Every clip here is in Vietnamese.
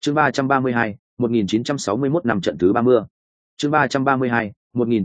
chương 332, 1961 năm trận thứ 30. chương 332,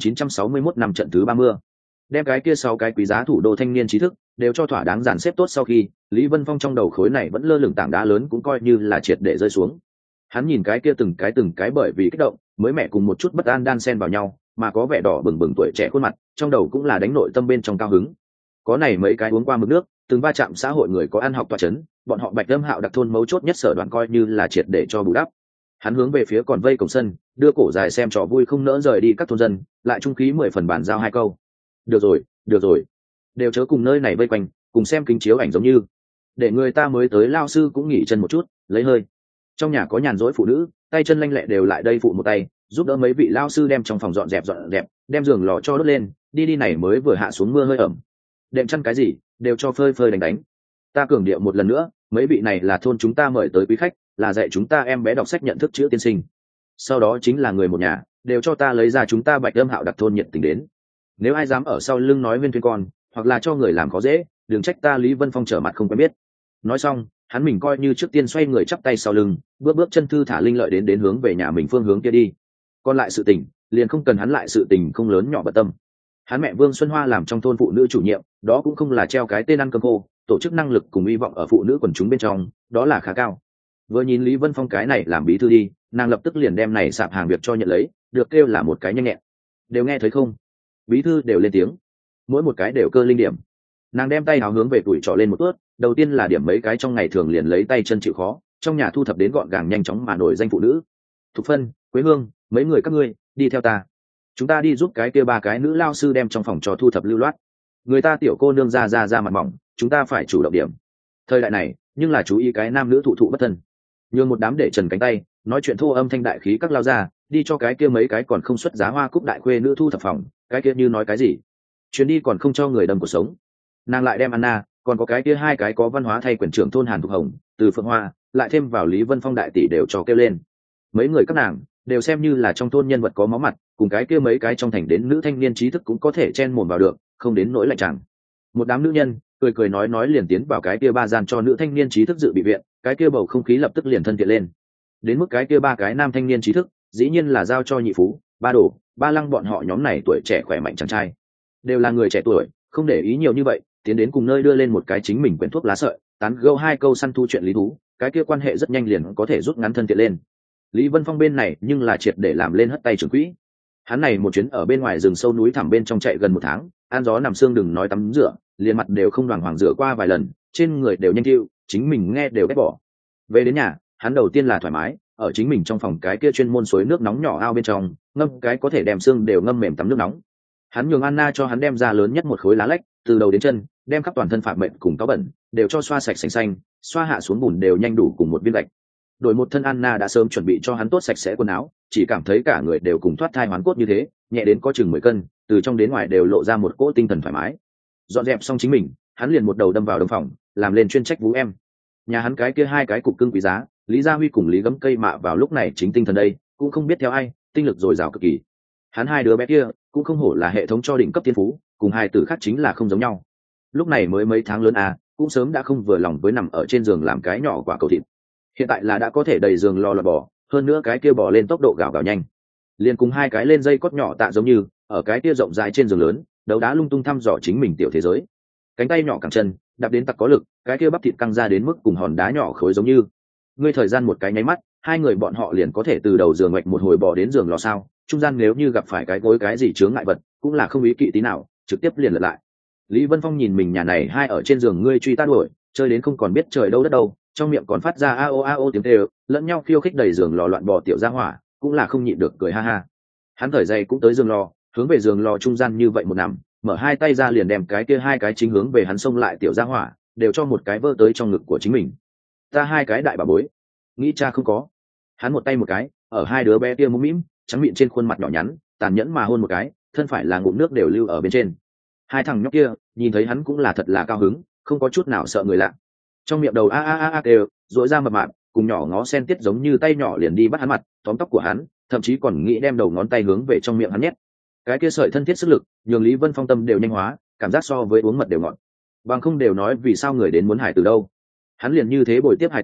1961 năm trận thứ 30. Đem cái kia 6 cái quý giá thủ đô thanh niên trí thức đều cho thỏa đáng dàn xếp tốt sau khi Lý Vân Phong trong đầu khối này vẫn lơ lửng tảng đá lớn cũng coi như là triệt để rơi xuống. Hắn nhìn cái kia từng cái bởi vì kích động mới mẻ cùng một chút bất an đan xen vào nhau mà có vẻ đỏ bừng bừng tuổi trẻ khuôn mặt, trong đầu cũng là đánh nội tâm bên trong cao hứng. Có này mấy cái uống qua mực nước từng va chạm xã hội người có ăn học tọa chấn, bọn họ Bạch Lâm Hạo đặc thôn mấu chốt nhất sở đoạn coi như là triệt để cho bù đắp. Hắn hướng về phía còn vây cổng sân đưa cổ dài xem trò vui không nỡ rời đi các thôn dân, lại trung khí 10 phần bàn giao 2 câu. Được rồi, đều chớ cùng nơi này vây quanh, cùng xem kính chiếu ảnh giống như, để người ta mới tới lao sư cũng nghỉ chân một chút lấy hơi. Trong nhà có nhàn rỗi phụ nữ tay chân lanh lẹ đều lại đây phụ một tay, giúp đỡ mấy vị lao sư đem trong phòng dọn dẹp, đem giường lò cho đốt lên, đi này mới vừa hạ xuống mưa hơi ẩm, đệm chăn cái gì đều cho phơi phơi đánh. Ta cường điệu một lần nữa, mấy vị này là thôn chúng ta mời tới quý khách, là dạy chúng ta em bé đọc sách nhận thức chữ tiên sinh, sau đó chính là người một nhà, đều cho ta lấy ra chúng ta Bạch Lâm Hạo đặc thôn nhiệt tình đến. Nếu ai dám ở sau lưng nói nguyên thuyên con, hoặc là cho người làm khó dễ, đừng trách ta Lý Vân Phong trở mặt không quen biết. Nói xong hắn mình coi như trước tiên xoay người chắp tay sau lưng, bước chân thư thả linh lợi đến hướng về nhà mình phương hướng kia đi. Còn lại sự tình liền không cần hắn lại sự tình không lớn nhỏ bận tâm. Hắn mẹ Vương Xuân Hoa làm trong thôn phụ nữ chủ nhiệm, đó cũng không là treo cái tên ăn cơm khô, tổ chức năng lực cùng hy vọng ở phụ nữ quần chúng bên trong đó là khá cao. Vừa nhìn Lý Vân Phong cái này làm bí thư đi, nàng lập tức liền đem này sạp hàng việc cho nhận lấy, được kêu là một cái nhanh nhẹn. Đều nghe thấy không? Bí thư đều lên tiếng, mỗi một cái đều cơ linh điểm. Nàng đem tay hào hướng về tuổi trọ lên một ướt, đầu tiên là điểm mấy cái trong ngày thường liền lấy tay chân chịu khó, trong nhà thu thập đến gọn gàng nhanh chóng mà nổi danh phụ nữ. Thục Phân, Quế Hương, mấy người các ngươi đi theo ta, chúng ta đi giúp cái kia 3 cái nữ lao sư đem trong phòng trò thu thập lưu loát. Người ta tiểu cô nương ra mặt mỏng, chúng ta phải chủ động điểm. Thời đại này nhưng là chú ý cái nam nữ thụ bất thân. Nhường một đám để trần cánh tay nói chuyện thô âm thanh đại khí các lao ra đi cho cái kia mấy cái còn không xuất giá hoa cúc đại khuê nữ thu thập phòng, cái kia như nói cái gì chuyến đi còn không cho người đâm cuộc sống. Nàng lại đem Anna, còn có cái kia 2 cái có văn hóa thay quyền trưởng thôn Hàn Thục Hồng, Từ Phượng Hoa, lại thêm vào Lý Vân Phong đại tỷ đều cho kêu lên. Mấy người các nàng đều xem như là trong thôn nhân vật có máu mặt, cùng cái kia mấy cái trong thành đến nữ thanh niên trí thức cũng có thể chen mồm vào được, không đến nỗi lạnh chẳng. Một đám nữ nhân cười nói liền tiến vào cái kia 3 gian cho nữ thanh niên trí thức dự bị viện, cái kia bầu không khí lập tức liền thân thiện lên. Đến mức cái kia 3 cái nam thanh niên trí thức dĩ nhiên là giao cho Nhị Phú, Ba Đổ, Ba Lăng bọn họ nhóm này tuổi trẻ khỏe mạnh chàng trai, đều là người trẻ tuổi, không để ý nhiều như vậy, tiến đến cùng nơi đưa lên một cái chính mình quyển thuốc lá sợi, tán gẫu 2 câu săn thu chuyện lý thú, cái kia quan hệ rất nhanh liền có thể rút ngắn thân thiện lên. Lý Vân Phong bên này nhưng là triệt để làm lên hất tay trưởng quỹ. Hắn này một chuyến ở bên ngoài rừng sâu núi thẳm bên trong chạy gần 1 tháng, ăn gió nằm xương đừng nói tắm rửa, liền mặt đều không đoàn hoàng rửa qua vài lần, trên người đều nhanh chịu, chính mình nghe đều ghét bỏ. Về đến nhà, hắn đầu tiên là thoải mái, ở chính mình trong phòng cái kia chuyên môn suối nước nóng nhỏ ao bên trong, ngâm cái có thể đem xương đều ngâm mềm tắm nước nóng. Hắn nhường Anna cho hắn đem ra lớn nhất một khối lá lách, từ đầu đến chân, đem khắp toàn thân phạm bệnh cùng cáo bẩn đều cho xoa sạch sành xanh, xoa hạ xuống bùn đều nhanh đủ cùng một viên gạch. Đổi một thân Anna đã sớm chuẩn bị cho hắn tốt sạch sẽ quần áo, chỉ cảm thấy cả người đều cùng thoát thai hoán cốt như thế, nhẹ đến có chừng 10 cân, từ trong đến ngoài đều lộ ra một cỗ tinh thần thoải mái. Dọn dẹp xong chính mình, hắn liền một đầu đâm vào đông phòng, làm lên chuyên trách vú em. Nhà hắn cái kia 2 cái cục cưng quý giá, Lý Gia Huy cùng Lý Gấm Cây Mạ vào lúc này chính tinh thần đây, cũng không biết theo ai, tinh lực dồi dào cực kỳ. Hắn 2 đứa bé kia cũng không hổ là hệ thống cho đỉnh cấp tiên phú, cùng 2 tử khác chính là không giống nhau. Lúc này mới mấy tháng lớn à, cũng sớm đã không vừa lòng với nằm ở trên giường làm cái nhỏ quả cầu thịt. Hiện tại là đã có thể đầy giường lo lọt bò, hơn nữa cái kia bò lên tốc độ gào nhanh, liền cùng 2 cái lên dây cót nhỏ tạ giống như ở cái kia rộng rãi trên giường lớn đấu đá lung tung thăm dò chính mình tiểu thế giới. Cánh tay nhỏ cẳng chân đạp đến tặc có lực, cái kia bắp thịt căng ra đến mức cùng hòn đá nhỏ khối giống như. Ngươi thời gian một cái nháy mắt, 2 người bọn họ liền có thể từ đầu giường ngoạch một hồi bò đến giường lò sao, trung gian nếu như gặp phải cái gối cái gì chướng ngại vật cũng là không ý kỵ tí nào, trực tiếp liền lật lại. Lý Vân Phong nhìn mình nhà này 2 ở trên giường ngươi truy ta đuổi, chơi đến không còn biết trời đâu đất đâu, trong miệng còn phát ra ao tiếng kêu, lẫn nhau khiêu khích đầy giường lò loạn bò tiểu gia hỏa, cũng là không nhịn được cười ha ha. Hắn thở dây cũng tới giường lò, hướng về giường lò trung gian như vậy một nằm, mở 2 tay ra liền đem cái kia 2 cái chính hướng về hắn xông lại tiểu gia hỏa đều cho một cái vơ tới trong ngực của chính mình. Ta 2 cái đại bà bối, nghĩ cha không có. Hắn một tay một cái ở 2 đứa bé kia mũm mĩm trắng miệng trên khuôn mặt nhỏ nhắn, tàn nhẫn mà hôn một cái, thân phải là ngụm nước đều lưu ở bên trên. 2 thằng nhóc kia nhìn thấy hắn cũng là thật là cao hứng, không có chút nào sợ người lạ. Trong miệng đầu a đều dội ra mập mạp, cùng nhỏ ngó sen tiết giống như tay nhỏ liền đi bắt hắn mặt, tóm tóc của hắn, thậm chí còn nghĩ đem đầu ngón tay hướng về trong miệng hắn nhét. Cái kia sợi thân thiết sức lực nhường Lý Vân Phong tâm đều nhanh hóa, cảm giác so với uống mật đều ngọt. Bằng không đều nói vì sao người đến muốn hải tử đâu. Hắn liền như thế bồi tiếp hải tử,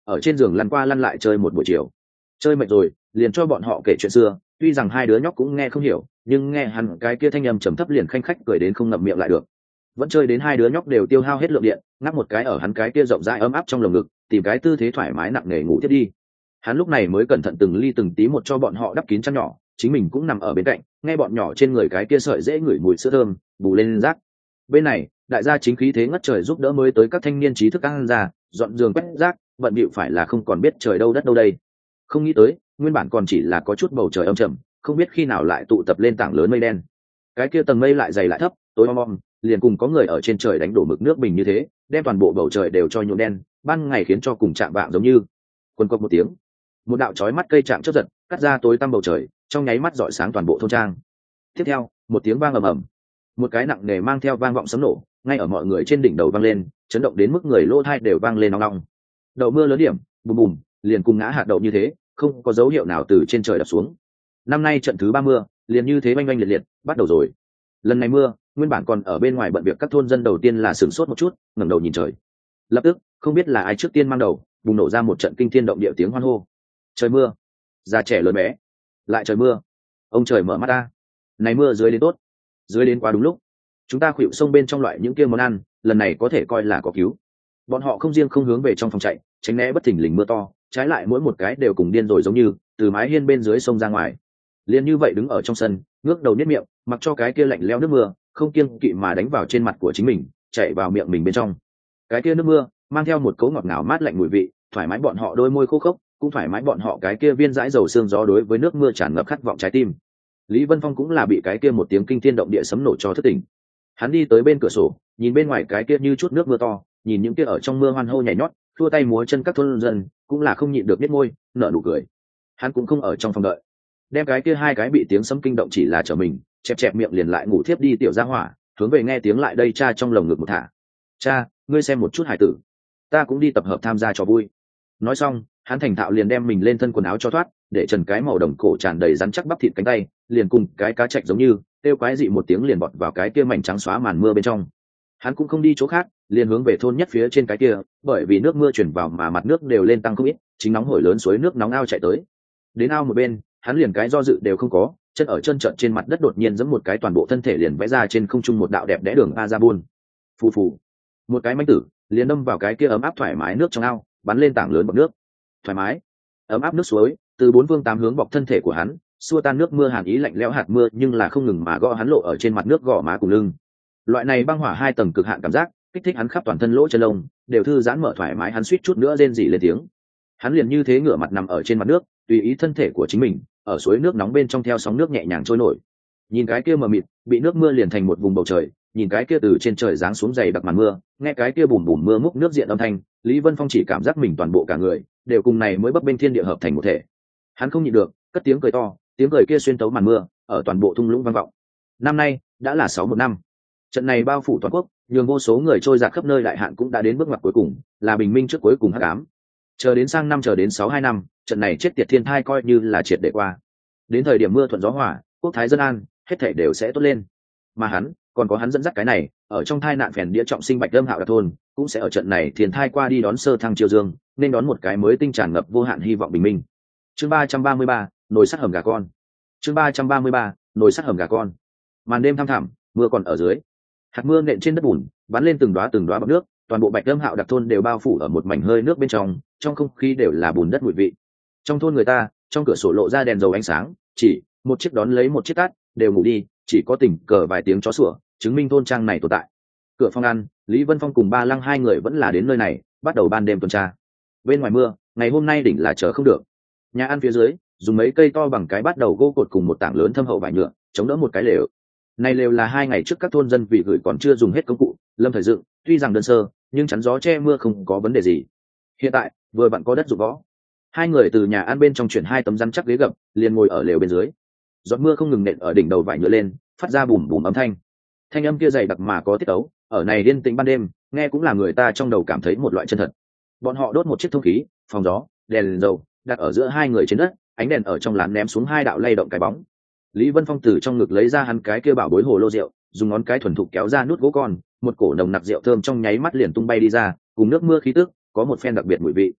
ở trên giường lăn qua lăn lại chơi một buổi chiều. Chơi mệt rồi liền cho bọn họ kể chuyện xưa, tuy rằng hai đứa nhóc cũng nghe không hiểu, nhưng nghe hắn cái kia thanh âm trầm thấp liền khanh khách cười đến không ngậm miệng lại được. Vẫn chơi đến hai đứa nhóc đều tiêu hao hết lượng điện, ngáp một cái ở hắn cái kia rộng rãi ấm áp trong lồng ngực, tìm cái tư thế thoải mái nặng nề ngủ tiếp đi. Hắn lúc này mới cẩn thận từng ly từng tí một cho bọn họ đắp kín chăn nhỏ, chính mình cũng nằm ở bên cạnh, nghe bọn nhỏ trên người cái kia sợi dễ ngửi mùi sữa thơm bù lên rác. Bên này đại gia chính khí thế ngất trời giúp đỡ mới tới các thanh niên trí thức ăn ra dọn giường quét rác, bận bịu phải là không còn biết trời đâu đất đâu đây. Không nghĩ tới nguyên bản còn chỉ là có chút bầu trời âm trầm, không biết khi nào lại tụ tập lên tảng lớn mây đen. Cái kia tầng mây lại dày lại thấp, tối om om, liền cùng có người ở trên trời đánh đổ mực nước bình như thế, đem toàn bộ bầu trời đều cho nhuộm đen, ban ngày khiến cho cùng chạm vạng giống như. Quần quật một tiếng, một đạo chói mắt cây chạm chớp giật, cắt ra tối tăm bầu trời, trong nháy mắt rọi sáng toàn bộ thôn trang. Tiếp theo, một tiếng vang ầm ầm, một cái nặng nề mang theo vang vọng sấm nổ, ngay ở mọi người trên đỉnh đầu vang lên, chấn động đến mức người lỗ tai đều vang lên ong ong. Đậu mưa lớn điểm, bùm bùm, liền cùng ngã hạt đậu như thế, không có dấu hiệu nào từ trên trời đập xuống. Năm nay trận thứ 30, liền như thế oanh oanh liệt liệt bắt đầu rồi. Lần này mưa, nguyên bản còn ở bên ngoài bận việc các thôn dân đầu tiên là sửng sốt một chút, ngẩng đầu nhìn trời. Lập tức, không biết là ai trước tiên mang đầu, bùng nổ ra một trận kinh thiên động địa tiếng hoan hô. Trời mưa, già trẻ lớn bé, lại trời mưa. Ông trời mở mắt ta. Này mưa dưới đến tốt, dưới đến quá đúng lúc. Chúng ta khuỵu sông bên trong loại những kia món ăn, lần này có thể coi là có cứu. Bọn họ không riêng không hướng về trong phòng chạy, tránh né bất thình lình mưa to, trái lại mỗi một cái đều cùng điên rồi giống như từ mái hiên bên dưới sông ra ngoài. Liền như vậy đứng ở trong sân, ngước đầu niết miệng, mặc cho cái kia lạnh lẽo nước mưa không kiêng kỵ mà đánh vào trên mặt của chính mình, chạy vào miệng mình bên trong. Cái kia nước mưa mang theo một cấu ngọt ngào mát lạnh mùi vị, thoải mái bọn họ đôi môi khô khốc, cũng thoải mái bọn họ cái kia viên dãi dầu xương gió đối với nước mưa tràn ngập khát vọng trái tim. Lý Vân Phong cũng là bị cái kia một tiếng kinh thiên động địa sấm nổ cho thức tỉnh. Hắn đi tới bên cửa sổ, nhìn bên ngoài cái kia như chút nước mưa to, nhìn những kia ở trong mưa hoan hô nhảy nhót, thua tay múa chân các thôn dân, cũng là không nhịn được biết môi, nở nụ cười. Hắn cũng không ở trong phòng đợi, đem cái kia hai cái bị tiếng sấm kinh động chỉ là trở mình, chẹp chẹp miệng liền lại ngủ thiếp đi tiểu gia hỏa, hướng về nghe tiếng lại đây cha trong lồng ngực một thả. Cha, ngươi xem một chút hải tử, ta cũng đi tập hợp tham gia cho vui. Nói xong, hắn thành thạo liền đem mình lên thân quần áo cho thoát, để trần cái màu đồng cổ tràn đầy rắn chắc bắp thịt cánh tay, liền cùng cái cá chạch giống như kêu quái dị một tiếng liền bọt vào cái kia mảnh trắng xóa màn mưa bên trong. Hắn cũng không đi chỗ khác, liền hướng về thôn nhất phía trên cái kia, bởi vì nước mưa chuyển vào mà mặt nước đều lên tăng không ít, chính nóng hổi lớn suối nước nóng ao chạy tới. Đến ao một bên, hắn liền cái do dự đều không có, chân ở chân trợn trên mặt đất đột nhiên giẫm một cái, toàn bộ thân thể liền vẽ ra trên không trung một đạo đẹp đẽ đường a ra buôn. Phù phù, một cái manh tử liền đâm vào cái kia ấm áp thoải mái nước trong ao, bắn lên tảng lớn bọt nước. Thoải mái, ấm áp nước suối từ bốn phương tám hướng bọc thân thể của hắn, xua tan nước mưa hàn ý lạnh lẽo hạt mưa, nhưng là không ngừng mà gõ hắn lộ ở trên mặt nước, gò má cùng lưng. Loại này băng hỏa hai tầng cực hạn cảm giác kích thích hắn khắp toàn thân lỗ chân lông đều thư giãn mở thoải mái, hắn suýt chút nữa rên rỉ lên tiếng. Hắn liền như thế ngửa mặt nằm ở trên mặt nước, tùy ý thân thể của chính mình ở suối nước nóng bên trong theo sóng nước nhẹ nhàng trôi nổi. Nhìn cái kia mờ mịt bị nước mưa liền thành một vùng bầu trời, nhìn cái kia từ trên trời giáng xuống dày đặc màn mưa, nghe cái kia bùm bùm mưa múc nước diện âm thanh, Lý Vân Phong chỉ cảm giác mình toàn bộ cả người đều cùng này mới bấp bênh thiên địa hợp thành một thể. Hắn không nhịn được cất tiếng cười to, tiếng cười kia xuyên tấu màn mưa, ở toàn bộ thung lũng vang vọng. Năm nay đã là 61 năm, trận này bao phủ toàn quốc, nhường vô số người trôi dạt khắp nơi, đại hạn cũng đã đến bước ngoặt cuối cùng, là bình minh trước cuối cùng hắc ám. Chờ đến sang năm, chờ đến 62 năm, trận này chết tiệt thiên thai coi như là triệt để qua. Đến thời điểm mưa thuận gió hòa, quốc thái dân an, hết thảy đều sẽ tốt lên. Mà hắn, còn có hắn dẫn dắt cái này, ở trong thai nạn phèn đĩa trọng sinh Bạch Lâm Hạo Đặc thôn, cũng sẽ ở trận này thiên thai qua đi đón sơ thăng chiều dương, nên đón một cái mới tinh tràn ngập vô hạn hy vọng bình minh. Chương 333, nồi sắt hầm gà con. Chương 333, nồi sắt hầm gà con. Màn đêm thăm thẳm, mưa còn ở dưới. Hạt mưa nện trên đất bùn, bắn lên từng đóa bọt nước, toàn bộ Bạch Lâm Hạo Đặc thôn đều bao phủ ở một mảnh hơi nước bên trong không khí đều là bùn đất mùi vị. Trong thôn người ta, trong cửa sổ lộ ra đèn dầu ánh sáng, chỉ một chiếc đón lấy một chiếc tắt, đều ngủ đi, chỉ có tình cờ vài tiếng chó sủa, chứng minh thôn trang này tồn tại. Cửa phòng ăn, Lý Vân Phong cùng Ba Lăng hai người vẫn là đến nơi này, bắt đầu ban đêm tuần tra. Bên ngoài mưa, ngày hôm nay đỉnh là chờ không được. Nhà ăn phía dưới, dùng mấy cây to bằng cái bát đầu gỗ cột cùng một tảng lớn thâm hậu vải nhựa, chống đỡ một cái lều. Này lều là 2 ngày trước các thôn dân vì gửi còn chưa dùng hết công cụ, lâm thời dựng, tuy rằng đơn sơ, nhưng chắn gió che mưa không có vấn đề gì. Hiện tại, vừa vặn có đất dụng võ. Hai người từ nhà ăn bên trong chuyển 2 tấm rắn chắc ghế gập, liền ngồi ở lều bên dưới. Giọt mưa không ngừng nện ở đỉnh đầu vải nhựa lên, phát ra bùm bùm âm thanh. Thanh âm kia dày đặc mà có tiết tấu, ở này yên tĩnh ban đêm, nghe cũng làm người ta trong đầu cảm thấy một loại chân thật. Bọn họ đốt một chiếc thông khí, phòng gió, đèn dầu, đặt ở giữa hai người trên đất, ánh đèn ở trong lán ném xuống 2 đạo lay động cái bóng. Lý Vân Phong từ trong ngực lấy ra hắn cái kia bảo bối hồ lô rượu, dùng ngón cái thuần thục kéo ra nút gỗ con, một cổ nồng nặc rượu thơm trong nháy mắt liền tung bay đi ra, cùng nước mưa khí tức, có một phen đặc biệt mùi vị.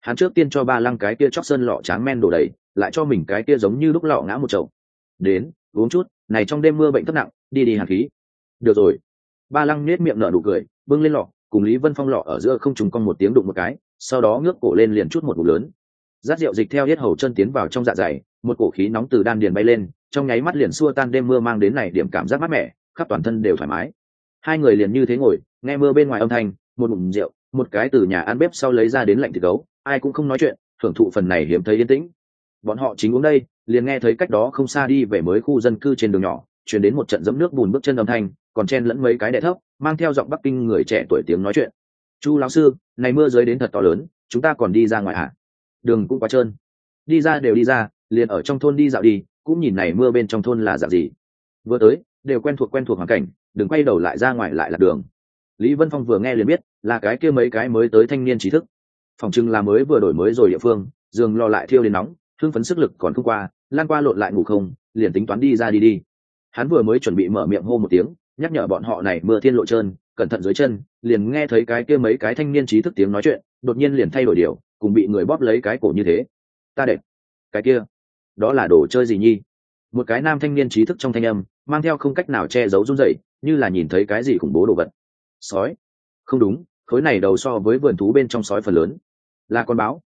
Hắn trước tiên cho Ba Lăng cái kia chóc sơn lọ tráng men đổ đầy, lại cho mình cái kia giống như lúc lọ ngã một chậu. Đến, uống chút, này trong đêm mưa bệnh thấp nặng, đi đi hàn khí. Được rồi. Ba Lăng nhếch miệng nở nụ cười, bưng lên lọ, cùng Lý Vân Phong lọ ở giữa không trùng cong một tiếng đụng một cái, sau đó ngước cổ lên liền chút một ngụm lớn. Rát rượu dịch theo yết hầu chân tiến vào trong dạ dày, một cổ khí nóng từ đan điền bay lên, trong nháy mắt liền xua tan đêm mưa mang đến này điểm cảm giác mát mẻ, khắp toàn thân đều thoải mái. Hai người liền như thế ngồi, nghe mưa bên ngoài âm thanh, một ngụm rượu, một cái từ nhà ăn bếp sau lấy ra đến lạnh thịt gấu, ai cũng không nói chuyện, thưởng thụ phần này hiếm thấy yên tĩnh. Bọn họ chính uống đây, liền nghe thấy cách đó không xa đi về mới khu dân cư trên đường nhỏ, truyền đến một trận dẫm nước bùn bước chân âm thanh, còn chen lẫn mấy cái đệ thấp, mang theo giọng Bắc Kinh người trẻ tuổi tiếng nói chuyện. Chu lão sư, này mưa dưới đến thật to lớn, chúng ta còn đi ra ngoài à? Đường cũng quá trơn. Đi ra đều đi ra, liền ở trong thôn đi dạo đi, cũng nhìn này mưa bên trong thôn là dạng gì. Vừa tới, đều quen thuộc hoàn cảnh, đừng quay đầu lại ra ngoài lại là đường. Lý Vân Phong vừa nghe liền biết, là cái kia mấy cái mới tới thanh niên trí thức. Phòng trưng là mới vừa đổi mới rồi địa phương, giường lo lại thiêu đến nóng, hưng phấn sức lực còn không qua, lan qua lộn lại ngủ không, liền tính toán đi ra đi. Hắn vừa mới chuẩn bị mở miệng hô một tiếng, nhắc nhở bọn họ này mưa thiên lộ trơn, cẩn thận dưới chân, liền nghe thấy cái kia mấy cái thanh niên trí thức tiếng nói chuyện, đột nhiên liền thay đổi điều, cùng bị người bóp lấy cái cổ như thế. Ta đẹp. Cái kia, đó là đồ chơi gì nhi? Một cái nam thanh niên trí thức trong thanh âm, mang theo không cách nào che giấu run rẩy, như là nhìn thấy cái gì khủng bố đồ vật. Sói? Không đúng, khối này đầu so với vườn thú bên trong sói phần lớn. Là con báo.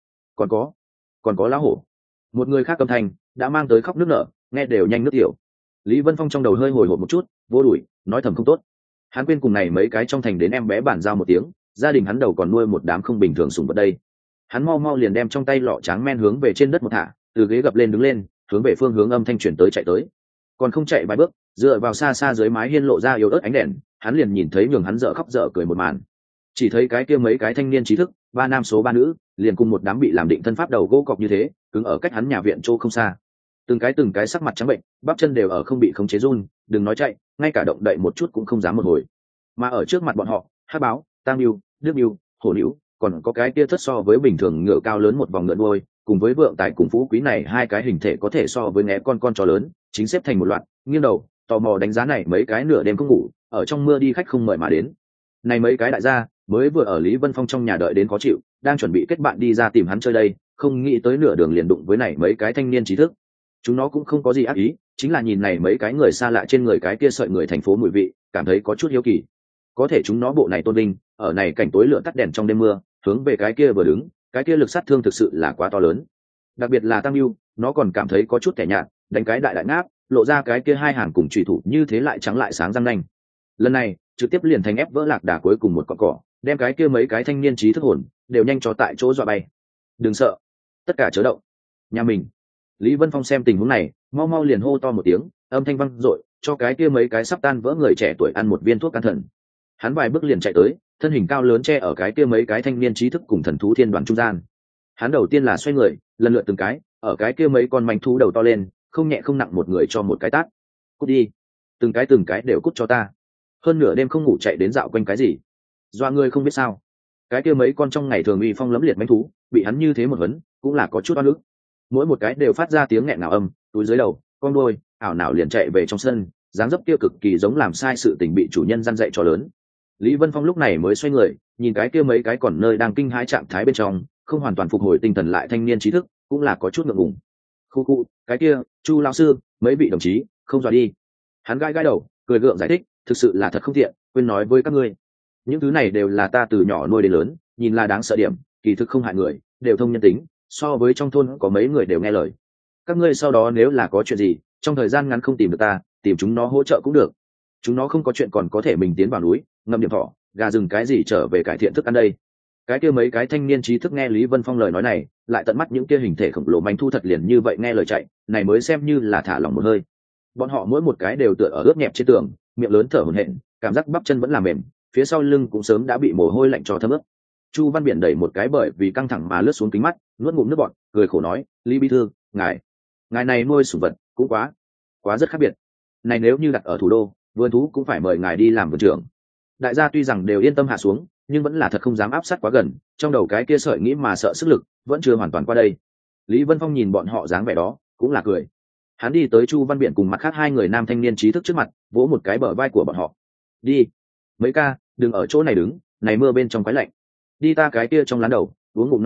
Còn có lá hổ. Một người khác âm thanh đã mang tới khóc nước nở, nghe đều nhanh nước tiểu. Lý Vân Phong trong đầu hơi hồi hộp một chút, vô đuổi, nói thầm không tốt. Hắn quên cùng này mấy cái trong thành đến em bé bản giao một tiếng, gia đình hắn đầu còn nuôi một đám không bình thường sủng vật đây. Hắn mau liền đem trong tay lọ tráng men hướng về trên đất một thả, từ ghế gập lên đứng lên, hướng về phương hướng âm thanh chuyển tới chạy tới. Còn không chạy vài bước, dựa vào xa xa dưới mái hiên lộ ra yếu ớt ánh đèn, hắn liền nhìn thấy nhường hắn dở khóc dở cười một màn. Chỉ thấy cái kia mấy cái thanh niên trí thức, ba nam số ba nữ, liền cùng một đám bị làm định thân pháp đầu gỗ cọc như thế, cứng ở cách hắn nhà viện chỗ không xa. Từng cái sắc mặt trắng bệnh, bắp chân đều ở không bị khống chế run, đừng nói chạy, ngay cả động đậy một chút cũng không dám một hồi. Mà ở trước mặt bọn họ, hắc báo, tam bưu, đức bưu, hổ nữ, còn có cái kia thất so với bình thường ngựa cao lớn một vòng ngựa đuôi, cùng với vượng tài cùng phú quý này hai cái hình thể có thể so với né con chó lớn, chính xếp thành một loạt, nghiêng đầu, tò mò đánh giá này mấy cái nửa đêm không ngủ, ở trong mưa đi khách không mời mà đến. Này mấy cái đại gia mới vừa ở Lý Vân Phong trong nhà đợi đến khó chịu, đang chuẩn bị kết bạn đi ra tìm hắn chơi đây, không nghĩ tới nửa đường liền đụng với này mấy cái thanh niên trí thức. Chúng nó cũng không có gì ác ý, chính là nhìn này mấy cái người xa lạ trên người cái kia sợi người thành phố mùi vị, cảm thấy có chút hiếu kỳ. Có thể chúng nó bộ này tôn vinh, ở này cảnh tối lửa tắt đèn trong đêm mưa, hướng về cái kia vừa đứng, cái kia lực sát thương thực sự là quá to lớn. Đặc biệt là Tam Bưu, nó còn cảm thấy có chút kẻ nhạt, đánh cái đại ngáp, lộ ra cái kia hai hàng cùng chủy thủ như thế lại trắng lại sáng răng nanh. Lần này, trực tiếp liền thành ép vỡ lạc đà cuối cùng một con cỏ, đem cái kia mấy cái thanh niên trí thức hồn đều nhanh cho tại chỗ dọa bay. Đừng sợ, tất cả chớ động. Nhà mình. Lý Vân Phong xem tình huống này, mau liền hô to một tiếng, âm thanh vang dội, cho cái kia mấy cái sắp tan vỡ người trẻ tuổi ăn một viên thuốc can thần. Hắn vài bước liền chạy tới, thân hình cao lớn che ở cái kia mấy cái thanh niên trí thức cùng thần thú thiên đoàn trung gian. Hắn đầu tiên là xoay người, lần lượt từng cái, ở cái kia mấy con manh thú đầu to lên, không nhẹ không nặng một người cho một cái tát. Cút đi, từng cái đều cút cho ta. Hơn nửa đêm không ngủ chạy đến dạo quanh cái gì? Doa ngươi không biết sao? Cái kia mấy con trong ngày thường uy phong lẫm liệt manh thú, bị hắn như thế một vấn, cũng là có chút oan ức. Mỗi một cái đều phát ra tiếng nghẹn ngào âm, túi dưới đầu, con đôi, ảo nào liền chạy về trong sân, dáng dấp kia cực kỳ giống làm sai sự tình bị chủ nhân răn dạy cho lớn. Lý Vân Phong lúc này mới xoay người, nhìn cái kia mấy cái còn nơi đang kinh hãi trạng thái bên trong, không hoàn toàn phục hồi tinh thần lại thanh niên trí thức, cũng là có chút ngượng ngùng. Khu, cái kia, Chu lão sư, mấy vị đồng chí, không dọa đi. Hắn gãi đầu, cười gượng giải thích, thực sự là thật không tiện, quên nói với các ngươi. Những thứ này đều là ta từ nhỏ nuôi đến lớn, nhìn là đáng sợ điểm, kỳ thực không hại người, đều thông nhân tính, so với trong thôn có mấy người đều nghe lời. Các ngươi sau đó nếu là có chuyện gì, trong thời gian ngắn không tìm được ta, tìm chúng nó hỗ trợ cũng được. Chúng nó không có chuyện còn có thể mình tiến vào núi, ngâm điểm thỏ, gà rừng cái gì trở về cải thiện thức ăn đây. Cái kia mấy cái thanh niên trí thức nghe Lý Vân Phong lời nói này, lại tận mắt những kia hình thể khổng lồ manh thu thật liền như vậy nghe lời chạy, này mới xem như là thả lỏng một hơi. Bọn họ mỗi một cái đều tựa ở ướt nhẹp trên tường, miệng lớn thở hổn hển, cảm giác bắp chân vẫn là mềm, phía sau lưng cũng sớm đã bị mồ hôi lạnh cho thấm ướt. Chu Văn Biển đẩy một cái bởi vì căng thẳng mà lướt xuống kính mắt, nuốt ngụm nước bọt, cười khổ nói, Lý bí thư, ngài này nuôi sủng vật cũng quá rất khác biệt. Này nếu như đặt ở thủ đô, vườn thú cũng phải mời ngài đi làm vườn trưởng. Đại gia tuy rằng đều yên tâm hạ xuống, nhưng vẫn là thật không dám áp sát quá gần, trong đầu cái kia sợi nghĩ mà sợ sức lực vẫn chưa hoàn toàn qua đây. Lý Vân Phong nhìn bọn họ dáng vẻ đó, cũng là cười. Hắn đi tới Chu Văn Biển cùng mặt khác hai người nam thanh niên trí thức trước mặt, vỗ một cái bờ vai của bọn họ. Đi, mấy ca, đừng ở chỗ này đứng, này mưa bên trong quái lạnh. Đi ta cái kia trong lán đầu, uống ngụm nóng rượu,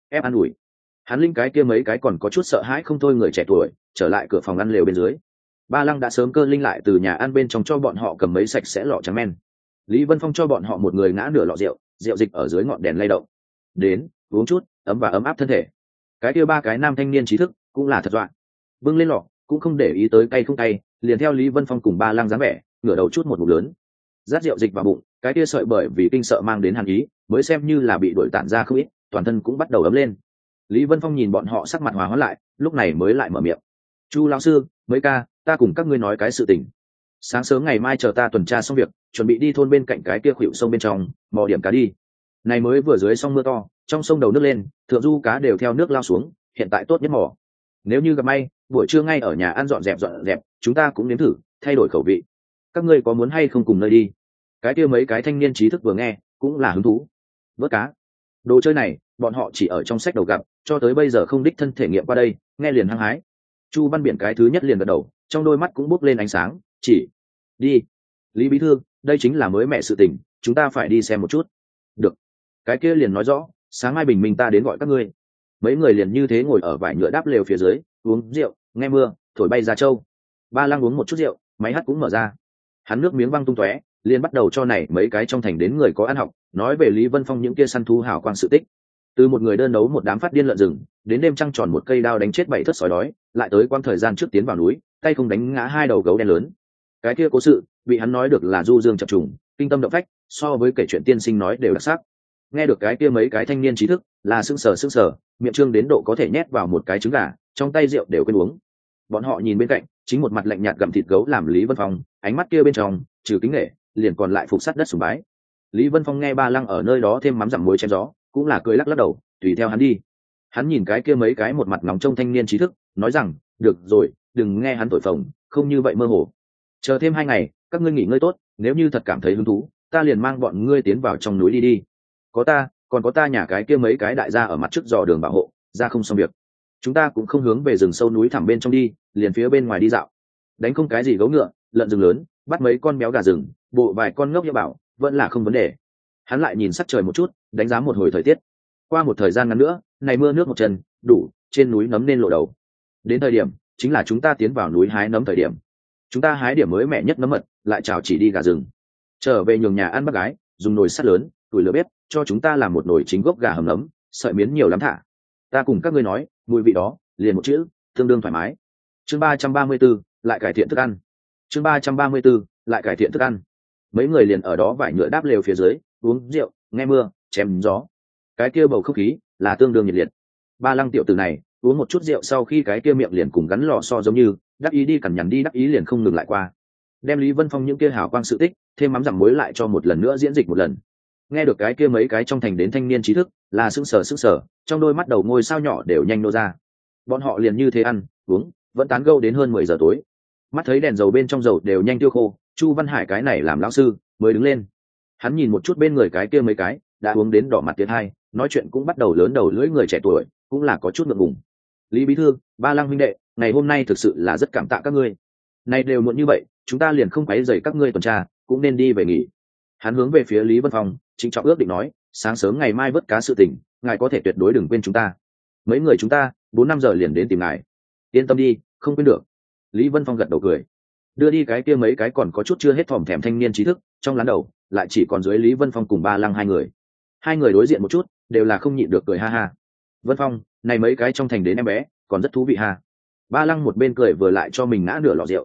ép an ủi. Hắn linh cái kia mấy cái còn có chút sợ hãi không thôi người trẻ tuổi trở lại cửa phòng ăn lều bên dưới. Ba Lăng đã sớm cơ linh lại từ nhà ăn bên trong cho bọn họ cầm mấy sạch sẽ lọ trắng men. Lý Vân Phong cho bọn họ một người ngã nửa lọ rượu, rượu dịch ở dưới ngọn đèn lay động. Đến, uống chút, ấm áp thân thể. Cái kia ba cái nam thanh niên trí thức cũng là thật dọa. Bưng lên lọ, cũng không để ý tới cay không cay, liền theo Lý Vân Phong cùng Ba Lăng dáng vẻ, ngửa đầu chút một ngụm lớn. Rát rượu dịch vào bụng, cái kia sợi bởi vì kinh sợ mang đến hàn ý, mới xem như là bị đuổi tản ra không ít, toàn thân cũng bắt đầu ấm lên. Lý Vân Phong nhìn bọn họ sắc mặt hòa hóa lại, lúc này mới lại mở miệng. Chu lão sư, mấy ca, ta cùng các ngươi nói cái sự tình. Sáng sớm ngày mai chờ ta tuần tra xong việc, chuẩn bị đi thôn bên cạnh cái kia khuỷu sông bên trong, mò điểm cá đi. Này mới vừa dưới xong mưa to, trong sông đầu nước lên, thượng du cá đều theo nước lao xuống, hiện tại tốt nhất mò. Nếu như gặp may, buổi trưa ngay ở nhà ăn dọn dẹp, chúng ta cũng nếm thử, thay đổi khẩu vị. Các ngươi có muốn hay không cùng nơi đi? Cái kia mấy cái thanh niên trí thức vừa nghe, cũng là hứng thú. Vớt cá. Đồ chơi này, bọn họ chỉ ở trong sách đầu gặp, cho tới bây giờ không đích thân thể nghiệm qua đây, nghe liền hăng hái. Chu Văn Biển cái thứ nhất liền gật đầu, trong đôi mắt cũng bốc lên ánh sáng, chỉ đi. Lý bí thư, đây chính là mới mẹ sự tình, chúng ta phải đi xem một chút. Được. Cái kia liền nói rõ, sáng mai bình minh ta đến gọi các ngươi. Mấy người liền như thế ngồi ở vải nhựa đáp lều phía dưới, uống rượu, nghe mưa, thổi bay ra châu. Ba Lăng uống một chút rượu, máy hát cũng mở ra. Hắn nước miếng văng tung tóe, liền bắt đầu cho này mấy cái trong thành đến người có ăn học, nói về Lý Vân Phong những kia săn thú hào quang sự tích. Từ một người đơn đấu một đám phát điên lợn rừng, đến đêm trăng tròn một cây đao đánh chết 7 thất sói đói, lại tới quãng thời gian trước tiến vào núi, tay không đánh ngã 2 đầu gấu đen lớn. Cái kia cố sự, bị hắn nói được là du dương chập trùng, kinh tâm động phách, so với kể chuyện tiên sinh nói đều đặc sắc. Nghe được cái kia mấy cái thanh niên trí thức, là sững sờ, miệng trương đến độ có thể nhét vào một cái trứng gà, trong tay rượu đều quên uống. Bọn họ nhìn bên cạnh, chính một mặt lạnh nhạt gặm thịt gấu làm Lý Vân Phong, ánh mắt kia bên trong, trừ kính nể, liền còn lại phục sắt đất sùng bái. Lý Vân Phong nghe Ba Lăng ở nơi đó thêm mắm dặm muối chém gió, cũng là cười lắc lắc đầu, tùy theo hắn đi. Hắn nhìn cái kia mấy cái một mặt nóng trong thanh niên trí thức, nói rằng, được rồi, đừng nghe hắn thổi phồng, không như vậy mơ hồ. Chờ thêm 2 ngày, các ngươi nghỉ ngơi tốt, nếu như thật cảm thấy hứng thú, ta liền mang bọn ngươi tiến vào trong núi đi. Có ta, còn có ta nhà cái kia mấy cái đại gia ở mặt trước dò đường bảo hộ, ra không xong việc. Chúng ta cũng không hướng về rừng sâu núi thẳm bên trong đi, liền phía bên ngoài đi dạo. Đánh không cái gì gấu ngựa, lợn rừng lớn, bắt mấy con béo gà rừng, bộ vài con ngốc như bảo, vẫn là không vấn đề. Hắn lại nhìn sắc trời một chút, đánh giá một hồi thời tiết. Qua một thời gian ngắn nữa, này mưa nước một chân, đủ, trên núi nấm nên lộ đầu. Đến thời điểm, chính là chúng ta tiến vào núi hái nấm thời điểm. Chúng ta hái điểm mới mẹ nhất nấm mật, lại chào chỉ đi gà rừng. Trở về nhường nhà ăn bác gái, dùng nồi sắt lớn, tuổi lửa bếp, cho chúng ta làm một nồi chính gốc gà hầm nấm, sợi miến nhiều lắm thả. Ta cùng các ngươi nói, mùi vị đó, liền một chữ, tương đương thoải mái. Chương 334, lại cải thiện thức ăn. Chương 334, lại cải thiện thức ăn. Mấy người liền ở đó vải nhựa đáp lều phía dưới, uống rượu, nghe mưa, chém gió. Cái kia bầu không khí là tương đương nhiệt liệt. Ba Lăng tiểu tử này uống một chút rượu sau khi cái kia miệng liền cùng gắn lò xo giống như đắc ý đi cằn nhằn đi đắc ý liền không ngừng lại qua. Đem Lý Vân Phong những kia hào quang sự tích thêm mắm dặm muối lại cho một lần nữa diễn dịch một lần. Nghe được cái kia mấy cái trong thành đến thanh niên trí thức là sững sờ, trong đôi mắt đầu ngôi sao nhỏ đều nhanh nô ra. Bọn họ liền như thế ăn uống vẫn tán gẫu đến hơn 10 giờ tối. Mắt thấy đèn dầu bên trong dầu đều nhanh tiêu khô, Chu Văn Hải cái này làm lão sư mới đứng lên. Hắn nhìn một chút bên người cái kia mấy cái đã uống đến đỏ mặt tiến hai, nói chuyện cũng bắt đầu lớn đầu lưỡi người trẻ tuổi, cũng là có chút ngượng ngùng. Lý bí thư, Ba Lăng huynh đệ, ngày hôm nay thực sự là rất cảm tạ các ngươi. Nay đều muộn như vậy, chúng ta liền không quấy rầy các ngươi tuần tra, cũng nên đi về nghỉ. Hắn hướng về phía Lý Vân Phong, chính trọng ước định nói, sáng sớm ngày mai vớt cá sự tình, ngài có thể tuyệt đối đừng quên chúng ta. Mấy người chúng ta 4-5 giờ liền đến tìm ngài. Yên tâm đi, không quên được. Lý Vân Phong gật đầu cười, đưa đi cái kia mấy cái còn có chút chưa hết thòm thèm thanh niên trí thức, trong lán đầu lại chỉ còn dưới Lý Vân Phong cùng Ba Lăng hai người. Hai người đối diện một chút, đều là không nhịn được cười ha ha. Vân Phong, này mấy cái trong thành đến em bé, còn rất thú vị ha. Ba Lăng một bên cười vừa lại cho mình ngã nửa lọ rượu.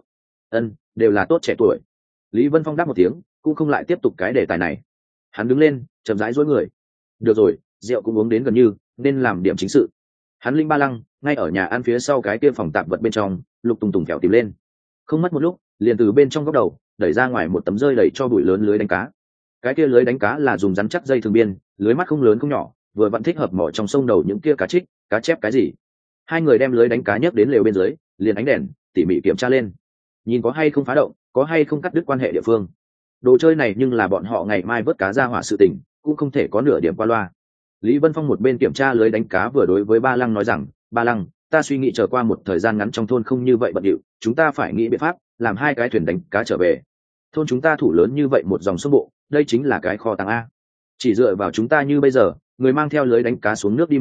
Đều là tốt trẻ tuổi. Lý Vân Phong đáp một tiếng, cũng không lại tiếp tục cái đề tài này. Hắn đứng lên, chậm rãi duỗi người. Được rồi, rượu cũng uống đến gần như, nên làm điểm chính sự. Hắn linh Ba Lăng, ngay ở nhà ăn phía sau cái kia phòng tạp vật bên trong, lục tùng phèo tìm lên. Không mất một lúc, liền từ bên trong góc đầu đẩy ra ngoài một tấm rơi đầy cho bụi lớn lưới đánh cá. Cái kia lưới đánh cá là dùng rắn chắc dây thường biên, lưới mắt không lớn không nhỏ, vừa vẫn thích hợp mỏ trong sông đầu những kia cá trích, cá chép cái gì. Hai người đem lưới đánh cá nhấc đến lều bên dưới, liền ánh đèn tỉ mỉ kiểm tra lên, nhìn có hay không phá động, có hay không cắt đứt quan hệ địa phương. Đồ chơi này nhưng là bọn họ ngày mai vớt cá ra hỏa sự tình, cũng không thể có nửa điểm qua loa. Lý Vân Phong một bên kiểm tra lưới đánh cá vừa đối với Ba Lăng nói rằng, Ba Lăng, ta suy nghĩ chờ qua một thời gian ngắn trong thôn không như vậy bận điệu, chúng ta phải nghĩ biện pháp làm 2 cái thuyền đánh cá trở về. Thôn chúng ta thủ lớn như vậy một dòng sông bộ, đây chính là cái kho tàng a. Chỉ dựa vào chúng ta như bây giờ, người mang theo lưới đánh cá xuống nước đi mò,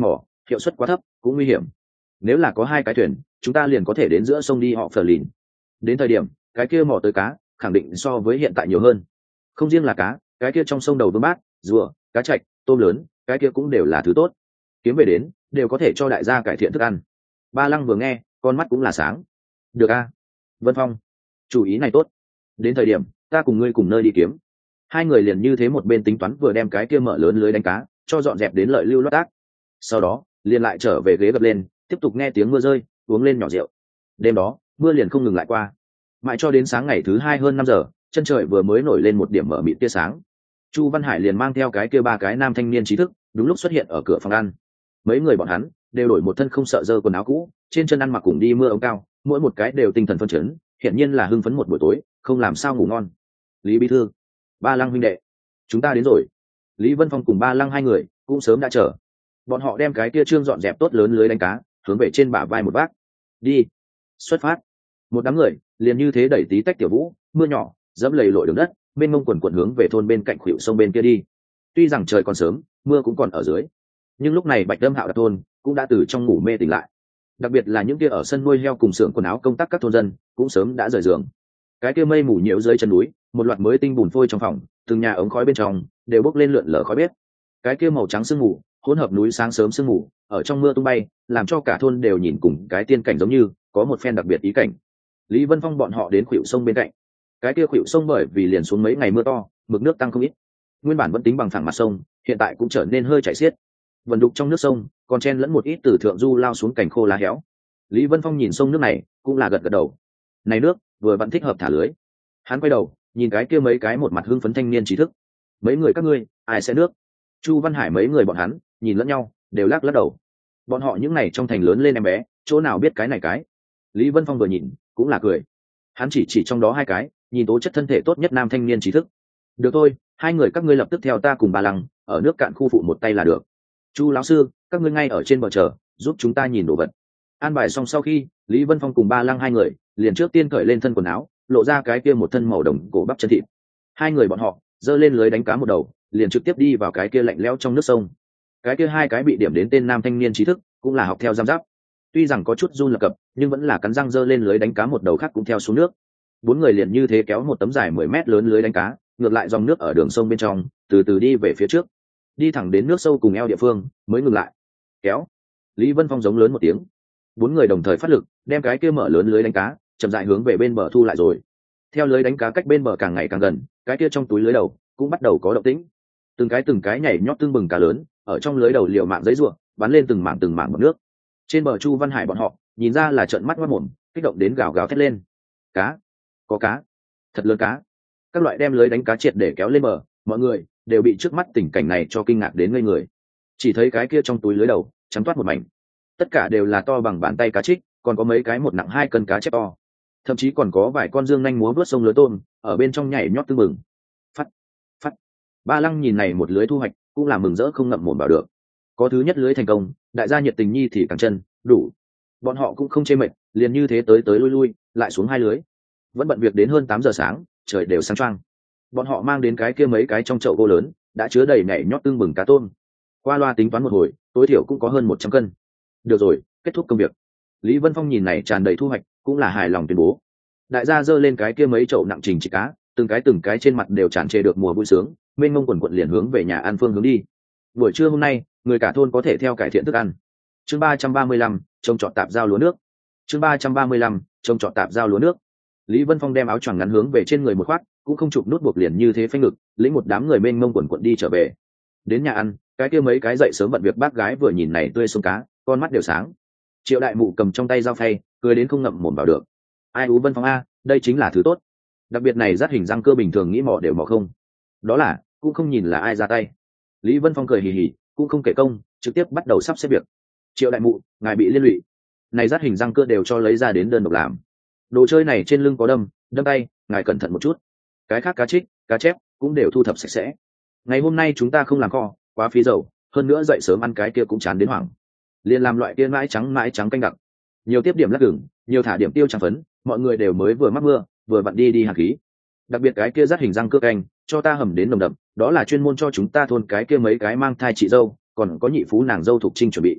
hiệu suất quá thấp cũng nguy hiểm. Nếu là có 2 cái thuyền chúng ta liền có thể đến giữa sông đi họ phờ lìn. Đến thời điểm cái kia mò tới cá khẳng định so với hiện tại nhiều hơn. Không riêng là cá, cái kia trong sông đầu vương bát, rùa, cá trạch, tôm lớn, cái kia cũng đều là thứ tốt, kiếm về đến đều có thể cho đại gia cải thiện thức ăn. Ba Lăng vừa nghe con mắt cũng là sáng. Được a, Vân Phong, chủ ý này tốt. Đến thời điểm ta cùng ngươi cùng nơi đi kiếm. Hai người liền như thế một bên tính toán vừa đem cái kia mở lớn lưới đánh cá cho dọn dẹp đến lợi lưu lót tác, sau đó liền lại trở về ghế gập lên tiếp tục nghe tiếng mưa rơi, uống lên nhỏ rượu. Đêm đó mưa liền không ngừng lại qua, mãi cho đến sáng ngày thứ 2 hơn 5 giờ, chân trời vừa mới nổi lên một điểm mở mịt tia sáng. Chu Văn Hải liền mang theo cái kia 3 cái nam thanh niên trí thức đúng lúc xuất hiện ở cửa phòng ăn. Mấy người bọn hắn đều đổi một thân không sợ dơ quần áo cũ, trên chân ăn mặc cùng đi mưa ống cao, mỗi một cái đều tinh thần phấn chấn, hiển nhiên là hưng phấn một buổi tối không làm sao ngủ ngon. Lý bí thư, Ba Lăng huynh đệ, chúng ta đến rồi. Lý Vân Phong cùng Ba Lăng hai người cũng sớm đã chờ. Bọn họ đem cái kia trương dọn dẹp tốt lớn lưới đánh cá hướng về trên bả vai một bác. Đi, xuất phát. Một đám người liền như thế đẩy tí tách tiểu vũ, mưa nhỏ dẫm lầy lội đường đất, bên mông quần quần hướng về thôn bên cạnh khuỷu sông bên kia đi. Tuy rằng trời còn sớm, mưa cũng còn ở dưới, nhưng lúc này Bạch Đâm Hạo Đạt thôn cũng đã từ trong ngủ mê tỉnh lại. Đặc biệt là những kia ở sân nuôi heo cùng xưởng quần áo công tác các thôn dân cũng sớm đã rời giường. Cái kia mây mù nhiễu dưới chân núi, một loạt mới tinh bùn phôi trong phòng, từng nhà ống khói bên trong đều bốc lên lượn lờ khói bếp. Cái kia màu trắng sương mù hỗn hợp núi sáng sớm sương mù ở trong mưa tung bay, làm cho cả thôn đều nhìn cùng cái tiên cảnh giống như có một phen đặc biệt ý cảnh. Lý Vân Phong bọn họ đến khuỷu sông bên cạnh. Cái kia khuỷu sông bởi vì liền xuống mấy ngày mưa to, mực nước tăng không ít. Nguyên bản vẫn tính bằng phẳng mặt sông, hiện tại cũng trở nên hơi chảy xiết. Vần đục trong nước sông còn chen lẫn một ít từ thượng du lao xuống cành khô lá héo. Lý Vân Phong nhìn sông nước này cũng là gật gật đầu. Này nước vừa vẫn thích hợp thả lưới. Hắn quay đầu nhìn cái kia mấy cái một mặt hưng phấn thanh niên trí thức. Mấy người các ngươi ai sẽ nước? Chu Văn Hải mấy người bọn hắn nhìn lẫn nhau đều lắc lắc đầu. Bọn họ những này trong thành lớn lên em bé chỗ nào biết cái này cái. Lý Vân Phong vừa nhìn cũng là cười. Hắn chỉ trong đó 2 cái nhìn tố chất thân thể tốt nhất nam thanh niên trí thức. Được thôi, 2 người các ngươi lập tức theo ta cùng Ba Lăng ở nước cạn khu phụ một tay là được. Chu lão sư, các ngươi ngay ở trên bờ chờ giúp chúng ta nhìn đồ vật. An bài xong sau khi, Lý Vân Phong cùng Ba Lăng 2 người liền trước tiên cởi lên thân quần áo, lộ ra cái kia một thân màu đồng cổ bắp chân thịt. 2 người bọn họ giơ lên lưới đánh cá một đầu, liền trực tiếp đi vào cái kia lạnh lẽo trong nước sông. Cái kia 2 cái bị điểm đến tên nam thanh niên trí thức cũng là học theo giam giáp. Tuy rằng có chút run lập cập, nhưng vẫn là cắn răng giơ lên lưới đánh cá một đầu khác cũng theo xuống nước. 4 người liền như thế kéo một tấm dài 10 mét lớn lưới đánh cá, ngược lại dòng nước ở đường sông bên trong, từ từ đi về phía trước, đi thẳng đến nước sâu cùng eo địa phương mới ngừng lại. Kéo. Lý Vân Phong giống lớn một tiếng. 4 người đồng thời phát lực, đem cái kia mở lớn lưới đánh cá chậm rãi hướng về bên bờ thu lại rồi. Theo lưới đánh cá cách bên bờ càng ngày càng gần, cái kia trong túi lưới đầu cũng bắt đầu có động tĩnh. Từng cái nhảy nhót tương bừng cá lớn ở trong lưới đầu liều mạng giấy rùa, bắn lên từng mảng bọt nước. Trên bờ Chu Văn Hải bọn họ nhìn ra là trợn mắt ngoác mồm, kích động đến gào gào thét lên. Cá, có cá, thật lớn cá. Các loại đem lưới đánh cá triệt để kéo lên bờ, mọi người đều bị trước mắt tình cảnh này cho kinh ngạc đến ngây người. Chỉ thấy cái kia trong túi lưới đầu trắng toát một mảnh, tất cả đều là to bằng bàn tay cá trích, còn có mấy cái một nặng 2 cân cá chép to, thậm chí còn có vài con dương nhanh múa vớt sông lưới tôm ở bên trong nhảy nhót tưng bừng. Phát phát. Ba Lăng nhìn này một lưới thu hoạch cũng là mừng rỡ không ngậm mồm vào được. Có thứ nhất lưới thành công, đại gia nhiệt tình nhi thì càng chân đủ. Bọn họ cũng không chê mệt, liền như thế tới lui lại xuống 2 lưới. Vẫn bận việc đến hơn 8 giờ sáng, trời đều sáng choang. Bọn họ mang đến cái kia mấy cái trong chậu gỗ lớn đã chứa đầy nhảy nhót tương bừng cá tôm. Qua loa tính toán một hồi, tối thiểu cũng có hơn 100 cân. Được rồi, kết thúc công việc. Lý Vân Phong nhìn này tràn đầy thu hoạch cũng là hài lòng tuyên bố. Đại gia giơ lên cái kia mấy chậu nặng trình chỉ cá, từng cái trên mặt đều tràn trề được mùa vui sướng, mênh mông quần quận liền hướng về nhà ăn phương hướng đi. Buổi trưa hôm nay người cả thôn có thể theo cải thiện thức ăn. Chương 335, trồng trọt tạp giao lúa nước. Chương 335, trồng trọt tạp giao lúa nước. Lý Vân Phong đem áo choàng ngắn hướng về trên người một khoác, cũng không chụp nút buộc liền như thế phanh ngực, lĩnh một đám người mênh mông quần quận đi trở về. Đến nhà ăn, cái kia mấy cái dậy sớm bận việc bác gái vừa nhìn này tươi sống cá, con mắt đều sáng. Triệu đại mụ cầm trong tay dao phay, cười đến không ngậm mồm vào được. Ai ú Vân Phong a, đây chính là thứ tốt. Đặc biệt này rát hình răng cơ bình thường nghĩ mò đều mò không. Đó là, cũng không nhìn là ai ra tay. Lý Vân Phong cười hì hì, cũng không kể công, trực tiếp bắt đầu sắp xếp việc. Triệu đại mụ, ngài bị liên lụy. Này rát hình răng cơ đều cho lấy ra đến đơn độc làm. Đồ chơi này trên lưng có đâm tay, ngài cẩn thận một chút. Cái khác cá trích, cá chép cũng đều thu thập sạch sẽ. Ngày hôm nay chúng ta không làm kho, quá phí dầu, hơn nữa dậy sớm ăn cái kia cũng chán đến hoảng. Liên làm loại kia mãi trắng canh đặc, nhiều tiếp điểm lát gừng, nhiều thả điểm tiêu trắng phấn, mọi người đều mới vừa mắc mưa, vừa vặn đi hạt khí. Đặc biệt cái kia rát hình răng cưa canh, cho ta hầm đến nồng đậm, đó là chuyên môn cho chúng ta thôn cái kia mấy cái mang thai chị dâu, còn có nhị phú nàng dâu thuộc trinh chuẩn bị.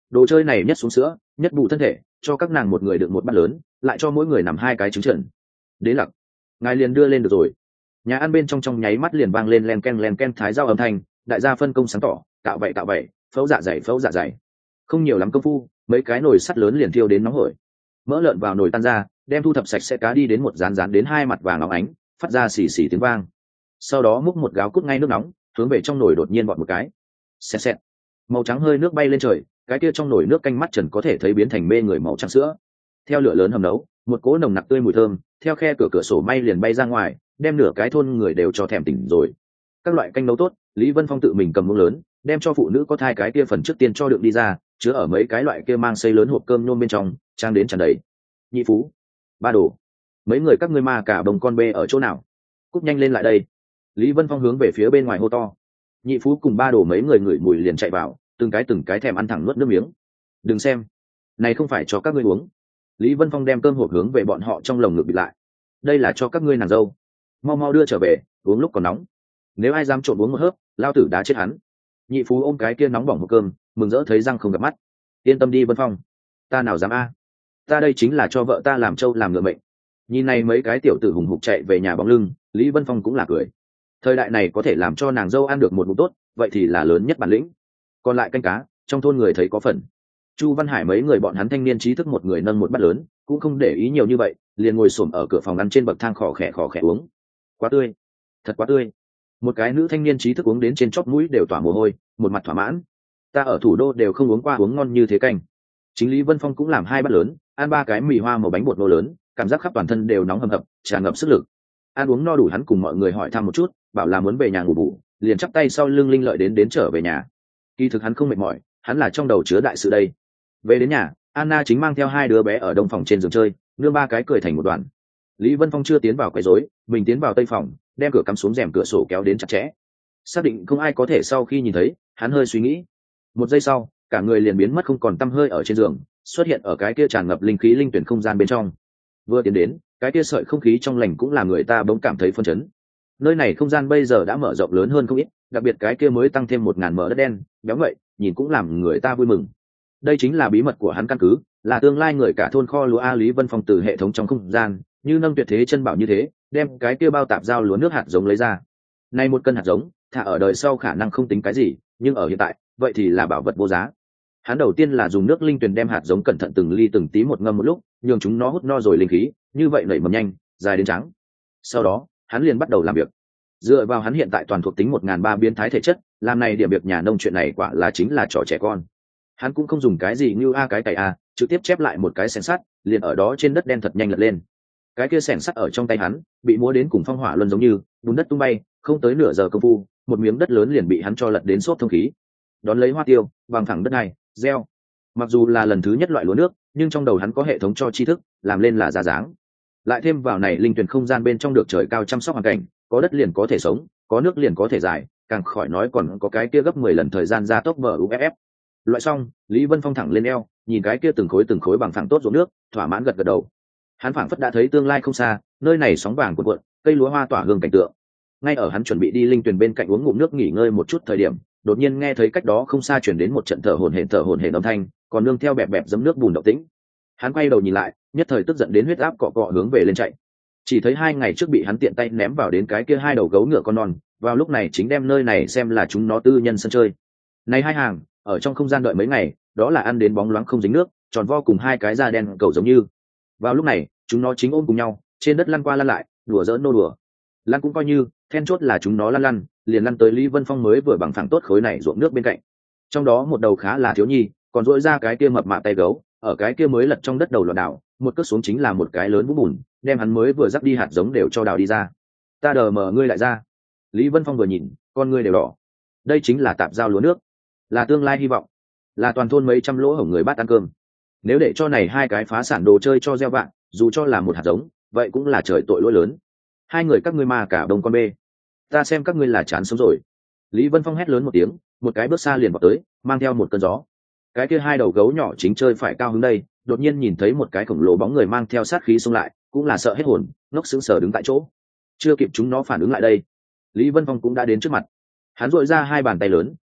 đồ chơi này nhất xuống sữa nhất bù thân thể, cho các nàng một người được một bát lớn, lại cho mỗi người nằm hai cái trứng trần. Đế lặc, ngài liền đưa lên được rồi. Nhà ăn bên trong nháy mắt liền vang lên len ken thái dao âm thanh, đại gia phân công sáng tỏ, cạo vậy, phẫu dạ dày. Không nhiều lắm công phu, mấy cái nồi sắt lớn liền thiêu đến nóng hổi. Mỡ lợn vào nồi tan ra, đem thu thập sạch sẽ cá đi đến một rán đến hai mặt vàng óng ánh, phát ra xì xì tiếng vang. Sau đó múc một gáo cút ngay nước nóng, hướng về trong nồi đột nhiên vọt một cái. Xẹt xẹt. Màu trắng hơi nước bay lên trời, cái kia trong nồi nước canh mắt trần có thể thấy biến thành mê người màu trắng sữa. Theo lửa lớn hầm nấu, một cỗ nồng nặc tươi mùi thơm theo khe cửa sổ may liền bay ra ngoài, đem nửa cái thôn người đều cho thèm tỉnh rồi. Các loại canh nấu tốt, Lý Vân Phong tự mình cầm muỗng lớn, đem cho phụ nữ có thai cái kia phần trước tiên cho đựng đi ra, chứa ở mấy cái loại kia mang xây lớn hộp cơm nhôm bên trong, trang đến tràn đầy. Nhị Phú, Ba Đồ, mấy người các ngươi ma cả bồng con bê ở chỗ nào? Cúp nhanh lên lại đây. Lý Vân Phong hướng về phía bên ngoài hô to. Nhị Phú cùng Ba Đồ mấy người ngửi mùi liền chạy vào, từng cái thèm ăn thẳng nuốt nước miếng. Đừng xem, này không phải cho các ngươi uống. Lý Vân Phong đem cơm hộp hướng về bọn họ trong lồng ngực bịt lại. Đây là cho các ngươi nàng dâu, mau đưa trở về, uống lúc còn nóng. Nếu ai dám trộn uống một hớp, lao tử đá chết hắn. Nhị Phú ôm cái kia nóng bỏng hộp cơm, mừng rỡ thấy răng không gặp mắt. Yên tâm đi Vân Phong, ta nào dám a? Ta đây chính là cho vợ ta làm trâu làm ngựa mệnh. Nhìn này mấy cái tiểu tử hùng hục chạy về nhà bóng lưng, Lý Vân Phong cũng là cười. Thời đại này có thể làm cho nàng dâu ăn được một bụng tốt, vậy thì là lớn nhất bản lĩnh. Còn lại canh cá, trong thôn người thấy có phần. Chu Văn Hải mấy người bọn hắn thanh niên trí thức một người nâng một bát lớn, cũng không để ý nhiều như vậy, liền ngồi xổm ở cửa phòng ăn trên bậc thang khò khẽ uống. Quá tươi, thật quá tươi. Một cái nữ thanh niên trí thức uống đến trên chóp mũi đều tỏa mồ hôi, một mặt thỏa mãn. Ta ở thủ đô đều không uống qua uống ngon như thế canh. Chính Lý Vân Phong cũng làm hai bát lớn, ăn ba cái mì hoa màu bánh bột nô lớn, cảm giác khắp toàn thân đều nóng hầm hập, tràn ngập sức lực. Ăn uống no đủ, hắn cùng mọi người hỏi thăm một chút, bảo là muốn về nhà ngủ bù, liền chắp tay sau lưng linh lợi đến trở về nhà. Kỳ thực hắn không mệt mỏi, hắn là trong đầu chứa đại sự đây. Về đến nhà, Anna chính mang theo hai đứa bé ở đông phòng trên giường chơi, nương ba cái cười thành một đoàn. Lý Vân Phong chưa tiến vào quấy rối, mình tiến vào tây phòng, đem cửa cắm xuống rèm cửa sổ kéo đến chặt chẽ. Xác định không ai có thể sau khi nhìn thấy, hắn hơi suy nghĩ. Một giây sau, cả người liền biến mất không còn tăm hơi ở trên giường, xuất hiện ở cái kia tràn ngập linh khí linh tuyển không gian bên trong. Vừa tiến đến, cái kia sợi không khí trong lành cũng làm người ta bỗng cảm thấy phân chấn. Nơi này không gian bây giờ đã mở rộng lớn hơn không ít, đặc biệt cái kia mới tăng thêm 1000 mỡ đất đen, béo ngậy, nhìn cũng làm người ta vui mừng. Đây chính là bí mật của hắn căn cứ, là tương lai người cả thôn kho lúa A. Lý Vân Phong từ hệ thống trong không gian, như nâng tuyệt thế chân bảo như thế, đem cái kia bao tạp giao lúa nước hạt giống lấy ra. Nay một cân hạt giống, thả ở đời sau khả năng không tính cái gì, nhưng ở hiện tại, vậy thì là bảo vật vô giá. Hắn đầu tiên là dùng nước linh tuyền đem hạt giống cẩn thận từng ly từng tí một ngâm một lúc, nhường chúng nó hút no rồi linh khí, như vậy nảy mầm nhanh, dài đến trắng. Sau đó, hắn liền bắt đầu làm việc. Dựa vào hắn hiện tại toàn thuộc tính 1003 biến thái thể chất, làm này điểm việc nhà nông chuyện này quả là chính là trò trẻ con. Hắn cũng không dùng cái gì như cái cày trực tiếp chép lại một cái xẻng sắt, liền ở đó trên đất đen thật nhanh lật lên. Cái kia xẻng sắt ở trong tay hắn, bị múa đến cùng phong hỏa luân giống như, bùn đất tung bay, không tới nửa giờ công phu, một miếng đất lớn liền bị hắn cho lật đến xốp thông khí. Đón lấy hoa tiêu, bằng thẳng đất này, gieo. Mặc dù là lần thứ nhất loại lúa nước, nhưng trong đầu hắn có hệ thống cho tri thức, làm lên là ra dáng. Lại thêm vào này linh tuyển không gian bên trong được trời cao chăm sóc hoàn cảnh, có đất liền có thể sống, có nước liền có thể dài, càng khỏi nói còn có cái kia gấp 10 lần thời gian gia tốc MUFF. Loại xong, Lý Vân Phong thẳng lên eo, nhìn cái kia từng khối bằng phẳng tốt ruộng nước, thỏa mãn gật đầu. Hắn phảng phất đã thấy tương lai không xa, nơi này sóng vàng cuộn cuộn, cây lúa hoa tỏa hương cảnh tượng. Ngay ở hắn chuẩn bị đi linh tuyển bên cạnh uống ngụm nước nghỉ ngơi một chút thời điểm, đột nhiên nghe thấy cách đó không xa truyền đến một trận thở hổn hển âm thanh, còn nương theo bẹp giấm nước bùn động tĩnh. Hắn quay đầu nhìn lại, nhất thời tức giận đến huyết áp cọ hướng về lên chạy. Chỉ thấy 2 ngày trước bị hắn tiện tay ném vào đến cái kia hai đầu gấu ngựa con non, vào lúc này chính đem nơi này xem là chúng nó tư nhân sân chơi. Này hai hàng, ở trong không gian đợi mấy ngày, đó là ăn đến bóng loáng không dính nước, tròn vo cùng hai cái da đen cầu giống như. Vào lúc này, chúng nó chính ôm cùng nhau, trên đất lăn qua lăn lại, đùa giỡn nô đùa. Lăn cũng coi như, then chốt là chúng nó lăn, liền lăn tới Lý Vân Phong mới vừa bằng phẳng tốt khối này ruộng nước bên cạnh. Trong đó một đầu khá là thiếu nhi, còn duỗi ra cái kia mập mạp tay gấu, ở cái kia mới lật trong đất đầu loạn đảo, một cước xuống chính là một cái lớn vũ bùn, đem hắn mới vừa rắc đi hạt giống đều cho đào đi ra. Ta đờ mờ ngươi lại ra. Lý Vân Phong vừa nhìn, con ngươi đều đỏ. Đây chính là tạp giao lúa nước, là tương lai hy vọng, là toàn thôn mấy trăm lỗ hổng người bát ăn cơm. Nếu để cho này hai cái phá sản đồ chơi cho gieo vạn, dù cho là một hạt giống, vậy cũng là trời tội lỗi lớn. Hai người các ngươi mà cả đông con bê, ta xem các ngươi là chán sống rồi. Lý Vân Phong hét lớn một tiếng, một cái bước xa liền vào tới, mang theo một cơn gió. Cái kia hai đầu gấu nhỏ chính chơi phải cao hứng đây, đột nhiên nhìn thấy một cái khổng lồ bóng người mang theo sát khí xông lại, cũng là sợ hết hồn, ngốc sững sờ đứng tại chỗ. Chưa kịp chúng nó phản ứng lại đây, Lý Vân Phong cũng đã đến trước mặt. Hắn duỗi ra hai bàn tay lớn,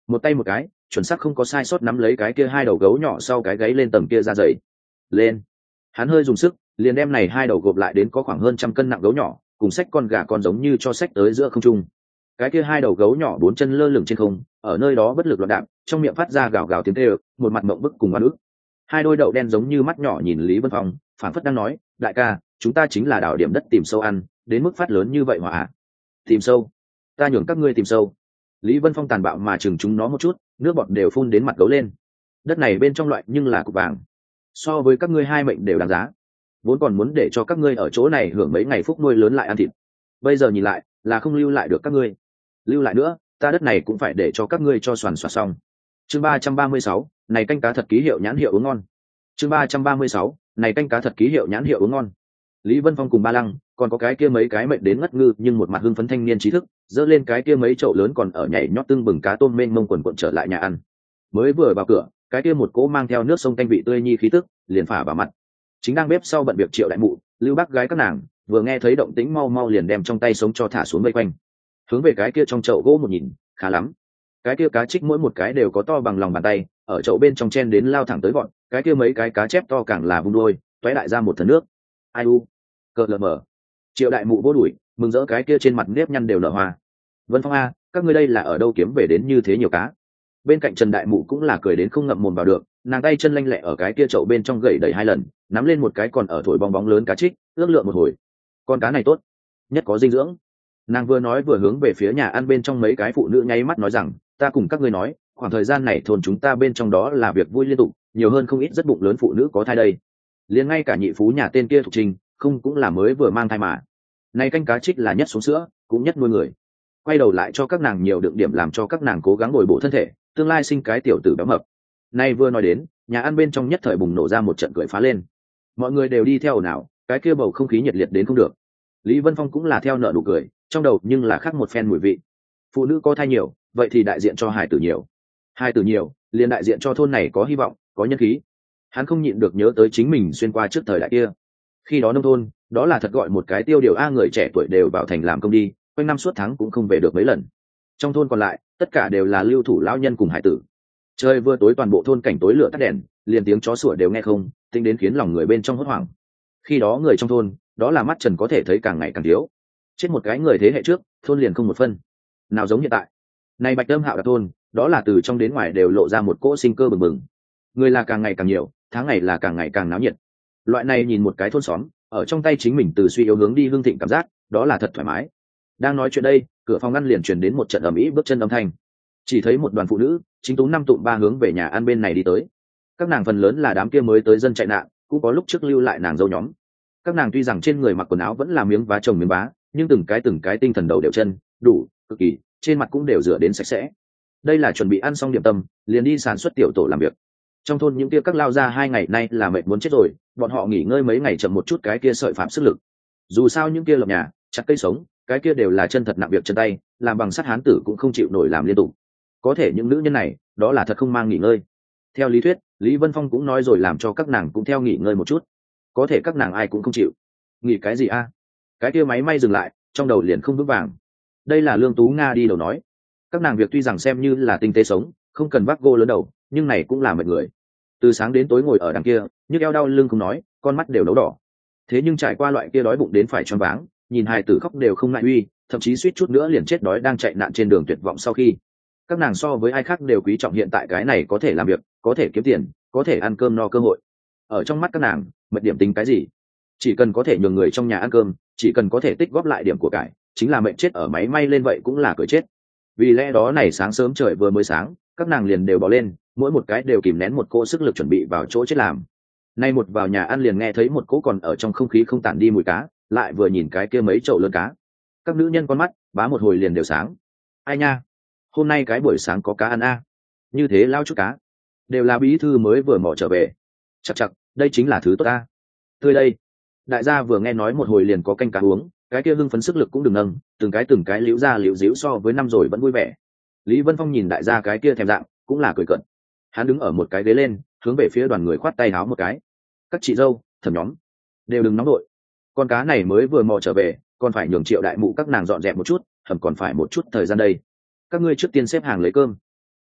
một tay một cái chuẩn xác không có sai sót nắm lấy cái kia hai đầu gấu nhỏ sau cái gáy lên tầm kia ra dày lên. Hắn hơi dùng sức liền đem này hai đầu gộp lại đến có khoảng hơn 100 cân nặng gấu nhỏ cùng xách con gà con giống như cho xách tới giữa không trung. Cái kia hai đầu gấu nhỏ 4 chân lơ lửng trên không, ở nơi đó bất lực loạn đạp, trong miệng phát ra gào gào tiếng kêu, một mặt mộng bức cùng oan ức. Hai đôi đậu đen giống như mắt nhỏ nhìn Lý Vân Phong, phảng phất đang nói, đại ca, chúng ta chính là đào điểm đất tìm sâu ăn, đến mức phát lớn như vậy hỏa ạ. Tìm sâu? Ta nhường các ngươi tìm sâu. Lý Vân Phong tàn bạo mà chừng chúng nó một chút, nước bọt đều phun đến mặt gấu lên. Đất này bên trong loại nhưng là cục vàng, so với các ngươi hai mệnh đều đáng giá. Vốn còn muốn để cho các ngươi ở chỗ này hưởng mấy ngày phúc nuôi lớn lại ăn thịt, bây giờ nhìn lại là không lưu lại được các ngươi. Lưu lại nữa, ta đất này cũng phải để cho các ngươi cho soàn soạt xong. Chương 336, này canh cá thật ký hiệu nhãn hiệu uống ngon. Chương 336, này canh cá thật ký hiệu nhãn hiệu uống ngon. Lý Vân Phong cùng Ba Lăng, còn có cái kia mấy cái mệnh đến ngất ngư nhưng một mặt hưng phấn thanh niên trí thức, dơ lên cái kia mấy chậu lớn còn ở nhảy nhót tưng bừng cá tôm mênh mông quần quần trở lại nhà ăn. Mới vừa vào cửa, cái kia một cỗ mang theo nước sông canh vị tươi nhi khí tức, liền phả vào mặt. Chính đang bếp sau bận việc Triệu đại mụ, Lưu Bác gái các nàng, vừa nghe thấy động tĩnh mau mau liền đem trong tay sống cho thả xuống vây quanh. Hướng về cái kia trong chậu gỗ một nhìn, khá lắm. Cái kia cá trích mỗi một cái đều có to bằng lòng bàn tay, ở chậu bên trong chen đến lao thẳng tới gọn, cái kia mấy cái cá chép to càng là vung đuôi, toé đại ra một thần nước. Ai u, cờ lờ mờ. Triệu đại mụ vô đuổi, mừng rỡ cái kia trên mặt nếp nhăn đều nở hoa. Vân Phong a, các ngươi đây là ở đâu kiếm về đến như thế nhiều cá? Bên cạnh Trần đại mụ cũng là cười đến không ngậm mồm vào được, nàng tay chân lanh lẹ ở cái kia chậu bên trong gậy đẩy 2 lần, nắm lên một cái còn ở thổi bong bóng lớn cá trích, ước lượng một hồi. Con cá này tốt, nhất có dinh dưỡng. Nàng vừa nói vừa hướng về phía nhà ăn bên trong mấy cái phụ nữ nháy mắt nói rằng, ta cùng các ngươi nói, khoảng thời gian này thôn chúng ta bên trong đó là việc vui liên tục, nhiều hơn không ít rất bụng lớn phụ nữ có thai đây. Liền ngay cả nhị phú nhà tên kia Thục Trình, không cũng là mới vừa mang thai mà. Này canh cá trích là nhất xuống sữa, cũng nhất nuôi người. Quay đầu lại cho các nàng nhiều đựng điểm làm cho các nàng cố gắng bồi bổ thân thể, tương lai sinh cái tiểu tử béo mập. Nay vừa nói đến, nhà ăn bên trong nhất thời bùng nổ ra một trận cười phá lên. Mọi người đều đi theo ồn ào, cái kia bầu không khí nhiệt liệt đến không được. Lý Vân Phong cũng là theo nợ nụ cười, trong đầu nhưng là khác một phen mùi vị. Phụ nữ có thai nhiều, vậy thì đại diện cho hài tử nhiều. Hài tử nhiều, liền đại diện cho thôn này có hy vọng, có nhân khí. Hắn không nhịn được nhớ tới chính mình xuyên qua trước thời đại kia. Khi đó nông thôn, đó là thật gọi một cái tiêu điều a, người trẻ tuổi đều vào thành làm công đi, quanh năm suốt tháng cũng không về được mấy lần. Trong thôn còn lại, tất cả đều là lưu thủ lão nhân cùng hải tử. Trời vừa tối toàn bộ thôn cảnh tối lửa tắt đèn, liền tiếng chó sủa đều nghe không, tính đến khiến lòng người bên trong hốt hoảng. Khi đó người trong thôn, đó là mắt trần có thể thấy càng ngày càng thiếu. Chết một cái người thế hệ trước, thôn liền không một phân. Nào giống hiện tại. Này Bạch Âm Hạo Đạt thôn, đó là từ trong đến ngoài đều lộ ra một cỗ sinh cơ bừng bừng. Người là càng ngày càng nhiều, tháng ngày là càng ngày càng náo nhiệt. Loại này nhìn một cái thôn xóm, ở trong tay chính mình từ suy yếu hướng đi hương thịnh cảm giác, đó là thật thoải mái. Đang nói chuyện đây, cửa phòng ngăn liền truyền đến một trận ầm ĩ bước chân âm thanh. Chỉ thấy một đoàn phụ nữ chính tú 5 tụm 3 hướng về nhà ăn bên này đi tới. Các nàng phần lớn là đám kia mới tới dân chạy nạn, cũng có lúc trước lưu lại nàng dâu nhóm. Các nàng tuy rằng trên người mặc quần áo vẫn là miếng vá chồng miếng vá, nhưng từng cái tinh thần đầu đều chân đủ cực kỳ, trên mặt cũng đều rửa đến sạch sẽ. Đây là chuẩn bị ăn xong điểm tâm, liền đi sản xuất tiểu tổ làm việc. Trong thôn những kia các lao ra 2 ngày nay là mệt muốn chết rồi, bọn họ nghỉ ngơi mấy ngày chậm một chút cái kia sợi phạm sức lực. Dù sao những kia lập nhà chặt cây sống, cái kia đều là chân thật nặng việc chân tay, làm bằng sắt hán tử cũng không chịu nổi làm liên tục. Có thể những nữ nhân này, đó là thật không mang nghỉ ngơi. Theo lý thuyết, Lý Vân Phong cũng nói rồi làm cho các nàng cũng theo nghỉ ngơi một chút. Có thể các nàng ai cũng không chịu. Nghỉ cái gì a? Cái kia máy may dừng lại, trong đầu liền không vững vàng. Đây là Lương Tú Nga đi đầu nói. Các nàng việc tuy rằng xem như là tinh tế sống, không cần vác gô lớn đầu, nhưng này cũng là mệt người. Từ sáng đến tối ngồi ở đằng kia, nhức eo đau lưng không nói, con mắt đều nấu đỏ. Thế nhưng trải qua loại kia đói bụng đến phải choáng váng, nhìn hài tử khóc đều không ngại uy, thậm chí suýt chút nữa liền chết đói đang chạy nạn trên đường tuyệt vọng sau khi. Các nàng so với ai khác đều quý trọng hiện tại cái này có thể làm việc, có thể kiếm tiền, có thể ăn cơm no cơ hội. Ở trong mắt các nàng, mệt điểm tính cái gì? Chỉ cần có thể nhường người trong nhà ăn cơm, chỉ cần có thể tích góp lại điểm của cải, chính là mệnh chết ở máy may lên vậy cũng là cười chết. Vì lẽ đó này sáng sớm trời vừa mới sáng, các nàng liền đều bỏ lên, mỗi một cái đều kìm nén một cỗ sức lực chuẩn bị vào chỗ chết làm. Nay một vào nhà ăn liền nghe thấy một cỗ còn ở trong không khí không tản đi mùi cá, lại vừa nhìn cái kia mấy chậu lớn cá. Các nữ nhân con mắt bá một hồi liền đều sáng. Ai nha, hôm nay cái buổi sáng có cá ăn a. Như thế lao chút cá, đều là bí thư mới vừa mò trở về. Chắc chắc, đây chính là thứ tốt a. Tươi đây. Đại gia vừa nghe nói một hồi liền có canh cá uống, cái kia hưng phấn sức lực cũng đừng nâng, từng cái liễu ra liễu díu so với năm rồi vẫn vui vẻ. Lý Vân Phong nhìn đại gia cái kia thèm dạng, cũng là cười cợt. Hắn đứng ở một cái ghế lên, hướng về phía đoàn người khoát tay háo một cái. Các chị dâu, thẩm nhóm, đều đừng nóng đội. Con cá này mới vừa mò trở về, còn phải nhường Triệu đại mụ các nàng dọn dẹp một chút, hầm còn phải một chút thời gian đây. Các ngươi trước tiên xếp hàng lấy cơm.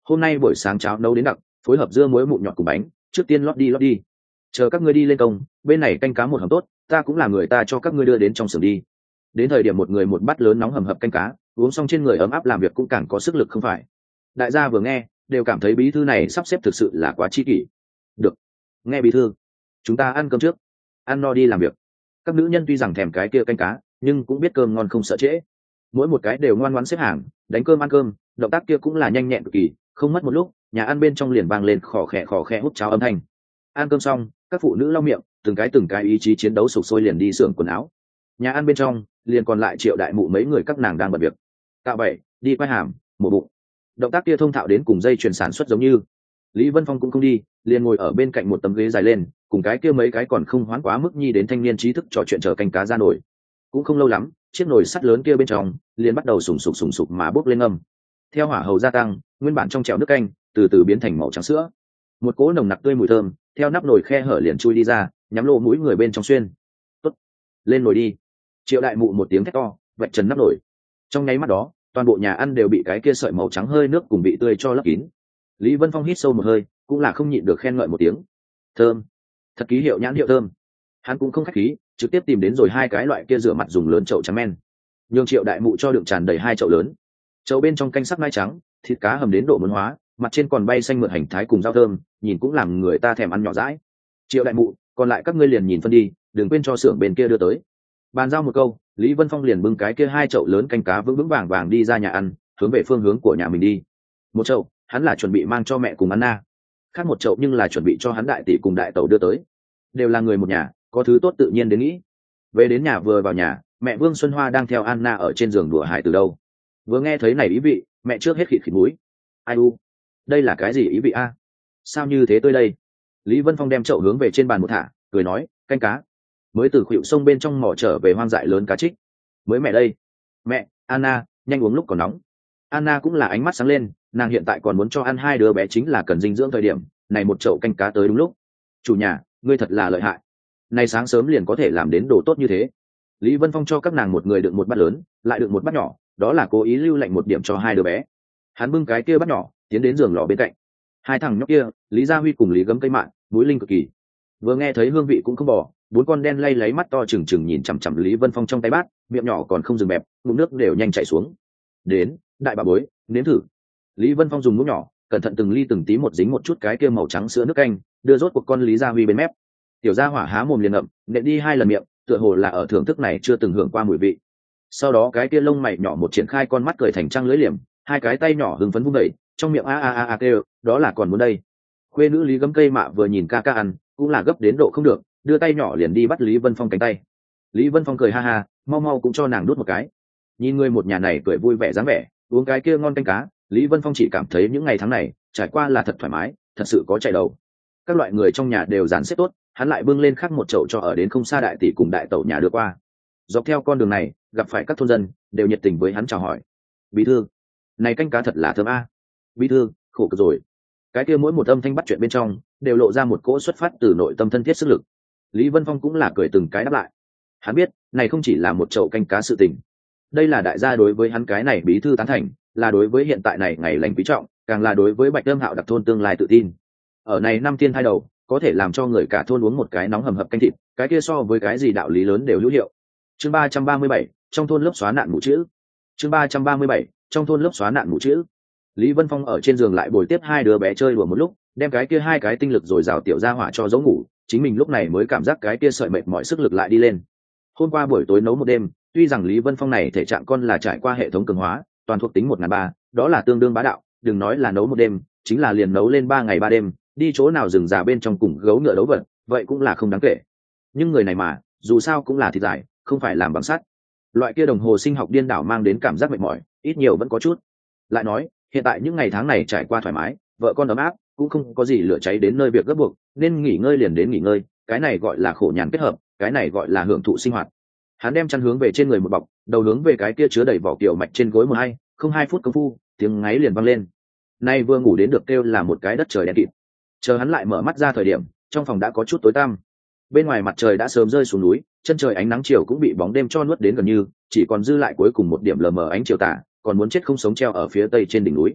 hôm nay buổi sáng cháo nấu đến đặc, phối hợp dưa muối mụn nhọt cùng bánh, trước tiên lót đi, chờ các ngươi đi lên công, bên này canh cá một hầm tốt, ta cũng là người ta cho các ngươi đưa đến trong xưởng đi. Đến thời điểm một người một bát lớn nóng hầm hập canh cá, uống xong trên người ấm áp, làm việc cũng càng có sức lực không phải? Đại gia vừa nghe đều cảm thấy bí thư này sắp xếp thực sự là quá chi kỷ. Được, nghe bí thư, chúng ta ăn cơm trước, ăn no đi làm việc. Các nữ nhân tuy rằng thèm cái kia canh cá, nhưng cũng biết cơm ngon không sợ trễ, mỗi một cái đều ngoan ngoãn xếp hàng đánh cơm ăn cơm, động tác kia cũng là nhanh nhẹn cực kỳ. Không mất một lúc, nhà ăn bên trong liền vang lên khò khè hút cháo âm thanh. Ăn cơm xong, các phụ nữ lau miệng, từng cái ý chí chiến đấu sục sôi liền đi xưởng quần áo. Nhà ăn bên trong liền còn lại Triệu đại mụ mấy người các nàng đang bận việc cạo bậy, đi quay hàm, mổ bụng. Động tác kia thông thạo đến cùng dây chuyền sản xuất giống như. Lý Vân Phong cũng không đi, liền ngồi ở bên cạnh một tấm ghế dài lên, cùng cái kia mấy cái còn không hoán quá mức nhi đến thanh niên trí thức trò chuyện chờ canh cá ra nổi. Cũng không lâu lắm, chiếc nồi sắt lớn kia bên trong liền bắt đầu sùng sục mà bốc lên ngâm. Theo hỏa hầu gia tăng, nguyên bản trong chèo nước canh từ từ biến thành màu trắng sữa. Một cỗ nồng nặc tươi mùi thơm theo nắp nồi khe hở liền chui đi ra, nhắm lỗ mũi người bên trong xuyên. Tốt, lên nồi đi. Triệu đại mụ một tiếng thét to, vạch trần nắp nồi. Trong nháy mắt đó, toàn bộ nhà ăn đều bị cái kia sợi màu trắng hơi nước cùng vị tươi cho lấp kín. Lý Vân Phong hít sâu một hơi, cũng là không nhịn được khen ngợi một tiếng. Thơm, thật ký hiệu nhãn hiệu thơm. Hắn cũng không khách khí, trực tiếp tìm đến rồi hai cái loại kia rửa mặt dùng lớn chậu trắng men, nhường Triệu đại mụ cho đựng tràn đầy hai chậu lớn. Chậu bên trong canh sắc mai trắng, thịt cá hầm đến độ muốn hóa, mặt trên còn bay xanh mượt hành thái cùng rau thơm, nhìn cũng làm người ta thèm ăn nhỏ dãi. Triệu đại mụ, còn lại các ngươi liền nhìn phân đi, đừng quên cho xưởng bên kia đưa tới. Bàn giao một câu, Lý Vân Phong liền bưng cái kia hai chậu lớn canh cá vững vàng đi ra nhà ăn, hướng về phương hướng của nhà mình đi. Một chậu hắn là chuẩn bị mang cho mẹ cùng Anna, khác một chậu nhưng là chuẩn bị cho hắn đại tỷ cùng đại tẩu đưa tới. Đều là người một nhà, có thứ tốt tự nhiên đến nghĩ. Về đến nhà vừa vào nhà, mẹ Vương Xuân Hoa đang theo Anna ở trên giường đùa hài từ đâu. Vừa nghe thấy này ý vị, mẹ trước hết khịt mũi. Ai u, đây là cái gì ý vị a? Sao như thế tôi đây? Lý Vân Phong đem chậu hướng về trên bàn một thả, cười nói, canh cá mới từ khuỵu sông bên trong mò trở về hoang dại lớn cá trích. Mới mẹ đây. Mẹ, Anna, nhanh uống lúc còn nóng. Anna cũng là ánh mắt sáng lên, nàng hiện tại còn muốn cho ăn hai đứa bé chính là cần dinh dưỡng thời điểm, này một chậu canh cá tới đúng lúc. Chủ nhà, ngươi thật là lợi hại. Này sáng sớm liền có thể làm đến đồ tốt như thế. Lý Vân Phong cho các nàng một người đựng một bát lớn, lại đựng một bát nhỏ, đó là cố ý lưu lệnh một điểm cho hai đứa bé. Hắn bưng cái kia bát nhỏ, tiến đến giường lò bên cạnh. Hai thằng nhóc kia, Lý Gia Huy cùng Lý Gấm cây mạn, mũi linh cực kỳ. Vừa nghe thấy hương vị cũng không bỏ, bốn con đen lay lấy mắt to trừng trừng nhìn chằm chằm Lý Vân Phong trong tay bát, miệng nhỏ còn không dừng bẹp, ngụm nước đều nhanh chảy xuống. Đến, đại bà bối, nếm thử. Lý Vân Phong dùng muỗng nhỏ, cẩn thận từng ly từng tí một dính một chút cái kia màu trắng sữa nước canh, đưa rốt cuộc con Lý Gia Huy bên mép. Tiểu Gia Hỏa há mồm liền ngậm, nện đi hai lần miệng, tựa hồ là ở thưởng thức này chưa từng hưởng qua mùi vị. Sau đó cái kia lông mày nhỏ một triển khai con mắt cười thành trăng lưỡi liềm, hai cái tay nhỏ hưng phấn vung đẩy, trong miệng a kêu, đó là còn muốn đây. Khuê nữ Lý Gấm cây mạ vừa nhìn ca ca ăn, cũng là gấp đến độ không được, đưa tay nhỏ liền đi bắt Lý Vân Phong cánh tay. Lý Vân Phong cười ha ha, mau cũng cho nàng đút một cái. Nhìn người một nhà này cười vui vẻ dáng vẻ, uống cái kia ngon canh cá, Lý Vân Phong chỉ cảm thấy những ngày tháng này trải qua là thật thoải mái, thật sự có chạy đầu. Các loại người trong nhà đều dàn xếp tốt, hắn lại bưng lên khác một chậu cho ở đến không xa đại tỷ cùng đại tẩu nhà đưa qua. Dọc theo con đường này gặp phải các thôn dân đều nhiệt tình với hắn chào hỏi. Bí thư, này canh cá thật là thơm a. Bí thư, khổ cực rồi. Cái kia mỗi một âm thanh bắt chuyện bên trong đều lộ ra một cỗ xuất phát từ nội tâm thân thiết sức lực. Lý Vân Phong cũng là cười từng cái đáp lại. Hắn biết này không chỉ là một chậu canh cá sự tình, đây là đại gia đối với hắn cái này bí thư tán thành, là đối với hiện tại này ngày lành quý trọng, càng là đối với Bạch Lâm Hạo đặc thôn tương lai tự tin. Ở này năm tiên thai đầu có thể làm cho người cả thôn uống một cái nóng hầm hập canh thịt, cái kia so với cái gì đạo lý lớn đều hữu hiệu. Chương 337, trong thôn lớp xóa nạn mù chữ. Chương 337, trong thôn lớp xóa nạn mù chữ. Lý Vân Phong ở trên giường lại bồi tiếp hai đứa bé chơi đùa một lúc, đem cái kia hai cái tinh lực rồi rào tiểu gia hỏa cho giấu ngủ, chính mình lúc này mới cảm giác cái kia sợi mệt mọi sức lực lại đi lên. Hôm qua buổi tối nấu một đêm, tuy rằng Lý Vân Phong này thể trạng con là trải qua hệ thống cường hóa, toàn thuộc tính 1.300, đó là tương đương bá đạo, đừng nói là nấu một đêm, chính là liền nấu lên 3 ngày 3 đêm, đi chỗ nào rừng già bên trong cùng gấu ngựa đấu vật, vậy cũng là không đáng kể. Nhưng người này mà, dù sao cũng là thịt giải, không phải làm bằng sắt. Loại kia đồng hồ sinh học điên đảo mang đến cảm giác mệt mỏi, ít nhiều vẫn có chút. Lại nói, hiện tại những ngày tháng này trải qua thoải mái, vợ con ấm áp, cũng không có gì lửa cháy đến nơi việc gấp buộc, nên nghỉ ngơi liền đến nghỉ ngơi, cái này gọi là khổ nhàn kết hợp, cái này gọi là hưởng thụ sinh hoạt. Hắn đem chăn hướng về trên người một bọc, đầu hướng về cái kia chứa đầy vỏ kiểu mạch trên gối không hai phút công phu, tiếng ngáy liền vang lên. Nay vừa ngủ đến được kêu là một cái đất trời đen kịt. Chờ hắn lại mở mắt ra thời điểm, trong phòng đã có chút tối tăm. Bên ngoài mặt trời đã sớm rơi xuống núi, chân trời ánh nắng chiều cũng bị bóng đêm cho nuốt đến gần như, chỉ còn dư lại cuối cùng một điểm lờ mờ ánh chiều tà, còn muốn chết không sống treo ở phía tây trên đỉnh núi.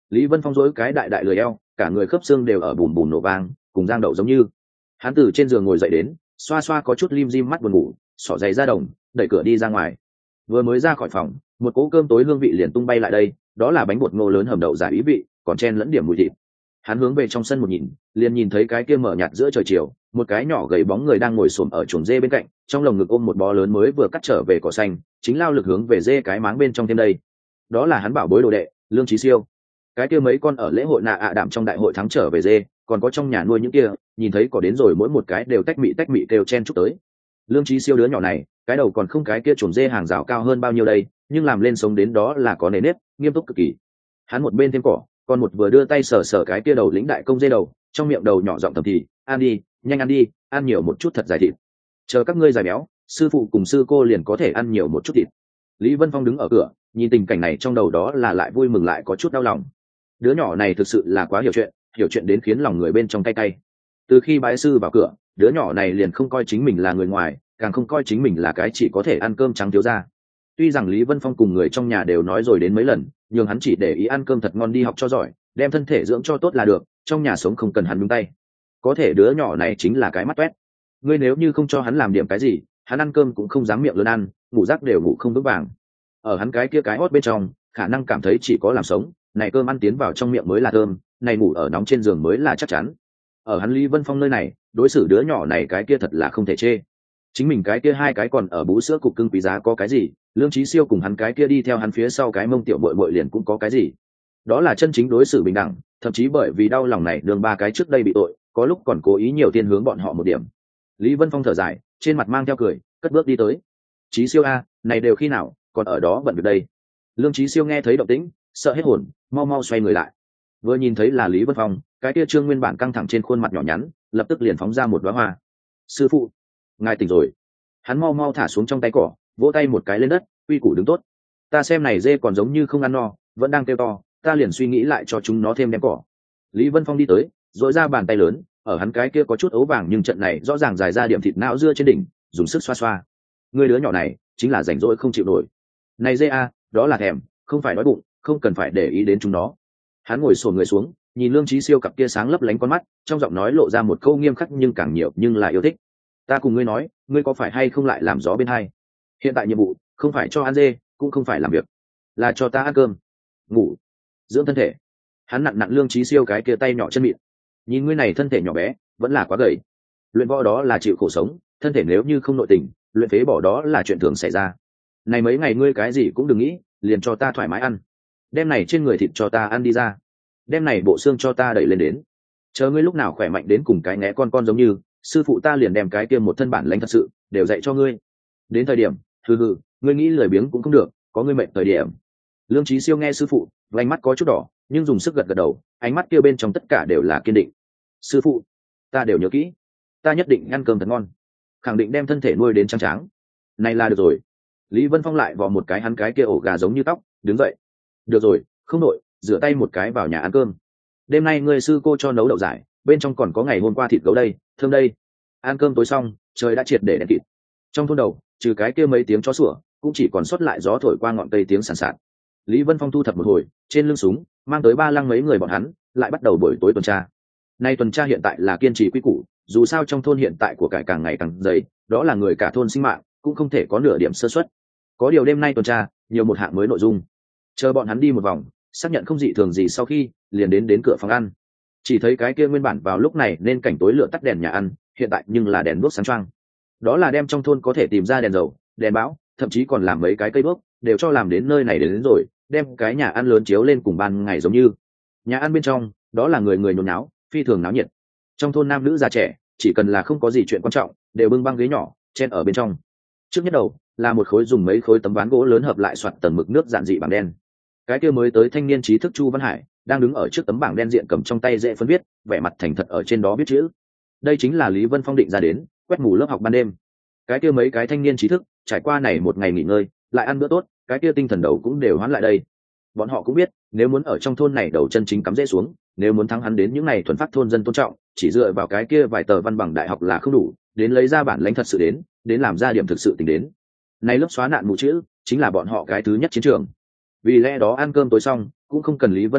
Lý Vân Phong dối cái đại đại lười eo, cả người khớp xương đều ở bùm bùm nổ vang, cùng giang đậu giống như. Hắn từ trên giường ngồi dậy đến, xoa xoa có chút lim dim mắt buồn ngủ, xỏ giày ra đồng, đẩy cửa đi ra ngoài. Vừa mới ra khỏi phòng, một cỗ cơm tối hương vị liền tung bay lại đây, đó là bánh bột ngô lớn hầm đậu giải ý vị, còn chen lẫn điểm mùi thịt. Hắn hướng về trong sân một nhìn, liền nhìn thấy cái kia mở nhạt giữa trời chiều, một cái nhỏ gầy bóng người đang ngồi xổm ở chuồng dê bên cạnh, trong lồng ngực ôm một bó lớn mới vừa cắt trở về cỏ xanh, chính lao lực hướng về dê cái máng bên trong thêm đây. Đó là hắn bảo bối đồ đệ, Lương Chí Siêu. Cái kia mấy con ở lễ hội nạ ạ đạm trong đại hội thắng trở về dê, còn có trong nhà nuôi những kia, nhìn thấy cỏ đến rồi mỗi một cái đều tách mị kêu chen chúc tới. Lương Chí Siêu đứa nhỏ này, cái đầu còn không cái kia chuồng dê hàng rào cao hơn bao nhiêu đây, nhưng làm lên sống đến đó là có nề nếp, nghiêm túc cực kỳ. Hắn một bên thêm cỏ, còn một vừa đưa tay sờ sờ cái kia đầu lĩnh đại công dê đầu, trong miệng đầu nhỏ giọng thầm thì, ăn đi, nhanh ăn đi, ăn nhiều một chút thật dài thịt. Chờ các ngươi dài béo, sư phụ cùng sư cô liền có thể ăn nhiều một chút thịt. Lý Vân Phong đứng ở cửa, nhìn tình cảnh này trong đầu đó là lại vui mừng lại có chút đau lòng. Đứa nhỏ này thực sự là quá hiểu chuyện đến khiến lòng người bên trong cay cay. Từ khi bái sư vào cửa, đứa nhỏ này liền không coi chính mình là người ngoài, càng không coi chính mình là cái chỉ có thể ăn cơm trắng thiếu gia. Tuy rằng Lý Vân Phong cùng người trong nhà đều nói rồi đến mấy lần, nhưng hắn chỉ để ý ăn cơm thật ngon, đi học cho giỏi, đem thân thể dưỡng cho tốt là được, trong nhà sống không cần hắn nhúng tay. Có thể đứa nhỏ này chính là cái mắt toét. Ngươi nếu như không cho hắn làm điểm cái gì, hắn ăn cơm cũng không dám miệng lớn ăn, ngủ giấc đều ngủ không vững vàng. Ở hắn cái kia cái hót bên trong, khả năng cảm thấy chỉ có làm sống, này cơm ăn tiến vào trong miệng mới là thơm, này ngủ ở nóng trên giường mới là chắc chắn. Ở hắn Lý Vân Phong nơi này, đối xử đứa nhỏ này cái kia thật là không thể chê. Chính mình cái kia hai cái còn ở bú sữa cục cưng quý giá có cái gì, Lương Chí Siêu cùng hắn cái kia đi theo hắn phía sau cái mông tiểu bội bội liền cũng có cái gì. Đó là chân chính đối xử bình đẳng, thậm chí bởi vì đau lòng này đường ba cái trước đây bị tội, có lúc còn cố ý nhiều tiên hướng bọn họ một điểm. Lý Vân Phong thở dài, trên mặt mang theo cười, cất bước đi tới. Chí Siêu a, này đều khi nào, còn ở đó bận việc đây. Lương Chí Siêu nghe thấy động tĩnh, sợ hết hồn, mau mau xoay người lại. Vừa nhìn thấy là Lý Vân Phong, cái kia trương nguyên bản căng thẳng trên khuôn mặt nhỏ nhắn, lập tức liền phóng ra một đóa hoa. Sư phụ, ngài tỉnh rồi. Hắn mau mau thả xuống trong tay cỏ, vỗ tay một cái lên đất, quy củ đứng tốt. Ta xem này dê còn giống như không ăn no, vẫn đang kêu to, ta liền suy nghĩ lại cho chúng nó thêm đem cỏ. Lý Vân Phong đi tới, dội ra bàn tay lớn, ở hắn cái kia có chút ấu vàng nhưng trận này rõ ràng dài ra điểm thịt não dưa trên đỉnh, dùng sức xoa xoa. Người đứa nhỏ này chính là rảnh rỗi không chịu nổi. Này dê a, đó là thèm, không phải đói bụng, không cần phải để ý đến chúng nó. Hắn ngồi xổm người xuống, nhìn Lương Chí Siêu cặp kia sáng lấp lánh con mắt, trong giọng nói lộ ra một câu nghiêm khắc nhưng càng nhiều nhưng là yêu thích. Ta cùng ngươi nói, ngươi có phải hay không lại làm gió bên hai? Hiện tại nhiệm vụ không phải cho ăn dê, cũng không phải làm việc, là cho ta ăn cơm, ngủ, dưỡng thân thể. Hắn nặn Lương Chí Siêu cái kia tay nhỏ chân mịn, nhìn ngươi này thân thể nhỏ bé, vẫn là quá gầy. Luyện võ đó là chịu khổ sống, thân thể nếu như không nội tình, luyện phế bỏ đó là chuyện thường xảy ra. Này mấy ngày ngươi cái gì cũng đừng nghĩ, liền cho ta thoải mái ăn. Đem này trên người thịt cho ta ăn đi ra, đem này bộ xương cho ta đẩy lên đến. Chờ ngươi lúc nào khỏe mạnh đến cùng cái né con giống như, sư phụ ta liền đem cái kia một thân bản lãnh thật sự đều dạy cho ngươi. Đến thời điểm, hừ, ngươi nghĩ lười biếng cũng không được, có ngươi mệnh thời điểm. Lương Chí Siêu nghe sư phụ, ánh mắt có chút đỏ, nhưng dùng sức gật gật đầu, ánh mắt kia bên trong tất cả đều là kiên định. Sư phụ, ta đều nhớ kỹ, ta nhất định ăn cơm thật ngon, khẳng định đem thân thể nuôi đến trắng tráng. Này là được rồi. Lý Vân Phong lại vò một cái hắn cái kia ổ gà giống như tóc, đứng dậy. Được rồi, không nội, rửa tay một cái vào nhà ăn cơm. Đêm nay ngươi sư cô cho nấu đậu giải, bên trong còn có ngày hôm qua thịt gấu đây, thơm đây. Ăn cơm tối xong, trời đã triệt để đèn kịt. Trong thôn đầu, trừ cái kia mấy tiếng chó sủa, cũng chỉ còn sót lại gió thổi qua ngọn cây tiếng sàn sạt. Lý Vân Phong thu thập một hồi, trên lưng súng, mang tới ba lăng mấy người bọn hắn, lại bắt đầu buổi tối tuần tra. Nay tuần tra hiện tại là kiên trì quy củ, dù sao trong thôn hiện tại của cải càng ngày càng dày, đó là người cả thôn sinh mạng, cũng không thể có nửa điểm sơ suất. Có điều đêm nay tuần tra, nhiều một hạng mới nội dung. Chờ bọn hắn đi một vòng, xác nhận không dị thường gì sau khi, liền đến cửa phòng ăn. Chỉ thấy cái kia nguyên bản vào lúc này nên cảnh tối lửa tắt đèn nhà ăn, hiện tại nhưng là đèn đuốc sáng choang. Đó là đem trong thôn có thể tìm ra đèn dầu, đèn bão, thậm chí còn làm mấy cái cây đuốc, đều cho làm đến nơi này đến rồi, đem cái nhà ăn lớn chiếu lên cùng ban ngày giống như. Nhà ăn bên trong, đó là người nhốn nháo, phi thường náo nhiệt. Trong thôn nam nữ già trẻ, chỉ cần là không có gì chuyện quan trọng, đều bưng băng ghế nhỏ, chen ở bên trong. Trước nhất đầu là một khối dùng mấy khối tấm ván gỗ lớn hợp lại soạt tầng mực nước giản dị bảng đen. Cái kia mới tới thanh niên trí thức Chu Văn Hải đang đứng ở trước tấm bảng đen diện, cầm trong tay dễ phân viết, vẻ mặt thành thật ở trên đó viết chữ. Đây chính là Lý Vân Phong định ra đến quét mù lớp học ban đêm. Cái kia mấy cái thanh niên trí thức trải qua này một ngày nghỉ ngơi, lại ăn bữa tốt, cái kia tinh thần đầu cũng đều hoán lại đây. Bọn họ cũng biết, nếu muốn ở trong thôn này đầu chân chính cắm rễ xuống, nếu muốn thắng hắn đến những ngày thuần phát thôn dân tôn trọng, chỉ dựa vào cái kia vài tờ văn bằng đại học là không đủ, đến lấy ra bản lãnh thật sự đến làm ra điểm thực sự tính đến. Nay lớp xóa nạn mù chữ chính là bọn họ cái thứ nhất chiến trường. Vì lẽ đó ăn cơm tối xong, cũng không cần Lý Vân Phong thúc,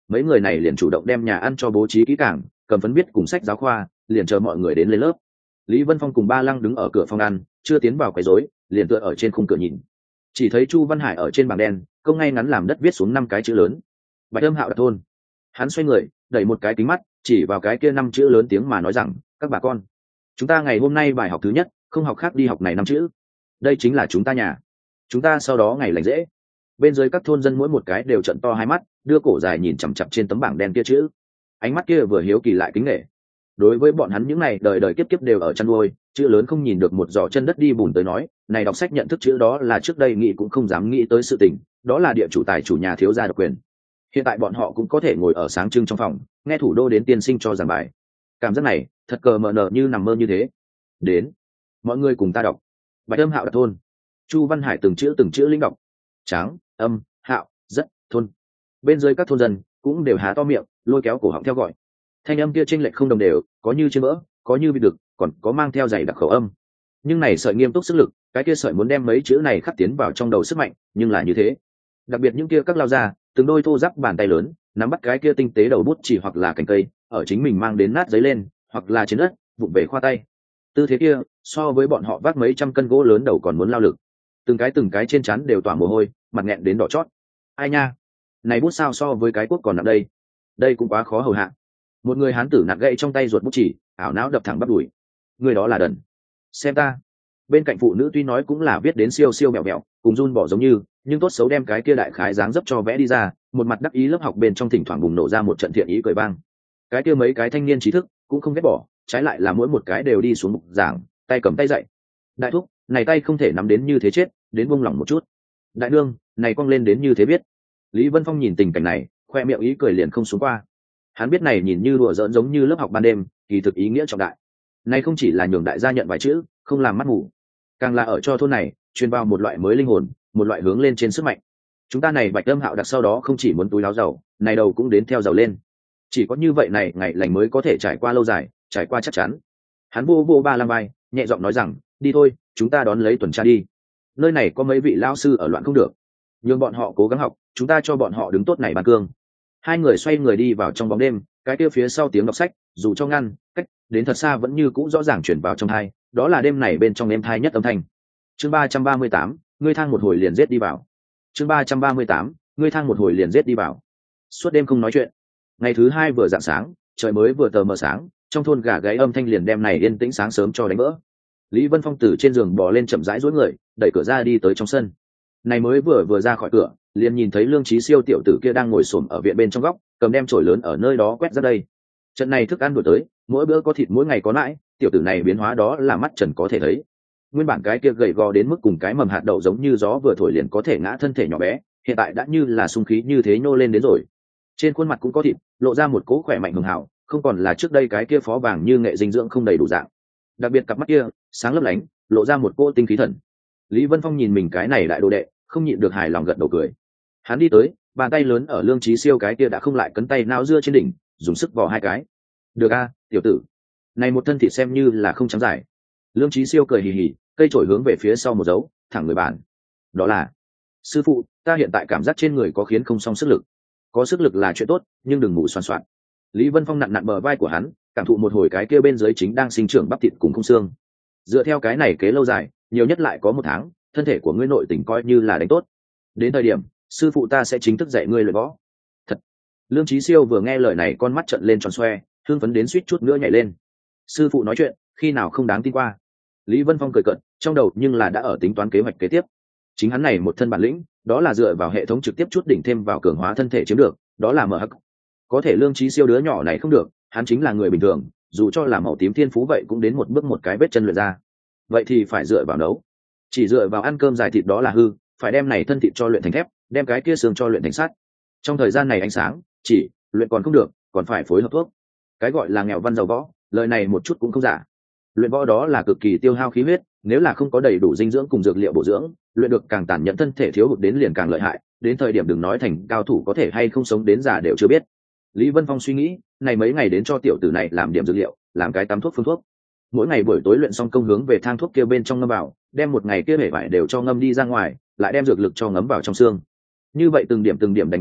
mấy người này liền chủ động đem nhà ăn cho bố trí kỹ càng, cầm phấn viết cùng sách giáo khoa, liền chờ mọi người đến lên lớp. Lý Vân Phong cùng Ba Lăng đứng ở cửa phòng ăn, chưa tiến vào quấy rối, liền tựa ở trên khung cửa nhìn. Chỉ thấy Chu Văn Hải ở trên bảng đen, công ngay ngắn làm đất viết xuống 5 cái chữ lớn. Bạch Âm Hạo Đặc thôn. Hắn xoay người, đẩy một cái kính mắt, chỉ vào cái kia 5 chữ lớn tiếng mà nói rằng, các bà con, chúng ta ngày hôm nay bài học thứ nhất, không học khác đi học này 5 chữ. Đây chính là chúng ta nhà. Chúng ta sau đó ngày lành dễ. Bên dưới các thôn dân mỗi một cái đều trợn to hai mắt, đưa cổ dài nhìn chằm chằm trên tấm bảng đen kia chữ. Ánh mắt kia vừa hiếu kỳ lại kính nể. Đối với bọn hắn những này đời đời kiếp kiếp đều ở chăn nuôi, chữ lớn không nhìn được một giỏ chân đất đi bùn tới nói, này đọc sách nhận thức chữ đó là trước đây nghĩ cũng không dám nghĩ tới sự tình, đó là địa chủ tài chủ nhà thiếu gia độc quyền. Hiện tại bọn họ cũng có thể ngồi ở sáng trưng trong phòng, nghe thủ đô đến tiên sinh cho giảng bài. Cảm giác này thật cờ mờ nở như nằm mơ như thế. Đến, mọi người cùng ta đọc. Bạch Âm Hạo Đặc thôn. Chu Văn Hải từng chữ lĩnh đọc. Tráng, âm, hạo, rất, thôn. Bên dưới các thôn dân cũng đều há to miệng, lôi kéo cổ họng theo gọi. Thanh âm kia chênh lệch không đồng đều, có như trên mỡ, có như bị đực, còn có mang theo dày đặc khẩu âm. Nhưng này sợi nghiêm túc sức lực, cái kia sợi muốn đem mấy chữ này khắc tiến vào trong đầu sức mạnh, nhưng là như thế. Đặc biệt những kia các lao ra, từng đôi thô ráp bàn tay lớn, nắm bắt cái kia tinh tế đầu bút chỉ hoặc là cành cây, ở chính mình mang đến nát giấy lên, hoặc là trên đất, vụng về khoa tay. Tư thế kia, so với bọn họ vác mấy trăm cân gỗ lớn đầu còn muốn lao lực. Từng cái trên trán đều tỏa mồ hôi, mặt nghẹn đến đỏ chót. Ai nha, này bút sao so với cái cuốc còn nặng đây? Đây cũng quá khó hầu hạ. Một người hán tử nặng gậy trong tay ruột bút chỉ, ảo não đập thẳng bắp đùi. Người đó là đần. Xem ta. Bên cạnh phụ nữ tuy nói cũng là viết đến siêu siêu mẹo mẹo, cùng run bỏ giống như, nhưng tốt xấu đem cái kia đại khái dáng dấp cho vẽ đi ra, một mặt đắc ý lớp học bên trong thỉnh thoảng bùng nổ ra một trận thiện ý cười vang. Cái kia mấy cái thanh niên trí thức cũng không ghét bỏ, trái lại là mỗi một cái đều đi xuống mục giảng, tay cầm tay dậy. Đại thúc, này tay không thể nắm đến như thế chết, đến buông lỏng một chút. Đại nương, này quăng lên đến như thế biết. Lý Vân Phong nhìn tình cảnh này, khoe miệng ý cười liền không xuống qua. Hắn biết này nhìn như đùa giỡn giống như lớp học ban đêm, kỳ thực ý nghĩa trọng đại. Này không chỉ là nhường đại gia nhận vài chữ, không làm mắt mù, càng là ở cho thôn này truyền vào một loại mới linh hồn, một loại hướng lên trên sức mạnh. Chúng ta này Bạch Âm Hạo Đặc sau đó không chỉ muốn túi láo giàu, này đầu cũng đến theo giàu lên. Chỉ có như vậy này ngày lành mới có thể trải qua lâu dài, trải qua chắc chắn. Hắn vô Ba Lam vai, nhẹ giọng nói rằng, đi thôi, chúng ta đón lấy tuần tra đi. Nơi này có mấy vị lao sư ở loạn không được, nhưng bọn họ cố gắng học, chúng ta cho bọn họ đứng tốt này bàn cương. Hai người xoay người đi vào trong bóng đêm, cái kia phía sau tiếng đọc sách, dù cho ngăn cách đến thật xa vẫn như cũ rõ ràng chuyển vào trong tai, đó là đêm này bên trong êm tai nhất âm thanh. Chương 338, ngươi thang một hồi liền giết đi vào. Chương 338, ngươi thang một hồi liền giết đi vào. Suốt đêm không nói chuyện. Ngày thứ hai vừa rạng sáng, trời mới vừa tờ mờ sáng, trong thôn gà gáy âm thanh liền đem này yên tĩnh sáng sớm cho đánh vỡ. Lý Vân Phong từ trên giường bò lên chậm rãi duỗi người, đẩy cửa ra đi tới trong sân. Này mới vừa ra khỏi cửa, liền nhìn thấy Lương Chí Siêu tiểu tử kia đang ngồi xổm ở viện bên trong góc, cầm đem chổi lớn ở nơi đó quét ra đây. Trận này thức ăn đổi tới, mỗi bữa có thịt mỗi ngày có nãi, tiểu tử này biến hóa đó là mắt trần có thể thấy. Nguyên bản cái kia gầy gò đến mức cùng cái mầm hạt đậu giống như gió vừa thổi liền có thể ngã thân thể nhỏ bé, hiện tại đã như là sung khí như thế nhô lên đến rồi. Trên khuôn mặt cũng có thịt, lộ ra một cỗ khỏe mạnh hùng hào, không còn là trước đây cái kia phó vàng như nghệ dinh dưỡng không đầy đủ dạng. Đặc biệt cặp mắt kia sáng lấp lánh, lộ ra một cỗ tinh khí thần. Lý Vân Phong nhìn mình cái này đại đồ đệ, không nhịn được hài lòng gật đầu cười. Hắn đi tới, bàn tay lớn ở Lương Chí Siêu cái kia đã không lại cấn tay nao dưa trên đỉnh, dùng sức vò hai cái. Được a, tiểu tử, này một thân thịt xem như là không trắng dài. Lương Chí Siêu cười hì hì, cây chổi hướng về phía sau một dấu, thẳng người bàn. Đó là, sư phụ, ta hiện tại cảm giác trên người có khiến không song sức lực. Có sức lực là chuyện tốt, nhưng đừng ngủ xoan xoạn. Lý Vân Phong nặn nặn bờ vai của hắn, cảm thụ một hồi cái kia bên dưới chính đang sinh trưởng bắp thịt cùng khung xương. Dựa theo cái này kế lâu dài, nhiều nhất lại có 1 tháng, thân thể của ngươi nội tình coi như là đánh tốt. Đến thời điểm, sư phụ ta sẽ chính thức dạy ngươi luyện võ. Thật. Lương Chí Siêu vừa nghe lời này con mắt trợn lên tròn xoe, hưng phấn đến suýt chút nữa nhảy lên. Sư phụ nói chuyện, khi nào không đáng tin qua. Lý Vân Phong cười cợt, trong đầu nhưng là đã ở tính toán kế hoạch kế tiếp. Chính hắn này một thân bản lĩnh, đó là dựa vào hệ thống trực tiếp chút đỉnh thêm vào cường hóa thân thể chiếm được, đó là mở hắc. Có thể Lương Chí Siêu đứa nhỏ này không được, hắn chính là người bình thường, dù cho là màu tím thiên phú vậy cũng đến một bước một cái vết chân luyện ra. Vậy thì phải dựa vào nấu. Chỉ dựa vào ăn cơm dài thịt đó là hư, phải đem này thân thịt cho luyện thành thép, đem cái kia xương cho luyện thành sắt. Trong thời gian này ánh sáng, chỉ luyện còn không được, còn phải phối hợp thuốc. Cái gọi là nghèo văn giàu võ, lời này một chút cũng không giả. Luyện võ đó là cực kỳ tiêu hao khí huyết, nếu là không có đầy đủ dinh dưỡng cùng dược liệu bổ dưỡng, luyện được càng tàn nhẫn thân thể thiếu hụt đến liền càng lợi hại, đến thời điểm đừng nói thành cao thủ có thể hay không sống đến già đều chưa biết. Lý Vân Phong suy nghĩ, này mấy ngày đến cho tiểu tử này làm điểm dược liệu, làm cái tắm thuốc phương thuốc. Mỗi ngày buổi tối luyện xong công hướng về thang thuốc kia bên trong ngâm vào, đem một ngày kia bể vải đều cho ngâm đi ra ngoài, lại đem dược lực cho ngấm vào trong xương. Như vậy từng điểm đánh bóng,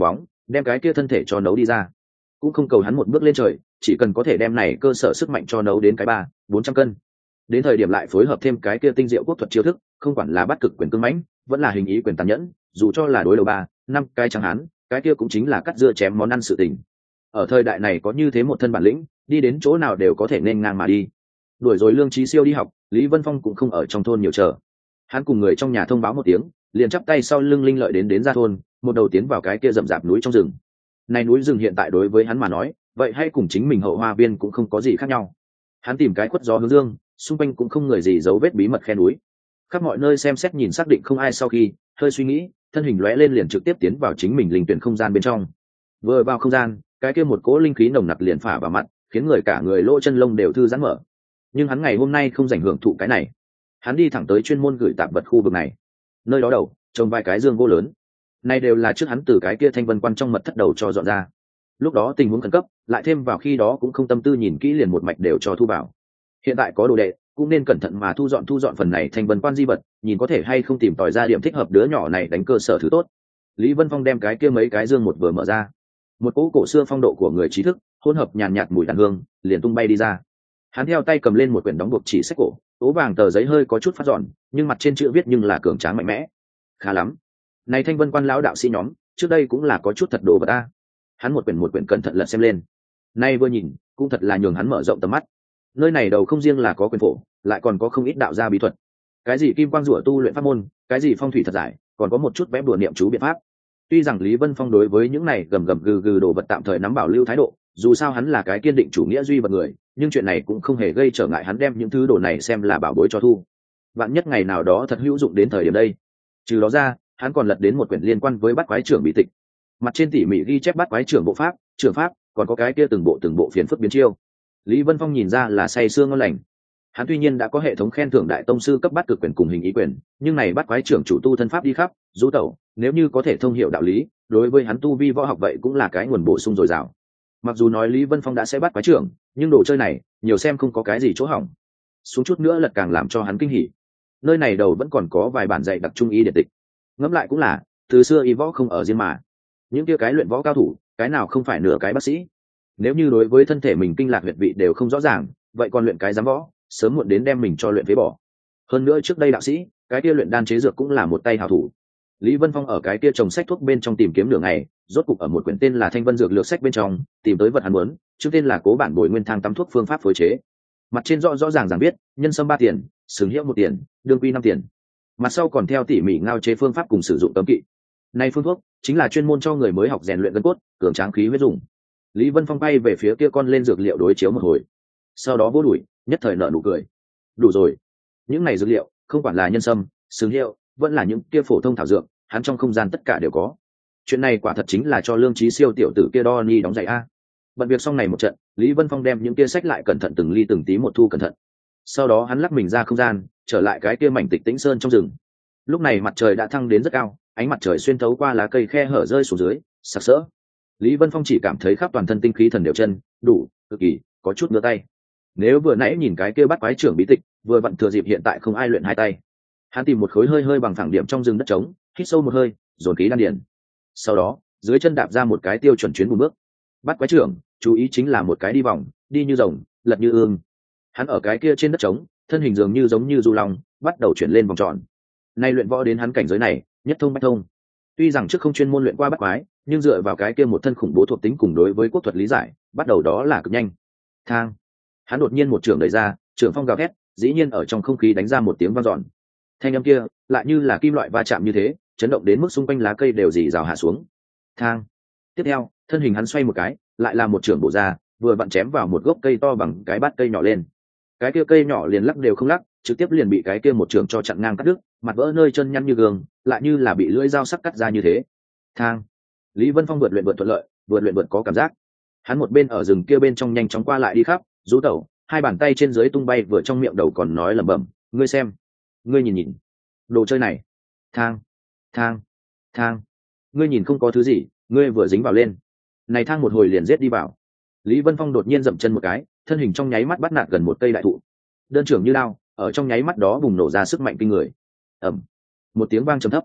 đem cái kia thân thể cho nấu đi ra. Cũng không cầu hắn một bước lên trời, chỉ cần có thể đem này cơ sở sức mạnh cho nấu đến cái 300-400 cân. Đến thời điểm lại phối hợp thêm cái kia tinh diệu quốc thuật chiêu thức, không quản là bắt cực quyền cương mãnh, vẫn là hình ý quyền tàn nhẫn, dù cho là đối đầu 3-5 cái chẳng hắn, cái kia cũng chính là cắt dưa chém món ăn sự tình. Ở thời đại này có như thế một thân bản lĩnh, đi đến chỗ nào đều có thể nên ngang mà đi. Đuổi rồi Lương Chí Siêu đi học, Lý Vân Phong cũng không ở trong thôn nhiều chờ. Hắn cùng người trong nhà thông báo một tiếng, liền chắp tay sau lưng linh lợi đến ra thôn, một đầu tiến vào cái kia rậm rạp núi trong rừng. Này núi rừng hiện tại đối với hắn mà nói, vậy hay cùng chính mình hậu hoa viên cũng không có gì khác nhau. Hắn tìm cái khuất gió hướng dương, xung quanh cũng không người gì giấu vết bí mật khe núi. Khắp mọi nơi xem xét nhìn xác định không ai sau khi, hơi suy nghĩ, thân hình lóe lên liền trực tiếp tiến vào chính mình linh tuyển không gian bên trong. Vừa vào không gian, cái kia một cỗ linh khí nồng nặc liền phả vào mặt, khiến người cả người lỗ chân lông đều thư giãn mở. Nhưng hắn ngày hôm nay không dành hưởng thụ cái này, hắn đi thẳng tới chuyên môn gửi tạp vật khu vực này. Nơi đó đầu trồng vài cái dương gỗ lớn, này đều là trước hắn từ cái kia thanh vân quan trong mật thất đầu cho dọn ra. Lúc đó tình huống khẩn cấp, lại thêm vào khi đó cũng không tâm tư nhìn kỹ liền một mạch đều cho thu vào. Hiện tại có đồ đệ, cũng nên cẩn thận mà thu dọn phần này thanh vân quan di vật, nhìn có thể hay không tìm tòi ra điểm thích hợp đứa nhỏ này đánh cơ sở thứ tốt. Lý Vân Phong đem cái kia mấy cái dương một vừa mở ra, một cỗ cổ xưa phong độ của người trí thức hỗn hợp nhàn nhạt mùi đàn hương liền tung bay đi ra. Hắn theo tay cầm lên một quyển đóng buộc chỉ sách cổ, ố vàng tờ giấy hơi có chút phát giòn, nhưng mặt trên chữ viết nhưng là cường tráng mạnh mẽ. Khá lắm, này thanh vân quan lão đạo sĩ nhóm trước đây cũng là có chút thật đồ vật ta. Hắn một quyển cẩn thận lật xem lên, nay vừa nhìn cũng thật là nhường hắn mở rộng tầm mắt. Nơi này đầu không riêng là có quyền phổ, lại còn có không ít đạo gia bí thuật, cái gì kim quang rủa tu luyện pháp môn, cái gì phong thủy thật giải, còn có một chút vẽ bùa niệm chú biện pháp. Tuy rằng Lý Vân Phong đối với những này gầm gừ đồ vật tạm thời nắm bảo lưu thái độ, dù sao hắn là cái kiên định chủ nghĩa duy vật người, nhưng chuyện này cũng không hề gây trở ngại hắn đem những thứ đồ này xem là bảo bối cho thu. Vạn nhất ngày nào đó thật hữu dụng đến thời điểm đây. Trừ đó ra, hắn còn lật đến một quyển liên quan với Bát Quái trưởng bí tịch. Mặt trên tỉ mỉ ghi chép Bát Quái trưởng bộ pháp, trưởng pháp, còn có cái kia từng bộ phiền phức biến chiêu. Lý Vân Phong nhìn ra là say sưa ngon lành. Hắn tuy nhiên đã có hệ thống khen thưởng đại tông sư cấp bát cực quyền cùng hình ý quyền, nhưng này Bát Quái trưởng chủ tu thân pháp đi khắp, du tẩu, nếu như có thể thông hiểu đạo lý, đối với hắn tu vi võ học vậy cũng là cái nguồn bổ sung dồi dào. Mặc dù nói Lý Vân Phong đã sẽ Bát Quái trưởng, nhưng đồ chơi này nhiều xem không có cái gì chỗ hỏng. Xuống chút nữa lật càng làm cho hắn kinh hỉ. Nơi này đầu vẫn còn có vài bản dạy đặc trung y điển tịch. Ngẫm lại cũng là, từ xưa y võ không ở riêng mà, những kia cái luyện võ cao thủ, cái nào không phải nửa cái bác sĩ. Nếu như đối với thân thể mình kinh lạc huyệt vị đều không rõ ràng, vậy còn luyện cái giám võ, sớm muộn đến đem mình cho luyện phế bỏ. Hơn nữa trước đây đạo sĩ, cái kia luyện đan chế dược cũng là một tay hảo thủ. Lý Vân Phong ở cái kia trồng sách thuốc bên trong tìm kiếm nửa ngày, rốt cục ở một quyển tên là Thanh Vân Dược Lược sách bên trong tìm tới vật hắn muốn, trước tên là Cố bản bồi nguyên thang tắm thuốc phương pháp phối chế. Mặt trên rõ ràng viết, nhân sâm 3 tiền, sừng hiệu 1 tiền, đương quy 5 tiền. Mặt sau còn theo tỉ mỉ ngao chế phương pháp cùng sử dụng cấm kỵ. Này phương thuốc chính là chuyên môn cho người mới học rèn luyện gân cốt, cường tráng khí huyết dùng. Lý Vân Phong bay về phía kia con lên dược liệu đối chiếu một hồi, sau đó vô đuổi, nhất thời nở nụ cười. Đủ rồi, những này dược liệu, không quản là nhân sâm, sừng hiệu, vẫn là những kia phổ thông thảo dược, hắn trong không gian tất cả đều có. Chuyện này quả thật chính là cho Lương Chí Siêu tiểu tử kia đo ni đóng giày a. Bận việc xong này một trận, Lý Vân Phong đem những kia sách lại cẩn thận từng ly từng tí một thu cẩn thận. Sau đó hắn lắc mình ra không gian, trở lại cái kia mảnh tịch tĩnh sơn trong rừng. Lúc này mặt trời đã thăng đến rất cao, ánh mặt trời xuyên thấu qua lá cây khe hở rơi xuống dưới, sặc sỡ. Lý Vân Phong chỉ cảm thấy khắp toàn thân tinh khí thần đều chân, đủ, cực kỳ, có chút ngứa tay. Nếu vừa nãy nhìn cái kia Bát Quái trưởng bí tịch, vừa vặn thừa dịp hiện tại không ai luyện hai tay. Hắn tìm một khối hơi bằng phẳng điểm trong rừng đất trống, hít sâu một hơi, dồn khí đan điền. Sau đó, dưới chân đạp ra một cái tiêu chuẩn chuyến một bước. Bát Quái trưởng, chú ý chính là một cái đi vòng, đi như rồng, lật như ương. Hắn ở cái kia trên đất trống, thân hình dường như giống như du long, bắt đầu chuyển lên vòng tròn. Nay luyện võ đến hắn cảnh giới này, nhất thông bách thông. Tuy rằng trước không chuyên môn luyện qua Bát Quái, nhưng dựa vào cái kia một thân khủng bố thuộc tính cùng đối với quốc thuật lý giải, bắt đầu đó là cực nhanh. Thang. Hắn đột nhiên một trường đẩy ra, trường phong gào thét, dĩ nhiên ở trong không khí đánh ra một tiếng vang dọn. Thanh âm kia lại như là kim loại va chạm như thế, chấn động đến mức xung quanh lá cây đều rì rào hạ xuống. Thang. Tiếp theo, thân hình hắn xoay một cái, lại là một trường bổ ra, vừa vặn chém vào một gốc cây to bằng cái bát cây nhỏ lên. Cái kia cây nhỏ liền lắc đều không lắc, trực tiếp liền bị cái kia một trường cho chặn ngang cắt đứt, mặt vỡ nơi chân nhăn như gương, lại như là bị lưỡi dao sắc cắt ra như thế. Thang. Lý Vân Phong vượt luyện thuận lợi, vượt có cảm giác. Hắn một bên ở rừng kia bên trong nhanh chóng qua lại đi khắp, rú tẩu, hai bàn tay trên dưới tung bay vừa trong miệng đầu còn nói lẩm bẩm, ngươi xem, ngươi nhìn, đồ chơi này. Thang, thang, thang. Ngươi nhìn không có thứ gì, ngươi vừa dính vào lên. Này thang một hồi liền giết đi vào. Lý Vân Phong đột nhiên dậm chân một cái, thân hình trong nháy mắt bắt nạt gần một cây đại thụ. Đơn trưởng như lao, ở trong nháy mắt đó bùng nổ ra sức mạnh kinh người. Ầm. Một tiếng vang trầm thấp.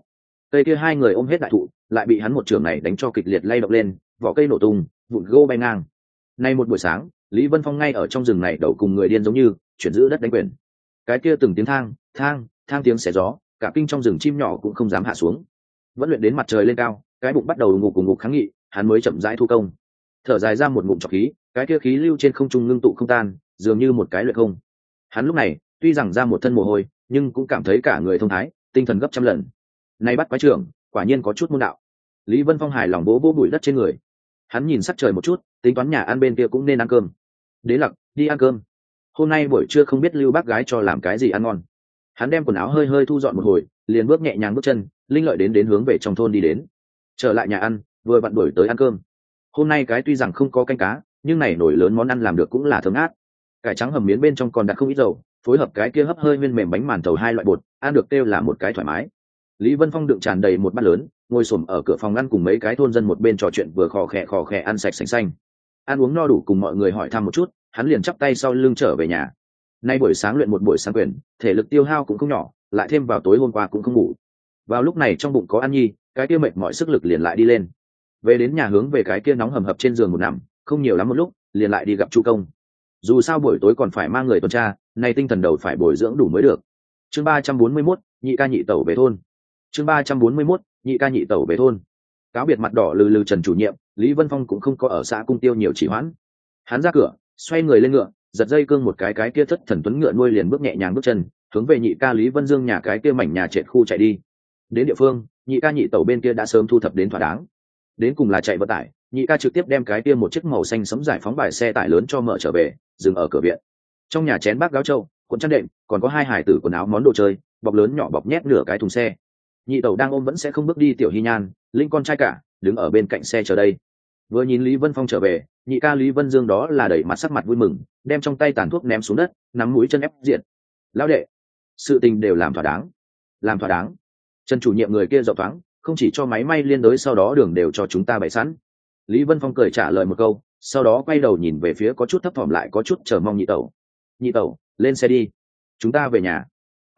cây kia hai người ôm hết đại thụ lại bị hắn một trường này đánh cho kịch liệt lay động lên, vỏ cây nổ tung, vụn gỗ bay ngang. Nay một buổi sáng, Lý Vân Phong ngay ở trong rừng này đầu cùng người điên giống như chuyển giữ đất đánh quyền. Cái kia từng tiếng thang thang thang tiếng xé gió, cả kinh trong rừng chim nhỏ cũng không dám hạ xuống. Vẫn luyện đến mặt trời lên cao, cái bụng bắt đầu ngục cùng ngục kháng nghị, hắn mới chậm rãi thu công. Thở dài ra một ngụm trọc khí, cái kia khí lưu trên không trung ngưng tụ không tan, dường như một cái luyện không. Hắn lúc này tuy rằng ra một thân mồ hôi, nhưng cũng cảm thấy cả người thông thái, tinh thần gấp trăm lần. Nay bắt quái trưởng, quả nhiên có chút môn đạo. Lý Vân Phong hài lòng vỗ vỗ bụi đất trên người. Hắn nhìn sắc trời một chút, tính toán nhà ăn bên kia cũng nên ăn cơm. Đế Lặc, đi ăn cơm. Hôm nay buổi trưa không biết Lưu bác gái cho làm cái gì ăn ngon. Hắn đem quần áo hơi hơi thu dọn một hồi, liền bước nhẹ nhàng bước chân, linh lợi đến hướng về trong thôn đi đến. Trở lại nhà ăn, vừa vặn đuổi tới ăn cơm. Hôm nay cái tuy rằng không có canh cá, nhưng này nổi lớn món ăn làm được cũng là thơm ngát. Cải trắng hầm miến bên trong còn đặt không ít dầu, phối hợp cái kia hấp hơi nguyên mềm bánh màn thầu hai loại bột, ăn được kêu là một cái thoải mái. Lý Vân Phong đựng tràn đầy một bát lớn, ngồi xổm ở cửa phòng ăn cùng mấy cái thôn dân một bên trò chuyện vừa khò khè ăn sạch sành xanh. Ăn uống no đủ cùng mọi người hỏi thăm một chút, hắn liền chắp tay sau lưng trở về nhà. Nay buổi sáng luyện một buổi sáng quyền, thể lực tiêu hao cũng không nhỏ, lại thêm vào tối hôm qua cũng không ngủ. Vào lúc này trong bụng có ăn nhi, cái kia mệt mọi sức lực liền lại đi lên. Về đến nhà hướng về cái kia nóng hầm hập trên giường một nằm, không nhiều lắm một lúc, liền lại đi gặp Chu Công. Dù sao buổi tối còn phải mang người tuần tra, nay tinh thần đầu phải bồi dưỡng đủ mới được. Chương 341, nhị ca nhị tẩu về thôn. Chương 341, nhị ca nhị tẩu về thôn. Cáo biệt mặt đỏ lừ lừ Trần chủ nhiệm, Lý Vân Phong cũng không có ở xã Cung Tiêu nhiều chỉ hoãn. Hắn ra cửa, xoay người lên ngựa, giật dây cương một cái kia thất thần tuấn ngựa nuôi liền bước nhẹ nhàng bước chân, hướng về nhị ca Lý Vân Dương nhà cái kia mảnh nhà trệt khu chạy đi. Đến địa phương, nhị ca nhị tẩu bên kia đã sớm thu thập đến thỏa đáng. Đến cùng là chạy vận tải, nhị ca trực tiếp đem cái kia một chiếc màu xanh sẫm giải phóng bài xe tải lớn cho mở trở về, dừng ở cửa viện. Trong nhà chén bát gáo trâu, cuộn chăn đệm, còn có hai hải tử quần áo món đồ chơi, bọc lớn nhỏ bọc nhét nửa cái thùng xe. Nhị tẩu đang ôm vẫn sẽ không bước đi tiểu Hy Nhan, linh con trai cả, đứng ở bên cạnh xe chờ đây. Vừa nhìn Lý Vân Phong trở về, nhị ca Lý Vân Dương đó là đẩy mặt sắc mặt vui mừng, đem trong tay tàn thuốc ném xuống đất, nắm mũi chân ép diện. Lão đệ, sự tình đều làm thỏa đáng. Làm thỏa đáng. Trần chủ nhiệm người kia rộng thoáng, không chỉ cho máy may liên đối sau đó đường đều cho chúng ta bày sẵn. Lý Vân Phong cười trả lời một câu, sau đó quay đầu nhìn về phía có chút thấp thỏm lại có chút chờ mong nhị tẩu. Nhị tẩu, lên xe đi, chúng ta về nhà.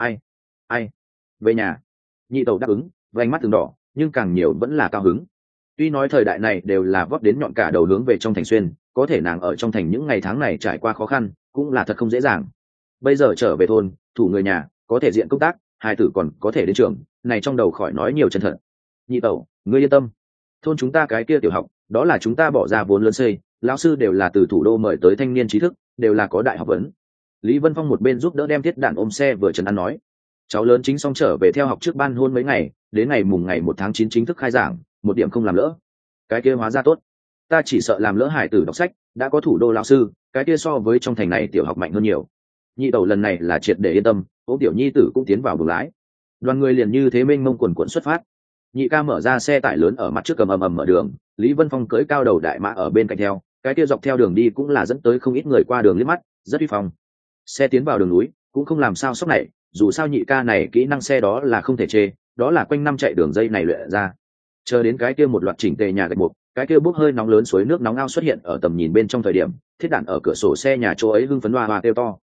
Ai về nhà. Nhị tẩu đáp ứng, vành mắt từng đỏ, nhưng càng nhiều vẫn là cao hứng. Tuy nói thời đại này đều là vót đến nhọn cả đầu hướng về trong thành xuyên, có thể nàng ở trong thành những ngày tháng này trải qua khó khăn cũng là thật không dễ dàng. Bây giờ trở về thôn, thủ người nhà, có thể diện công tác, hai tử còn có thể đến trường, này trong đầu khỏi nói nhiều chân thật. Nhị tẩu, ngươi yên tâm, thôn chúng ta cái kia tiểu học, đó là chúng ta bỏ ra vốn lớn xây, lão sư đều là từ thủ đô mời tới thanh niên trí thức, đều là có đại học vấn. Lý Vân Phong một bên giúp đỡ đem thiết đạn ôm xe vừa trần ăn nói, cháu lớn chính xong trở về theo học trước ban hôn mấy ngày, đến ngày mùng ngày 1 tháng 9 chính thức khai giảng, một điểm không làm lỡ. Cái kia hóa ra tốt, ta chỉ sợ làm lỡ hải tử đọc sách, đã có thủ đô lão sư, cái kia so với trong thành này tiểu học mạnh hơn nhiều. Nhị tẩu lần này là triệt để yên tâm, ô tiểu nhi tử cũng tiến vào buồng lái. Đoàn người liền như thế mênh mông quần quần xuất phát. Nhị ca mở ra xe tải lớn ở mặt trước cầm ầm mở đường, Lý Vân Phong cưỡi cao đầu đại mã ở bên cạnh theo, cái kia dọc theo đường đi cũng là dẫn tới không ít người qua đường liếc mắt, rất uy phong. Xe tiến vào đường núi cũng không làm sao sốc này, dù sao nhị ca này kỹ năng xe đó là không thể chê, đó là quanh năm chạy đường dây này luyện ra. Chờ đến cái kia một loạt chỉnh tề nhà gạch mục, cái kia bốc hơi nóng lớn suối nước nóng ao xuất hiện ở tầm nhìn bên trong thời điểm, thiết đạn ở cửa sổ xe nhà chỗ ấy hưng phấn hoa kêu to.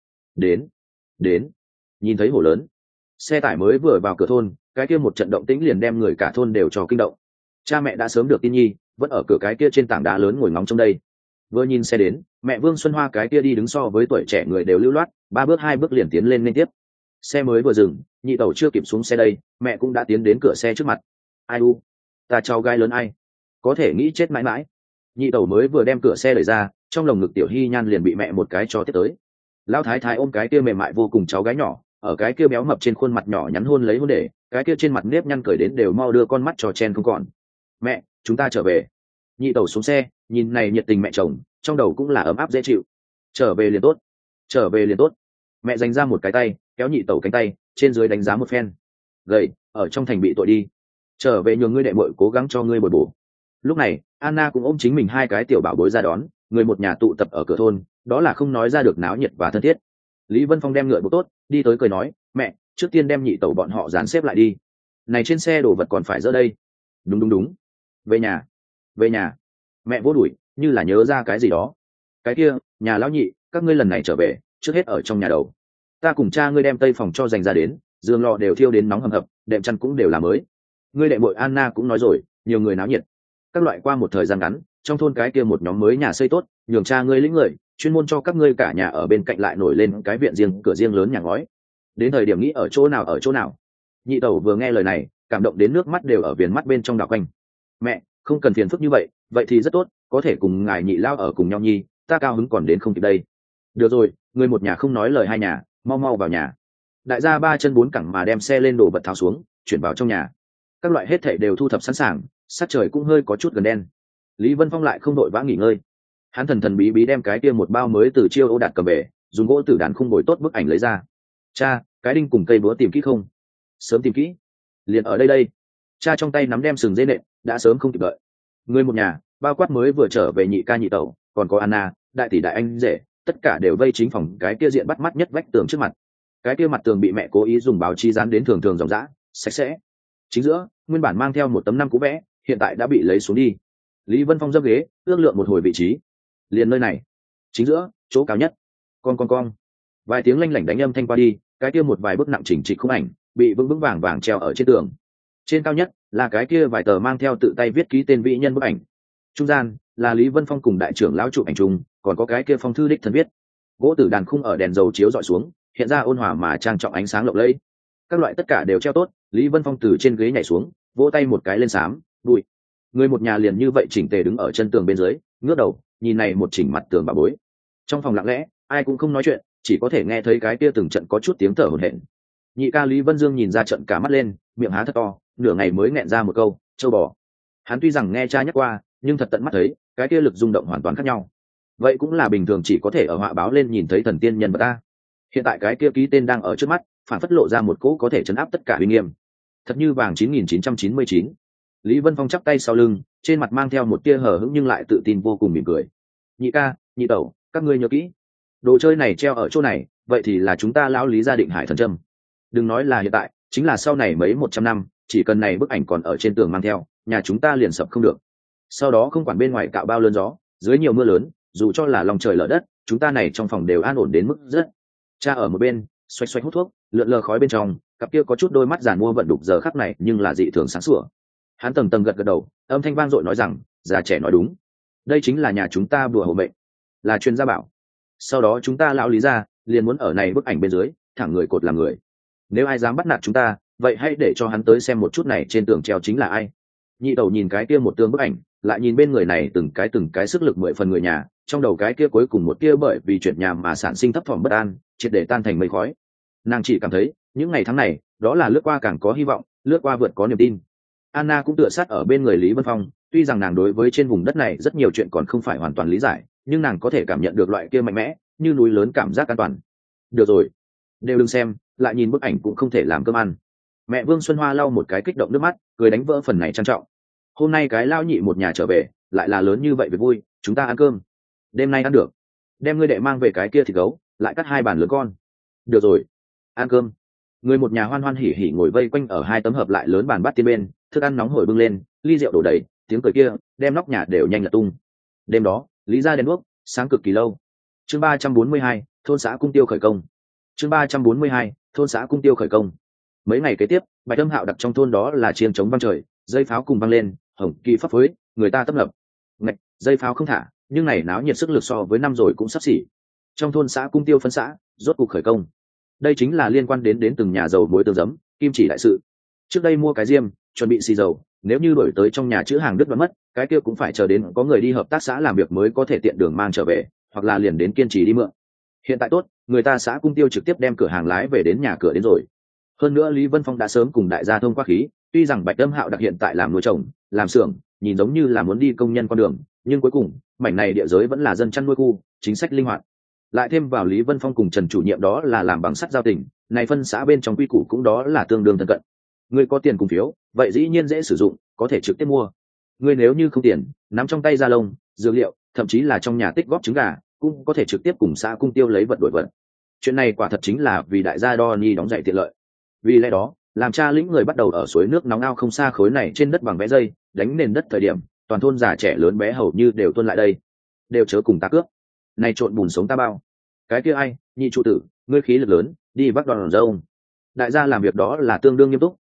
Đến, nhìn thấy hổ lớn. Xe tải mới vừa vào cửa thôn, cái kia một trận động tĩnh liền đem người cả thôn đều cho kinh động. Cha mẹ đã sớm được tin nhi, vẫn ở cửa cái kia trên tảng đá lớn ngồi ngóng trong đây. Vừa nhìn xe đến, mẹ Vương Xuân Hoa cái kia đi đứng so với tuổi trẻ người đều lưu loát, 3 bước 2 bước liền tiến lên liên tiếp. Xe mới vừa dừng, nhị tẩu chưa kịp xuống xe đây, mẹ cũng đã tiến đến cửa xe trước mặt. Ai u, ta cháu gái lớn ai, có thể nghĩ chết mãi mãi. Nhị tẩu mới vừa đem cửa xe đẩy ra, trong lồng ngực tiểu Hy Nhan liền bị mẹ một cái cho tiếp tới. Lão thái thái ôm cái kia mềm mại vô cùng cháu gái nhỏ, ở cái kia béo mập trên khuôn mặt nhỏ nhắn hôn lấy hôn để, cái kia trên mặt nếp nhăn cười đến đều mau đưa con mắt cho chen không còn. Mẹ, chúng ta trở về. Nhị tẩu xuống xe, nhìn này nhiệt tình mẹ chồng, trong đầu cũng là ấm áp dễ chịu. Trở về liền tốt, trở về liền tốt. Mẹ dành ra một cái tay, kéo nhị tẩu cánh tay, trên dưới đánh giá một phen. Gầy, ở trong thành bị tội đi, trở về nhường ngươi đệ muội cố gắng cho ngươi bồi bổ. Lúc này Anna cũng ôm chính mình hai cái tiểu bảo bối ra đón, người một nhà tụ tập ở cửa thôn, đó là không nói ra được náo nhiệt và thân thiết. Lý Vân Phong đem ngựa buộc tốt, đi tới cười nói, mẹ, trước tiên đem nhị tẩu bọn họ dàn xếp lại đi, này trên xe đồ vật còn phải dỡ đây. Đúng, về nhà. Mẹ vỗ đùi, như là nhớ ra cái gì đó. Cái kia, nhà lão nhị, các ngươi lần này trở về, trước hết ở trong nhà đầu. Ta cùng cha ngươi đem tây phòng cho dành ra đến, giường lò đều thiêu đến nóng hầm hập, đệm chăn cũng đều là mới. ngươi đệ muội Anna cũng nói rồi, nhiều người náo nhiệt. Các loại qua một thời gian ngắn, trong thôn cái kia một nhóm mới nhà xây tốt, nhường cha ngươi lĩnh người, chuyên môn cho các ngươi cả nhà ở bên cạnh lại nổi lên cái viện riêng, cửa riêng lớn nhà ngói. Đến thời điểm nghĩ ở chỗ nào ở chỗ nào. Nhị tẩu vừa nghe lời này, cảm động đến nước mắt đều ở viền mắt bên trong đảo quanh. Mẹ, không cần phiền phức như vậy thì rất tốt, có thể cùng ngài nhị lao ở cùng nhau nhi, ta cao hứng còn đến không kịp đây. Được rồi, người một nhà không nói lời hai nhà, mau mau vào nhà. Đại gia ba chân bốn cẳng mà đem xe lên đồ vật tháo xuống, chuyển vào trong nhà. Các loại hết thảy đều thu thập sẵn sàng, sát trời cũng hơi có chút gần đen. Lý Vân Phong lại không đội vã nghỉ ngơi, hắn thần thần bí bí đem cái kia một bao mới từ Chiêu Ô Đạt cầm về, dùng gỗ tử đàn khung bồi tốt bức ảnh lấy ra. Cha, cái đinh cùng cây búa tìm kỹ không? Sớm tìm kỹ, liền ở đây đây. Cha trong tay nắm đem sừng dây nện, đã sớm không kịp đợi. Người một nhà, bao quát mới vừa trở về nhị ca nhị tẩu, còn có Anna, đại tỷ đại anh rể, tất cả đều vây chính phòng cái kia diện bắt mắt nhất vách tường trước mặt. Cái kia mặt tường bị mẹ cố ý dùng báo chí dán đến thường thường ròng rã, sạch sẽ. Chính giữa, nguyên bản mang theo một tấm năm cũ vẽ, hiện tại đã bị lấy xuống đi. Lý Vân Phong dâm ghế, ước lượng một hồi vị trí. Liền nơi này, chính giữa, chỗ cao nhất. Con. Vài tiếng lanh lảnh đánh âm thanh qua đi, cái kia một vài bức nặng chỉnh trịch khung ảnh, bị vững vững vàng vàng treo ở trên tường. Trên cao nhất là cái kia vài tờ mang theo tự tay viết ký tên vĩ nhân bức ảnh. Trung gian là Lý Vân Phong cùng đại trưởng lão chụp ảnh chung, còn có cái kia phong thư đích thân viết. Gỗ tử đàn khung ở đèn dầu chiếu dọi xuống, hiện ra ôn hòa mà trang trọng ánh sáng lộng lẫy. Các loại tất cả đều treo tốt, Lý Vân Phong từ trên ghế nhảy xuống, vỗ tay một cái lên xám, đùi. Người một nhà liền như vậy chỉnh tề đứng ở chân tường bên dưới, ngước đầu nhìn này một chỉnh mặt tường bà bối. Trong phòng lặng lẽ, ai cũng không nói chuyện, chỉ có thể nghe thấy cái kia từng trận có chút tiếng thở hổn hển. Nhị ca Lý Vân Dương nhìn ra trận cả mắt lên, miệng há thật to, nửa ngày mới nghẹn ra một câu, châu bò. Hắn tuy rằng nghe cha nhắc qua, nhưng thật tận mắt thấy, cái kia lực rung động hoàn toàn khác nhau. Vậy cũng là bình thường chỉ có thể ở họa báo lên nhìn thấy thần tiên nhân vật ta. Hiện tại cái kia ký tên đang ở trước mắt, phản phất lộ ra một cỗ có thể chấn áp tất cả uy nghiêm. Thật như vàng 9999. Lý Vân Phong chắp tay sau lưng, trên mặt mang theo một tia hờ hững nhưng lại tự tin vô cùng mỉm cười. Nhị ca, nhị tẩu, các ngươi nhớ kỹ, đồ chơi này treo ở chỗ này, vậy thì là chúng ta lão Lý gia Định Hải thần châm. Đừng nói là hiện tại, chính là sau này mấy 100 năm, chỉ cần này bức ảnh còn ở trên tường mang theo, nhà chúng ta liền sập không được. Sau đó không quản bên ngoài cạo bao lớn gió, dưới nhiều mưa lớn, dù cho là lòng trời lở đất, chúng ta này trong phòng đều an ổn đến mức rất. Cha ở một bên xoạch xoạch hút thuốc, lượn lờ khói bên trong, cặp kia có chút đôi mắt giàn mua vận đục giờ khắc này nhưng là dị thường sáng sủa. Hắn tầng tầng gật gật đầu, âm thanh vang dội nói rằng, già trẻ nói đúng, đây chính là nhà chúng ta bùa hộ mệnh, là chuyên gia bảo. Sau đó chúng ta lão Lý gia liền muốn ở này bức ảnh bên dưới, thẳng người cột làm người. Nếu ai dám bắt nạt chúng ta, vậy hãy để cho hắn tới xem một chút này trên tường treo chính là ai. Nhị tẩu nhìn cái kia một tương bức ảnh, lại nhìn bên người này từng cái sức lực 10 phần người nhà, trong đầu cái kia cuối cùng một tia bởi vì chuyển nhà mà sản sinh thấp thỏm bất an, triệt để tan thành mây khói. Nàng chỉ cảm thấy những ngày tháng này, đó là lướt qua càng có hy vọng, lướt qua vượt có niềm tin. Anna cũng tựa sát ở bên người Lý Vân Phong, tuy rằng nàng đối với trên vùng đất này rất nhiều chuyện còn không phải hoàn toàn lý giải, nhưng nàng có thể cảm nhận được loại kia mạnh mẽ, như núi lớn cảm giác an toàn. Được rồi, đều đừng xem, lại nhìn bức ảnh cũng không thể làm cơm ăn. Mẹ Vương Xuân Hoa lau một cái kích động nước mắt, cười đánh vỡ phần này trang trọng. Hôm nay cái lao nhị một nhà trở về, lại là lớn như vậy về vui, chúng ta ăn cơm. Đêm nay ăn được, đem ngươi đệ mang về cái kia thịt gấu, lại cắt 2 bàn lớn con. Được rồi, ăn cơm. Người một nhà hoan hoan hỉ hỉ ngồi vây quanh ở 2 tấm hợp lại lớn bàn bát tiên bên, thức ăn nóng hổi bưng lên, ly rượu đổ đầy, tiếng cười kia đem nóc nhà đều nhanh lật tung. Đêm đó, Lý gia đèn đuốc sáng cực kỳ lâu. Chương 342, thôn xã cung tiêu khởi công. Chương 342, thôn xã cung tiêu khởi công. Mấy ngày kế tiếp, Bạch Âm Hạo đặt trong thôn đó là chiêng trống vang trời, dây pháo cùng vang lên, hồng kỳ phấp phới, người ta tấp nập. Ngạch, dây pháo không thả, nhưng này náo nhiệt sức lực so với năm rồi cũng sắp xỉ. Trong thôn xã cung tiêu phân xã, rốt cuộc khởi công. Đây chính là liên quan đến từng nhà dầu muối tương giấm, kim chỉ đại sự. Trước đây mua cái diêm, chuẩn bị xì dầu, nếu như đổi tới trong nhà chữ hàng đứt đoạn mất, cái kia cũng phải chờ đến có người đi hợp tác xã làm việc mới có thể tiện đường mang trở về, hoặc là liền đến kiên trì đi mượn. Hiện tại tốt, người ta xã cung tiêu trực tiếp đem cửa hàng lái về đến nhà cửa đến rồi. Hơn nữa Lý Vân Phong đã sớm cùng đại gia thông qua khí, tuy rằng Bạch Âm Hạo đặc hiện tại làm nuôi trồng, làm xưởng, nhìn giống như là muốn đi công nhân con đường, nhưng cuối cùng mảnh này địa giới vẫn là dân chăn nuôi khu, chính sách linh hoạt. Lại thêm vào Lý Vân Phong cùng Trần chủ nhiệm đó là làm bằng sắt giao tình, này phân xã bên trong quy củ cũng đó là tương đương thân cận. Người có tiền cùng phiếu, vậy dĩ nhiên dễ sử dụng, có thể trực tiếp mua. Người nếu như không tiền, nắm trong tay da lông, dược liệu, thậm chí là trong nhà tích góp trứng gà, cũng có thể trực tiếp cùng xã cung tiêu lấy vật đổi vật. Chuyện này quả thật chính là vì đại gia đo ni đóng dạy tiện lợi. Vì lẽ đó, làm cha lĩnh người bắt đầu ở suối nước nóng ao không xa khối này trên đất bằng vẽ dây, đánh nền đất thời điểm, toàn thôn già trẻ lớn bé hầu như đều tuân lại đây, đều chớ cùng ta cướp. Này trộn bùn sống ta bao. Cái kia ai, nhị trụ tử, ngươi khí lực lớn, đi vác đòn dâu. Đại gia làm việc đó là tương đương nghiêm túc,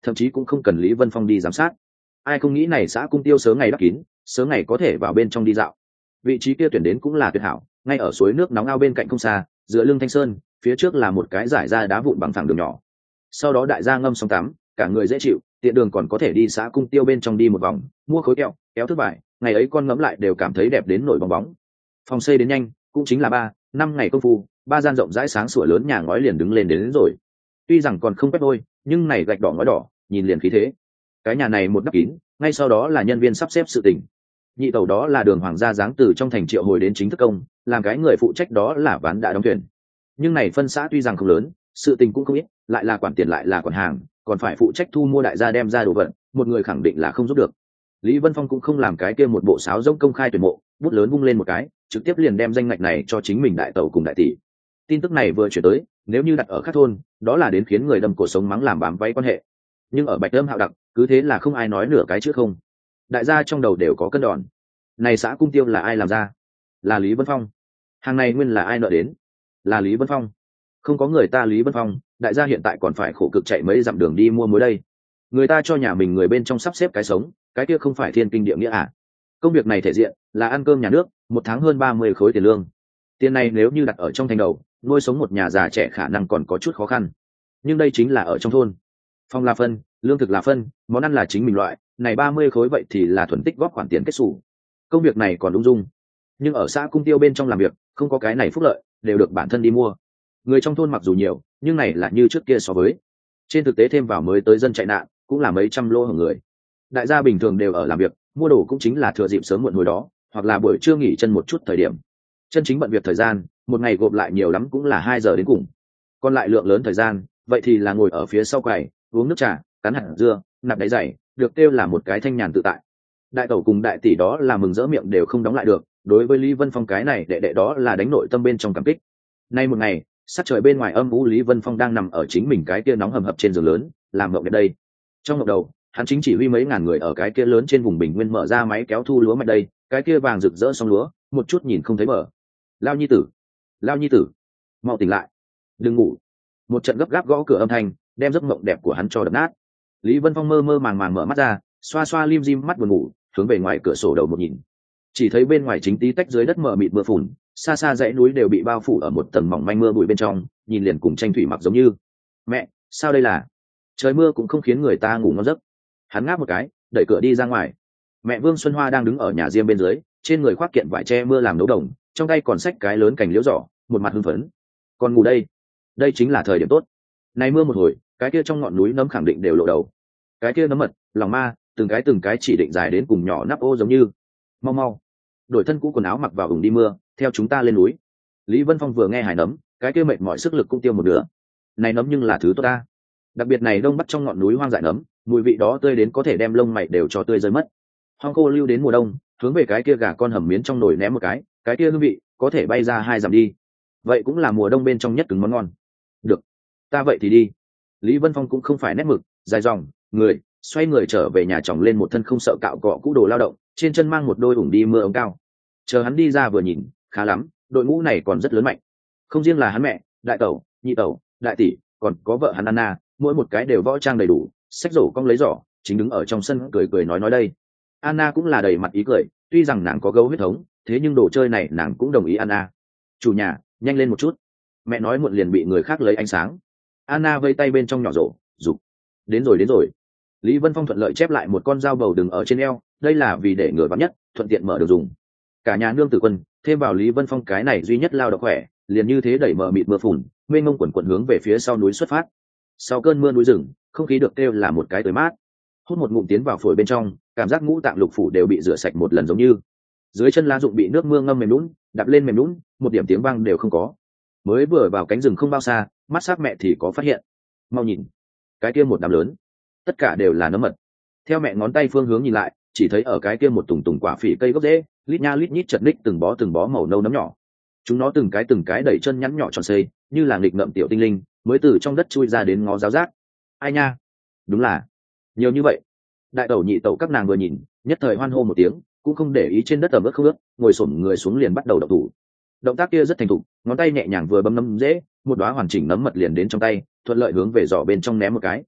thậm chí cũng không cần Lý Vân Phong đi giám sát. Ai không nghĩ này xã cung tiêu sớm ngày đắp kín, sớm ngày có thể vào bên trong đi dạo. Vị trí kia tuyển đến cũng là tuyệt hảo, ngay ở suối nước nóng ao bên cạnh không xa, giữa lưng Thanh Sơn, phía trước là một cái giải ra đá vụn bằng phẳng đường nhỏ. Sau đó đại gia ngâm xong tắm, cả người dễ chịu, tiện đường còn có thể đi xã cung tiêu bên trong đi một vòng, mua khối kẹo, kéo thước vải, ngày ấy con ngẫm lại đều cảm thấy đẹp đến nổi bong bóng. Phòng xây đến nhanh, cũng chính là 3-5 ngày công phu, 3 gian rộng rãi sáng sủa lớn nhà ngói liền đứng lên đến rồi. Tuy rằng còn không quét vôi, nhưng này gạch đỏ ngói đỏ, nhìn liền khí thế. Cái nhà này một đắp kín, ngay sau đó là nhân viên sắp xếp sự tình. Nhị tàu đó là Đường Hoàng gia giáng từ trong thành triệu hồi đến chính thức công, làm cái người phụ trách đó là ván đã đóng thuyền. Nhưng này phân xã tuy rằng không lớn, sự tình cũng không ít, lại là quản tiền lại là quản hàng, còn phải phụ trách thu mua đại gia đem ra đồ vật, một người khẳng định là không giúp được. Lý Vân Phong cũng không làm cái kia một bộ sáo rỗng công khai tuyển mộ, bút lớn vung lên một cái, trực tiếp liền đem danh ngạch này cho chính mình đại tàu cùng đại tỷ. Tin tức này vừa chuyển tới, nếu như đặt ở các thôn, đó là đến khiến người đâm cổ sống mắng làm bám váy quan hệ. Nhưng ở Bạch Lâm Hạo Đặc, cứ thế là không ai nói nửa cái chứ không. Đại gia trong đầu đều có cân đòn. Này xã cung tiêu là ai làm ra? Là Lý Vân Phong. Hàng này nguyên là ai nợ đến? Là Lý Vân Phong. Không có người ta Lý Vân Phong, đại gia hiện tại còn phải khổ cực chạy mấy dặm đường đi mua muối đây. Người ta cho nhà mình người bên trong sắp xếp cái sống, cái kia không phải thiên kinh địa nghĩa à? Công việc này thể diện là ăn cơm nhà nước, một tháng hơn 30 khối tiền lương. Tiền này nếu như đặt ở trong thành đầu, nuôi sống một nhà già trẻ khả năng còn có chút khó khăn. Nhưng đây chính là ở trong thôn. Phong là phân, lương thực là phân, món ăn là chính mình loại, này 30 khối vậy thì là thuần tích góp khoản tiền kết sổ. Công việc này còn ung dung. Nhưng ở xã cung tiêu bên trong làm việc, không có cái này phúc lợi, đều được bản thân đi mua. Người trong thôn mặc dù nhiều, nhưng này là như trước kia so với. Trên thực tế thêm vào mới tới dân chạy nạn, cũng là mấy trăm lô hưởng người. Đại gia bình thường đều ở làm việc, mua đồ cũng chính là thừa dịp sớm muộn hồi đó, hoặc là buổi trưa nghỉ chân một chút thời điểm. Chân chính bận việc thời gian, một ngày gộp lại nhiều lắm cũng là 2 giờ đến cùng. Còn lại lượng lớn thời gian, vậy thì là ngồi ở phía sau quầy, uống nước trà, cắn hạt dưa, nạp đáy giày, được kêu là một cái thanh nhàn tự tại. Đại tẩu cùng đại tỷ đó là mừng rỡ miệng đều không đóng lại được, đối với Lý Vân Phong cái này đệ đệ đó là đánh nội tâm bên trong cảm kích. Nay một ngày, sát trời bên ngoài âm u, Lý Vân Phong đang nằm ở chính mình cái kia nóng hầm hập trên giường lớn, làm mộng đẹp đây. Trong mộng đầu, hắn chính chỉ huy mấy ngàn người ở cái kia lớn trên vùng bình nguyên mở ra máy kéo thu lúa mạch đây, cái kia vàng rực rỡ xong lúa, một chút nhìn không thấy bờ. Lao nhi tử, lao nhi tử, mau tỉnh lại, đừng ngủ. Một trận gấp gáp gõ cửa âm thanh, đem giấc mộng đẹp của hắn cho đập nát. Lý Vân Phong mơ mơ màng màng mở mắt ra, xoa xoa lim dim mắt buồn ngủ, hướng về ngoài cửa sổ đầu một nhìn, chỉ thấy bên ngoài chính tí tách dưới đất mờ mịt mưa phùn, xa xa dãy núi đều bị bao phủ ở một tầng mỏng manh mưa bụi bên trong, nhìn liền cùng tranh thủy mặc giống như. Mẹ, sao đây là? Trời mưa cũng không khiến người ta ngủ ngon giấc. Hắn ngáp một cái, đẩy cửa đi ra ngoài. Mẹ Vương Xuân Hoa đang đứng ở nhà riêng bên dưới, trên người khoác kiện vải che mưa làm nấu đồng, trong tay còn xách cái lớn cành liễu giỏ, một mặt hưng phấn. Còn ngủ đây, đây chính là thời điểm tốt. Này mưa một hồi, cái kia trong ngọn núi nấm khẳng định đều lộ đầu. Cái kia nấm mật, lòng ma, từng cái chỉ định dài đến cùng nhỏ nắp ô giống như. Mau mau, đổi thân cũ quần áo mặc vào ủng đi mưa, theo chúng ta lên núi. Lý Vân Phong vừa nghe hài nấm, cái kia mệt mỏi sức lực cũng tiêu một nửa. Này nấm nhưng là thứ tốt ta. Đặc biệt này đông bắc trong ngọn núi hoang dại nấm, mùi vị đó tươi đến có thể đem lông mày đều cho tươi rơi mất. Hoang khô lưu đến mùa đông, hướng về cái kia gà con hầm miến trong nồi ném một cái kia hương vị có thể bay ra 2 dặm đi. Vậy cũng là mùa đông bên trong nhất cứng món ngon. Được, ta vậy thì đi. Lý Vân Phong cũng không phải nét mực, dài dòng, người xoay người trở về nhà, chồng lên một thân không sợ cạo cọ cũ đồ lao động, trên chân mang một đôi ủng đi mưa ống cao. Chờ hắn đi ra vừa nhìn, khá lắm, đội ngũ này còn rất lớn mạnh. Không riêng là hắn mẹ, đại tẩu, nhị tẩu, đại tỷ, còn có vợ hắn Anna, mỗi một cái đều võ trang đầy đủ, xách rổ cong lấy giỏ, chính đứng ở trong sân cười cười nói đây. Anna cũng là đầy mặt ý cười, tuy rằng nàng có gấu huyết thống, thế nhưng đồ chơi này nàng cũng đồng ý. Anna, chủ nhà, nhanh lên một chút. Mẹ nói muộn liền bị người khác lấy ánh sáng. Anna vây tay bên trong nhỏ rổ, giục. Đến rồi. Lý Vân Phong thuận lợi chép lại một con dao bầu đừng ở trên eo, đây là vì để ngừa vắng nhất, thuận tiện mở được dùng. Cả nhà nương tử quân, thêm vào Lý Vân Phong cái này duy nhất lao động khỏe, liền như thế đẩy mờ mịt mưa phùn, mênh mông quần hướng về phía sau núi xuất phát. Sau cơn mưa núi rừng, không khí được kêu là một cái tươi mát. Hút một ngụm tiến vào phổi bên trong, cảm giác ngũ tạng lục phủ đều bị rửa sạch một lần giống như. Dưới chân lá rụng bị nước mưa ngâm mềm nhũn, đạp lên mềm nhũn, một điểm tiếng vang đều không có. Mới vừa vào cánh rừng không bao xa, mắt sắc mẹ thì có phát hiện. Mau nhìn, cái kia một đám lớn, tất cả đều là nấm mật. Theo mẹ ngón tay phương hướng nhìn lại, chỉ thấy ở cái kia một tùng quả phỉ cây gốc rễ, lít nha lít nhít chật ních từng bó màu nâu nấm nhỏ. Chúng nó từng cái đẩy chân nhắn nhỏ tròn xê, như là nghịch ngợm tiểu tinh linh, mới từ trong đất chui ra đến ngó giáo giác. Ai nha, đúng là nhiều như vậy. Đại tẩu nhị tẩu các nàng vừa nhìn, nhất thời hoan hô một tiếng, cũng không để ý trên đất ẩm ướt không ướt, ngồi xổm người xuống liền bắt đầu động thủ. Động tác kia rất thành thục, ngón tay nhẹ nhàng vừa bấm nấm dễ, một đóa hoàn chỉnh nấm mật liền đến trong tay, thuận lợi hướng về giỏ bên trong ném một cái.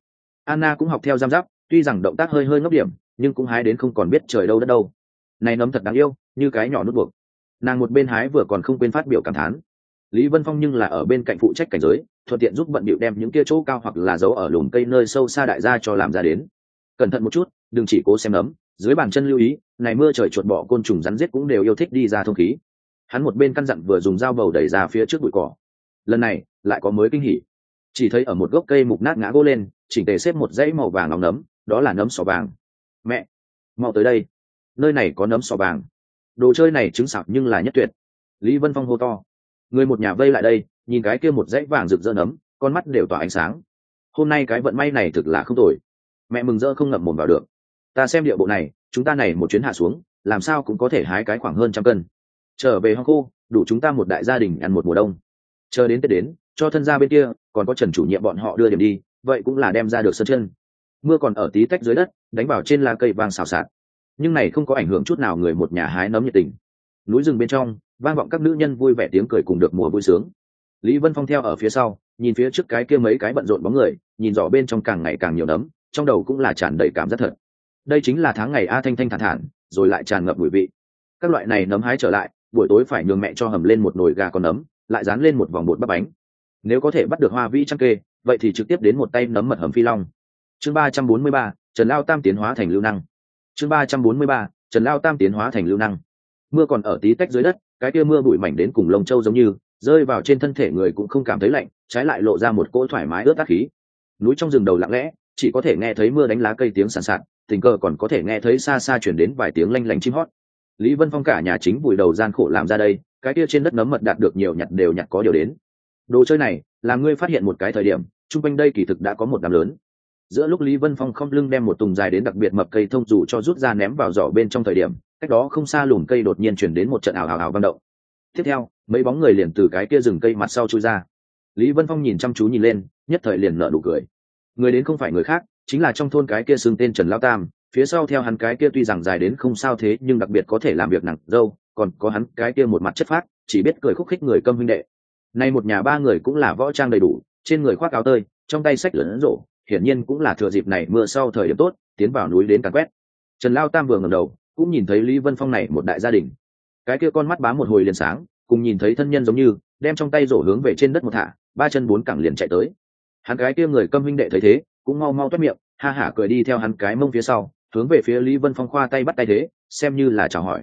Anna cũng học theo giam giáp, tuy rằng động tác hơi hơi ngốc điểm nhưng cũng hái đến không còn biết trời đâu đất đâu. Này nấm thật đáng yêu, như cái nhỏ nút buộc. Nàng một bên hái vừa còn không quên phát biểu cảm thán. Lý Vân Phong nhưng là ở bên cạnh phụ trách cảnh giới, thuận tiện giúp bận bịu đem những kia chỗ cao hoặc là giấu ở lùm cây nơi sâu xa đại gia cho làm ra đến. Cẩn thận một chút, đừng chỉ cố xem nấm, dưới bàn chân lưu ý, này mưa trời chuột bọ côn trùng rắn rết cũng đều yêu thích đi ra thông khí. Hắn một bên căn dặn vừa dùng dao bầu đẩy ra phía trước bụi cỏ. Lần này lại có mới kinh hỉ, chỉ thấy ở một gốc cây mục nát ngã gỗ lên, chỉnh tề xếp một dãy màu vàng nóng nấm, đó là nấm sò vàng. Mẹ, mau tới đây, nơi này có nấm sò vàng. Đồ chơi này trứng sặc nhưng là nhất tuyệt. Lý Vân Phong hô to. Người một nhà vây lại đây, nhìn cái kia một dãy vàng rực rỡ nấm, con mắt đều tỏa ánh sáng. Hôm nay cái vận may này thực là không tồi. Mẹ mừng rỡ không ngậm mồm vào được. Ta xem địa bộ này, chúng ta này một chuyến hạ xuống, làm sao cũng có thể hái cái khoảng hơn 100 cân. Trở về hoang khô, đủ chúng ta một đại gia đình ăn một mùa đông. Chờ đến Tết đến, cho thân gia bên kia, còn có Trần chủ nhiệm bọn họ đưa điểm đi, vậy cũng là đem ra được sân chân. Mưa còn ở tí tách dưới đất, đánh vào trên lá cây vàng xào xạc. Nhưng này không có ảnh hưởng chút nào người một nhà hái nấm nhiệt tình. Núi rừng bên trong, vang vọng các nữ nhân vui vẻ tiếng cười cùng được mùa vui sướng. Lý Vân Phong theo ở phía sau, nhìn phía trước cái kia mấy cái bận rộn bóng người, nhìn rõ bên trong càng ngày càng nhiều nấm, trong đầu cũng là tràn đầy cảm giác thật. Đây chính là tháng ngày a thanh thanh thản thản, rồi lại tràn ngập mùi vị. Các loại này nấm hái trở lại, buổi tối phải nhường mẹ cho hầm lên một nồi gà con nấm, lại dán lên một vòng bột bắp bánh. Nếu có thể bắt được hoa vĩ trăng kê, vậy thì trực tiếp đến một tay nấm mật hầm phi long. Chương 343, Trần Lao Tam tiến hóa thành lưu năng. Chương 343, Trần Lao Tam tiến hóa thành lưu năng. Mưa còn ở tí tách dưới đất, cái kia mưa bụi mảnh đến cùng lông châu giống như rơi vào trên thân thể người cũng không cảm thấy lạnh, trái lại lộ ra một cỗ thoải mái ướt át khí. Núi trong rừng đầu lặng lẽ, chỉ có thể nghe thấy mưa đánh lá cây tiếng sàn sạt, tình cờ còn có thể nghe thấy xa xa chuyển đến vài tiếng lanh lảnh chim hót. Lý Vân Phong cả nhà chính vùi đầu gian khổ làm ra đây, cái kia trên đất nấm mật đạt được nhiều nhặt đều nhặt có điều đến. Đồ chơi này, làm ngươi phát hiện một cái thời điểm, chung quanh đây kỳ thực đã có một đám lớn. Giữa lúc Lý Vân Phong không lưng đem một tùng dài đến đặc biệt mập cây thông dù cho rút ra ném vào giỏ bên trong thời điểm, cách đó không xa lùm cây đột nhiên chuyển đến một trận ảo ảo ảo vang động. Tiếp theo, mấy bóng người liền từ cái kia rừng cây mặt sau chui ra. Lý Vân Phong nhìn chăm chú nhìn lên, nhất thời liền nở nụ cười. Người đến không phải người khác, chính là trong thôn cái kia xưng tên Trần Lão Tam, phía sau theo hắn cái kia tuy rằng dài đến không sao thế nhưng đặc biệt có thể làm việc nặng dâu, còn có hắn cái kia một mặt chất phác, chỉ biết cười khúc khích người câm huynh đệ. Nay một nhà ba người cũng là võ trang đầy đủ, trên người khoác áo tơi, trong tay xách lớn rổ, hiển nhiên cũng là thừa dịp này mưa sau thời điểm tốt, tiến vào núi đến càn quét. Trần Lão Tam vừa ngẩng đầu, cũng nhìn thấy Lý Vân Phong này một đại gia đình. Cái kia con mắt bám một hồi liền sáng, cùng nhìn thấy thân nhân giống như, đem trong tay rổ hướng về trên đất một thả, ba chân bốn cẳng liền chạy tới. Hắn cái kia người câm huynh đệ thấy thế, cũng mau mau toét miệng, ha hả cười đi theo hắn cái mông phía sau, hướng về phía Lý Vân Phong khoa tay bắt tay thế, xem như là chào hỏi.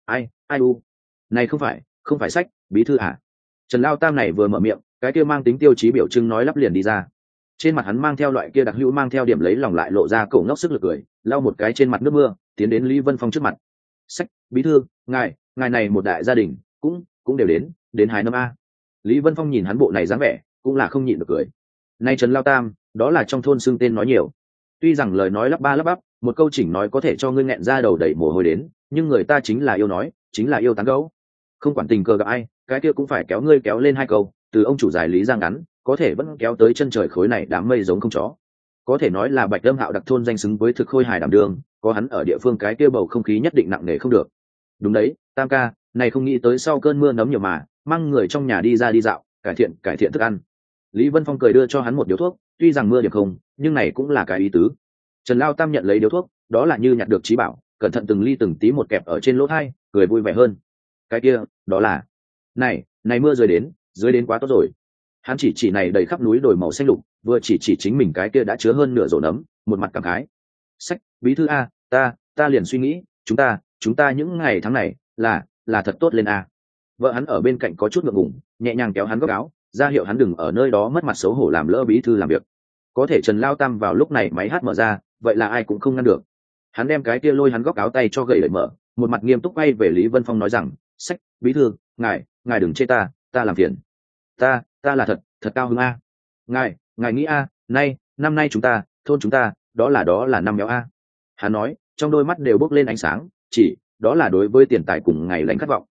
Ai u, này không phải sách, bí thư à? Trần Lao Tam này vừa mở miệng, cái kia mang tính tiêu chí biểu trưng nói lắp liền đi ra. Trên mặt hắn mang theo loại kia đặc hữu mang theo điểm lấy lòng lại lộ ra cổ ngốc sức lực cười, lau một cái trên mặt nước mưa, tiến đến Lý Vân Phong trước mặt. Sách, bí thư, ngài này một đại gia đình, cũng đều đến hài năm a. Lý Vân Phong nhìn hắn bộ này dáng vẻ, cũng là không nhịn được cười. Nay Trần Lao Tam, đó là trong thôn xưng tên nói nhiều. Tuy rằng lời nói lắp ba lắp bắp, một câu chỉnh nói có thể cho ngươi nghẹn ra đầu đầy mồ hôi đến, nhưng người ta chính là yêu nói, chính là yêu tán gẫu. Không quản tình cờ gặp ai, cái kia cũng phải kéo ngươi kéo lên hai câu, từ ông chủ giải lý ra ngắn, có thể vẫn kéo tới chân trời khối này đám mây giống không chó. Có thể nói là Bạch Lâm Hạo đặc thôn danh xứng với thực khôi hài đảm đường, có hắn ở địa phương cái kia bầu không khí nhất định nặng nề không được. Đúng đấy, Tam ca, này không nghĩ tới sau cơn mưa nấm nhiều mà, mang người trong nhà đi ra đi dạo, cải thiện thức ăn. Lý Vân Phong cười đưa cho hắn một điếu thuốc, tuy rằng mưa điểm không, nhưng này cũng là cái ý tứ. Trần Lao Tam nhận lấy điếu thuốc, đó là như nhặt được trí bảo, cẩn thận từng ly từng tí một kẹp ở trên lỗ tai, cười vui vẻ hơn. Cái kia, đó là, này mưa rơi đến quá tốt rồi. Hắn chỉ này đầy khắp núi đồi màu xanh lục, vừa chỉ chính mình cái kia đã chứa hơn nửa rổ nấm, một mặt cảm khái. Sách, bí thư a, ta liền suy nghĩ, chúng ta những ngày tháng này là thật tốt lên a. Vợ hắn ở bên cạnh có chút ngượng ngùng, nhẹ nhàng kéo hắn góc áo, ra hiệu hắn đừng ở nơi đó mất mặt xấu hổ làm lỡ bí thư làm việc. Có thể Trần Lao Tam vào lúc này máy hát mở ra, vậy là ai cũng không ngăn được. Hắn đem cái kia lôi hắn góc áo tay cho gậy đẩy mở, một mặt nghiêm túc quay về Lý Vân Phong nói rằng, sách, bí thư, ngài đừng chê ta làm phiền. Ta là thật cao hứng a. Ngài nghĩ a, năm nay thôn chúng ta, đó là năm méo a. Hắn nói, trong đôi mắt đều bốc lên ánh sáng, chỉ đó là đối với tiền tài cùng ngày lãnh khát vọng.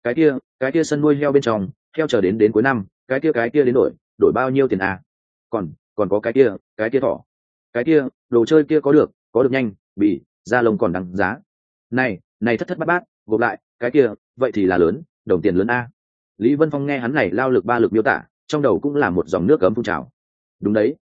Cái kia sân nuôi heo bên trong, heo chờ đến cuối năm, cái kia đến đổi bao nhiêu tiền a? Còn có cái kia thỏ, cái kia đồ chơi kia có được nhanh, bị da lông còn đáng giá. Này thất bát bát, gộp lại, cái kia, vậy thì là lớn, đồng tiền lớn a. Lý Vân Phong nghe hắn này lao lực ba lực miêu tả, trong đầu cũng là một dòng nước cấm phun trào. Đúng đấy,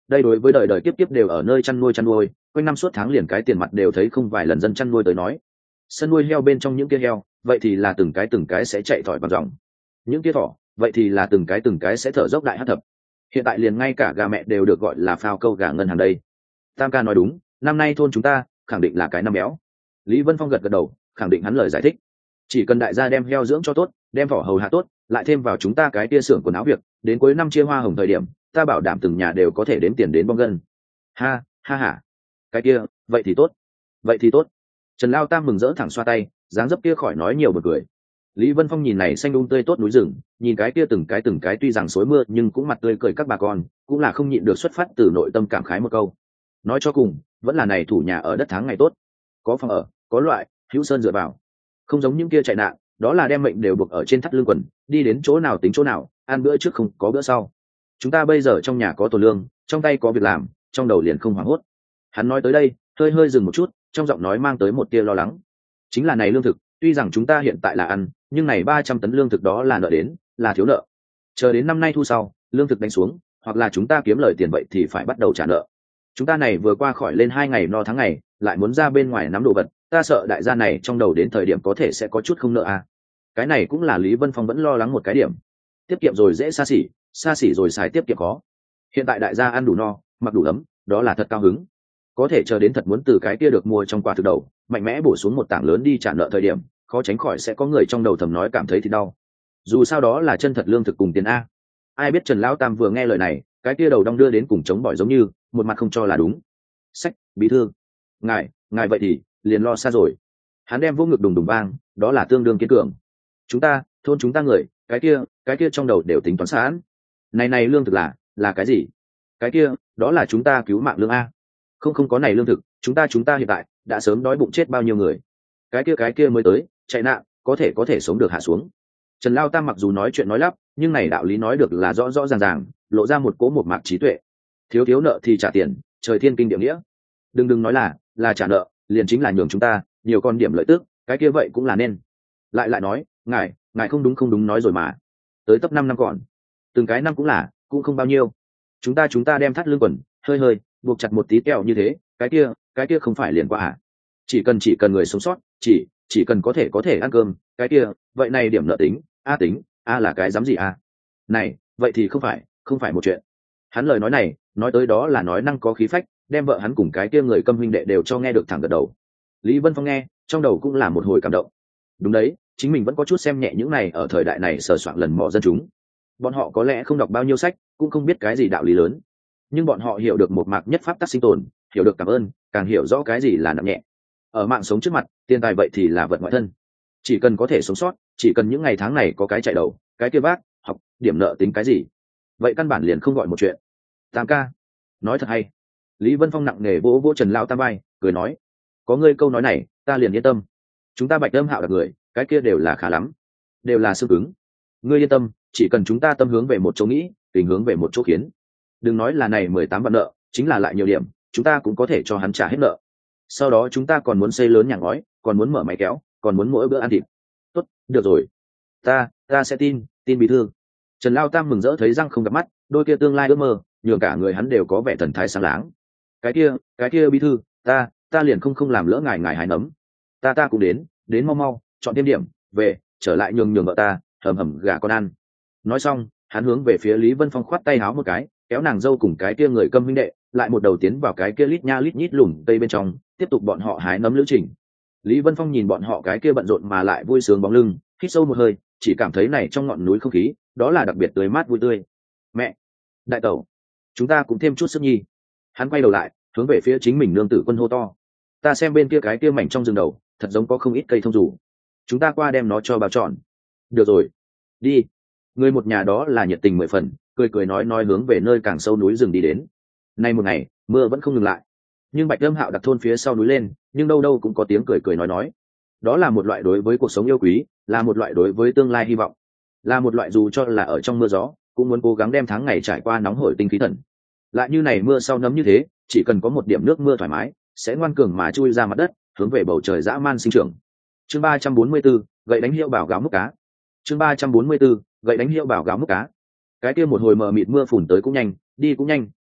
đây đối với đời đời kiếp kiếp đều ở nơi chăn nuôi quanh năm suốt tháng liền cái tiền mặt đều thấy không vài lần dân chăn nuôi tới nói, sân nuôi heo bên trong những kia heo vậy thì là từng cái sẽ chạy thỏi bằng dòng, những kia thỏ vậy thì là từng cái sẽ thở dốc đại hát thập. Hiện tại liền ngay cả gà mẹ đều được gọi là phao câu gà ngân hàng đây. Tam ca nói đúng, năm nay thôn chúng ta khẳng định là cái năm béo. Lý Vân Phong gật gật đầu, khẳng định hắn lời giải thích. Chỉ cần đại gia đem heo dưỡng cho tốt, đem thỏ hầu hạ tốt, lại thêm vào chúng ta cái tia xưởng quần áo việc, đến cuối năm chia hoa hồng thời điểm, ta bảo đảm từng nhà đều có thể đếm tiền đến bong gân. Ha ha ha, cái kia vậy thì tốt, vậy thì tốt. Trần Lao Tam mừng rỡ thẳng xoa tay, dáng dấp kia khỏi nói nhiều một cười. Lý Vân Phong nhìn này xanh um tươi tốt núi rừng, nhìn cái kia từng cái tuy rằng xối mưa nhưng cũng mặt tươi cười các bà con, cũng là không nhịn được xuất phát từ nội tâm cảm khái một câu. Nói cho cùng, vẫn là này thủ nhà ở đất tháng ngày tốt, có phòng ở, có loại, hữu sơn dựa vào. Không giống những kia chạy nạn, đó là đem mệnh đều buộc ở trên thắt lưng quần, đi đến chỗ nào tính chỗ nào, ăn bữa trước không có bữa sau. Chúng ta bây giờ trong nhà có tổ lương, trong tay có việc làm, trong đầu liền không hoảng hốt. Hắn nói tới đây, hơi dừng một chút, trong giọng nói mang tới một tia lo lắng. Chính là này lương thực, tuy rằng chúng ta hiện tại là ăn, nhưng này 300 tấn lương thực đó là nợ đến, là thiếu nợ. Chờ đến năm nay thu sau, lương thực đánh xuống, hoặc là chúng ta kiếm lời tiền vậy thì phải bắt đầu trả nợ. Chúng ta này vừa qua khỏi lên 2 ngày no tháng ngày, lại muốn ra bên ngoài nắm đồ vật, ta sợ đại gia này trong đầu đến thời điểm có thể sẽ có chút không nợ à. Cái này cũng là Lý Vân Phong vẫn lo lắng một cái điểm. Tiết kiệm rồi dễ xa xỉ rồi xài tiết kiệm khó. Hiện tại đại gia ăn đủ no, mặc đủ ấm, đó là thật cao hứng. Có thể chờ đến thật muốn từ cái kia được mua trong quà thực đầu, mạnh mẽ bổ xuống một tảng lớn đi trả nợ thời điểm, khó tránh khỏi sẽ có người trong đầu thầm nói cảm thấy thì đau. Dù sao đó là chân thật lương thực cùng tiền a. Ai biết Trần Lão Tam vừa nghe lời này, cái kia đầu đong đưa đến cùng chống bỏi giống như, một mặt không cho là đúng. Sách, bí thư, ngài vậy thì liền lo xa rồi. Hắn đem vô ngực đùng đùng vang, đó là tương đương kiên cường. Chúng ta, thôn chúng ta người, cái kia trong đầu đều tính toán sẵn. Này lương thực là cái gì? Cái kia, đó là chúng ta cứu mạng lương a. Không có này lương thực, chúng ta hiện tại đã sớm đói bụng chết bao nhiêu người. Cái kia mới tới, chạy nạn, có thể sống được hạ xuống. Trần Lao Tam mặc dù nói chuyện nói lắp, nhưng này đạo lý nói được là rõ ràng, lộ ra một cỗ một mạc trí tuệ. Thiếu nợ thì trả tiền, trời thiên kinh địa nghĩa. Đừng nói là trả nợ, liền chính là nhường chúng ta nhiều con điểm lợi tức, cái kia vậy cũng là nên. Lại nói, ngài không đúng nói rồi mà. Tới tấp 5 năm còn, từng cái năm cũng không bao nhiêu. Chúng ta đem thắt lưng quần, hơi buộc chặt một tí kẹo như thế, cái kia không phải liền qua à? Chỉ cần người sống sót, chỉ cần có thể ăn cơm, cái kia, vậy này điểm nợ tính là cái dám gì à? Này, vậy thì không phải một chuyện. Hắn lời nói này, nói tới đó là nói năng có khí phách, đem vợ hắn cùng cái kia người câm huynh đệ đều cho nghe được thẳng gật đầu. Lý Vân Phong nghe, trong đầu cũng là một hồi cảm động. Đúng đấy, chính mình vẫn có chút xem nhẹ những này ở thời đại này sờ soạng lần mò dân chúng. Bọn họ có lẽ không đọc bao nhiêu sách, cũng không biết cái gì đạo lý lớn, nhưng bọn họ hiểu được một mạc nhất pháp tắc sinh tồn, hiểu được cảm ơn, càng hiểu rõ cái gì là nặng nhẹ. Ở mạng sống trước mặt, tiền tài vậy thì là vật ngoại thân. Chỉ cần có thể sống sót, chỉ cần những ngày tháng này có cái chạy đầu, cái kia bác học điểm nợ tính cái gì, vậy căn bản liền không gọi một chuyện. Tam ca nói thật hay. Lý Vân Phong nặng nề vỗ Trần Lao Tam vai, cười nói, có ngươi câu nói này ta liền yên tâm. Chúng ta Bạch Âm Hạo đặc người, cái kia đều là khá lắm, đều là xương cứng. Ngươi yên tâm, chỉ cần chúng ta tâm hướng về một chỗ nghĩ, tình hướng về một chỗ khiến. Đừng nói là này 18 vạn nợ, chính là lại nhiều điểm, chúng ta cũng có thể cho hắn trả hết nợ. Sau đó chúng ta còn muốn xây lớn nhà ngói, còn muốn mở máy kéo, còn muốn mỗi bữa ăn thịt. Tốt, được rồi, ta sẽ tin bí thư. Trần Lao Tam mừng rỡ thấy răng không gặp mắt, đôi kia tương lai ước mơ, nhường cả người hắn đều có vẻ thần thái sáng láng. Cái kia bí thư, ta liền không làm lỡ ngài hái nấm. Ta cũng đến mau chọn thêm điểm, về trở lại nhường vợ ta hầm gà con ăn. Nói xong, hắn hướng về phía Lý Vân Phong khoát tay háo một cái, kéo nàng dâu cùng cái kia người câm huynh đệ lại một đầu tiến vào cái kia lít nha lít nhít lùm tây bên trong, tiếp tục bọn họ hái nấm lữ trình. Lý Vân Phong nhìn bọn họ cái kia bận rộn mà lại vui sướng bóng lưng, hít sâu một hơi, chỉ cảm thấy này trong ngọn núi không khí đó là đặc biệt tươi mát vui tươi. Mẹ, đại tẩu, chúng ta cũng thêm chút sức nhi. Hắn quay đầu lại, hướng về phía chính mình nương tử Quân hô to, ta xem bên kia cái kia mảnh trong rừng đầu thật giống có không ít cây thông rủ, chúng ta qua đem nó cho bao trọn. Được rồi, đi. Người một nhà đó là nhiệt tình 10 phần, cười nói hướng về nơi càng sâu núi rừng đi đến. Nay một ngày mưa vẫn không ngừng lại, nhưng Bạch Âm Hạo đặt thôn phía sau núi lên, nhưng đâu cũng có tiếng cười nói. Đó là một loại đối với cuộc sống yêu quý, là một loại đối với tương lai hy vọng, là một loại dù cho là ở trong mưa gió cũng muốn cố gắng đem tháng ngày trải qua nóng hổi tinh khí thần. Lại như này mưa sau nấm như thế, chỉ cần có một điểm nước mưa thoải mái, sẽ ngoan cường mà chui ra mặt đất, hướng về bầu trời dã man sinh trưởng. Chương 344, gậy đánh hiệu bảo gáo múc cá. Chương 344, gậy đánh hiệu bảo gáo múc cá. Cái kia một hồi mờ mịt mưa phùn tới cũng nhanh, đi cũng nhanh,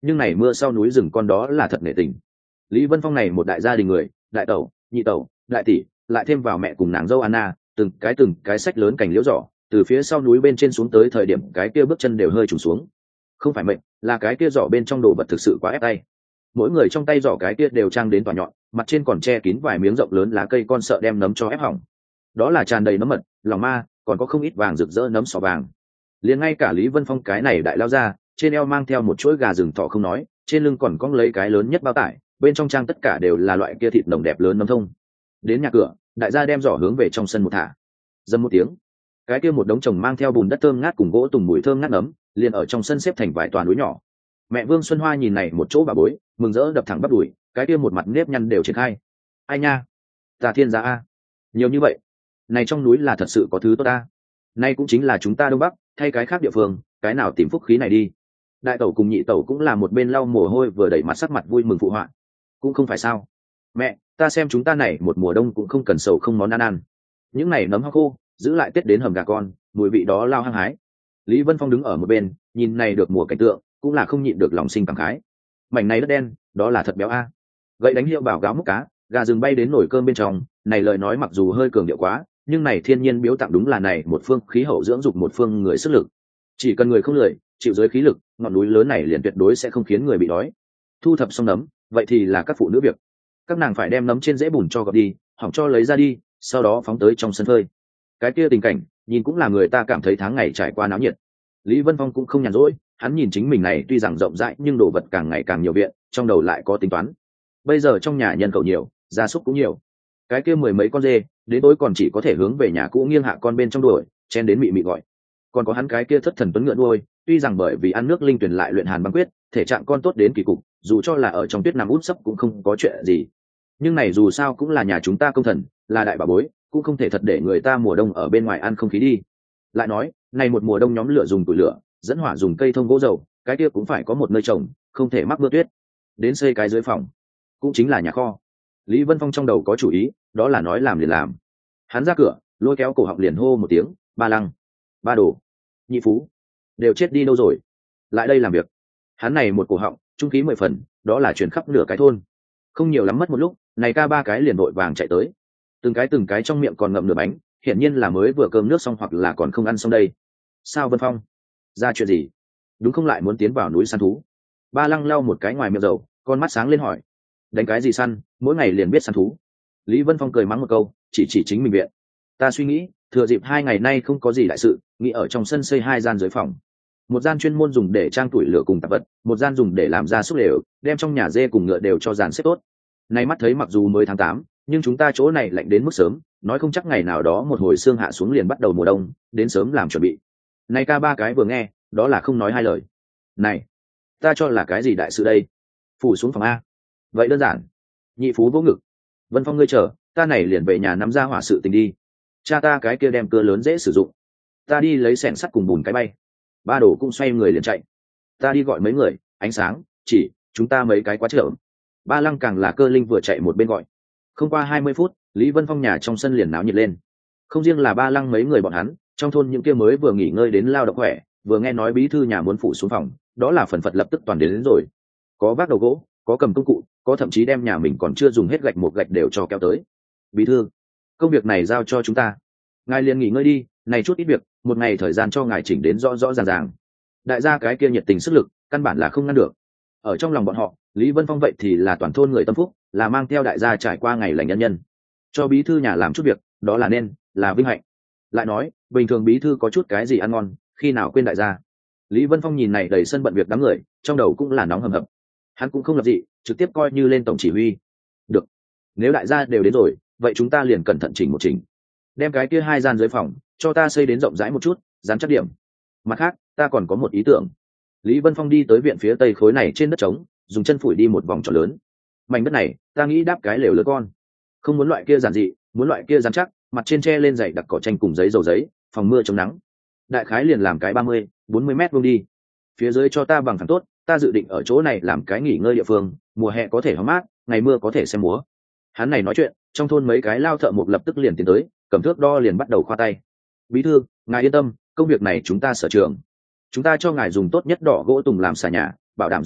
nhưng này mưa sau núi rừng con đó là thật nể tình. Lý Vân Phong này một đại gia đình người, đại tẩu, nhị tẩu, đại tỷ, lại thêm vào mẹ cùng nàng dâu Anna, từng cái xách lớn cành liễu giỏ, từ phía sau núi bên trên xuống tới thời điểm cái kia bước chân đều hơi trùng xuống. Không phải mệnh, là cái kia giỏ bên trong đồ vật thực sự quá ép tay. Mỗi người trong tay giỏ cái kia đều trang đến tỏa nhọn, mặt trên còn che kín vài miếng rộng lớn lá cây con sợ đem nấm cho ép hỏng. Đó là tràn đầy nấm mật, lòng ma, còn có không ít vàng rực rỡ nấm sò vàng. Liền ngay cả Lý Vân Phong cái này đại lao ra, trên eo mang theo một chuỗi gà rừng thọ không nói, trên lưng còn cong lấy cái lớn nhất bao tải, bên trong trang tất cả đều là loại kia thịt nồng đẹp lớn nấm thông. Đến nhà cửa, đại gia đem giỏ hướng về trong sân một thả. Dầm một tiếng, cái kia một đống chồng mang theo bùn đất thơm ngát cùng gỗ tùng mùi thơm ngát nấm, liền ở trong sân xếp thành vài toàn núi nhỏ. Mẹ Vương Xuân Hoa nhìn này một chỗ bà bối, mừng rỡ đập thẳng bắp đùi, cái kia một mặt nếp nhăn đều triển khai. Ai nha, ta thiên gia a, nhiều như vậy, này trong núi là thật sự có thứ tốt ta. Nay cũng chính là chúng ta Đông Bắc, thay cái khác địa phương, cái nào tìm phúc khí này đi. Đại tẩu cùng nhị tẩu cũng là một bên lau mồ hôi vừa đẩy mặt sắc mặt vui mừng phụ họa. Cũng không phải sao, mẹ, ta xem chúng ta này một mùa đông cũng không cần sầu không món ăn. Những này nấm hoa khô, giữ lại Tết đến hầm gà con, mùi vị đó lao hăng hái. Lý Vân Phong đứng ở một bên, nhìn này được mùa cảnh tượng, cũng là không nhịn được lòng sinh cảm khái. Mảnh này đất đen, đó là thật béo a. Gậy đánh hiệu bảo gáo múc cá, gà rừng bay đến nồi cơm bên trong, này lời nói mặc dù hơi cường điệu quá, nhưng này thiên nhiên biếu tặng đúng là này một phương khí hậu dưỡng dục một phương người sức lực. Chỉ cần người không lười, chịu giới khí lực, ngọn núi lớn này liền tuyệt đối sẽ không khiến người bị đói. Thu thập xong nấm, vậy thì là các phụ nữ việc. Các nàng phải đem nấm trên rễ bùn cho gọt đi, hỏng cho lấy ra đi, sau đó phóng tới trong sân phơi. Cái kia tình cảnh, nhìn cũng là người ta cảm thấy tháng ngày trải qua náo nhiệt. Lý Vân Phong cũng không nhàn rỗi, hắn nhìn chính mình này tuy rằng rộng rãi nhưng đồ vật càng ngày càng nhiều viện, trong đầu lại có tính toán. Bây giờ trong nhà nhân khẩu nhiều, gia súc cũng nhiều. Cái kia mười mấy con dê, đến tối còn chỉ có thể hướng về nhà cũ nghiêng hạ con bên trong đuổi, chen đến mị mị gọi. Còn có hắn cái kia thất thần tuấn ngựa nuôi, tuy rằng bởi vì ăn nước linh tuyển lại luyện hàn băng quyết, thể trạng con tốt đến kỳ cục, dù cho là ở trong tuyết nằm út sấp cũng không có chuyện gì. Nhưng này dù sao cũng là nhà chúng ta công thần, là đại bà bối, cũng không thể thật để người ta mùa đông ở bên ngoài ăn không khí đi. Lại nói, này một mùa đông nhóm lửa dùng củi lửa, dẫn hỏa dùng cây thông gỗ dầu, cái kia cũng phải có một nơi trồng, không thể mắc mưa tuyết. Đến xây cái dưới phòng, cũng chính là nhà kho. Lý Vân Phong trong đầu có chủ ý, đó là nói làm liền làm. Hắn ra cửa, lôi kéo cổ họng liền hô một tiếng, Ba Lăng, Ba Đồ, Nhị Phú, đều chết đi đâu rồi? Lại đây làm việc. Hắn này một cổ họng, trung khí 10 phần, đó là truyền khắp nửa cái thôn. Không nhiều lắm mất một lúc, này ca ba cái liền vội vàng chạy tới. Từng cái trong miệng còn ngậm nửa bánh, hiển nhiên là mới vừa cơm nước xong hoặc là còn không ăn xong đây. Sao Vân Phong? Ra chuyện gì? Đúng không lại muốn tiến vào núi săn thú? Ba Lăng lau một cái ngoài miệng dầu, con mắt sáng lên hỏi. Đánh cái gì săn, mỗi ngày liền biết săn thú. Lý Vân Phong cười mắng một câu, chỉ chính mình viện. Ta suy nghĩ, thừa dịp 2 ngày nay không có gì đại sự, nghĩ ở trong sân xây 2 gian dưới phòng. Một gian chuyên môn dùng để trang tuổi lửa cùng tạp vật, một gian dùng để làm gia súc lều, đem trong nhà dê cùng ngựa đều cho dàn xếp tốt. Nay mắt thấy mặc dù mới tháng 8, nhưng chúng ta chỗ này lạnh đến mức sớm, nói không chắc ngày nào đó một hồi sương hạ xuống liền bắt đầu mùa đông, đến sớm làm chuẩn bị. Này ca ba cái vừa nghe, đó là không nói hai lời. Này, ta cho là cái gì đại sự đây? Phủ xuống phòng a. Vậy đơn giản. Nhị Phú vỗ ngực. Vân Phong ngươi chờ, ta này liền về nhà nắm ra hỏa sự tình đi. Cha ta cái kia đem cưa lớn dễ sử dụng. Ta đi lấy xẻng sắt cùng bùn cái bay. Ba Đồ cũng xoay người liền chạy. Ta đi gọi mấy người, Ánh Sáng, Chỉ, chúng ta mấy cái quá chậm. Ba Lăng càng là cơ linh vừa chạy một bên gọi. Không qua 20 phút, Lý Vân Phong nhà trong sân liền náo nhiệt lên. Không riêng là Ba Lăng mấy người bọn hắn, trong thôn những kia mới vừa nghỉ ngơi đến lao động khỏe, vừa nghe nói bí thư nhà muốn phụ xuống phòng, đó là phần phật lập tức toàn đến rồi. Có vác đầu gỗ, có cầm công cụ, có thậm chí đem nhà mình còn chưa dùng hết gạch một gạch đều cho kéo tới. Bí thư, công việc này giao cho chúng ta, ngài liền nghỉ ngơi đi, này chút ít việc, một ngày thời gian cho ngài chỉnh đến rõ rõ ràng ràng. Đại gia cái kia nhiệt tình sức lực, căn bản là không ngăn được. Ở trong lòng bọn họ, Lý Vân Phong vậy thì là toàn thôn người tâm phúc, là mang theo đại gia trải qua ngày lành nhân nhân. Cho bí thư nhà làm chút việc, đó là nên, là vinh hạnh. Lại nói, bình thường bí thư có chút cái gì ăn ngon, khi nào quên đại gia. Lý Vân Phong nhìn này đầy sân bận việc đám người, trong đầu cũng là nóng hầm hập. Hắn cũng không lập dị, trực tiếp coi như lên tổng chỉ huy. Được, nếu đại gia đều đến rồi, vậy chúng ta liền cẩn thận chỉnh một chỉnh. Đem cái kia 2 gian dưới phòng, cho ta xây đến rộng rãi một chút, dán chắc điểm. Mặt khác, ta còn có một ý tưởng. Lý Vân Phong đi tới viện phía tây khối này trên đất trống, dùng chân phủi đi một vòng tròn lớn. Mảnh đất này, ta nghĩ đáp cái lều lớn con. Không muốn loại kia giản dị, muốn loại kia dán chắc, mặt trên tre lên dày đặc cỏ tranh cùng giấy dầu giấy, phòng mưa chống nắng. Đại khái liền làm cái 30-40 mét vuông đi. Phía dưới cho ta bằng phẳng tốt, ta dự định ở chỗ này làm cái nghỉ ngơi địa phương, mùa hè có thể hóng mát, ngày mưa có thể xem múa. Hắn này nói chuyện, trong thôn mấy cái lao thợ mộc lập tức liền tiến tới, cầm thước đo liền bắt đầu khoa tay. Bí thư, ngài yên tâm, công việc này chúng ta sở trường. Chúng ta cho ngài dùng tốt nhất đỏ gỗ tùng làm xà nhà, bảo đảm dán chắc,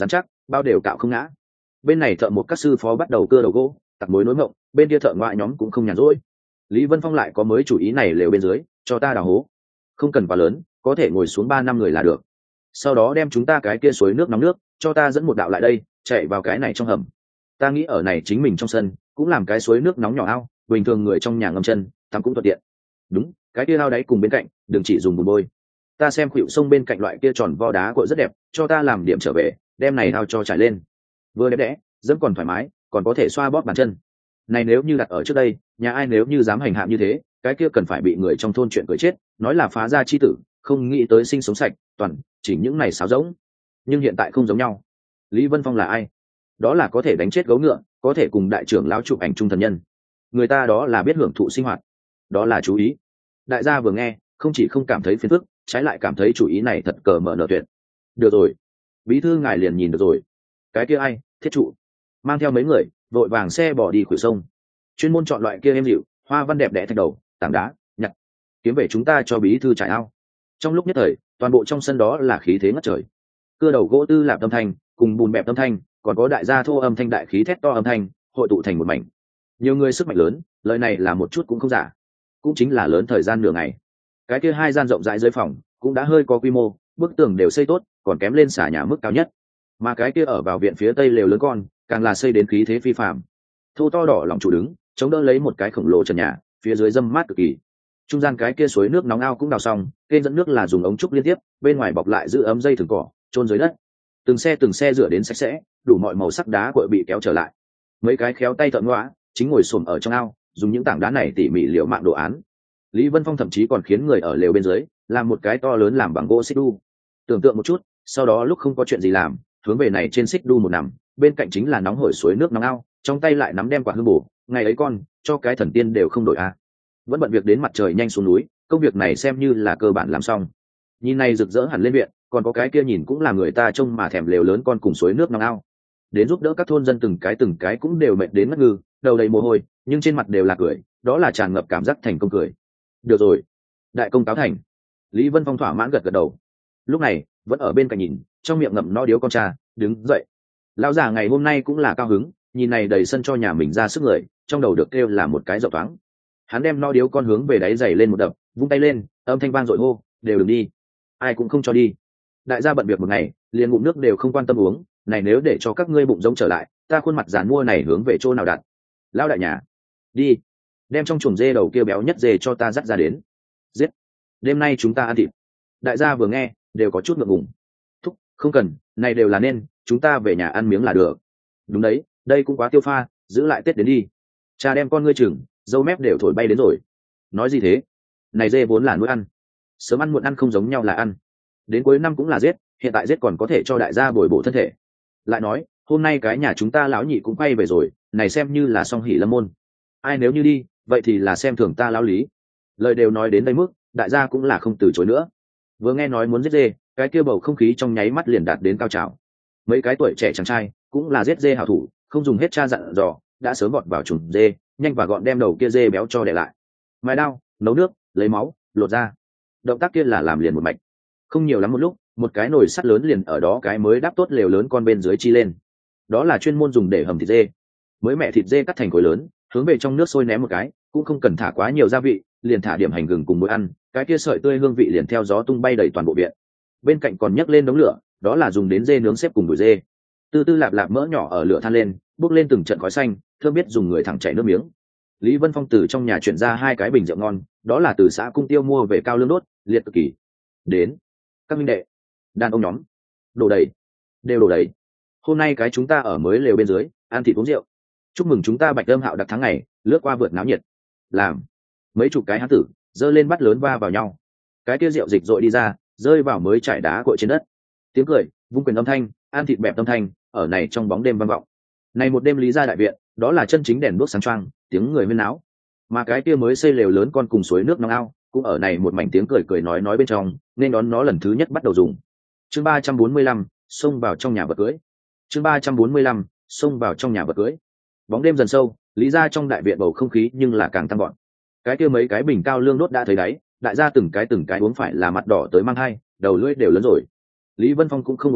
bao đều cạo không ngã. Bên này thợ một các sư phó bắt đầu cưa đầu gỗ tặc mối nối mộng, bên kia thợ ngoại nhóm cũng không nhàn rỗi. Lý Vân Phong lại có mới chủ ý này lều bên dưới cho ta đào hố, không cần quá lớn, có thể ngồi xuống 3-5 người là được. Sau đó đem chúng ta cái kia suối nước nóng nước cho ta dẫn một đạo lại đây, chạy vào cái này trong hầm. Ta nghĩ ở này chính mình trong sân cũng làm cái suối nước nóng nhỏ ao, bình thường người trong nhà ngâm chân tắm cũng thuận tiện. Đúng, cái kia ao đáy cùng bên cạnh đừng chỉ dùng bùn bôi. Ta xem khuỷu sông bên cạnh loại kia tròn vo đá cội rất đẹp, cho ta làm điểm trở về, đem này ao cho trải lên, vừa đẹp đẽ dẫm còn thoải mái, còn có thể xoa bóp bàn chân. Này nếu như đặt ở trước đây, nhà ai nếu như dám hành hạ như thế, cái kia cần phải bị người trong thôn chuyện cười chết, nói là phá gia chi tử, không nghĩ tới sinh sống sạch toàn chỉ những này sáo rỗng. Nhưng hiện tại không giống nhau. Lý Vân Phong là ai? Đó là có thể đánh chết gấu ngựa, có thể cùng đại trưởng lão chụp ảnh chung thần nhân. Người ta đó là biết hưởng thụ sinh hoạt, đó là chú ý. Đại gia vừa nghe không chỉ không cảm thấy phiền phức, trái lại cảm thấy chủ ý này thật cờ mở nở tuyệt. Được rồi, bí thư ngài liền nhìn được rồi. Cái kia ai? Thiết trụ mang theo mấy người vội vàng xe bỏ đi khuỷu sông, chuyên môn chọn loại kia êm dịu hoa văn đẹp đẽ thạch đầu tảng đá nhặt kiếm về chúng ta cho bí thư trải ao. Trong lúc nhất thời toàn bộ trong sân đó là khí thế ngất trời, cưa đầu gỗ tư lạp âm thanh cùng bùn bẹp âm thanh, còn có đại gia thô âm thanh đại khí thét to âm thanh hội tụ thành một mảnh. Nhiều người sức mạnh lớn, lời này là một chút cũng không giả, cũng chính là lớn thời gian nửa ngày. Cái kia 2 gian rộng rãi dưới phòng cũng đã hơi có quy mô, bức tường đều xây tốt, còn kém lên xả nhà mức cao nhất. Mà cái kia ở vào viện phía tây lều lớn con càng là xây đến khí thế phi phàm, thô to đỏ lòng chủ đứng chống đỡ lấy một cái khổng lồ trần nhà, phía dưới dâm mát cực kỳ. Trung gian cái kia suối nước nóng ao cũng đào xong, kênh dẫn nước là dùng ống trúc liên tiếp, bên ngoài bọc lại giữ ấm dây thừng cỏ chôn dưới đất. Từng xe rửa đến sạch sẽ, đủ mọi màu sắc đá cội bị kéo trở lại. Mấy cái khéo tay thợ ngõa chính ngồi xổm ở trong ao, dùng những tảng đá này tỉ mỉ liều mạng đồ án. Lý Vân Phong thậm chí còn khiến người ở lều bên dưới làm một cái to lớn làm bằng gỗ xích đu. Tưởng tượng một chút, sau đó lúc không có chuyện gì làm, hướng về này trên xích đu một nằm, bên cạnh chính là nóng hổi suối nước nóng ao, trong tay lại nắm đem quả hương bổ, ngày ấy con cho cái thần tiên đều không đổi a. Vẫn bận việc đến mặt trời nhanh xuống núi, công việc này xem như là cơ bản làm xong. Nhìn này rực rỡ hẳn lên viện, còn có cái kia nhìn cũng là người ta trông mà thèm lều lớn con cùng suối nước nóng ao. Đến giúp đỡ các thôn dân từng cái cũng đều mệt đến ngất ngư, đầu đầy mồ hôi, nhưng trên mặt đều là cười, đó là tràn ngập cảm giác thành công cười. Được rồi, đại công cáo thành. Lý Vân Phong thỏa mãn gật gật đầu. Lúc này vẫn ở bên cạnh nhìn, trong miệng ngậm no điếu con trà, đứng dậy. Lão già ngày hôm nay cũng là cao hứng, nhìn này đầy sân cho nhà mình ra sức người, trong đầu được kêu là một cái rộng thoáng. Hắn đem no điếu con hướng về đáy giày lên một đập, vung tay lên, âm thanh vang dội hô, đều đừng đi, ai cũng không cho đi. Đại gia bận việc một ngày, liền ngụm nước đều không quan tâm uống, này nếu để cho các ngươi bụng rỗng trở lại, ta khuôn mặt giàn mua này hướng về chỗ nào đặt? Lão đại nhà, đi, đem trong chuồng dê đầu kia béo nhất dê cho ta dắt ra đến, giết. Đêm nay chúng ta ăn thịt. Đại gia vừa nghe đều có chút ngượng ngùng. Thúc, không cần, này đều là nên, chúng ta về nhà ăn miếng là được. Đúng đấy, đây cũng quá tiêu pha, giữ lại Tết đến đi. Cha đem con ngươi chừng, dâu mép đều thổi bay đến rồi. Nói gì thế? Này dê vốn là nuôi ăn, sớm ăn muộn ăn không giống nhau là ăn. Đến cuối năm cũng là giết, hiện tại giết còn có thể cho đại gia bồi bổ thân thể. Lại nói, hôm nay cái nhà chúng ta lão nhị cũng quay về rồi, này xem như là song hỷ lâm môn. Ai nếu như đi, vậy thì là xem thường ta lão Lý. Lời đều nói đến đây mức, đại gia cũng là không từ chối nữa. Vừa nghe nói muốn giết dê, cái kia bầu không khí trong nháy mắt liền đạt đến cao trào. Mấy cái tuổi trẻ chàng trai cũng là giết dê hảo thủ, không dùng hết cha dặn dò, đã sớm vọt vào chuồng dê, nhanh và gọn đem đầu kia dê béo cho để lại. Mài đao, nấu nước, lấy máu, lột ra. Động tác kia là làm liền một mạch. Không nhiều lắm một lúc, một cái nồi sắt lớn liền ở đó cái mới đắp tốt lều lớn con bên dưới chi lên. Đó là chuyên môn dùng để hầm thịt dê. Mới mẹ thịt dê cắt thành khối lớn, hướng về trong nước sôi ném một cái, cũng không cần thả quá nhiều gia vị, liền thả điểm hành gừng cùng muối ăn, cái kia sợi tươi hương vị liền theo gió tung bay đầy toàn bộ viện. Bên cạnh còn nhấc lên đống lửa, đó là dùng đến dê nướng xếp cùng đùi dê. Từ từ lạp lạp mỡ nhỏ ở lửa than lên, bốc lên từng trận khói xanh, thơm biết dùng người thẳng chảy nước miếng. Lý Vân Phong từ trong nhà chuyển ra 2 cái bình rượu ngon, đó là từ xã Cung Tiêu mua về cao lương đốt, liệt cực kỳ. Đến, các minh đệ, đàn ông nhóm, đổ đầy, đều đổ đầy. Hôm nay cái chúng ta ở mới lều bên dưới, ăn thịt uống rượu. Chúc mừng chúng ta Bạch Âm Hạo đặc tháng ngày, lướt qua vượt náo nhiệt. Làm mấy chục cái hán tử giơ lên bát lớn va vào nhau, cái kia rượu dịch dội đi ra, rơi vào mới trải đá cội trên đất. Tiếng cười, vung quyền âm thanh, ăn thịt bẹp âm thanh, ở này trong bóng đêm vang vọng. Này một đêm Lý gia đại viện, đó là chân chính đèn đuốc sáng choang, tiếng người huyên náo. Mà cái kia mới xây lều lớn con cùng suối nước nóng ao, cũng ở này một mảnh tiếng cười cười nói bên trong, nên đón nó lần thứ nhất bắt đầu dùng. Chương 345, xông vào trong nhà vật cưới. Chương 345, xông vào trong nhà vật cưới. Bóng đêm dần sâu, Lý gia trong đại viện bầu không khí nhưng là càng tăng gọn. Cái kia mấy cái bình cao lương đốt đã thấy đáy, đại gia từng cái uống phải là mặt đỏ tới mang hai, đầu lưỡi đều lớn rồi. Lý Vân Phong cũng không uống ít,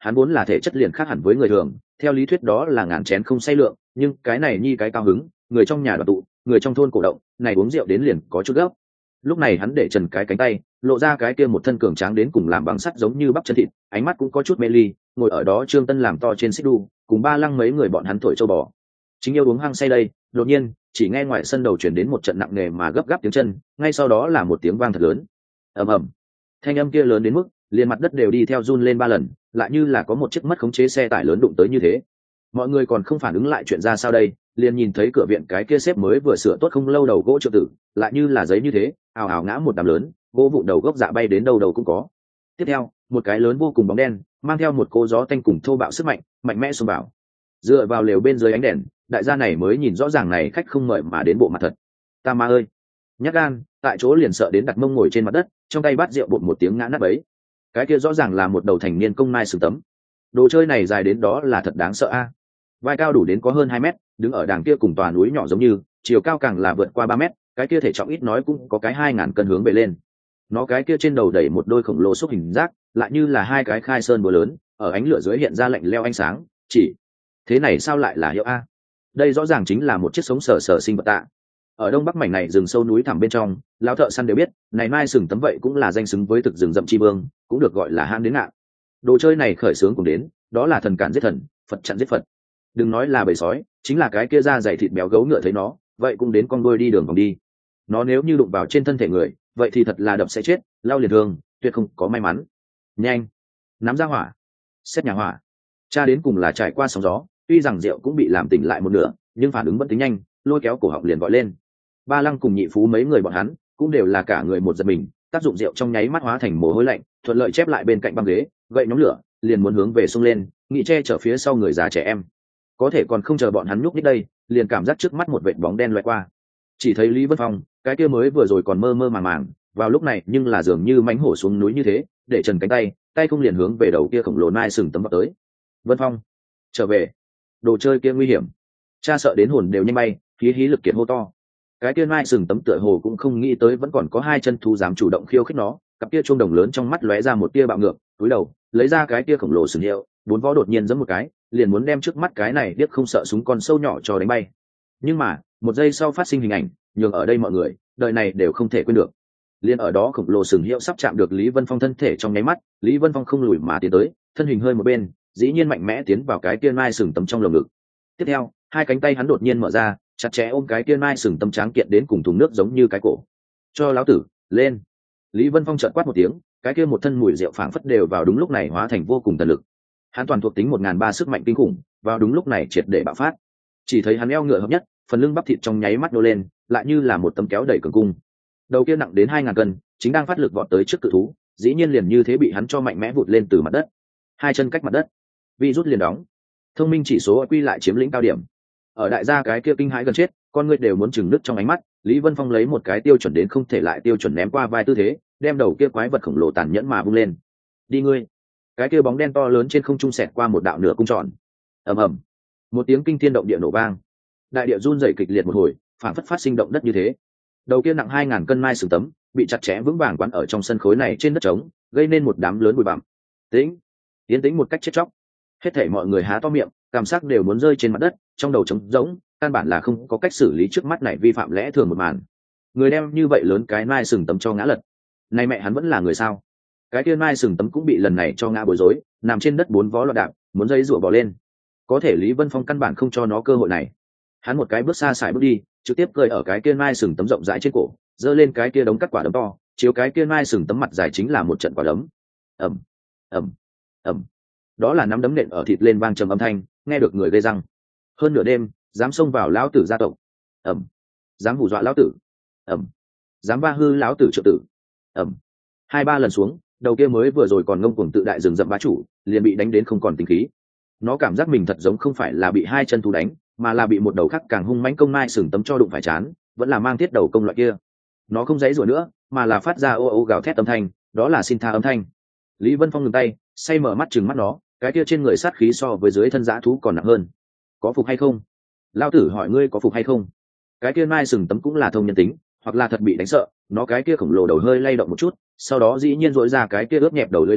hắn vốn là thể chất liền khác hẳn với người thường, theo lý thuyết đó là ngàn chén không say lượng, nhưng cái này nhi cái cao hứng, người trong nhà đoàn tụ, người trong thôn cổ động, này uống rượu đến liền có chút gấp. Lúc này hắn để trần cái cánh tay, lộ ra cái kia một thân cường tráng đến cùng làm bằng sắt giống như bắp chân thịt, ánh mắt cũng có chút mê ly, ngồi ở đó Trương Tân làm to trên xích đu, cùng Ba Lăng mấy người bọn hắn thổi châu bò. Chính yêu uống hăng say đây, đột nhiên, chỉ nghe ngoài sân đầu chuyển đến một trận nặng nề mà gấp gáp tiếng chân, ngay sau đó là một tiếng vang thật lớn. Ầm ầm. Thanh âm kia lớn đến mức liền mặt đất đều đi theo run lên 3 lần, lại như là có một chiếc mất khống chế xe tải lớn đụng tới như thế. Mọi người còn không phản ứng lại chuyện ra sao đây, liền nhìn thấy cửa viện cái kia xếp mới vừa sửa tốt không lâu đầu gỗ trượng tử, lại như là giấy như thế, ào ào ngã một đám lớn, gỗ vụn đầu gốc dạ bay đến đâu đầu cũng có. Tiếp theo, một cái lớn vô cùng bóng đen, mang theo một cô gió tanh cùng thô bạo sức mạnh, mạnh mẽ xông vào. Dựa vào lều bên dưới ánh đèn, đại gia này mới nhìn rõ ràng này khách không mời mà đến bộ mặt thật. Ta ma ơi, nhát gan, tại chỗ liền sợ đến đặt mông ngồi trên mặt đất, trong tay bát rượu bột một tiếng ngã nát bấy. Cái kia rõ ràng là một đầu thành niên công nai sừng tấm. Đồ chơi này dài đến đó là thật đáng sợ a. Vai cao đủ đến có hơn 2 mét, đứng ở đàng kia cùng tòa núi nhỏ giống như, chiều cao càng là vượt qua 3 mét, cái kia thể trọng ít nói cũng có cái 2000 cân hướng về lên. Nó cái kia trên đầu đẩy một đôi khổng lồ xúc hình giác, lại như là hai cái khai sơn búa lớn, ở ánh lửa dưới hiện ra lạnh lẽo ánh sáng, chỉ thế này sao lại là hiệu a? Đây rõ ràng chính là một chiếc sống sờ sờ sinh vật tạ. Ở đông bắc mảnh này rừng sâu núi thẳm bên trong, lão thợ săn đều biết, này mai sừng tấm vậy cũng là danh xứng với thực rừng rậm chi vương, cũng được gọi là hang đến ngạn. Đồ chơi này khởi sướng cùng đến, đó là thần cản giết thần, Phật chặn giết Phật. Đừng nói là bầy sói, chính là cái kia da dày thịt béo gấu ngựa thấy nó, vậy cũng đến con đuôi đi đường vòng đi. Nó nếu như đụng vào trên thân thể người, vậy thì thật là đập sẽ chết, lao liền thương, tuyệt không có may mắn. Nhanh, nắm ra hỏa, xét nhà hỏa. Cha đến cùng là trải qua sóng gió, tuy rằng rượu cũng bị làm tỉnh lại một nửa, nhưng phản ứng vẫn tính nhanh, lôi kéo cổ họng liền gọi lên. Ba Lăng cùng Nhị Phú mấy người bọn hắn cũng đều là cả người một giật mình, tác dụng rượu trong nháy mắt hóa thành mồ hôi lạnh, thuận lợi chép lại bên cạnh băng ghế, gậy nhóm lửa, liền muốn hướng về xông lên, nghĩ che chở phía sau người già trẻ em. Có thể còn không chờ bọn hắn nhúc nhích đây, liền cảm giác trước mắt một vệt bóng đen lóe qua. Chỉ thấy Lý Vân Phong, cái kia mới vừa rồi còn mơ mơ màng màng, vào lúc này nhưng là dường như mãnh hổ xuống núi như thế, để trần cánh tay, tay không liền hướng về đầu kia khổng lồ nai sừng tấm vào tới. Vân Phong, trở về, đồ chơi kia nguy hiểm. Cha sợ đến hồn đều nhanh bay, hí lực kiệt hô to. Cái kia nai sừng tấm tựa hồ cũng không nghĩ tới vẫn còn có 2 chân thú dám chủ động khiêu khích nó, cặp kia chuông đồng lớn trong mắt lóe ra một tia bạo ngược, túi đầu lấy ra cái kia khổng lồ sừng hiệu, bốn vó đột nhiên giẫm một cái, liền muốn đem trước mắt cái này biết không sợ súng con sâu nhỏ cho đánh bay. Nhưng mà một giây sau phát sinh hình ảnh, nhường ở đây mọi người đời này đều không thể quên được. Liên ở đó khổng lồ sừng hiệu sắp chạm được Lý Vân Phong thân thể trong nháy mắt, Lý Vân Phong không lùi mà tiến tới, thân hình hơi một bên, dĩ nhiên mạnh mẽ tiến vào cái kia nai sừng tấm trong lồng ngực. Tiếp theo, 2 cánh tay hắn đột nhiên mở ra, chặt chẽ ôm cái kia nai sừng tấm tráng kiện đến cùng thùng nước giống như cái cổ. Cho lão tử lên. Lý Vân Phong chợt quát một tiếng, cái kia một thân mùi rượu phảng phất đều vào đúng lúc này hóa thành vô cùng tần lực. Hắn toàn thuộc tính 1003 sức mạnh kinh khủng, vào đúng lúc này triệt để bạo phát. Chỉ thấy hắn eo ngựa hợp nhất, phần lưng bắp thịt trong nháy mắt nô lên, lại như là một tấm kéo đẩy cường cung. Đầu kia nặng đến 2000 cân, chính đang phát lực vọt tới trước cự thú, dĩ nhiên liền như thế bị hắn cho mạnh mẽ vụt lên từ mặt đất. 2 chân cách mặt đất, vi rút liền đóng. Thông minh chỉ số quy lại chiếm lĩnh cao điểm. Ở đại gia cái kia kinh hãi gần chết, con người đều muốn chừng nước trong ánh mắt, Lý Vân Phong lấy một cái tiêu chuẩn đến không thể lại tiêu chuẩn ném qua vai tư thế, đem đầu kia quái vật khổng lồ tàn nhẫn mà vung lên. Đi ngươi. Cái kia bóng đen to lớn trên không trung xẹt qua một đạo nửa cung tròn. Ầm ầm. Một tiếng kinh thiên động địa nổ vang. Đại địa run rẩy kịch liệt một hồi, phản phất phát sinh động đất như thế. Đầu kia nặng 2000 cân mai sừng tấm, bị chặt chẽ vững vàng quấn ở trong sân khối này trên đất trống, gây nên một đám lớn bụi bặm. Tiến tĩnh một cách chết chóc. Hết thảy mọi người há to miệng, cảm giác đều muốn rơi trên mặt đất, trong đầu trống rỗng, căn bản là không có cách xử lý trước mắt này vi phạm lẽ thường một màn. Người đem như vậy lớn cái mai sừng tấm cho ngã lật. Này mẹ hắn vẫn là người sao? Cái kia mai sừng tấm cũng bị lần này cho ngã bối rối, nằm trên đất 4 vó loạn đạp, muốn dây rủa bò lên. Có thể Lý Vân Phong căn bản không cho nó cơ hội này. Hắn một cái bước xa xài bước đi, trực tiếp cười ở cái kia mai sừng tấm rộng rãi trên cổ, giơ lên cái kia đống cắt quả đấm to, chiếu cái kia mai sừng tấm mặt dài chính là một trận quả đấm. Ầm, ầm, ầm. Đó là nắm đấm nện ở thịt lên vang trầm âm thanh, nghe được người gây răng. Hơn nửa đêm, dám xông vào lão tử gia tộc. Ầm. Dám hù dọa lão tử. Ầm. Dám va hư lão tử trợ tử. Ầm. 2-3 lần xuống, đầu kia mới vừa rồi còn ngông cuồng tự đại rừng rậm bá chủ, liền bị đánh đến không còn tính khí. Nó cảm giác mình thật giống không phải là bị 2 chân thú đánh, mà là bị một đầu khác càng hung mãnh công nai sừng tấm cho đụng phải chán, vẫn là mang thiết đầu công loại kia. Nó không giãy giụa nữa, mà là phát ra ô ô gào thét âm thanh, đó là xin tha âm thanh. Lý Vân Phong ngừng tay, say mở mắt trừng mắt nó, cái kia trên người sát khí so với dưới thân dã thú còn nặng hơn. Có phục hay không? Lão tử hỏi ngươi có phục hay không? Cái kia nai sừng tấm cũng là thông nhân tính, hoặc là thật bị đánh sợ, nó cái kia khổng lồ đầu hơi lay động một chút, sau đó dĩ nhiên rỗi ra cái kia ướt nhẹp đầu lưỡi lớn,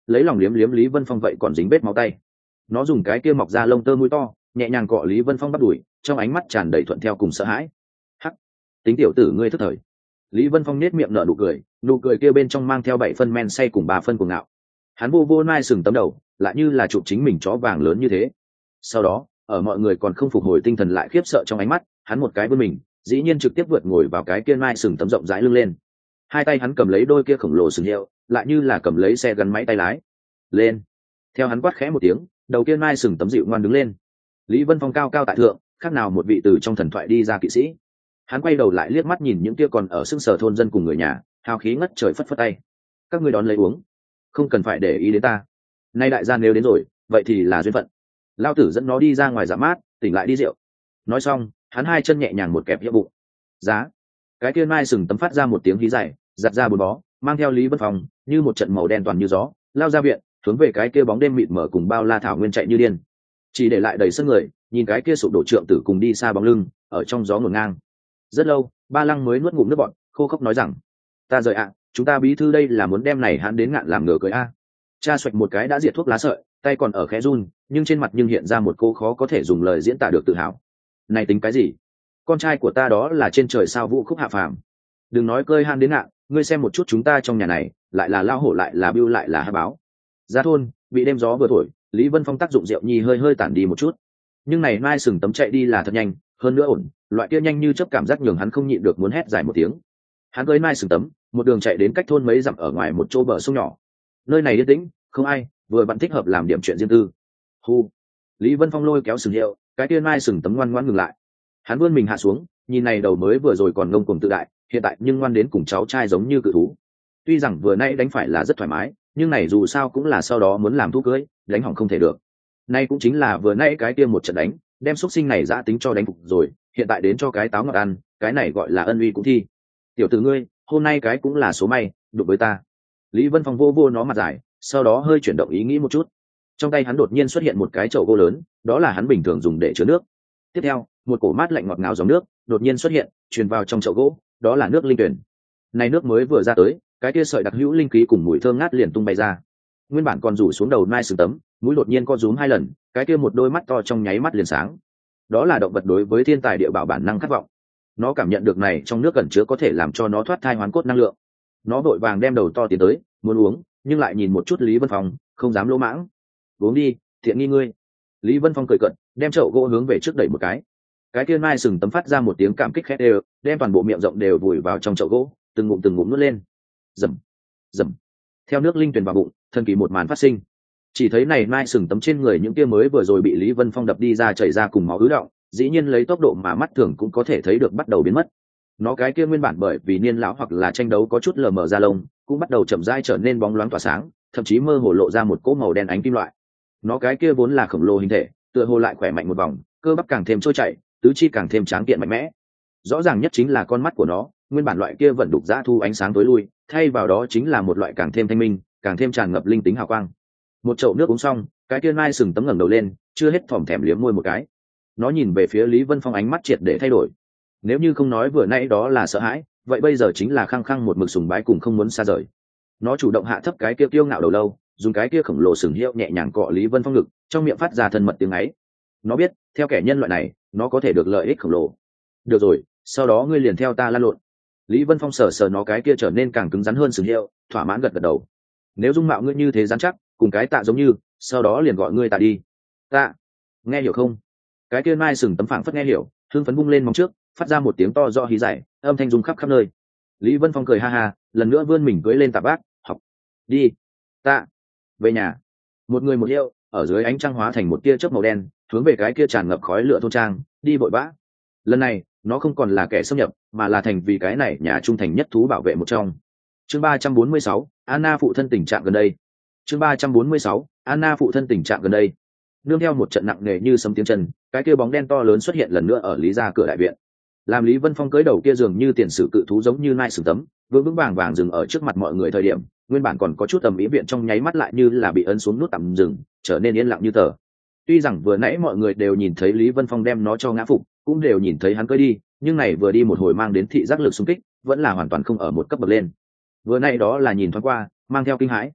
lấy lòng liếm liếm Lý Vân Phong vậy còn dính vết máu tay. Nó dùng cái kia mọc ra lông tơ mũi to nhẹ nhàng cọ Lý Vân Phong bắt đuổi, trong ánh mắt tràn đầy thuận theo cùng sợ hãi. Hắc, tính tiểu tử ngươi thức thời. Lý Vân Phong nết miệng nở nụ cười kia bên trong mang theo 7 phân men say cùng 3 phân cuồng ngạo. Hắn vô vô nai sừng tấm đầu, lại như là chụp chính mình chó vàng lớn như thế. Sau đó, ở mọi người còn không phục hồi tinh thần lại khiếp sợ trong ánh mắt, hắn một cái vươn mình, dĩ nhiên trực tiếp vượt ngồi vào cái kia nai sừng tấm rộng rãi lưng lên. Hai tay hắn cầm lấy đôi kia khổng lồ sừng hiệu, lại như là cầm lấy xe gắn máy tay lái. Lên. Theo hắn quát khẽ một tiếng, đầu kia nai sừng tấm dịu ngoan đứng lên. Lý Vân Phong cao cao tại thượng, khác nào một vị từ trong thần thoại đi ra kỵ sĩ. Hắn quay đầu lại liếc mắt nhìn những kia còn ở xương sở thôn dân cùng người nhà, hào khí ngất trời phất phất tay. Các ngươi đón lấy uống, không cần phải để ý đến ta. Nay đại gia nếu đến rồi, vậy thì là duyên phận. Lao tử dẫn nó đi ra ngoài dạ mát, tỉnh lại đi rượu. Nói xong, hắn hai chân nhẹ nhàng một kẹp hiệu bụng. Giá. Cái kia mai sừng tấm phát ra một tiếng hí dài, giật ra bốn bó, mang theo Lý Vân Phong như một trận màu đen toàn như gió, lao ra viện, hướng về cái kia bóng đêm mịt mờ cùng bao la thảo nguyên chạy như điên. Chỉ để lại đầy sân người, nhìn cái kia sụp đổ trượng tử cùng đi xa bóng lưng, ở trong gió ngổn ngang. Rất lâu, Ba Lăng mới nuốt ngụm nước bọt, khô khốc nói rằng: "Ta rời ạ, chúng ta bí thư đây là muốn đem này hắn đến ngạn làm ngờ cưới a." Cha xoạch một cái đã diệt thuốc lá sợi, tay còn ở khẽ run, nhưng trên mặt nhưng hiện ra một cô khó có thể dùng lời diễn tả được tự hào. "Này tính cái gì? Con trai của ta đó là trên trời sao vũ khúc hạ phàm. Đừng nói cơi han đến ngạn, ngươi xem một chút chúng ta trong nhà này, lại là lao hổ lại là bưu lại là há báo." Ra thôn, bị đêm gió vừa thổi, Lý Vân Phong tác dụng rượu nhi hơi hơi tản đi một chút. Nhưng này mai sừng tấm chạy đi là thật nhanh, hơn nữa ổn, loại kia nhanh như chớp cảm giác nhường hắn không nhịn được muốn hét dài một tiếng. Hắn cưỡi mai sừng tấm, một đường chạy đến cách thôn mấy dặm ở ngoài một chỗ bờ sông nhỏ. Nơi này yên tĩnh, không ai, vừa vặn thích hợp làm điểm chuyện riêng tư. Hu. Lý Vân Phong lôi kéo sừng hiệu, cái kia mai sừng tấm ngoan ngoãn ngừng lại. Hắn vươn mình hạ xuống, nhìn này đầu mới vừa rồi còn ngông cuồng tự đại, hiện tại nhưng ngoan đến cùng cháu trai giống như cự thú. Tuy rằng vừa nãy đánh phải là rất thoải mái, nhưng này dù sao cũng là sau đó muốn làm thú cưới, đánh hỏng không thể được. Nay cũng chính là vừa nãy cái kia một trận đánh, đem xúc sinh này dã tính cho đánh phục rồi, hiện tại đến cho cái táo ngọt ăn, cái này gọi là ân uy cũng thi. Tiểu tử ngươi, hôm nay cái cũng là số may, đụng với ta. Lý Vân Phong vô vô nó mặt dài, sau đó hơi chuyển động ý nghĩ một chút. Trong tay hắn đột nhiên xuất hiện một cái chậu gỗ lớn, đó là hắn bình thường dùng để chứa nước. Tiếp theo, một cổ mát lạnh ngọt ngào dòng nước đột nhiên xuất hiện, truyền vào trong chậu gỗ, đó là nước linh tuyển. Này nước mới vừa ra tới, cái kia sợi đặc hữu linh khí cùng mùi thơm ngát liền tung bay ra. Nguyên bản còn rủ xuống đầu mai sừng tấm, mũi đột nhiên co rúm 2 lần, cái kia một đôi mắt to trong nháy mắt liền sáng. Đó là động vật đối với thiên tài địa bảo bản năng khát vọng. Nó cảm nhận được này trong nước cẩn chứa có thể làm cho nó thoát thai hoán cốt năng lượng. Nó vội vàng đem đầu to tiến tới, muốn uống, nhưng lại nhìn một chút Lý Vân Phong, không dám lỗ mãng. "Uống đi, thiện nghi ngươi." Lý Vân Phong cười cận, đem chậu gỗ hướng về trước đẩy một cái kia mai sừng tấm phát ra một tiếng cảm kích khét đều, đem toàn bộ miệng rộng đều vùi vào trong chậu gỗ, từng ngụm nuốt lên. Rầm, rầm. Theo nước linh tuyển vào bụng, thần kỳ một màn phát sinh. Chỉ thấy này mai sừng tấm trên người những kia mới vừa rồi bị Lý Vân Phong đập đi ra chảy ra cùng máu ứ động, dĩ nhiên lấy tốc độ mà mắt thường cũng có thể thấy được bắt đầu biến mất. Nó cái kia nguyên bản bởi vì niên lão hoặc là tranh đấu có chút lờ mờ da lông, cũng bắt đầu chậm rãi trở nên bóng loáng tỏa sáng, thậm chí mơ hồ lộ ra một cỗ màu đen ánh kim loại. Nó cái kia vốn là khổng lồ hình thể, tựa hồ lại khỏe mạnh một vòng, cơ bắp càng thêm trôi chảy, tứ chi càng thêm tráng kiện mạnh mẽ. Rõ ràng nhất chính là con mắt của nó, nguyên bản loại kia vẫn đục dã thu ánh sáng tối lui, thay vào đó chính là một loại càng thêm thanh minh, càng thêm tràn ngập linh tính hào quang. Một chậu nước uống xong, cái kia mai sừng tấm ngẩng đầu lên, chưa hết thòm thèm liếm môi một cái. Nó nhìn về phía Lý Vân Phong ánh mắt triệt để thay đổi. Nếu như không nói vừa nãy đó là sợ hãi, vậy bây giờ chính là khăng khăng một mực sùng bái cùng không muốn xa rời. Nó chủ động hạ thấp cái kia kiêu ngạo đầu lâu, dùng cái kia khổng lồ sừng hiệu nhẹ nhàng cọ Lý Vân Phong ngực, trong miệng phát ra thân mật tiếng ấy. Nó biết, theo kẻ nhân loại này, nó có thể được lợi ích khổng lồ. Được rồi, sau đó ngươi liền theo ta lăn lộn. Lý Vân Phong sờ sờ nó cái kia trở nên càng cứng rắn hơn sừng hiệu, thỏa mãn gật gật đầu. Nếu dung mạo ngươi như thế rắn chắc, cùng cái tạ giống như, sau đó liền gọi ngươi tạ đi. Tạ, nghe hiểu không? Cái kia mai sừng tấm phẳng phất nghe hiểu, hưng phấn bung lên móng trước, phát ra một tiếng to do hí dài, âm thanh rung khắp khắp nơi. Lý Vân Phong cười ha ha, lần nữa vươn mình cưỡi lên tạ bác, học. Đi. Tạ. Về nhà. Một người một hiệu, ở dưới ánh trăng hóa thành một tia chớp màu đen, hướng về cái kia tràn ngập khói lửa thôn trang, đi vội vã. Lần này, nó không còn là kẻ xâm nhập, mà là thành vì cái này nhà trung thành nhất thú bảo vệ một trong. Chương 346, Anna phụ thân tình trạng gần đây. Chương 346, Anna phụ thân tình trạng gần đây. Nương theo một trận nặng nề như sấm tiếng chân, cái kia bóng đen to lớn xuất hiện lần nữa ở Lý gia cửa đại viện. Làm Lý Vân Phong cưỡi đầu kia dường như tiền sử cự thú giống như nai sừng tấm, vững vững vàng vàng dừng ở trước mặt mọi người thời điểm, nguyên bản còn có chút tầm ý viện trong nháy mắt lại như là bị ấn xuống nút tạm dừng, trở nên yên lặng như tờ. Tuy rằng vừa nãy mọi người đều nhìn thấy Lý Vân Phong đem nó cho ngã phục, cũng đều nhìn thấy hắn cưỡi đi, nhưng này vừa đi một hồi mang đến thị giác lực xung kích, vẫn là hoàn toàn không ở một cấp bậc lên. Vừa nãy đó là nhìn thoáng qua, mang theo kinh hãi.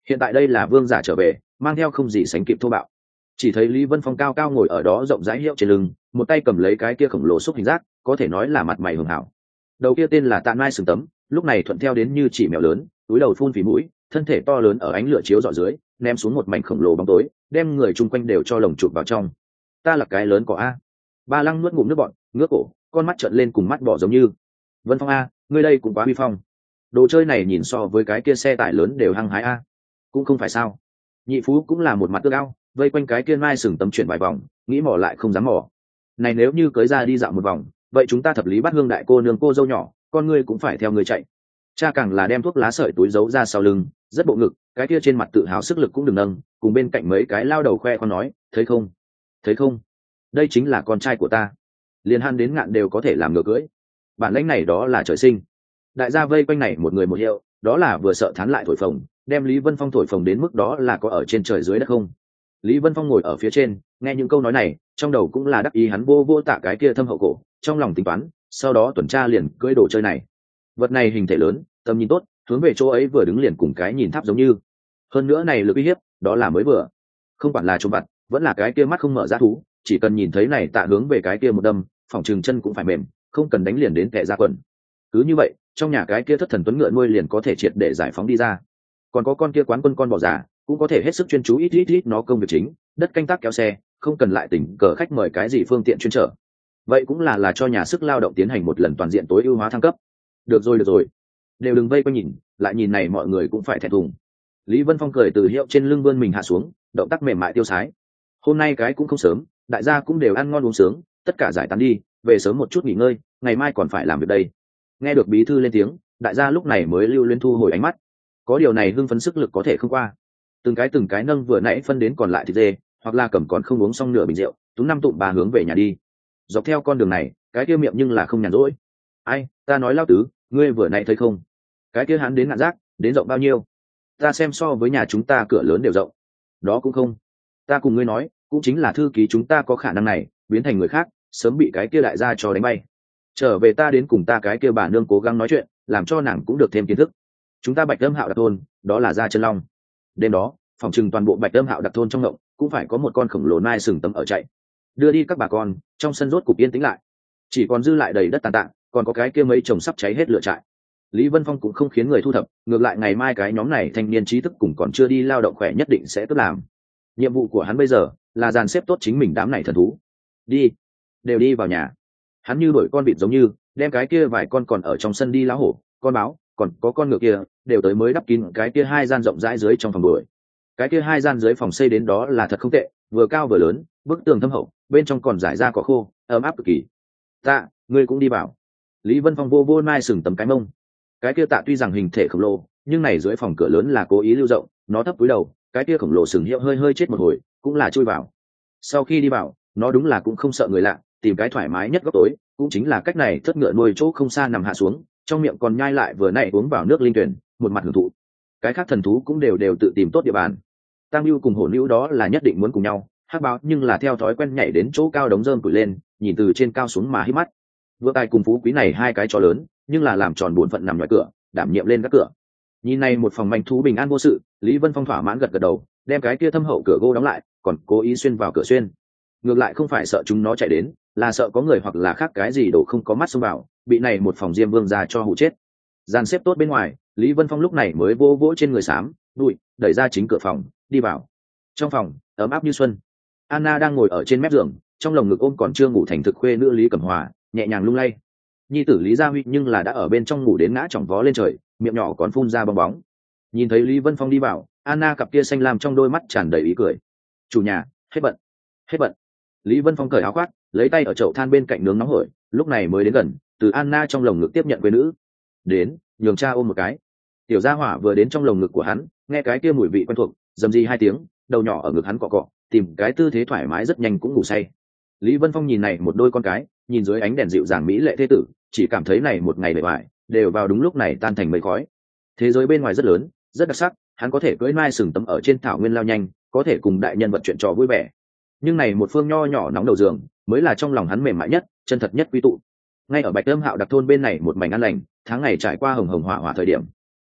Hiện tại đây là vương giả trở về, mang theo không gì sánh kịp thô bạo. Chỉ thấy Lý Vân Phong cao cao ngồi ở đó rộng rãi hiệu trên lưng, một tay cầm lấy cái kia khổng lồ xúc hình giác, có thể nói là mặt mày hường hảo. Đầu kia tên là Tạ Mai sừng tấm, lúc này thuận theo đến như chỉ mèo lớn, túi đầu phun phì mũi, thân thể to lớn ở ánh lửa chiếu rọi dưới, ném xuống một mảnh khổng lồ bóng tối, đem người chung quanh đều cho lồng chụp vào trong. Ta là cái lớn cỏ a. Ba Lăng nuốt ngụm nước bọt, ngước cổ, con mắt trợn lên cùng mắt bò giống như. Vân Phong a, ngươi đây cũng quá uy phong. Đồ chơi này nhìn so với cái kia xe tải lớn đều hăng hái a. Cũng không phải sao. Nhị Phú cũng là một mặt ước ao, vây quanh cái kia mai sừng tấm chuyển vài vòng, nghĩ mò lại không dám mò. Này nếu như cưới ra đi dạo một vòng, vậy chúng ta thập lý bắt hương đại cô nương cô dâu nhỏ, con ngươi cũng phải theo người chạy. Cha càng là đem thuốc lá sợi túi giấu ra sau lưng, rất bộ ngực, cái kia trên mặt tự hào sức lực cũng đừng nâng, cùng bên cạnh mấy cái lao đầu khoe con nói, thấy không, thấy không, đây chính là con trai của ta, liền han đến ngạn đều có thể làm ngựa cưới, bản lãnh này đó là trời sinh. Đại gia vây quanh này một người một hiệu, đó là vừa sợ thán lại thổi phồng, đem Lý Vân Phong thổi phồng đến mức đó là có ở trên trời dưới đất không. Lý Vân Phong ngồi ở phía trên, nghe những câu nói này, trong đầu cũng là đắc ý hắn vô vô tạ cái kia thâm hậu cổ, trong lòng tính toán, sau đó tuần tra liền cưỡi đồ chơi này. Vật này hình thể lớn, tầm nhìn tốt, hướng về chỗ ấy vừa đứng liền cùng cái nhìn tháp giống như. Hơn nữa này lực uy hiếp, đó là mới vừa. Không quản là trộm vặt, vẫn là cái kia mắt không mở ra thú, chỉ cần nhìn thấy này tạ hướng về cái kia một đâm, phỏng chừng chân cũng phải mềm, không cần đánh liền đến kẻ ra quần. Cứ như vậy, trong nhà cái kia thất thần tuấn ngựa nuôi liền có thể triệt để giải phóng đi ra. Còn có con kia quán quân con bò già, cũng có thể hết sức chuyên chú ít nó công việc chính, đất canh tác kéo xe, không cần lại tỉnh cờ khách mời cái gì phương tiện chuyên trở. Vậy cũng là cho nhà sức lao động tiến hành một lần toàn diện tối ưu hóa thăng cấp. Được rồi, đều đừng vây quanh nhìn, lại nhìn này mọi người cũng phải thẹn thùng. Lý Vân Phong cười từ hiệu trên lưng vươn mình hạ xuống, động tác mềm mại tiêu sái. Hôm nay cái cũng không sớm, đại gia cũng đều ăn ngon uống sướng, tất cả giải tán đi, về sớm một chút nghỉ ngơi, ngày mai còn phải làm việc đây. Nghe được bí thư lên tiếng, đại gia lúc này mới lưu luyến thu hồi ánh mắt. Có điều này hưng phấn sức lực có thể không qua. Từng cái nâng vừa nãy phân đến còn lại thịt dê, hoặc là cầm còn không uống xong nửa bình rượu, túm năm tụm bà hướng về nhà đi. Dọc theo con đường này, cái kia miệng nhưng là không nhàn rỗi. Ai, ta nói lao tứ, ngươi vừa nãy thấy không? Cái kia hắn đến ngạn rác, đến rộng bao nhiêu? Ta xem so với nhà chúng ta cửa lớn đều rộng. Đó cũng không. Ta cùng ngươi nói, cũng chính là thư ký chúng ta có khả năng này, biến thành người khác, sớm bị cái kia đại gia cho đánh bay. Trở về ta đến cùng ta cái kia bà nương cố gắng nói chuyện, làm cho nàng cũng được thêm kiến thức. Chúng ta Bạch Âm Hạo đặc thôn, đó là Gia Chân Long. Đêm đó, phòng trừng toàn bộ Bạch Âm Hạo đặc thôn trong ngộng, cũng phải có một con khổng lồ nai sừng tấm ở chạy. Đưa đi các bà con, trong sân rốt cục yên tĩnh lại. Chỉ còn dư lại đầy đất tàn tạ, còn có cái kia mấy chồng sắp cháy hết lửa trại. Lý Vân Phong cũng không khiến người thu thập, ngược lại ngày mai cái nhóm này thanh niên trí thức cùng còn chưa đi lao động khỏe nhất định sẽ tốt làm. Nhiệm vụ của hắn bây giờ là dàn xếp tốt chính mình đám này thần thú. Đi, đều đi vào nhà. Hắn như đuổi con vịt giống như, đem cái kia vài con còn ở trong sân đi lá hổ, con báo, còn có con ngựa kia, đều tới mới đắp kín cái kia hai gian rộng rãi dưới trong phòng đuổi. Cái kia hai gian dưới phòng xây đến đó là thật không tệ, vừa cao vừa lớn, bức tường thâm hậu, bên trong còn rải ra cỏ khô, ấm áp cực kỳ. Tạ, ngươi cũng đi vào. Lý Vân Phong vô vô mai sừng tấm cái mông. Cái kia Tạ tuy rằng hình thể khổng lồ, nhưng này dưới phòng cửa lớn là cố ý lưu rộng, nó thấp cúi đầu, cái kia khổng lồ sừng hiệu hơi hơi chết một hồi, cũng là chui vào. Sau khi đi vào, nó đúng là cũng không sợ người lạ, tìm cái thoải mái nhất góc tối, cũng chính là cách này thất ngựa nuôi chỗ không xa nằm hạ xuống, trong miệng còn nhai lại vừa nãy uống vào nước linh tuyển, một mặt hưởng thụ. Cái khác thần thú cũng đều tự tìm tốt địa bàn. Tam Bưu cùng Hổ Nữu đó là nhất định muốn cùng nhau, Hắc Báo nhưng là theo thói quen nhảy đến chỗ cao đống rơm củi lên, nhìn từ trên cao xuống mà hít mắt. Vừa Tài cùng Phú Quý này hai cái chó lớn, nhưng là làm tròn bổn phận nằm ngoài cửa, đảm nhiệm lên các cửa. Nhìn này một phòng manh thú bình an vô sự, Lý Vân Phong thỏa mãn gật gật đầu, đem cái kia thâm hậu cửa gỗ đóng lại, còn cố ý xuyên vào cửa xuyên. Ngược lại không phải sợ chúng nó chạy đến, là sợ có người hoặc là khác cái gì đổ không có mắt xông vào, bị này một phòng diêm vương ra cho hụ chết. Dàn xếp tốt bên ngoài, Lý Vân Phong lúc này mới vô vỗ trên người xám, đuổi, đẩy ra chính cửa phòng, đi vào. Trong phòng, ấm áp như xuân. Anna đang ngồi ở trên mép giường, trong lồng ngực ôm còn chưa ngủ thành thực khuê nữ Lý Cẩm Hòa, nhẹ nhàng lung lay. Nhi tử Lý Gia Huy nhưng là đã ở bên trong ngủ đến ngã chỏng vó lên trời, miệng nhỏ còn phun ra bong bóng. Nhìn thấy Lý Vân Phong đi vào, Anna cặp kia xanh lam trong đôi mắt tràn đầy ý cười. Chủ nhà, hết bận, hết bận. Lý Vân Phong cởi áo khoác, lấy tay ở chậu than bên cạnh nướng nóng hổi, lúc này mới đến gần, từ Anna trong lồng ngực tiếp nhận quê nữ. Đến, nhường cha ôm một cái. Tiểu Gia Hỏa vừa đến trong lồng ngực của hắn, nghe cái kia mùi vị quen thuộc, dầm di hai tiếng, đầu nhỏ ở ngực hắn cọ cọ, tìm cái tư thế thoải mái rất nhanh cũng ngủ say. Lý Vân Phong nhìn này một đôi con cái, nhìn dưới ánh đèn dịu dàng mỹ lệ thế tử, chỉ cảm thấy này một ngày bề ngoài đều vào đúng lúc này tan thành mây khói. Thế giới bên ngoài rất lớn, rất đặc sắc, hắn có thể cưỡi mai sừng tấm ở trên thảo nguyên lao nhanh, có thể cùng đại nhân vật chuyện trò vui vẻ. Nhưng này một phương nho nhỏ nóng đầu giường, mới là trong lòng hắn mềm mại nhất, chân thật nhất quy tụ. Ngay ở Bạch Âm Hạo đặc thôn bên này một mảnh an lành, tháng ngày trải qua hồng hồng hỏa hỏa thời điểm,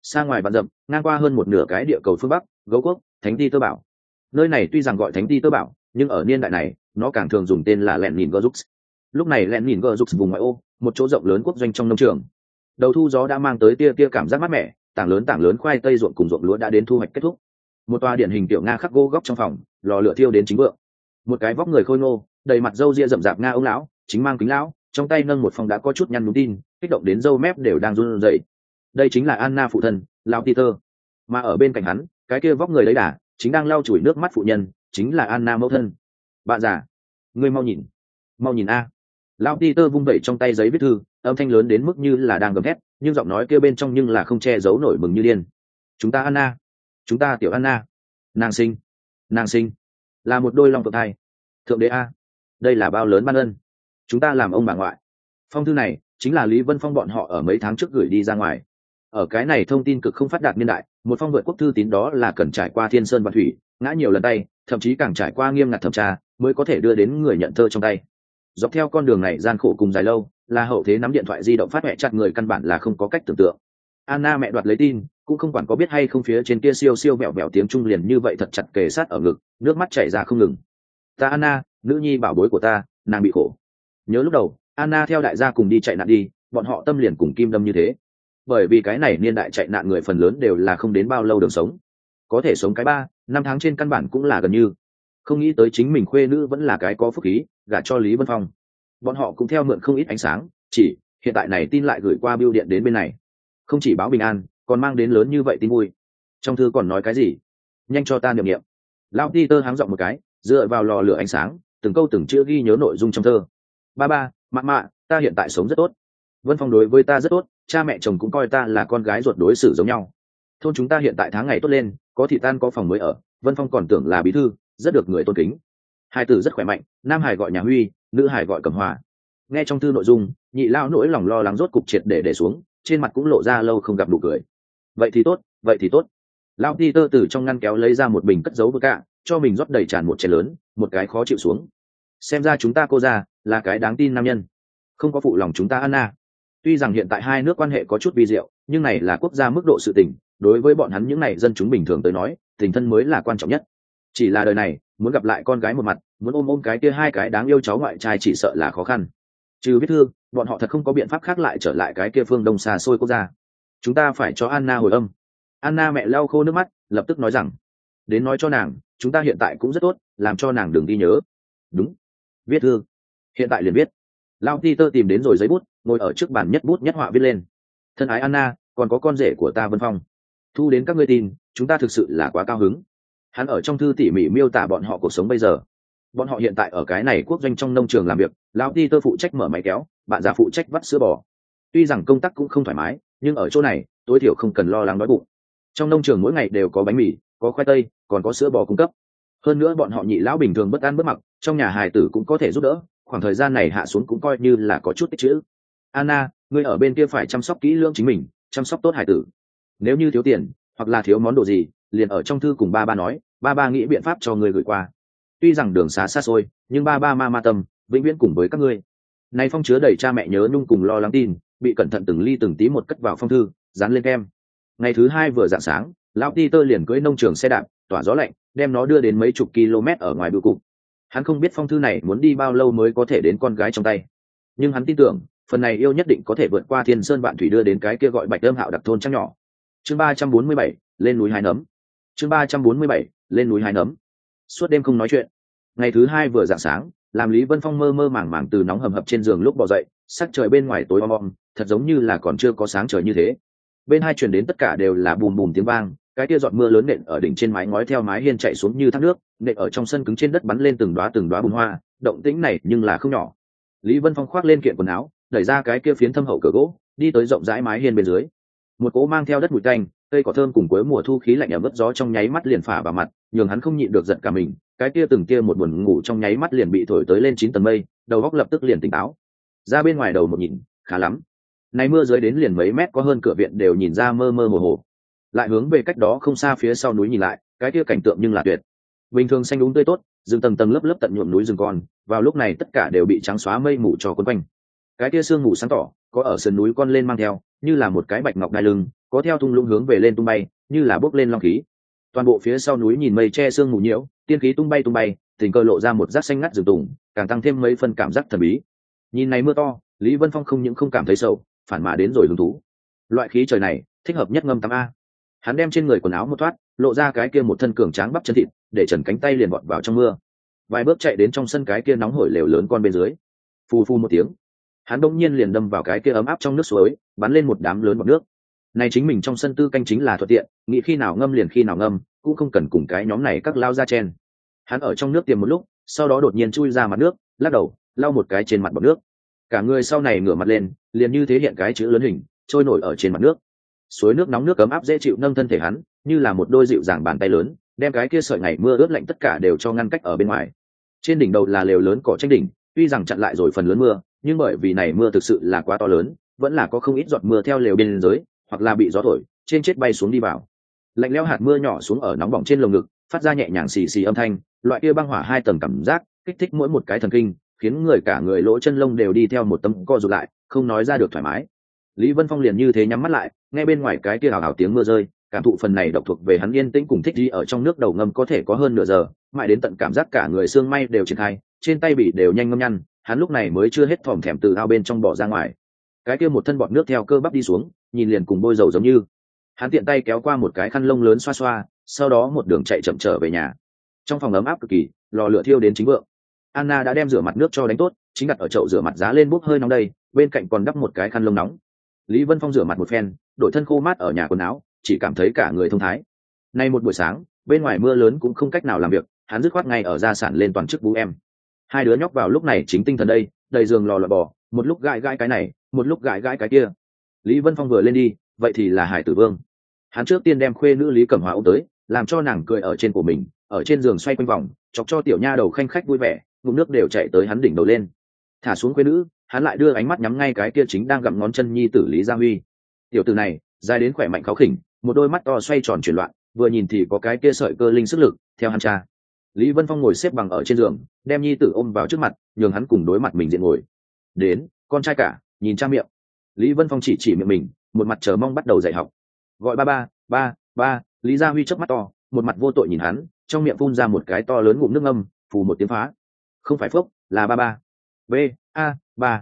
Xa ngoài vạn dặm, ngang qua hơn một nửa cái địa cầu phương bắc, Gấu Quốc, Thánh Ti Tơ Bảo. Nơi này tuy rằng gọi Thánh Ti Tơ Bảo, nhưng ở niên đại này, nó càng thường dùng tên là Lẹn Nhìn Gơ Dục. Lúc này Lẹn Nhìn Gơ Dục vùng ngoại ô, một chỗ rộng lớn quốc doanh trong nông trường. Đầu thu gió đã mang tới tia tia cảm giác mát mẻ, tảng lớn khoai tây ruộng cùng ruộng lúa đã đến thu hoạch kết thúc. Một tòa điển hình tiểu Nga khắc gỗ góc trong phòng, lò lửa thiêu đến chính vượng. Một cái vóc người khôi ngô, đầy mặt râu ria rậm rạp Nga ông lão, chính mang kính lão, trong tay nâng một phong đã có chút nhăn nhúm tin, kích động đến râu mép đều đang run rẩy. Đây chính là Anna phụ thân, lão Peter. Mà ở bên cạnh hắn, cái kia vóc người đấy đà, chính đang lau chùi nước mắt phụ nhân, chính là Anna mẫu thân. Bạn già, ngươi mau nhìn a. Lão Peter vung vẩy trong tay giấy viết thư, âm thanh lớn đến mức như là đang gầm thét, nhưng giọng nói kia bên trong nhưng là không che giấu nổi mừng như điên. Chúng ta Anna, chúng ta tiểu Anna, nàng sinh, là một đôi long phượng thai. Thượng đế a, đây là bao lớn ban ân. Chúng ta làm ông bà ngoại. Phong thư này chính là Lý Vân Phong bọn họ ở mấy tháng trước gửi đi ra ngoài. Ở cái này thông tin cực không phát đạt niên đại, một phong vượt quốc thư tín đó là cần trải qua thiên sơn và thủy, ngã nhiều lần tay, thậm chí càng trải qua nghiêm ngặt thẩm tra mới có thể đưa đến người nhận thơ trong tay. Dọc theo con đường này gian khổ cùng dài lâu, là hậu thế nắm điện thoại di động phát mẹ chặt người căn bản là không có cách tưởng tượng. Anna mẹ đoạt lấy tin, cũng không quản có biết hay không phía trên kia siêu siêu vẹo vẹo tiếng Trung liền như vậy thật chặt kề sát ở ngực, nước mắt chảy ra không ngừng. Ta Anna, nữ nhi bảo bối của ta, nàng bị khổ. Nhớ lúc đầu, Anna theo đại gia cùng đi chạy nạn đi, bọn họ tâm liền cùng kim đâm như thế. Bởi vì cái này niên đại chạy nạn người phần lớn đều là không đến bao lâu đường sống, có thể sống cái 3-5 tháng trên căn bản cũng là gần như. Không nghĩ tới chính mình khuê nữ vẫn là cái có phúc khí, gả cho Lý Vân Phong. Bọn họ cũng theo mượn không ít ánh sáng, chỉ hiện tại này tin lại gửi qua bưu điện đến bên này, không chỉ báo bình an, còn mang đến lớn như vậy tin vui. Trong thư còn nói cái gì? Nhanh cho ta niệm niệm. Lão Peter háng giọng một cái, dựa vào lò lửa ánh sáng, từng câu từng chữ ghi nhớ nội dung trong thơ. Ba, mạ, ta hiện tại sống rất tốt. Vân Phong đối với ta rất tốt, cha mẹ chồng cũng coi ta là con gái ruột đối xử giống nhau. Thôn chúng ta hiện tại tháng ngày tốt lên, có thị tan có phòng mới ở. Vân Phong còn tưởng là bí thư, rất được người tôn kính. Hai tử rất khỏe mạnh, nam hải gọi nhà Huy, nữ hải gọi Cẩm Hòa. Nghe trong thư nội dung, nhị lao nỗi lòng lo lắng rốt cục triệt để xuống, trên mặt cũng lộ ra lâu không gặp nụ cười. Vậy thì tốt. Lão Peter từ trong ngăn kéo lấy ra một bình cất giấu vừa cả, cho mình rót đầy tràn một chén lớn, một cái khó chịu xuống. Xem ra chúng ta cô ra là cái đáng tin nam nhân, không có phụ lòng chúng ta Anna. Tuy rằng hiện tại hai nước quan hệ có chút vi diệu, nhưng này là quốc gia mức độ sự tình, đối với bọn hắn những này dân chúng bình thường tới nói, tình thân mới là quan trọng nhất. Chỉ là đời này, muốn gặp lại con gái một mặt, muốn ôm cái kia hai cái đáng yêu cháu ngoại trai chỉ sợ là khó khăn. Trừ viết thư, bọn họ thật không có biện pháp khác lại trở lại cái kia phương đông xa xôi quốc gia. Chúng ta phải cho Anna hồi âm. Anna mẹ lau khô nước mắt, lập tức nói rằng, đến nói cho nàng, chúng ta hiện tại cũng rất tốt, làm cho nàng đừng đi nhớ. Đúng, viết thư, hiện tại liền viết. Lão Peter tìm đến rồi giấy bút, ngồi ở trước bàn nhất bút nhất họa viết lên. Thân ái Anna, còn có con rể của ta Vân Phong. Thu đến các ngươi tin, chúng ta thực sự là quá cao hứng. Hắn ở trong thư tỉ mỉ miêu tả bọn họ cuộc sống bây giờ. Bọn họ hiện tại ở cái này quốc doanh trong nông trường làm việc, lão Peter phụ trách mở máy kéo, bạn già phụ trách vắt sữa bò. Tuy rằng công tác cũng không thoải mái, nhưng ở chỗ này, tối thiểu không cần lo lắng đói bụng. Trong nông trường mỗi ngày đều có bánh mì, có khoai tây, còn có sữa bò cung cấp. Hơn nữa bọn họ nhị lão bình thường bất ăn bất mặc, trong nhà hài tử cũng có thể giúp đỡ, khoảng thời gian này hạ xuống cũng coi như là có chút tích trữ. Anna, ngươi ở bên kia phải chăm sóc kỹ lưỡng chính mình, chăm sóc tốt hài tử. Nếu như thiếu tiền hoặc là thiếu món đồ gì, liền ở trong thư cùng ba nói, ba nghĩ biện pháp cho ngươi gửi qua. Tuy rằng đường xá xa xôi, nhưng ba ma tâm vĩnh viễn cùng với các ngươi. Này phong chứa đầy cha mẹ nhớ nhung cùng lo lắng tin, bị cẩn thận từng ly từng tí một cất vào phong thư, dán lên kem. Ngày thứ hai vừa rạng sáng, lão Peter liền cưỡi nông trường xe đạp, tỏa gió lạnh, đem nó đưa đến mấy chục km ở ngoài bưu cục. Hắn không biết phong thư này muốn đi bao lâu mới có thể đến con gái trong tay, nhưng hắn tin tưởng phần này yêu nhất định có thể vượt qua thiên sơn vạn thủy đưa đến cái kia gọi Bạch Âm Hạo đặc thôn trăng nhỏ. Chương 347, lên núi hái nấm. Chương 347, lên núi hái nấm. Suốt đêm không nói chuyện. Ngày thứ hai vừa rạng sáng, làm Lý Vân Phong mơ màng từ nóng hầm hập trên giường lúc bò dậy, sắc trời bên ngoài tối om, thật giống như là còn chưa có sáng trời như thế. Bên hai truyền đến tất cả đều là bùm bùm tiếng vang, cái tia giọt mưa lớn nện ở đỉnh trên mái ngói theo mái hiên chạy xuống như thác nước, nện ở trong sân cứng trên đất bắn lên từng đóa bùn hoa, động tĩnh này nhưng là không nhỏ. Lý Vân Phong khoác lên kiện quần áo, đẩy ra cái kia phiến thâm hậu cửa gỗ, đi tới rộng rãi mái hiên bên dưới. Một cỗ mang theo đất mùi tanh, cây cỏ thơm cùng cuối mùa thu khí lạnh ẩm ướt gió trong nháy mắt liền phả vào mặt, nhường hắn không nhịn được giận cả mình. Cái kia từng kia một buồn ngủ trong nháy mắt liền bị thổi tới lên 9 tầng mây, đầu óc lập tức liền tỉnh táo. Ra bên ngoài đầu một nhìn, khá lắm. Này mưa dưới đến liền mấy mét có hơn cửa viện đều nhìn ra mơ hồ hồ. Lại hướng về cách đó không xa phía sau núi nhìn lại, cái kia cảnh tượng nhưng là tuyệt. Bình thường xanh đúng tươi tốt, rừng tầng lớp tận nhuộm núi rừng con, vào lúc này tất cả đều bị trắng xóa mây mù cho quấn quanh. Cái kia sương mù sáng tỏ, có ở sườn núi con lên mang theo, như là một cái bạch ngọc đai lưng, có theo thung lũng hướng về lên tung bay, như là bốc lên long khí. Toàn bộ phía sau núi nhìn mây che sương mù nhiễu, tiên khí tung bay, tình cờ lộ ra một rác xanh ngắt rừng tùng, càng tăng thêm mấy phần cảm giác thần bí. Nhìn này mưa to, Lý Vân Phong không những không cảm thấy sầu, phản mà đến rồi hứng thú. Loại khí trời này thích hợp nhất ngâm tắm a. Hắn đem trên người quần áo một thoát, lộ ra cái kia một thân cường tráng bắp chân thịt, để trần cánh tay liền vọt vào trong mưa. Vài bước chạy đến trong sân cái kia nóng hổi lều lớn con bên dưới. Phù phù một tiếng, hắn đông nhiên liền đâm vào cái kia ấm áp trong nước suối, bắn lên một đám lớn bọt nước. Này chính mình trong sân tư canh chính là thuận tiện, nghĩ khi nào ngâm liền khi nào ngâm, cũng không cần cùng cái nhóm này các lao ra chen. Hắn ở trong nước tiềm một lúc, sau đó đột nhiên chui ra mặt nước, lắc đầu lau một cái trên mặt bọt nước. Cả người sau này ngửa mặt lên, liền như thế hiện cái chữ lớn hình trôi nổi ở trên mặt nước. Suối nước nóng nước ấm áp dễ chịu nâng thân thể hắn, như là một đôi dịu dàng bàn tay lớn, đem cái kia sợi ngày mưa ướt lạnh tất cả đều cho ngăn cách ở bên ngoài. Trên đỉnh đầu là lều lớn cỏ tranh đỉnh, tuy rằng chặn lại rồi phần lớn mưa, nhưng bởi vì này mưa thực sự là quá to lớn, vẫn là có không ít giọt mưa theo lều bên dưới, hoặc là bị gió thổi trên chết bay xuống đi vào. Lạnh lẽo hạt mưa nhỏ xuống ở nóng bỏng trên lồng ngực, phát ra nhẹ nhàng xì xì âm thanh, loại kia băng hỏa hai tầng cảm giác, kích thích mỗi một cái thần kinh, khiến người cả người lỗ chân lông đều đi theo một tấm co rụt lại, không nói ra được thoải mái. Lý Vân Phong liền như thế nhắm mắt lại, nghe bên ngoài cái kia hào hào tiếng mưa rơi, cảm thụ phần này độc thuộc về hắn yên tĩnh cùng thích đi ở trong nước đầu ngâm có thể có hơn nửa giờ, mãi đến tận cảm giác cả người xương may đều triển khai, trên tay bị đều nhanh ngâm nhăn, hắn lúc này mới chưa hết thòm thèm từ ao bên trong bỏ ra ngoài. Cái kia một thân bọt nước theo cơ bắp đi xuống, nhìn liền cùng bôi dầu giống như. Hắn tiện tay kéo qua một cái khăn lông lớn xoa xoa, sau đó một đường chạy chậm trở về nhà. Trong phòng ấm áp cực kỳ, lò lửa thiêu đến chính vượng. Anna đã đem rửa mặt nước cho đánh tốt, chính đặt ở chậu rửa mặt giá lên bốc hơi nóng đây, bên cạnh còn đắp một cái khăn lông nóng. Lý Vân Phong rửa mặt một phen, đổi thân khô mát ở nhà quần áo, chỉ cảm thấy cả người thông thái. Nay một buổi sáng, bên ngoài mưa lớn cũng không cách nào làm việc, hắn dứt khoát ngay ở gia sản lên toàn chức bú em. Hai đứa nhóc vào lúc này chính tinh thần đây, đầy giường lò lò bò, một lúc gãi gãi cái này, một lúc gãi gãi cái kia. Lý Vân Phong vừa lên đi, vậy thì là Hải Tử Vương. Hắn trước tiên đem khuê nữ Lý Cẩm Hoa ôm tới, làm cho nàng cười ở trên của mình, ở trên giường xoay quanh vòng, chọc cho tiểu nha đầu khanh khách vui vẻ, ngụm nước đều chạy tới hắn đỉnh đầu lên. Thả xuống khuê nữ, hắn lại đưa ánh mắt nhắm ngay cái kia chính đang gặm ngón chân nhi tử Lý Gia Huy. Tiểu tử này, dài đến khỏe mạnh kháu khỉnh, một đôi mắt to xoay tròn chuyển loạn, vừa nhìn thì có cái kia sợi cơ linh sức lực, theo hắn cha. Lý Vân Phong ngồi xếp bằng ở trên giường, đem nhi tử ôm vào trước mặt, nhường hắn cùng đối mặt mình diện ngồi. Đến, con trai cả, nhìn cha miệng. Lý Vân Phong chỉ miệng mình, một mặt chờ mong bắt đầu dạy học. Gọi ba. Lý Gia Huy chớp mắt to, một mặt vô tội nhìn hắn, trong miệng phun ra một cái to lớn ngụm nước ngâm, phù một tiếng phá. Không phải phốc, là ba. B A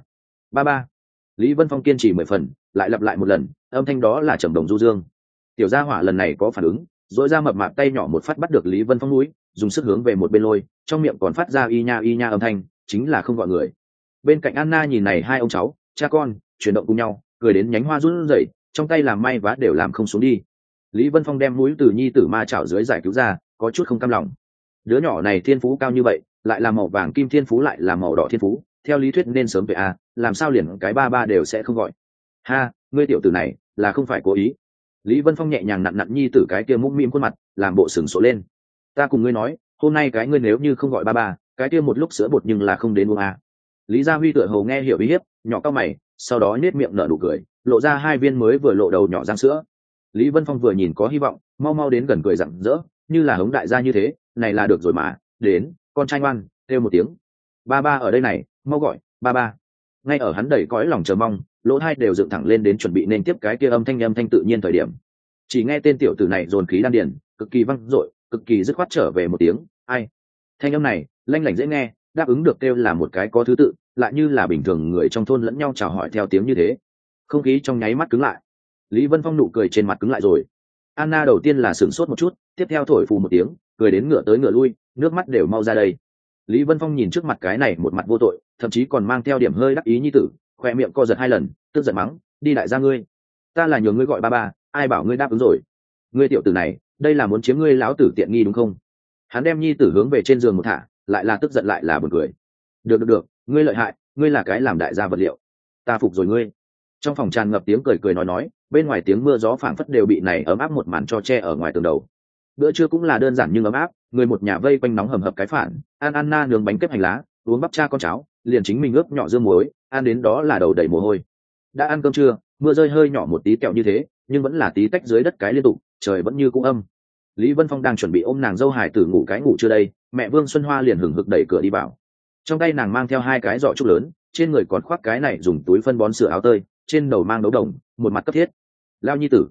ba. Lý Vân Phong kiên trì 10 phần, lại lặp lại một lần, âm thanh đó là trầm đồng du dương. Tiểu gia hỏa lần này có phản ứng, dội ra mập mạp tay nhỏ một phát bắt được Lý Vân Phong núi, dùng sức hướng về một bên lôi, trong miệng còn phát ra y nha âm thanh, chính là không gọi người. Bên cạnh Anna nhìn này hai ông cháu, cha con, chuyển động cùng nhau, cười đến nhánh hoa run rẩy, trong tay làm may vá đều làm không xuống đi. Lý Vân Phong đem mũi từ nhi tử ma chảo dưới giải cứu ra, có chút không cam lòng. Đứa nhỏ này thiên phú cao như vậy, lại là màu vàng kim thiên phú lại là màu đỏ thiên phú, theo lý thuyết nên sớm về a, làm sao liền cái ba đều sẽ không gọi. Ha, ngươi tiểu tử này là không phải cố ý. Lý Vân Phong nhẹ nhàng nặn nhi tử cái kia mũm mĩm khuôn mặt, làm bộ sừng sộ lên. Ta cùng ngươi nói, hôm nay cái ngươi nếu như không gọi ba, cái kia một lúc sữa bột nhưng là không đến uống a. Lý Gia Huy tựa hồ nghe hiểu ý hiếp, nhỏ cao mày, sau đó nhếch miệng nở nụ cười, lộ ra hai viên mới vừa lộ đầu nhỏ răng sữa. Lý Vân Phong vừa nhìn có hy vọng, mau đến gần cười rạng rỡ, như là hống đại gia như thế, này là được rồi mà, đến, con trai ngoan, kêu một tiếng. Ba ở đây này, mau gọi, ba. Ngay ở hắn đầy cõi lòng chờ mong, lỗ hai đều dựng thẳng lên đến chuẩn bị nên tiếp cái kia âm thanh tự nhiên thời điểm. Chỉ nghe tên tiểu tử này dồn khí đan điền, cực kỳ vang dội, cực kỳ dứt khoát trở về một tiếng, ai. Thanh âm này, lanh lảnh dễ nghe, đáp ứng được kêu là một cái có thứ tự, lại như là bình thường người trong thôn lẫn nhau chào hỏi theo tiếng như thế. Không khí trong nháy mắt cứng lại. Lý Vân Phong nụ cười trên mặt cứng lại rồi. Anna đầu tiên là sửng sốt một chút, tiếp theo thổi phù một tiếng, cười đến ngựa tới ngựa lui, nước mắt đều mau ra đây. Lý Vân Phong nhìn trước mặt cái này một mặt vô tội, thậm chí còn mang theo điểm hơi đắc ý nhi tử, khoe miệng co giật hai lần, tức giận mắng, đi đại gia ngươi, ta là nhường ngươi gọi ba, ai bảo ngươi đáp ứng rồi. Ngươi tiểu tử này, đây là muốn chiếm ngươi lão tử tiện nghi đúng không? Hắn đem nhi tử hướng về trên giường một thả, lại là tức giận lại là buồn cười. Được, ngươi lợi hại, ngươi là cái làm đại gia vật liệu, ta phục rồi ngươi. Trong phòng tràn ngập tiếng cười nói, bên ngoài tiếng mưa gió phảng phất đều bị này ấm áp một màn cho che ở ngoài tường đầu. Bữa trưa cũng là đơn giản nhưng ấm áp, người một nhà vây quanh nóng hầm hập cái phản, Anna nướng bánh kếp hành lá, uống bắp cha con cháo, liền chính mình ướp nhỏ dưa muối, ăn đến đó là đầu đầy mồ hôi. Đã ăn cơm trưa, mưa rơi hơi nhỏ một tí kẹo như thế, nhưng vẫn là tí tách dưới đất cái liên tục, trời vẫn như cũ âm. Lý Vân Phong đang chuẩn bị ôm nàng dâu Hải Tử ngủ cái ngủ chưa đây, mẹ Vương Xuân Hoa liền hừng hực đẩy cửa đi vào. Trong tay nàng mang theo hai cái giỏ trúc lớn, trên người còn khoác cái này dùng túi phân bón sữa áo tơi, trên đầu mang đấu đồng, một mặt cấp thiết. Lao nhi tử,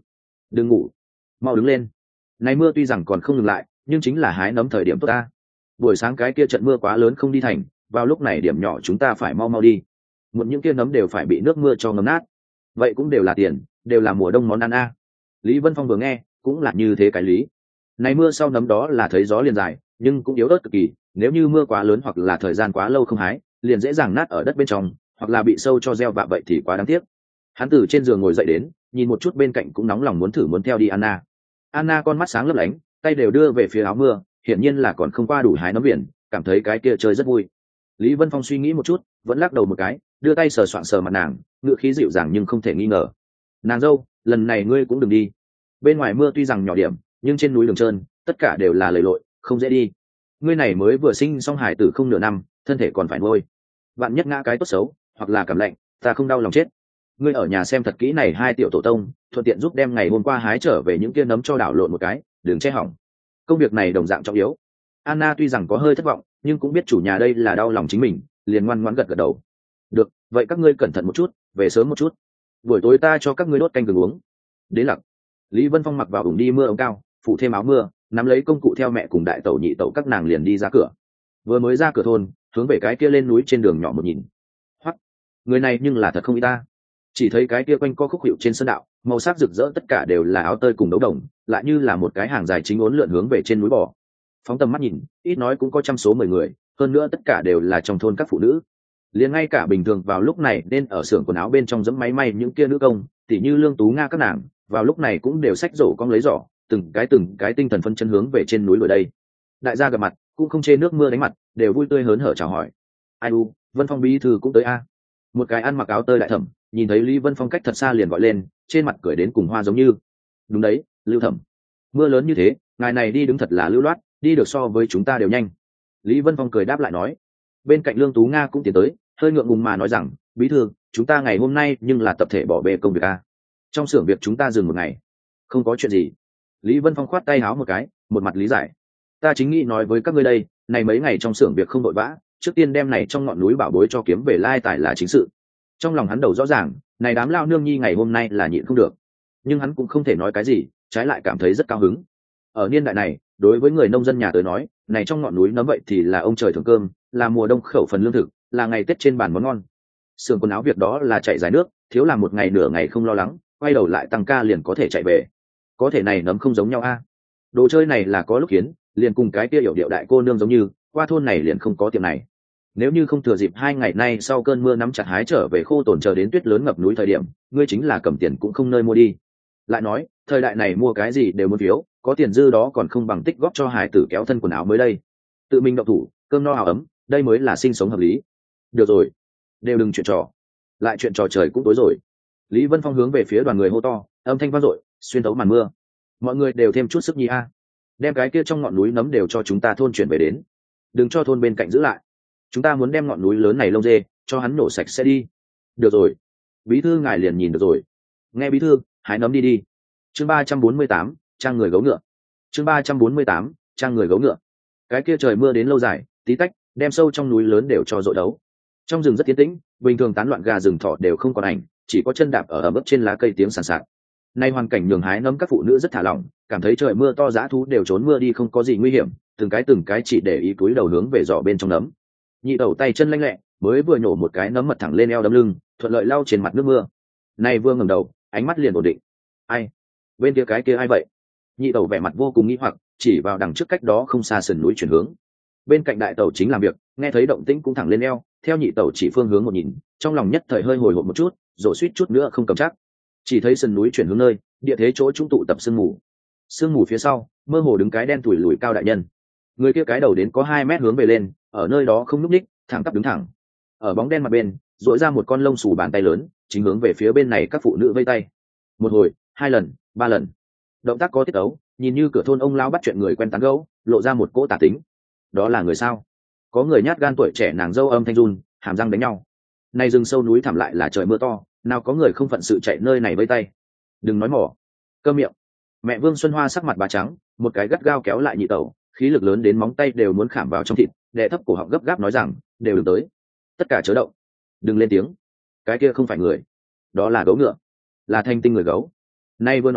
đừng ngủ, mau đứng lên. Này mưa tuy rằng còn không ngừng lại, nhưng chính là hái nấm thời điểm tốt ta. Buổi sáng cái kia trận mưa quá lớn không đi thành, vào lúc này điểm nhỏ chúng ta phải mau mau đi. Một những kia nấm đều phải bị nước mưa cho ngấm nát. Vậy cũng đều là tiền, đều là mùa đông món ăn a. Lý Vân Phong vừa nghe, cũng là như thế cái lý. Này mưa sau nấm đó là thấy gió liền dài, nhưng cũng yếu ớt cực kỳ, nếu như mưa quá lớn hoặc là thời gian quá lâu không hái, liền dễ dàng nát ở đất bên trong, hoặc là bị sâu cho gieo vạ, vậy thì quá đáng tiếc. Hắn từ trên giường ngồi dậy đến, nhìn một chút bên cạnh cũng nóng lòng muốn thử muốn theo đi Anna. Anna con mắt sáng lấp lánh, tay đều đưa về phía áo mưa, hiển nhiên là còn không qua đủ hái nấm biển, cảm thấy cái kia chơi rất vui. Lý Vân Phong suy nghĩ một chút, vẫn lắc đầu một cái, đưa tay sờ soạng sờ mặt nàng, ngựa khí dịu dàng nhưng không thể nghi ngờ. Nàng dâu, lần này ngươi cũng đừng đi. Bên ngoài mưa tuy rằng nhỏ điểm, nhưng trên núi đường trơn, tất cả đều là lầy lội, không dễ đi. Ngươi này mới vừa sinh xong hải tử không nửa năm, thân thể còn phải nuôi. Bạn nhất ngã cái tốt xấu, hoặc là cảm lạnh, ta không đau lòng chết. Ngươi ở nhà xem thật kỹ này hai tiểu tổ tông, thuận tiện giúp đem ngày hôm qua hái trở về những kia nấm cho đảo lộn một cái, đừng che hỏng. Công việc này đồng dạng trọng yếu. Anna tuy rằng có hơi thất vọng, nhưng cũng biết chủ nhà đây là đau lòng chính mình, liền ngoan ngoãn gật gật đầu. Được, vậy các ngươi cẩn thận một chút, về sớm một chút. Buổi tối ta cho các ngươi đốt canh gừng uống. Đến lặc. Lý Vân Phong mặc vào ủng đi mưa ống cao, phủ thêm áo mưa, nắm lấy công cụ theo mẹ cùng đại tẩu nhị tẩu các nàng liền đi ra cửa. Vừa mới ra cửa thôn, hướng về cái kia lên núi trên đường nhỏ một nhìn. Hoắc, người này nhưng là thật không ý ta. Chỉ thấy cái kia quanh co khúc hiệu trên sơn đạo, màu sắc rực rỡ tất cả đều là áo tơi cùng đấu đồng, lại như là một cái hàng dài chính uốn lượn hướng về trên núi bò. Phóng tầm mắt nhìn, ít nói cũng có trăm số 10 người, hơn nữa tất cả đều là trong thôn các phụ nữ. Liền ngay cả bình thường vào lúc này nên ở xưởng quần áo bên trong giẫm máy may những kia nữ công, tỉ như Lương Tú Nga các nàng, vào lúc này cũng đều xách rổ cong lấy giỏ, từng cái tinh thần phân chân hướng về trên núi đuổi đây. Đại gia gặp mặt, cũng không chê nước mưa đánh mặt, đều vui tươi hớn hở chào hỏi. Ai u, Vân Phong bí thư cũng tới a. Một cái ăn mặc áo tơi đại thẩm, nhìn thấy Lý Vân Phong cách thật xa liền gọi lên, trên mặt cười đến cùng hoa giống như. Đúng đấy, Lưu thẩm. Mưa lớn như thế, ngài này đi đứng thật là lưu loát, đi được so với chúng ta đều nhanh. Lý Vân Phong cười đáp lại nói. Bên cạnh Lương Tú Nga cũng tiến tới, hơi ngượng ngùng mà nói rằng, bí thư, chúng ta ngày hôm nay nhưng là tập thể bỏ bê công việc a. Trong xưởng việc chúng ta dừng một ngày. Không có chuyện gì. Lý Vân Phong khoát tay háo một cái, một mặt lý giải. Ta chính nghĩ nói với các ngươi đây, này mấy ngày trong xưởng việc không vội vã, trước tiên đem này trong ngọn núi bảo bối cho kiếm về lai tài là chính sự. Trong lòng hắn đầu rõ ràng, này đám lao nương nhi ngày hôm nay là nhịn không được, nhưng hắn cũng không thể nói cái gì, trái lại cảm thấy rất cao hứng. Ở niên đại này, đối với người nông dân nhà tới nói, này trong ngọn núi nấm vậy thì là ông trời thưởng cơm, là mùa đông khẩu phần lương thực, là ngày Tết trên bàn món ngon. Sườn quần áo việc đó là chạy dài nước, thiếu làm một ngày nửa ngày không lo lắng, quay đầu lại tăng ca liền có thể chạy về. Có thể này nấm không giống nhau a. Đồ chơi này là có lúc hiến, liền cùng cái kia hiểu điệu đại cô nương giống như, qua thôn này liền không có tiệm này. Nếu như không thừa dịp 2 ngày nay sau cơn mưa nắm chặt hái trở về khô tồn chờ đến tuyết lớn ngập núi thời điểm, ngươi chính là cầm tiền cũng không nơi mua đi. Lại nói, thời đại này mua cái gì đều muốn phiếu, có tiền dư đó còn không bằng tích góp cho hải tử kéo thân quần áo mới đây. Tự mình động thủ, cơm no áo ấm, đây mới là sinh sống hợp lý. Được rồi, đều đừng chuyện trò. Lại chuyện trò trời cũng tối rồi. Lý Vân Phong hướng về phía đoàn người hô to, âm thanh vang dội, xuyên thấu màn mưa. Mọi người đều thêm chút sức nhi a. Đem cái kia trong ngọn núi nấm đều cho chúng ta thôn chuyển về đến. Đừng cho thôn bên cạnh giữ lại. Chúng ta muốn đem ngọn núi lớn này lông dê, cho hắn nổ sạch sẽ đi. Được rồi. Bí thư ngài liền nhìn được rồi. Nghe bí thư, hái nấm đi đi. Chương 348, trang người gấu ngựa. Chương 348, trang người gấu ngựa. Cái kia trời mưa đến lâu dài, tí tách, đem sâu trong núi lớn đều cho dội đấu. Trong rừng rất yên tĩnh, bình thường tán loạn gà rừng thỏ đều không còn ảnh, chỉ có chân đạp ở ẩm ướt trên lá cây tiếng sàn sạt. Nay hoàn cảnh nhường hái nấm các phụ nữ rất thả lỏng, cảm thấy trời mưa to dã thú đều trốn mưa đi không có gì nguy hiểm, từng cái chỉ để ý cúi đầu hướng về giỏ bên trong nấm. Nhị đầu tay chân lanh lẹ, mới vừa nhổ một cái nấm mật thẳng lên eo đấm lưng, thuận lợi lau trên mặt nước mưa. Nay vừa ngẩng đầu, ánh mắt liền ổn định. Ai? Bên kia cái kia ai vậy? Nhị tẩu vẻ mặt vô cùng nghi hoặc, chỉ vào đằng trước cách đó không xa sườn núi chuyển hướng. Bên cạnh đại tẩu chính làm việc, nghe thấy động tĩnh cũng thẳng lên eo, theo nhị tẩu chỉ phương hướng một nhìn, trong lòng nhất thời hơi hồi hộp một chút, rồi suýt chút nữa không cầm chắc. Chỉ thấy sườn núi chuyển hướng nơi, địa thế chỗ chúng tụ tập sương mù. Sương mù phía sau, mơ hồ đứng cái đen tủi lùi cao đại nhân. Người kia cái đầu đến có 2 mét hướng về lên, ở nơi đó không nhúc nhích, thẳng tắp đứng thẳng. Ở bóng đen mặt bên, duỗi ra một con lông xù bàn tay lớn, chính hướng về phía bên này các phụ nữ vây tay. Một hồi, 2 lần, 3 lần. Động tác có tiết tấu, nhìn như cửa thôn ông lão bắt chuyện người quen tán gẫu, lộ ra một cỗ tà tính. Đó là người sao? Có người nhát gan tuổi trẻ nàng dâu âm thanh run, hàm răng đánh nhau. Này rừng sâu núi thẳm lại là trời mưa to, nào có người không phận sự chạy nơi này vây tay. Đừng nói mỏ. Câm miệng. Mẹ Vương Xuân Hoa sắc mặt bà trắng, một cái gắt gao kéo lại nhị tẩu, khí lực lớn đến móng tay đều muốn khảm vào trong thịt, đè thấp cổ họng gấp gáp nói rằng, đều đừng tới. Tất cả chớ động. Đừng lên tiếng. Cái kia không phải người, đó là gấu ngựa, là thanh tinh người gấu. Nay vừa nói,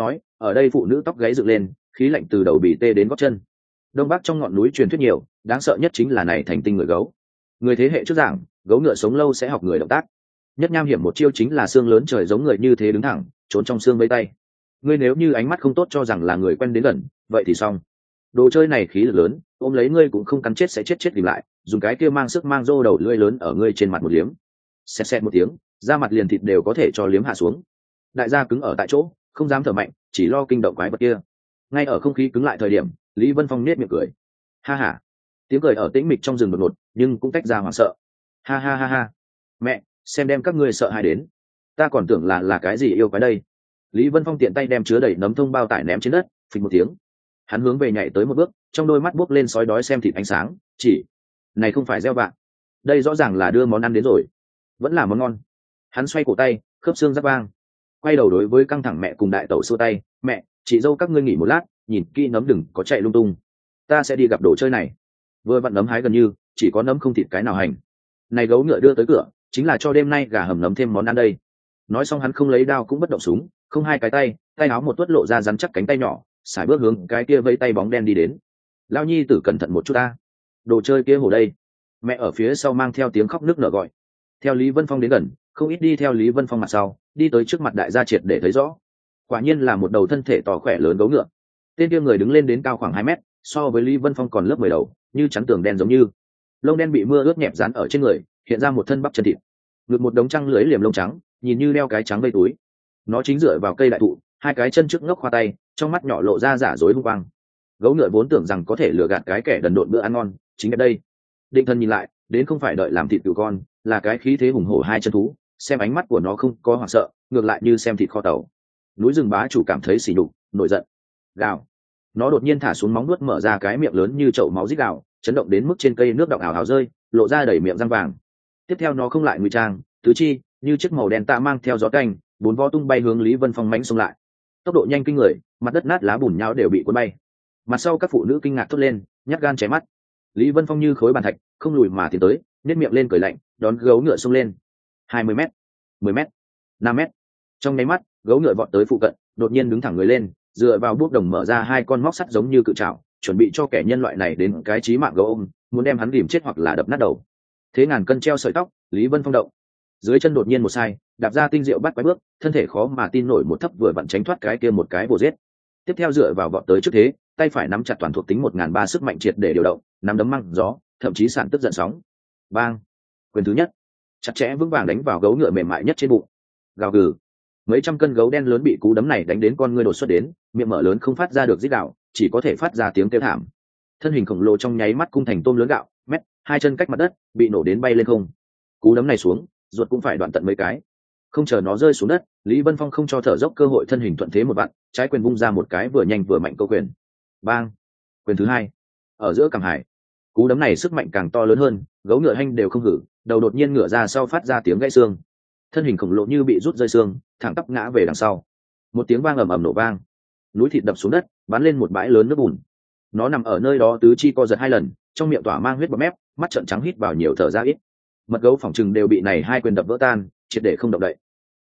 ở đây phụ nữ tóc gáy dựng lên, khí lạnh từ đầu bị tê đến gót chân. Đông bắc trong ngọn núi truyền thuyết nhiều, đáng sợ nhất chính là này thành tinh người gấu. Người thế hệ trước giảng, gấu ngựa sống lâu sẽ học người động tác. Nhất nham hiểm một chiêu chính là xương lớn trời giống người như thế đứng thẳng, trốn trong xương vây tay. Ngươi nếu như ánh mắt không tốt cho rằng là người quen đến gần, vậy thì xong. Đồ chơi này khí lực lớn, ôm lấy ngươi cũng không cắn chết sẽ chết tìm lại, dùng cái kia mang sức mang rô đầu lưỡi lớn ở ngươi trên mặt một liếm. Xẹt xẹt một tiếng, da mặt liền thịt đều có thể cho liếm hạ xuống. Đại gia cứng ở tại chỗ, không dám thở mạnh, chỉ lo kinh động quái vật kia. Ngay ở không khí cứng lại thời điểm, Lý Vân Phong nết miệng cười. Ha ha. Tiếng cười ở tĩnh mịch trong rừng đột ngột, nhưng cũng tách ra hoảng sợ. Ha ha ha ha. Mẹ, xem đem các ngươi sợ hãi đến. Ta còn tưởng là cái gì yêu quái đây. Lý Vân Phong tiện tay đem chứa đầy nấm thông bao tải ném trên đất, phịch một tiếng. Hắn hướng về nhảy tới một bước, trong đôi mắt buốc lên sói đói xem thịt ánh sáng, chỉ này không phải gieo bạn, đây rõ ràng là đưa món ăn đến rồi, vẫn là món ngon. Hắn xoay cổ tay, khớp xương giáp vang, quay đầu đối với căng thẳng mẹ cùng đại tẩu xua tay, mẹ, chị dâu các ngươi nghỉ một lát, nhìn kỹ nấm đừng có chạy lung tung, ta sẽ đi gặp đồ chơi này. Vừa vặn nấm hái gần như, chỉ có nấm không thịt cái nào hành. Này gấu ngựa đưa tới cửa, chính là cho đêm nay gà hầm nấm thêm món ăn đây. Nói xong hắn không lấy đao cũng bất động súng, không hai cái tay, tay áo một tuốt lộ ra rắn chắc cánh tay nhỏ, sải bước hướng cái kia vẫy tay bóng đen đi đến. Lao nhi tử cẩn thận một chút ta, đồ chơi kia hồ đây. Mẹ ở phía sau mang theo tiếng khóc nức nở gọi. Theo Lý Vân Phong đến gần, không ít đi theo Lý Vân Phong mặt sau, đi tới trước mặt đại gia triệt để thấy rõ. Quả nhiên là một đầu thân thể to khỏe lớn gấu ngựa. Tên kia người đứng lên đến cao khoảng 2 mét, so với Lý Vân Phong còn lớp 10 đầu, như chắn tường đen giống như. Lông đen bị mưa ướt nhẹp dán ở trên người, hiện ra một thân bắp chân thịt. Ngực một đống trăng lưới liềm lông trắng, nhìn như đeo cái trắng vây túi. Nó chính dựa vào cây đại thụ, hai cái chân trước ngóc khoa tay, trong mắt nhỏ lộ ra giả dối hung quang. Gấu ngựa vốn tưởng rằng có thể lừa gạt cái kẻ đần độn bữa ăn ngon, chính ở đây. Định Thần nhìn lại, đến không phải đợi làm thịt cừu con, là cái khí thế hùng hổ hai chân thú, xem ánh mắt của nó không có hoảng sợ, ngược lại như xem thịt kho tàu. Núi rừng bá chủ cảm thấy sỉ nhục, nổi giận. Gào. Nó đột nhiên thả xuống móng nuốt mở ra cái miệng lớn như chậu máu rít gào, chấn động đến mức trên cây nước đọng ảo ảo rơi, lộ ra đầy miệng răng vàng. Tiếp theo nó không lại ngụy trang, tứ chi như chiếc màu đen tạ mang theo gió canh, bốn vó tung bay hướng Lý Vân Phong mãnh xông lại. Tốc độ nhanh kinh người, mặt đất nát lá bùn nhão đều bị cuốn bay. Mặt sau các phụ nữ kinh ngạc thốt lên, nhát gan chém mắt. Lý Vân Phong như khối bàn thạch, không lùi mà tiến tới, nhếch miệng lên cười lạnh, đón gấu ngựa xông lên. 20 mét, 10 mét, 5 mét. Trong nháy mắt, gấu ngựa vọt tới phụ cận, đột nhiên đứng thẳng người lên, dựa vào bước đồng mở ra hai con móc sắt giống như cự trảo, chuẩn bị cho kẻ nhân loại này đến cái chí mạng gấu ôm, muốn đem hắn rìm chết hoặc là đập nát đầu. Thế ngàn cân treo sợi tóc, Lý Vân Phong động. Dưới chân đột nhiên một sai, đạp ra tinh diệu bắt quái bước, thân thể khó mà tin nổi một thấp vừa vặn tránh thoát cái kia một cái bổ giết. Tiếp theo dựa vào vọt tới trước thế, tay phải nắm chặt toàn thuộc tính 1003 sức mạnh triệt để điều động, nắm đấm măng gió, thậm chí sản tức giận sóng. Bang! Quyền thứ nhất, chặt chẽ vững vàng đánh vào gấu ngựa mềm mại nhất trên bụng. Gào gừ. Mấy trăm cân gấu đen lớn bị cú đấm này đánh đến con ngươi đột xuất đến, miệng mở lớn không phát ra được rít gào, chỉ có thể phát ra tiếng kêu thảm. Thân hình khổng lồ trong nháy mắt cung thành tôm lớn gạo, mét, hai chân cách mặt đất, bị nổ đến bay lên không. Cú đấm này xuống, ruột cũng phải đoạn tận mấy cái. Không chờ nó rơi xuống đất, Lý Vân Phong không cho thở dốc cơ hội thân hình thuận thế một vặn, trái quyền vung ra một cái vừa nhanh vừa mạnh câu quyền. Bang! Quyền thứ hai. Ở giữa cằm hải. Cú đấm này sức mạnh càng to lớn hơn, gấu ngựa hanh đều không hử, đầu đột nhiên ngửa ra sau phát ra tiếng gãy xương. Thân hình khổng lồ như bị rút rơi xương, thẳng tắp ngã về đằng sau. Một tiếng vang ầm ầm nổ vang. Núi thịt đập xuống đất, bắn lên một bãi lớn nước bùn. Nó nằm ở nơi đó tứ chi co giật 2 lần, trong miệng tỏa mang huyết bọt mép, mắt trợn trắng hít vào nhiều thở ra ít. Mật gấu phỏng chừng đều bị này hai quyền đập vỡ tan, triệt để không động đậy.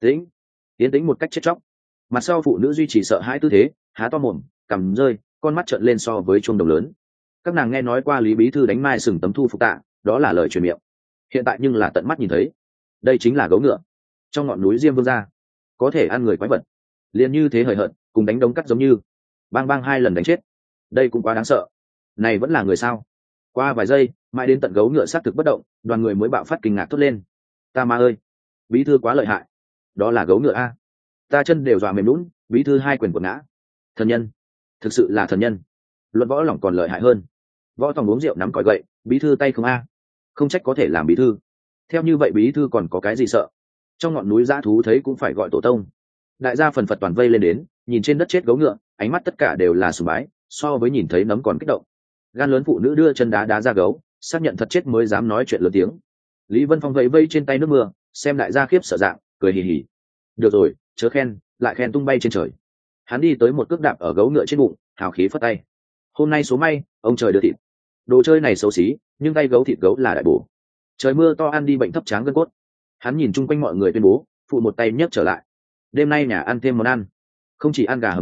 Tiến tĩnh một cách chết chóc. Mặt sau phụ nữ duy trì sợ hãi tư thế, há to mồm, cằm rơi, con mắt trợn lên so với chuông đồng lớn. Các nàng nghe nói qua Lý bí thư đánh mai sừng tấm thu phục tạ, đó là lời truyền miệng. Hiện tại nhưng là tận mắt nhìn thấy, đây chính là gấu ngựa trong ngọn núi Diêm Vương gia, có thể ăn người quái vật, liền như thế hời hợt, cùng đánh đống cắt giống như bang bang 2 lần đánh chết, đây cũng quá đáng sợ. Này vẫn là người sao? Qua vài giây, mãi đến tận gấu ngựa xác thực bất động, đoàn người mới bạo phát kinh ngạc thốt lên. Ta ma ơi, bí thư quá lợi hại, đó là gấu ngựa a, ta chân đều dọa mềm lún, bí thư 2 quyền quật ngã. Thần nhân, thực sự là thần nhân. Luận võ lỏng còn lợi hại hơn. Võ tòng uống rượu nắm còi gậy, bí thư tay không a, không trách có thể làm bí thư. Theo như vậy bí thư còn có cái gì sợ? Trong ngọn núi dã thú thấy cũng phải gọi tổ tông. Đại gia phần phật toàn vây lên đến, nhìn trên đất chết gấu ngựa, ánh mắt tất cả đều là sùng bái, so với nhìn thấy nấm còn kích động. Gan lớn phụ nữ đưa chân đá đá ra gấu, xác nhận thật chết mới dám nói chuyện lớn tiếng. Lý Vân Phong vẫy vây trên tay nước mưa, xem đại gia khiếp sợ dạng, cười hì hì. Được rồi, chớ khen, lại khen tung bay trên trời. Hắn đi tới một cước đạp ở gấu ngựa trên bụng, hào khí phất tay. Hôm nay số may, ông trời đưa thịt. Đồ chơi này xấu xí, nhưng tay gấu thịt gấu là đại bổ. Trời mưa to ăn đi bệnh thấp tráng gân cốt. Hắn nhìn chung quanh mọi người tuyên bố, phụ một tay nhấc trở lại. Đêm nay nhà ăn thêm món ăn, không chỉ ăn gà hầm nấm,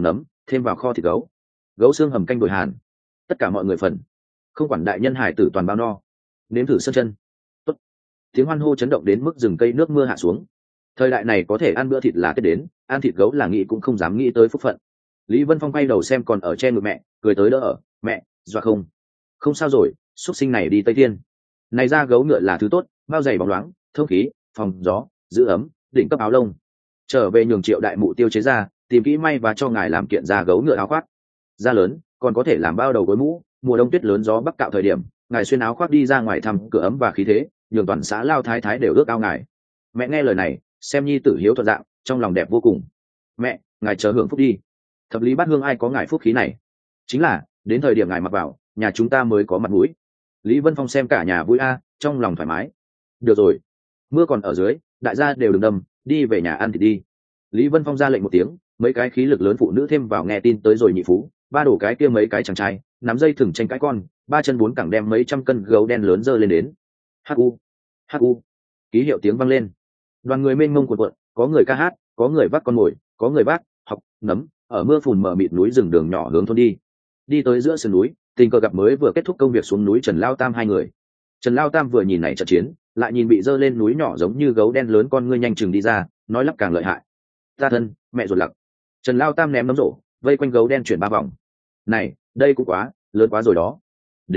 thêm vào kho thịt gấu, gấu xương hầm canh đổi hàn, tất cả mọi người phần, không quản đại nhân hải tử toàn bao no. Nếm thử sơn chân. Tốt. Tiếng hoan hô chấn động đến mức rừng cây nước mưa hạ xuống. Thời đại này có thể ăn bữa thịt là Tết đến, ăn thịt gấu là nghĩ cũng không dám nghĩ tới phúc phận. Lý Vân Phong quay đầu xem còn ở che ngực mẹ, cười tới đỡ ở. Mẹ, dọa không? Không sao rồi, xuất sinh này đi Tây Thiên. Này ra gấu ngựa là thứ tốt, bao giày bóng loáng, thông khí, phòng gió, giữ ấm, đỉnh cấp áo lông. Trở về nhường Triệu đại mụ tiêu chế ra, tìm kỹ may và cho ngài làm kiện da gấu ngựa áo khoác. Da lớn, còn có thể làm bao đầu gối mũ, mùa đông tuyết lớn gió bắc cạo thời điểm, ngài xuyên áo khoác đi ra ngoài thăm cửa ấm và khí thế, nhường toàn xã lao thái thái đều ước ao ngài. Mẹ nghe lời này, xem nhi tử hiếu thuận dạng, trong lòng đẹp vô cùng. Mẹ, ngài chờ hưởng phúc đi. Thập lý bát hương ai có ngài phúc khí này? Chính là đến thời điểm ngài mặc vào, nhà chúng ta mới có mặt mũi. Lý Vân Phong xem cả nhà vui a, trong lòng thoải mái. Được rồi, mưa còn ở dưới, đại gia đều đừng đâm, đi về nhà ăn thì đi. Lý Vân Phong ra lệnh một tiếng, mấy cái khí lực lớn phụ nữ thêm vào nghe tin tới rồi nhị phú, ba đổ cái kia mấy cái chàng trai, nắm dây thừng tranh cãi con, ba chân bốn cẳng đem mấy trăm cân gấu đen lớn dơ lên đến. Hu hu, ký hiệu tiếng vang lên. Đoàn người mênh mông cuộn cuộn, có người ca hát, có người vác con mồi, có người vác học nấm, ở mưa phùn mờ mịt núi rừng đường nhỏ hướng thôn đi. Đi tới giữa sườn núi, tình cờ gặp mới vừa kết thúc công việc xuống núi Trần Lao Tam hai người. Trần Lao Tam vừa nhìn này trận chiến, lại nhìn bị dơ lên núi nhỏ giống như gấu đen lớn con ngươi nhanh chừng đi ra, nói lắp càng lợi hại. Ta thân, mẹ ruột lặc. Trần Lao Tam ném nấm rổ, vây quanh gấu đen chuyển ba vòng. Này, đây cũng quá lớn quá rồi đó.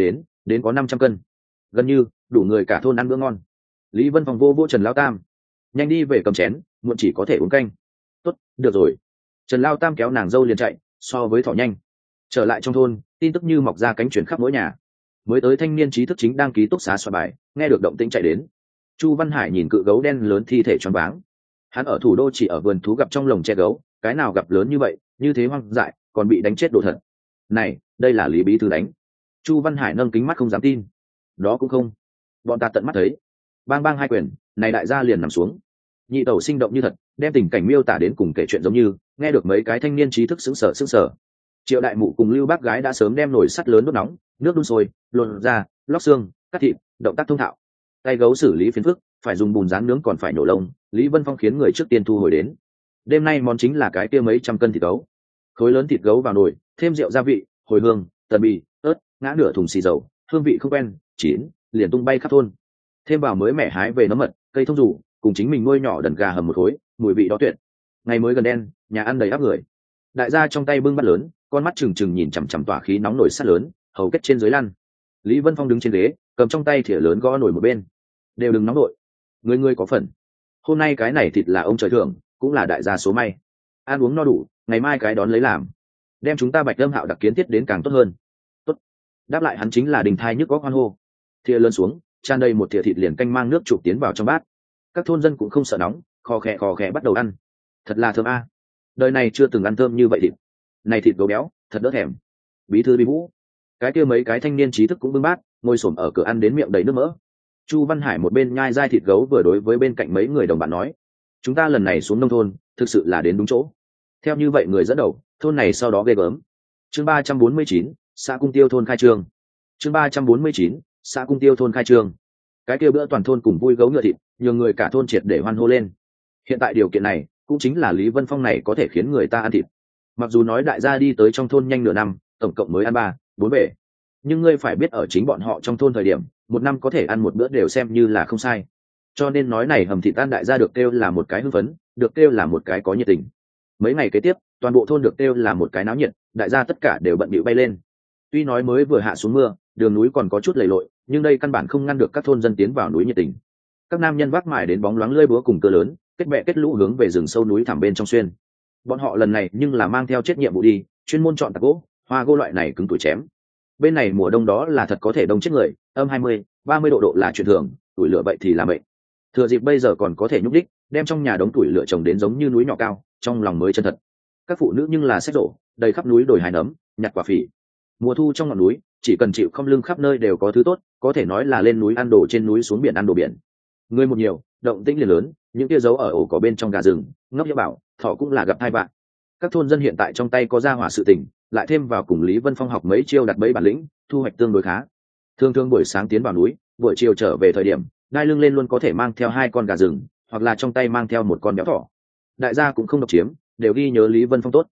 Đến có 500 cân, gần như đủ người cả thôn ăn bữa ngon. Lý Vân Phong vô Trần Lao Tam, nhanh đi về cầm chén, muộn chỉ có thể uống canh. Tốt, được rồi. Trần Lao Tam kéo nàng dâu liền chạy, so với thỏ nhanh. Trở lại trong thôn, tin tức như mọc ra cánh chuyển khắp mỗi nhà. Mới tới thanh niên trí thức chính đang ký túc xá soạn bài, nghe được động tĩnh chạy đến. Chu Văn Hải nhìn cự gấu đen lớn thi thể choáng váng. Hắn ở thủ đô chỉ ở vườn thú gặp trong lồng che gấu, cái nào gặp lớn như vậy, như thế hoang dại, còn bị đánh chết độ thật. Này, đây là Lý bí thư đánh. Chu Văn Hải nâng kính mắt không dám tin. Đó cũng không, bọn ta tận mắt thấy. Bang bang hai quyền, này đại gia liền nằm xuống. Nhị tẩu sinh động như thật, đem tình cảnh miêu tả đến cùng kể chuyện giống như, nghe được mấy cái thanh niên trí thức sững sờ. Triệu đại mụ cùng Lưu bác gái đã sớm đem nồi sắt lớn đốt nóng, nước đun sôi, lột ra, lóc xương, cắt thịt, động tác thông thạo. Tay gấu xử lý phiền phức, phải dùng bùn rán nướng còn phải nổ lông, Lý Vân Phong khiến người trước tiên thu hồi đến. Đêm nay món chính là cái kia mấy trăm cân thịt gấu. Khối lớn thịt gấu vào nồi, thêm rượu gia vị, hồi hương, tần bì, ớt, ngã nửa thùng xì dầu, hương vị không quen, chín, liền tung bay khắp thôn. Thêm vào mới mẻ hái về nấm mật, cây thông rủ, cùng chính mình nuôi nhỏ đần gà hầm một khối, mùi vị đó tuyệt. Ngày mới gần đen, nhà ăn đầy áp người. Đại gia trong tay bưng bát lớn, con mắt trừng trừng nhìn chằm chằm tỏa khí nóng nổi sắt lớn, hầu kết trên dưới lăn. Lý Vân Phong đứng trên ghế, cầm trong tay thìa lớn gõ nổi một bên. Đều đừng nóng nổi, người có phần. Hôm nay cái này thịt là ông trời thưởng, cũng là đại gia số may. Ăn uống no đủ, ngày mai cái đón lấy làm. Đem chúng ta Bạch Lâm Hạo đặc kiến thiết đến càng tốt hơn. Tốt. Đáp lại hắn chính là đình thai nhức góc hoan hô. Thìa lớn xuống, tràn đầy một thìa thịt liền canh mang nước chụp tiến vào trong bát. Các thôn dân cũng không sợ nóng, khò khè bắt đầu ăn. Thật là thơm a. Đời này chưa từng ăn thơm như vậy thịt. Này thịt gấu béo, thật đỡ thèm. Bí thư Bí Vũ, cái kia mấy cái thanh niên trí thức cũng bưng bát, ngồi xổm ở cửa ăn đến miệng đầy nước mỡ. Chu Văn Hải một bên nhai dai thịt gấu vừa đối với bên cạnh mấy người đồng bạn nói: chúng ta lần này xuống nông thôn, thực sự là đến đúng chỗ. Theo như vậy người dẫn đầu, thôn này sau đó ghê gớm. Chương 349, xã Cung Tiêu thôn khai trương. Chương 349, xã Cung Tiêu thôn khai trương. Cái kia bữa toàn thôn cùng vui gấu ngựa thịt, nhiều người cả thôn triệt để hoan hô lên. Hiện tại điều kiện này, cũng chính là Lý Vân Phong này có thể khiến người ta ăn thịt. Mặc dù nói đại gia đi tới trong thôn nhanh nửa năm, tổng cộng mới ăn 3-4 bể, nhưng ngươi phải biết ở chính bọn họ trong thôn thời điểm, một năm có thể ăn một bữa đều xem như là không sai. Cho nên nói này hầm thịt tan đại gia được kêu là một cái hưng phấn, được kêu là một cái có nhiệt tình. Mấy ngày kế tiếp, toàn bộ thôn được kêu là một cái náo nhiệt, đại gia tất cả đều bận bịu bay lên. Tuy nói mới vừa hạ xuống mưa, đường núi còn có chút lầy lội, nhưng đây căn bản không ngăn được các thôn dân tiến vào núi nhiệt tình. Các nam nhân vác mải đến bóng loáng lơi búa cùng cơ lớn, kết bè kết lũ hướng về rừng sâu núi thẳm bên trong xuyên. Bọn họ lần này nhưng là mang theo chết nhiệm vụ đi, chuyên môn chọn tạc gỗ, hoa gỗ loại này cứng tuổi chém. Bên này mùa đông đó là thật có thể đông chết người, âm 20-30 độ là chuyện thường, tuổi lửa vậy thì là bệnh. Thừa dịp bây giờ còn có thể nhúc đích, đem trong nhà đống tuổi lửa trồng đến giống như núi nhỏ cao, trong lòng mới chân thật. Các phụ nữ nhưng là xách rổ, đầy khắp núi đồi hài nấm, nhặt quả phỉ. Mùa thu trong ngọn núi, chỉ cần chịu không lưng khắp nơi đều có thứ tốt, có thể nói là lên núi ăn đồ, trên núi xuống biển ăn đồ biển. Người một nhiều, động tĩnh liền lớn, những kia giấu ở ổ có bên trong gà rừng, ngốc như bảo, thỏ cũng là gặp hai bạn. Các thôn dân hiện tại trong tay có gia hỏa sự tình, lại thêm vào cùng Lý Vân Phong học mấy chiêu đặt bẫy bản lĩnh, thu hoạch tương đối khá. Thường buổi sáng tiến vào núi, buổi chiều trở về thời điểm, đai lưng lên luôn có thể mang theo 2 con gà rừng, hoặc là trong tay mang theo 1 con béo thỏ. Đại gia cũng không độc chiếm, đều ghi nhớ Lý Vân Phong tốt.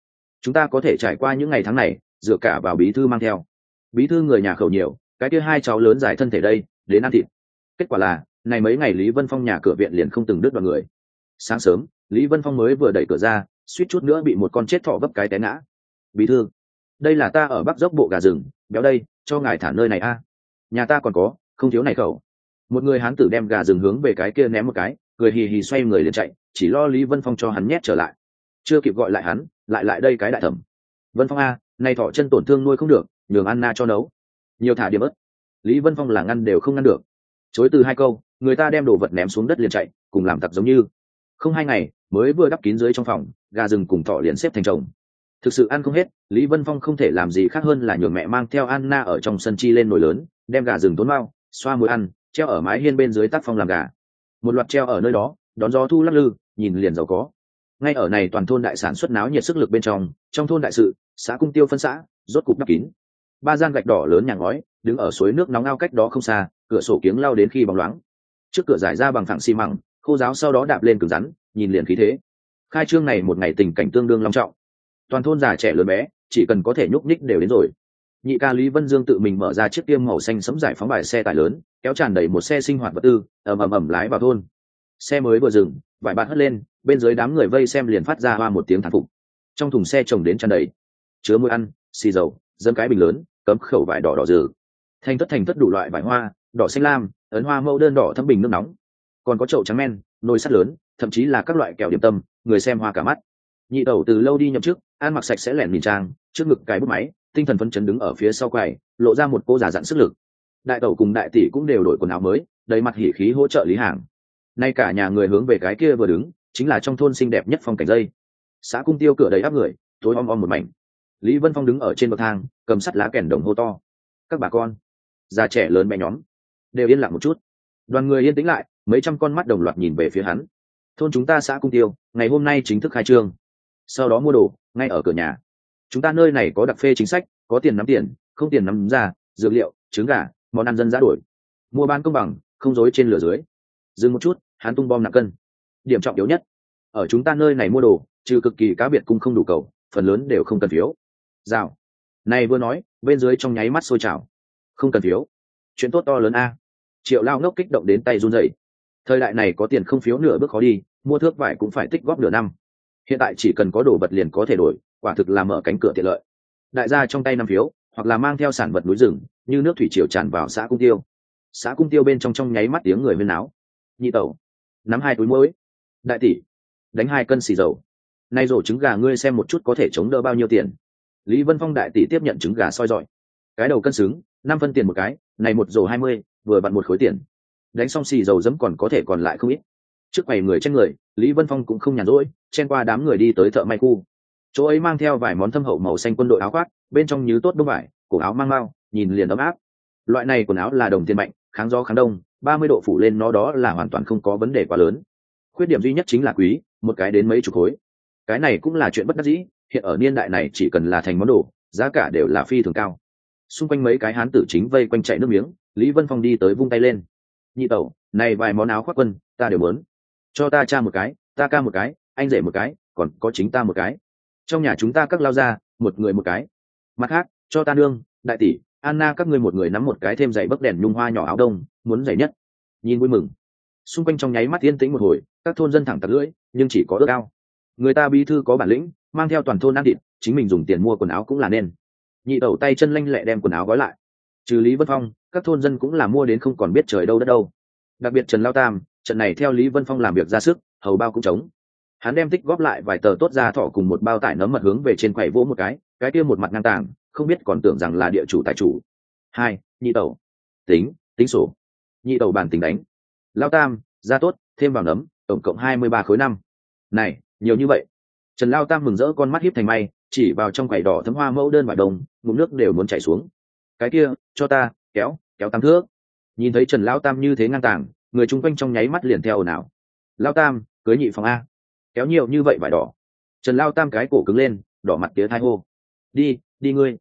chúng ta có thể trải qua những ngày tháng này dựa cả vào bí thư mang theo. Bí thư người nhà khẩu nhiều, cái kia hai cháu lớn dài thân thể đây đến ăn thịt. Kết quả là này mấy ngày Lý Vân Phong nhà cửa viện liền không từng đứt đoạn người. Sáng sớm Lý Vân Phong mới vừa đẩy cửa ra, suýt chút nữa bị một con chết thọ vấp cái té ngã. Bí thư, đây là ta ở Bắc Dốc bộ gà rừng béo đây, cho ngài thả nơi này a. Nhà ta còn có, không thiếu này khẩu. Một người hán tử đem gà rừng hướng về cái kia ném một cái, cười hì hì xoay người liền chạy, chỉ lo Lý Vân Phong cho hắn nhét trở lại. Chưa kịp gọi lại hắn, lại đây cái đại thẩm. Vân Phong a, này thọ chân tổn thương nuôi không được, nhường Anna cho nấu. Nhiều thả điểm ớt. Lý Vân Phong là ngăn đều không ngăn được. Chối từ hai câu, người ta đem đồ vật ném xuống đất liền chạy, cùng làm tặc giống như. Không 2 ngày, mới vừa đắp kín dưới trong phòng, gà rừng cùng thọ liền xếp thành chồng. Thực sự ăn không hết, Lý Vân Phong không thể làm gì khác hơn là nhường mẹ mang theo Anna ở trong sân chi lên nồi lớn, đem gà rừng tốn mau, xoa muối ăn, treo ở mái hiên bên dưới tác phong làm gà. Một loạt treo ở nơi đó, đón gió thu lắc lư, nhìn liền giàu có. Ngay ở này toàn thôn đại sản xuất náo nhiệt sức lực bên trong thôn đại sự, xã Cung Tiêu phân xã, rốt cục đắp kín. 3 gian gạch đỏ lớn nhà ngói, đứng ở suối nước nóng ao cách đó không xa, cửa sổ kiếng lao đến khi bóng loáng. Trước cửa giải ra bằng phẳng xi măng, khô ráo sau đó đạp lên cứng rắn, nhìn liền khí thế. Khai trương này một ngày tình cảnh tương đương long trọng. Toàn thôn già trẻ lớn bé, chỉ cần có thể nhúc nhích đều đến rồi. Nhị ca Lý Vân Dương tự mình mở ra chiếc tiêm màu xanh sẫm giải phóng bài xe tải lớn, kéo tràn đầy một xe sinh hoạt vật tư, ầm lái vào thôn. Xe mới vừa dừng, vải bạt hất lên, bên dưới đám người vây xem liền phát ra hoa một tiếng thán phục. Trong thùng xe trồng đến tràn đầy, chứa muối ăn, xì dầu, dâm cái bình lớn, cấm khẩu vải đỏ đỏ rực. Thành thất đủ loại vải hoa, đỏ xanh lam, ấn hoa mẫu đơn đỏ thấm bình nước nóng. Còn có chậu trắng men, nồi sắt lớn, thậm chí là các loại kẹo điểm tâm, người xem hoa cả mắt. Nhị tẩu từ lâu đi nhậm chức, ăn mặc sạch sẽ lẻn nhìn trang, trước ngực cái bút máy, tinh thần phấn chấn đứng ở phía sau quầy, lộ ra một cô giả dặn sức lực. Đại tẩu cùng đại tỷ cũng đều đổi quần áo mới, đầy mặt hỉ khí hỗ trợ Lý Hàng. Nay cả nhà người hướng về cái kia vừa đứng, chính là trong thôn xinh đẹp nhất phong cảnh dây. Xã Cung Tiêu cửa đầy áp người, tối om một mảnh. Lý Vân Phong đứng ở trên bậc thang, cầm sắt lá kèn đồng hô to: các bà con, già trẻ lớn bé nhóm, đều yên lặng một chút. Đoàn người yên tĩnh lại, mấy trăm con mắt đồng loạt nhìn về phía hắn. Thôn chúng ta xã Cung Tiêu, ngày hôm nay chính thức khai trương. Sau đó mua đồ, ngay ở cửa nhà. Chúng ta nơi này có đặc phê chính sách, có tiền nắm tiền, không tiền nắm ra, dược liệu, trứng gà, món ăn dân dã đổi. Mua bán công bằng, không dối trên lửa dưới. Dừng một chút, hắn tung bom nặng cân. Điểm trọng yếu nhất, ở chúng ta nơi này mua đồ, trừ cực kỳ cá biệt cung không đủ cầu, phần lớn đều không cần phiếu. Rào. Này vừa nói, bên dưới trong nháy mắt sôi trào. Không cần phiếu. Chuyện tốt to lớn a. Triệu lao ngốc kích động đến tay run rẩy. Thời đại này có tiền không phiếu nửa bước khó đi, mua thước vải cũng phải tích góp nửa năm. Hiện tại chỉ cần có đồ vật liền có thể đổi, quả thực là mở cánh cửa tiện lợi. Đại gia trong tay 5 phiếu, hoặc là mang theo sản vật núi rừng, như nước thủy triều tràn vào xã Cung Tiêu. Xã Cung Tiêu bên trong nháy mắt tiếng người huyên náo. Nhị tẩu, nắm 2 túi muối. Đại tỷ, đánh 2 cân xì dầu. Nay rổ trứng gà ngươi xem một chút có thể chống đỡ bao nhiêu tiền. Lý Vân Phong đại tỷ tiếp nhận trứng gà soi dọi. Cái đầu cân xứng, 5 phân tiền một cái, này một rổ 20, vừa vặn một khối tiền. Đánh xong xì dầu dẫm còn có thể còn lại không ít. Trước quầy người chen người, Lý Vân Phong cũng không nhàn rỗi, chen qua đám người đi tới thợ may khu. Chỗ ấy mang theo vài món thâm hậu màu xanh quân đội áo khoác, bên trong nhứ tốt đông vải, cổ áo mang mao, nhìn liền ấm áp. Loại này quần áo là đồng tiền mạnh, kháng gió kháng đông, 30 độ phủ lên nó đó là hoàn toàn không có vấn đề quá lớn. Khuyết điểm duy nhất chính là quý, một cái đến mấy chục khối. Cái này cũng là chuyện bất đắc dĩ, hiện ở niên đại này chỉ cần là thành món đồ, giá cả đều là phi thường cao. Xung quanh mấy cái hán tử chính vây quanh chạy nước miếng, Lý Vân Phong đi tới vung tay lên. Nhị tẩu, này vài món áo khoác quân, ta đều muốn. Cho ta cha một cái, ta ca một cái, anh rể một cái, còn có chính ta một cái. Trong nhà chúng ta các lao ra, một người một cái. Mặt khác, cho ta nương, đại tỷ, Anna các ngươi một người nắm một cái thêm giày bấc đèn nhung hoa nhỏ áo đông, muốn giày nhất. Nhìn vui mừng. Xung quanh trong nháy mắt yên tĩnh một hồi, các thôn dân thẳng tặc lưỡi, nhưng chỉ có ước ao. Người ta bí thư có bản lĩnh, mang theo toàn thôn ăn thịt, chính mình dùng tiền mua quần áo cũng là nên. Nhị tẩu tay chân lanh lẹ đem quần áo gói lại. Trừ Lý Vân Phong, các thôn dân cũng là mua đến không còn biết trời đâu đất đâu. Đặc biệt Trần Lao Tam, trận này theo Lý Vân Phong làm việc ra sức, hầu bao cũng trống. Hắn đem tích góp lại vài tờ tốt ra thọ cùng một bao tải nấm mật hướng về trên quầy vỗ một cái kia một mặt ngang tàng, không biết còn tưởng rằng là địa chủ tài chủ. 2, nhị tẩu, tính sổ. Nhị tẩu bản tính đánh. Lao Tam, ra tốt, thêm vào nấm, tổng cộng 23 khối năm. Này, nhiều như vậy. Trần Lao Tam mừng rỡ con mắt híp thành may, chỉ vào trong quầy đỏ thấm hoa mẫu đơn vải đồng, ngụm nước đều muốn chảy xuống. Cái kia, cho ta, kéo 8 thước. Nhìn thấy Trần Lao Tam như thế ngang tàng, người chung quanh trong nháy mắt liền theo ồn ào. Lao Tam, cưới nhị phòng a. Kéo nhiều như vậy vải đỏ. Trần Lao Tam cái cổ cứng lên, đỏ mặt tía thai hô. Đi ngươi.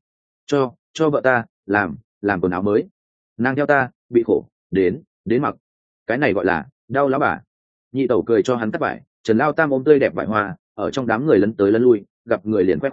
Cho vợ ta, làm quần áo mới. Nàng theo ta, bị khổ, đến mặc. Cái này gọi là, đau lão bà. Nhị tẩu cười cho hắn tắt vải, Trần Lao Tam ôm tươi đẹp vải hoa, ở trong đám người lấn tới lấn lui, gặp người liền khoe khoang,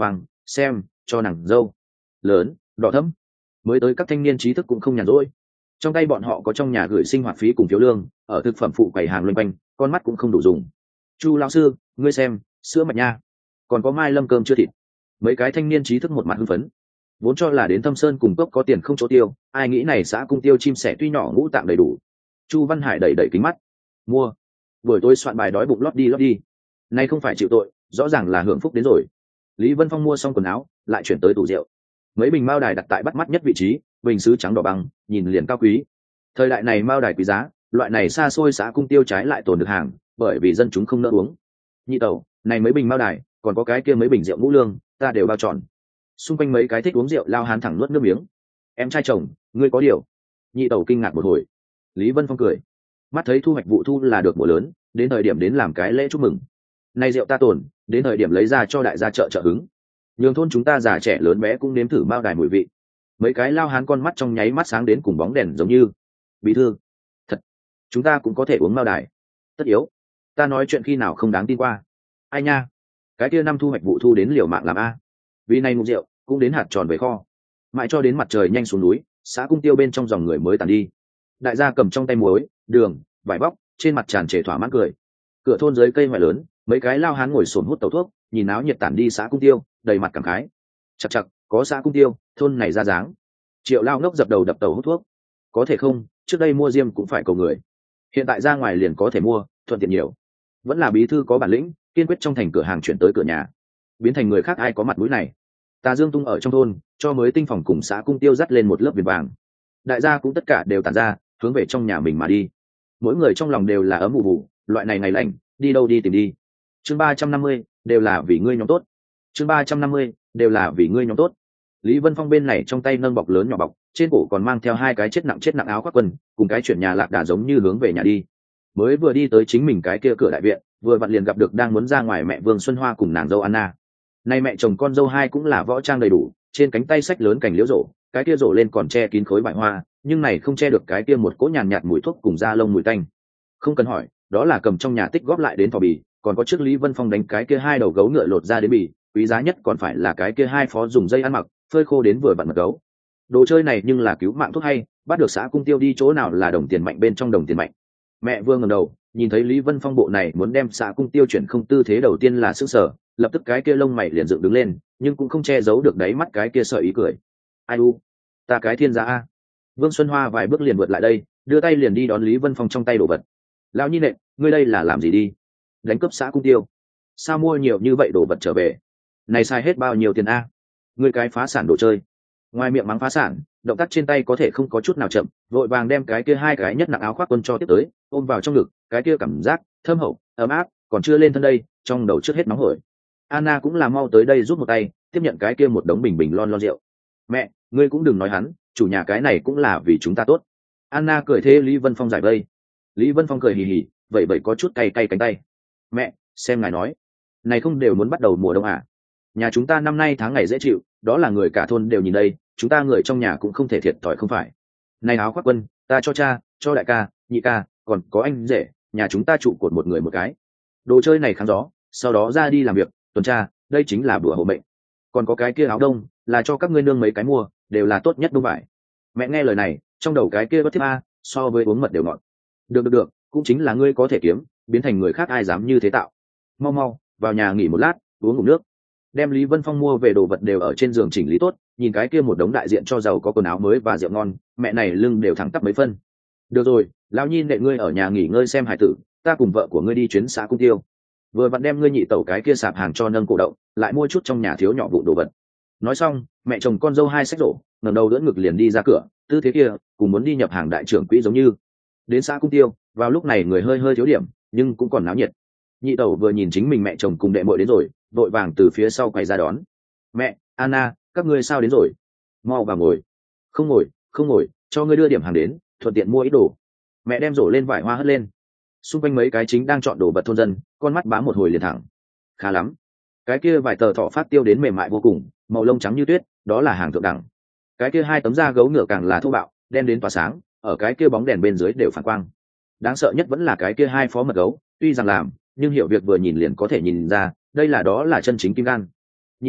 xem cho nàng dâu lớn đỏ thẫm. Mới tới các thanh niên trí thức cũng không nhàn rỗi, trong tay bọn họ có trong nhà gửi sinh hoạt phí cùng phiếu lương, ở thực phẩm phụ quầy hàng loanh quanh, con mắt cũng không đủ dùng. Chu lão sư, ngươi xem, sữa mạch nha, còn có mai lâm cơm chưa thịt. Mấy cái thanh niên trí thức một mặt hưng phấn, vốn cho là đến Thâm Sơn cùng cốc có tiền không chỗ tiêu, ai nghĩ này xã cung tiêu chim sẻ tuy nhỏ ngũ tạng đầy đủ. Chu Văn Hải đẩy đẩy kính mắt, mua, buổi tối soạn bài đói bụng lót đi. Nay không phải chịu tội, rõ ràng là hưởng phúc đến rồi. Lý Vân Phong mua xong quần áo, lại chuyển tới tủ rượu. Mấy bình mao đài đặt tại bắt mắt nhất vị trí, bình sứ trắng đỏ băng, nhìn liền cao quý. Thời đại này mao đài quý giá, loại này xa xôi xã cung tiêu trái lại tồn được hàng, bởi vì dân chúng không nỡ uống. Nhị tẩu, này mấy bình mao đài, còn có cái kia mấy bình rượu ngũ lương, ta đều bao tròn. Xung quanh mấy cái thích uống rượu lao hán thẳng nuốt nước miếng. Em trai chồng, ngươi có điều. Nhị tẩu kinh ngạc một hồi. Lý Vân Phong cười, mắt thấy thu hoạch vụ thu là được mùa lớn, đến thời điểm đến làm cái lễ chúc mừng. Này rượu ta tồn, đến thời điểm lấy ra cho đại gia chợ hứng. Nhường thôn chúng ta già trẻ lớn bé cũng nếm thử mao đài mùi vị. Mấy cái lao hán con mắt trong nháy mắt sáng đến cùng bóng đèn giống như. Bí thư, thật, chúng ta cũng có thể uống mao đài. Tất yếu, ta nói chuyện khi nào không đáng tin qua. Ai nha, cái kia năm thu hoạch vụ thu đến liều mạng làm a. Vì này ngụm rượu cũng đến hạt tròn về kho, mãi cho đến mặt trời nhanh xuống núi, xã cung tiêu bên trong dòng người mới tàn đi. Đại gia cầm trong tay muối, đường, vải bóc, trên mặt tràn trề thỏa mãn cười. Cửa thôn dưới cây ngoại lớn, mấy cái lao hán ngồi xổm hút tẩu thuốc, nhìn áo nhiệt tản đi xã cung tiêu, đầy mặt cảm khái. Chặt, có xã cung tiêu, thôn này ra dáng. Triệu lao ngốc dập đầu đập tàu hút thuốc. Có thể không, trước đây mua diêm cũng phải cầu người, hiện tại ra ngoài liền có thể mua, thuận tiện nhiều. Vẫn là bí thư có bản lĩnh, kiên quyết trong thành cửa hàng chuyển tới cửa nhà, biến thành người khác ai có mặt mũi này. Tà Dương tung ở trong thôn, cho mới tinh phòng cùng xã cung tiêu dắt lên một lớp viền vàng. Đại gia cũng tất cả đều tản ra, hướng về trong nhà mình mà đi. Mỗi người trong lòng đều là ấm ù bù, loại này ngày lạnh, đi đâu đi tìm đi. Chương 350, đều là vì ngươi nhóm tốt. Chương 350, đều là vì ngươi nhóm tốt. Lý Vân Phong bên này trong tay nâng bọc lớn nhỏ bọc, trên cổ còn mang theo hai cái chết nặng áo khoác quần, cùng cái chuyển nhà lạc đà giống như hướng về nhà đi. Mới vừa đi tới chính mình cái kia cửa đại viện, vừa vặn liền gặp được đang muốn ra ngoài mẹ Vương Xuân Hoa cùng nàng dâu Anna. Nay mẹ chồng con dâu hai cũng là võ trang đầy đủ, trên cánh tay xách lớn cành liễu rổ, cái kia rổ lên còn che kín khối vải hoa, nhưng này không che được cái kia một cỗ nhàn nhạt mùi thuốc cùng da lông mùi tanh. Không cần hỏi, đó là cầm trong nhà tích góp lại đến thỏ bì, còn có trước Lý Vân Phong đánh cái kia hai đầu gấu ngựa lột ra đến bì, quý giá nhất còn phải là cái kia hai phó dùng dây ăn mặc, phơi khô đến vừa vặn mật gấu. Đồ chơi này nhưng là cứu mạng thuốc hay, bắt được xã cung tiêu đi chỗ nào là đồng tiền mạnh bên trong đồng tiền mạnh. Mẹ Vương ngẩng đầu, nhìn thấy Lý Vân Phong bộ này muốn đem xã cung tiêu chuyển không tư thế đầu tiên là sững sờ, lập tức cái kia lông mày liền dựng đứng lên, nhưng cũng không che giấu được đáy mắt cái kia sợi ý cười. Ai u, ta cái thiên gia a. Vương Xuân Hoa vài bước liền vượt lại đây, đưa tay liền đi đón Lý Vân Phong trong tay đồ vật. Lão nhi nệ, ngươi đây là làm gì đi? Đánh cướp xã cung tiêu? Sao mua nhiều như vậy đồ vật trở về? Này sai hết bao nhiêu tiền a? Ngươi cái phá sản đồ chơi. Ngoài miệng mắng phá sản, động tác trên tay có thể không có chút nào chậm, vội vàng đem cái kia hai cái nhất nặng áo khoác quân cho tiếp tới, ôm vào trong ngực, cái kia cảm giác thơm hậu, ấm áp, còn chưa lên thân đây, trong đầu trước hết nóng hổi. Anna cũng là mau tới đây rút một tay, tiếp nhận cái kia một đống bình bình lon rượu. Mẹ, ngươi cũng đừng nói hắn, chủ nhà cái này cũng là vì chúng ta tốt. Anna cười thế Lý Vân Phong giải vây. Lý Vân Phong cười hì hì, vậy có chút cay cánh tay. Mẹ, xem ngài nói, này không đều muốn bắt đầu mùa đông à? Nhà chúng ta năm nay tháng ngày dễ chịu, đó là người cả thôn đều nhìn đây, chúng ta người trong nhà cũng không thể thiệt thòi không phải. Này áo khoác quân, ta cho cha, cho đại ca, nhị ca, còn có anh rể, nhà chúng ta trụ cột một người một cái. Đồ chơi này kháng gió, sau đó ra đi làm việc, tuần tra, đây chính là bữa hộ mệnh. Còn có cái kia áo đông, là cho các ngươi nương mấy cái mua, đều là tốt nhất đúng vải. Mẹ nghe lời này, trong đầu cái kia có thiết a, so với uống mật đều ngọt. Được, cũng chính là ngươi có thể kiếm, biến thành người khác ai dám như thế tạo. Mau, vào nhà nghỉ một lát, uống ngụm nước. Đem Lý Vân Phong mua về đồ vật đều ở trên giường chỉnh lý tốt, nhìn cái kia một đống đại diện cho giàu có quần áo mới và rượu ngon, mẹ này lưng đều thẳng tắp mấy phân. Được rồi, lão nhi nệ ngươi ở nhà nghỉ ngơi xem hài tử, ta cùng vợ của ngươi đi chuyến xã cung tiêu. Vừa vặn đem ngươi nhị tẩu cái kia sạp hàng cho nâng cổ động, lại mua chút trong nhà thiếu nhỏ vụ đồ vật. Nói xong, mẹ chồng con dâu hai xách rổ, ngẩng đầu đỡ ngực liền đi ra cửa, tư thế kia cùng muốn đi nhập hàng đại trưởng quỹ giống như. Đến xã cung tiêu, vào lúc này người hơi thiếu điểm, nhưng cũng còn náo nhiệt. Nhị tẩu vừa nhìn chính mình mẹ chồng cùng đệ muội đến rồi, vội vàng từ phía sau quay ra đón. Mẹ, Anna, các ngươi sao đến rồi? Mau vào ngồi. Không ngồi, cho ngươi đưa điểm hàng đến, thuận tiện mua ít đồ. Mẹ đem rổ lên vải hoa hất lên. Xung quanh mấy cái chính đang chọn đồ vật thôn dân, con mắt bám một hồi liền thẳng. Khá lắm, cái kia vài tờ thọ phát tiêu đến mềm mại vô cùng, màu lông trắng như tuyết, đó là hàng thượng đẳng. Cái kia hai tấm da gấu ngựa càng là thô bạo, đen đến tỏa sáng, ở cái kia bóng đèn bên dưới đều phản quang. Đáng sợ nhất vẫn là cái kia hai phó mật gấu, tuy rằng làm, nhưng hiểu việc vừa nhìn liền có thể nhìn ra, đây là đó là chân chính kim gan. Nhị tẩu,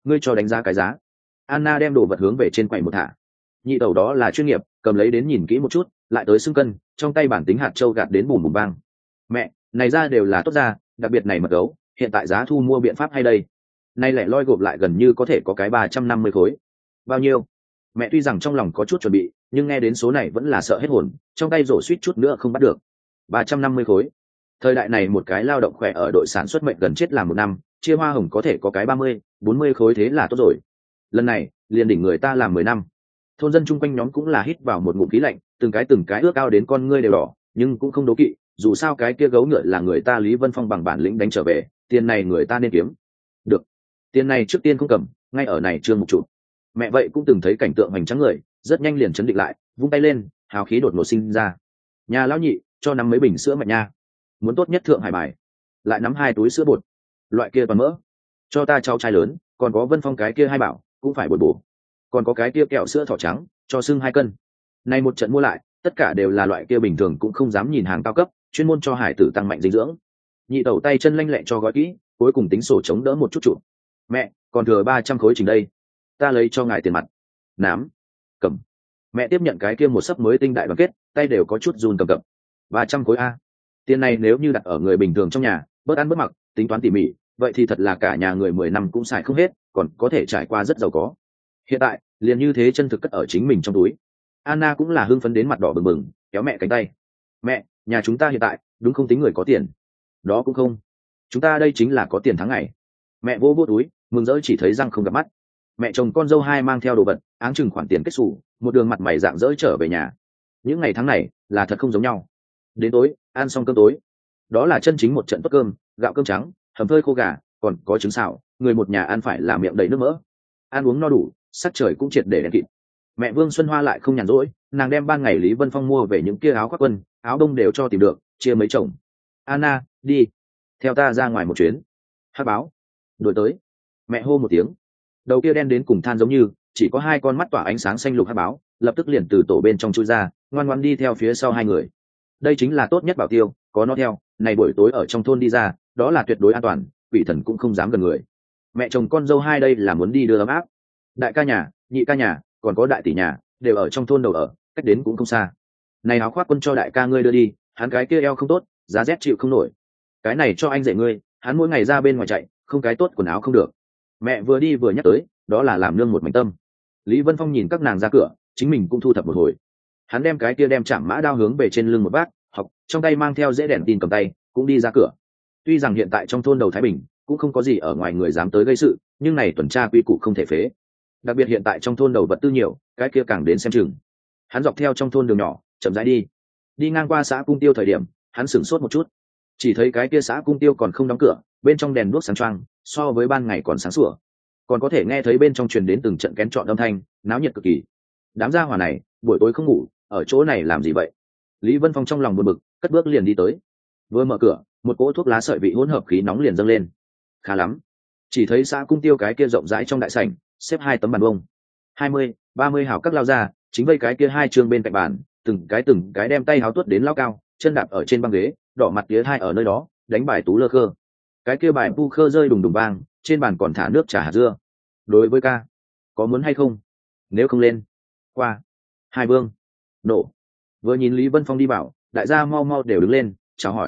ngươi cho đánh giá cái giá. Anna đem đồ vật hướng về trên quầy một thả. Nhị tẩu đó là chuyên nghiệp, cầm lấy đến nhìn kỹ một chút, lại tới xưng cân, trong tay bản tính hạt châu gạt đến bùm bùm vang. Mẹ, này ra đều là tốt ra, đặc biệt này mật gấu, hiện tại giá thu mua biện pháp hay đây. Nay lẻ loi gộp lại gần như có thể có cái 350 khối. Bao nhiêu? Mẹ tuy rằng trong lòng có chút chuẩn bị, nhưng nghe đến số này vẫn là sợ hết hồn, trong tay rổ suýt chút nữa không bắt được. 350 khối. Thời đại này một cái lao động khỏe ở đội sản xuất mệnh gần chết làm một năm, chia hoa hồng có thể có cái 30, 40 khối thế là tốt rồi. Lần này, liền đỉnh người ta làm 10 năm. Thôn dân chung quanh nhóm cũng là hít vào một ngụm khí lạnh, từng cái ước ao đến con ngươi đều đỏ, nhưng cũng không đố kỵ, dù sao cái kia gấu ngựa là người ta Lý Vân Phong bằng bản lĩnh đánh trở về, tiền này người ta nên kiếm. Được. Tiền này trước tiên không cầm, ngay ở này trương một chút. Mẹ vậy cũng từng thấy cảnh tượng hoành tráng người, rất nhanh liền chấn định lại, vung tay lên, hào khí đột ngột sinh ra. Nhà lão nhị, cho nắm mấy bình sữa mạch nha. Muốn tốt nhất thượng hải bài. Lại nắm 2 túi sữa bột. Loại kia toàn mỡ. Cho ta cháu trai lớn, còn có Vân Phong cái kia 2 bảo, cũng phải bột bổ. Còn có cái kia kẹo sữa thỏ trắng, cho xưng 2 cân. Này một trận mua lại, tất cả đều là loại kia bình thường cũng không dám nhìn hàng cao cấp, chuyên môn cho hải tử tăng mạnh dinh dưỡng. Nhị tẩu tay chân lanh lẹ cho gói kỹ, cuối cùng tính sổ chống đỡ một chút trụ. Mẹ, còn thừa 300 khối trình đây, ta lấy cho ngài tiền mặt. Nám, cầm. Mẹ tiếp nhận cái kia một sấp mới tinh đại đoàn kết, tay đều có chút run cầm cập. 300 khối a. Tiền này nếu như đặt ở người bình thường trong nhà, bớt ăn bớt mặc, tính toán tỉ mỉ, vậy thì thật là cả nhà người 10 năm cũng xài không hết, còn có thể trải qua rất giàu có. Hiện tại, liền như thế chân thực cất ở chính mình trong túi. Anna cũng là hưng phấn đến mặt đỏ bừng bừng, kéo mẹ cánh tay. Mẹ, nhà chúng ta hiện tại đúng không tính người có tiền. Đó cũng không, chúng ta đây chính là có tiền tháng ngày. Mẹ vô vô túi, mừng rỡ chỉ thấy răng không gặp mắt. Mẹ chồng con dâu hai mang theo đồ vật, áng chừng khoản tiền kết xù, một đường mặt mày rạng rỡ trở về nhà. Những ngày tháng này là thật không giống nhau. Đến tối, ăn xong cơm tối, đó là chân chính một trận tốt cơm, gạo cơm trắng, hầm phơi khô gà, còn có trứng xào, người một nhà ăn phải là miệng đầy nước mỡ. Ăn uống no đủ, sắc trời cũng triệt để đèn kịt. Mẹ Vương Xuân Hoa lại không nhàn rỗi, nàng đem ban ngày Lý Vân Phong mua về những kia áo khoác quân, áo đông đều cho tìm được, chia mấy chồng. Anna, đi, theo ta ra ngoài một chuyến. Hắc báo, đuổi tới. Mẹ hô một tiếng, đầu kia đen đến cùng than giống như, chỉ có 2 con mắt tỏa ánh sáng xanh lục hắc báo, lập tức liền từ tổ bên trong chui ra, ngoan ngoãn đi theo phía sau 2 người. Đây chính là tốt nhất bảo tiêu, có nó theo, này buổi tối ở trong thôn đi ra, đó là tuyệt đối an toàn, quỷ thần cũng không dám gần người. Mẹ chồng con dâu hai đây là muốn đi đưa ấm áp. Đại ca nhà, nhị ca nhà, còn có đại tỷ nhà, đều ở trong thôn đầu ở, cách đến cũng không xa. Này áo khoác quân cho đại ca ngươi đưa đi, hắn cái kia eo không tốt, giá rét chịu không nổi. Cái này cho anh dạy ngươi, hắn mỗi ngày ra bên ngoài chạy, không cái tốt quần áo không được. Mẹ vừa đi vừa nhắc tới, đó là làm nương một mảnh tâm. Lý Vân Phong nhìn các nàng ra cửa, chính mình cũng thu thập một hồi. Hắn đem cái kia đem chạm mã đao hướng về trên lưng một bát, học, trong tay mang theo dễ đèn tin cầm tay, cũng đi ra cửa. Tuy rằng hiện tại trong thôn đầu Thái Bình cũng không có gì ở ngoài người dám tới gây sự, nhưng này tuần tra quy củ không thể phế. Đặc biệt hiện tại trong thôn đầu vật tư nhiều, cái kia càng đến xem chừng. Hắn dọc theo trong thôn đường nhỏ, chậm rãi đi. Đi ngang qua xã Cung Tiêu thời điểm, hắn sửng sốt một chút. Chỉ thấy cái kia xã Cung Tiêu còn không đóng cửa, bên trong đèn đuốc sáng choang, so với ban ngày còn sáng sủa. Còn có thể nghe thấy bên trong truyền đến từng trận kén trọn âm thanh, náo nhiệt cực kỳ. Đám gia hỏa này, buổi tối không ngủ, ở chỗ này làm gì vậy? Lý Vân Phong trong lòng buồn bực, cất bước liền đi tới. Vừa mở cửa, một cỗ thuốc lá sợi vị hỗn hợp khí nóng liền dâng lên. Khá lắm. Chỉ thấy xã Cung Tiêu cái kia rộng rãi trong đại sảnh, xếp 2 tấm bàn bông. 20, 30 hào các lao ra, chính vây cái kia 2 chương bên cạnh bàn, từng cái đem tay háo tuốt đến lao cao, chân đạp ở trên băng ghế, đỏ mặt tía hai ở nơi đó, đánh bài tú lơ khơ. Cái kia bài pu khơ rơi đùng đùng vang, trên bàn còn thả nước trà hạt dưa. Đối với ca, có muốn hay không? Nếu không lên, qua. Hai vương, nổ. Vừa nhìn Lý Vân Phong đi bảo, đại gia mau mau đều đứng lên, chào hỏi.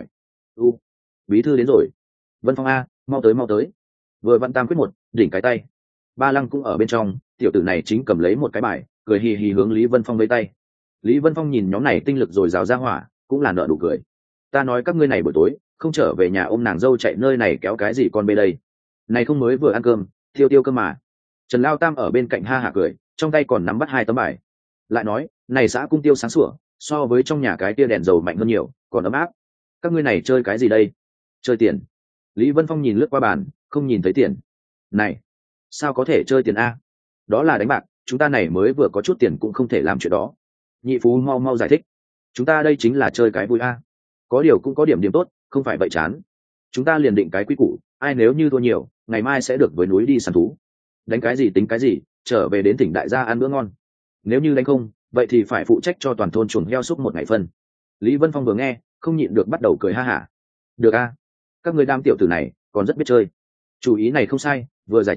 Bí thư đến rồi. Vân Phong a, mau tới. Vừa vặn tam quyết một, đỉnh cái tay. Ba Lăng cũng ở bên trong, tiểu tử này chính cầm lấy một cái bài, cười hì hì hướng Lý Vân Phong với tay. Lý Vân Phong nhìn nhóm này tinh lực rồi rào ra hỏa, cũng là nợ đủ cười. Ta nói các ngươi này buổi tối không trở về nhà ôm nàng dâu chạy nơi này kéo cái gì con bê đây? Này không mới vừa ăn cơm, tiêu cơm mà. Trần Lao Tam ở bên cạnh ha hả cười, trong tay còn nắm bắt 2 tấm bài. Lại nói, này xã Cung Tiêu sáng sủa, so với trong nhà cái tia đèn dầu mạnh hơn nhiều, còn ấm áp. Các ngươi này chơi cái gì đây? Chơi tiền. Lý Vân Phong nhìn lướt qua bàn, không nhìn thấy tiền. Này, sao có thể chơi tiền a? Đó là đánh bạc, chúng ta này mới vừa có chút tiền cũng không thể làm chuyện đó. Nhị phú mau mau giải thích. Chúng ta đây chính là chơi cái vui a. Có điều cũng có điểm điểm tốt, không phải vậy chán. Chúng ta liền định cái quy củ, ai nếu như thua nhiều, ngày mai sẽ được với núi đi săn thú. Đánh cái gì tính cái gì, trở về đến tỉnh đại gia ăn bữa ngon. Nếu như đánh không, vậy thì phải phụ trách cho toàn thôn chuồng heo súc một ngày phân. Lý Vân Phong vừa nghe, không nhịn được bắt đầu cười ha hả. Được a, các người đam tiểu tử này còn rất biết chơi. Chủ ý này không sai, vừa giải trí,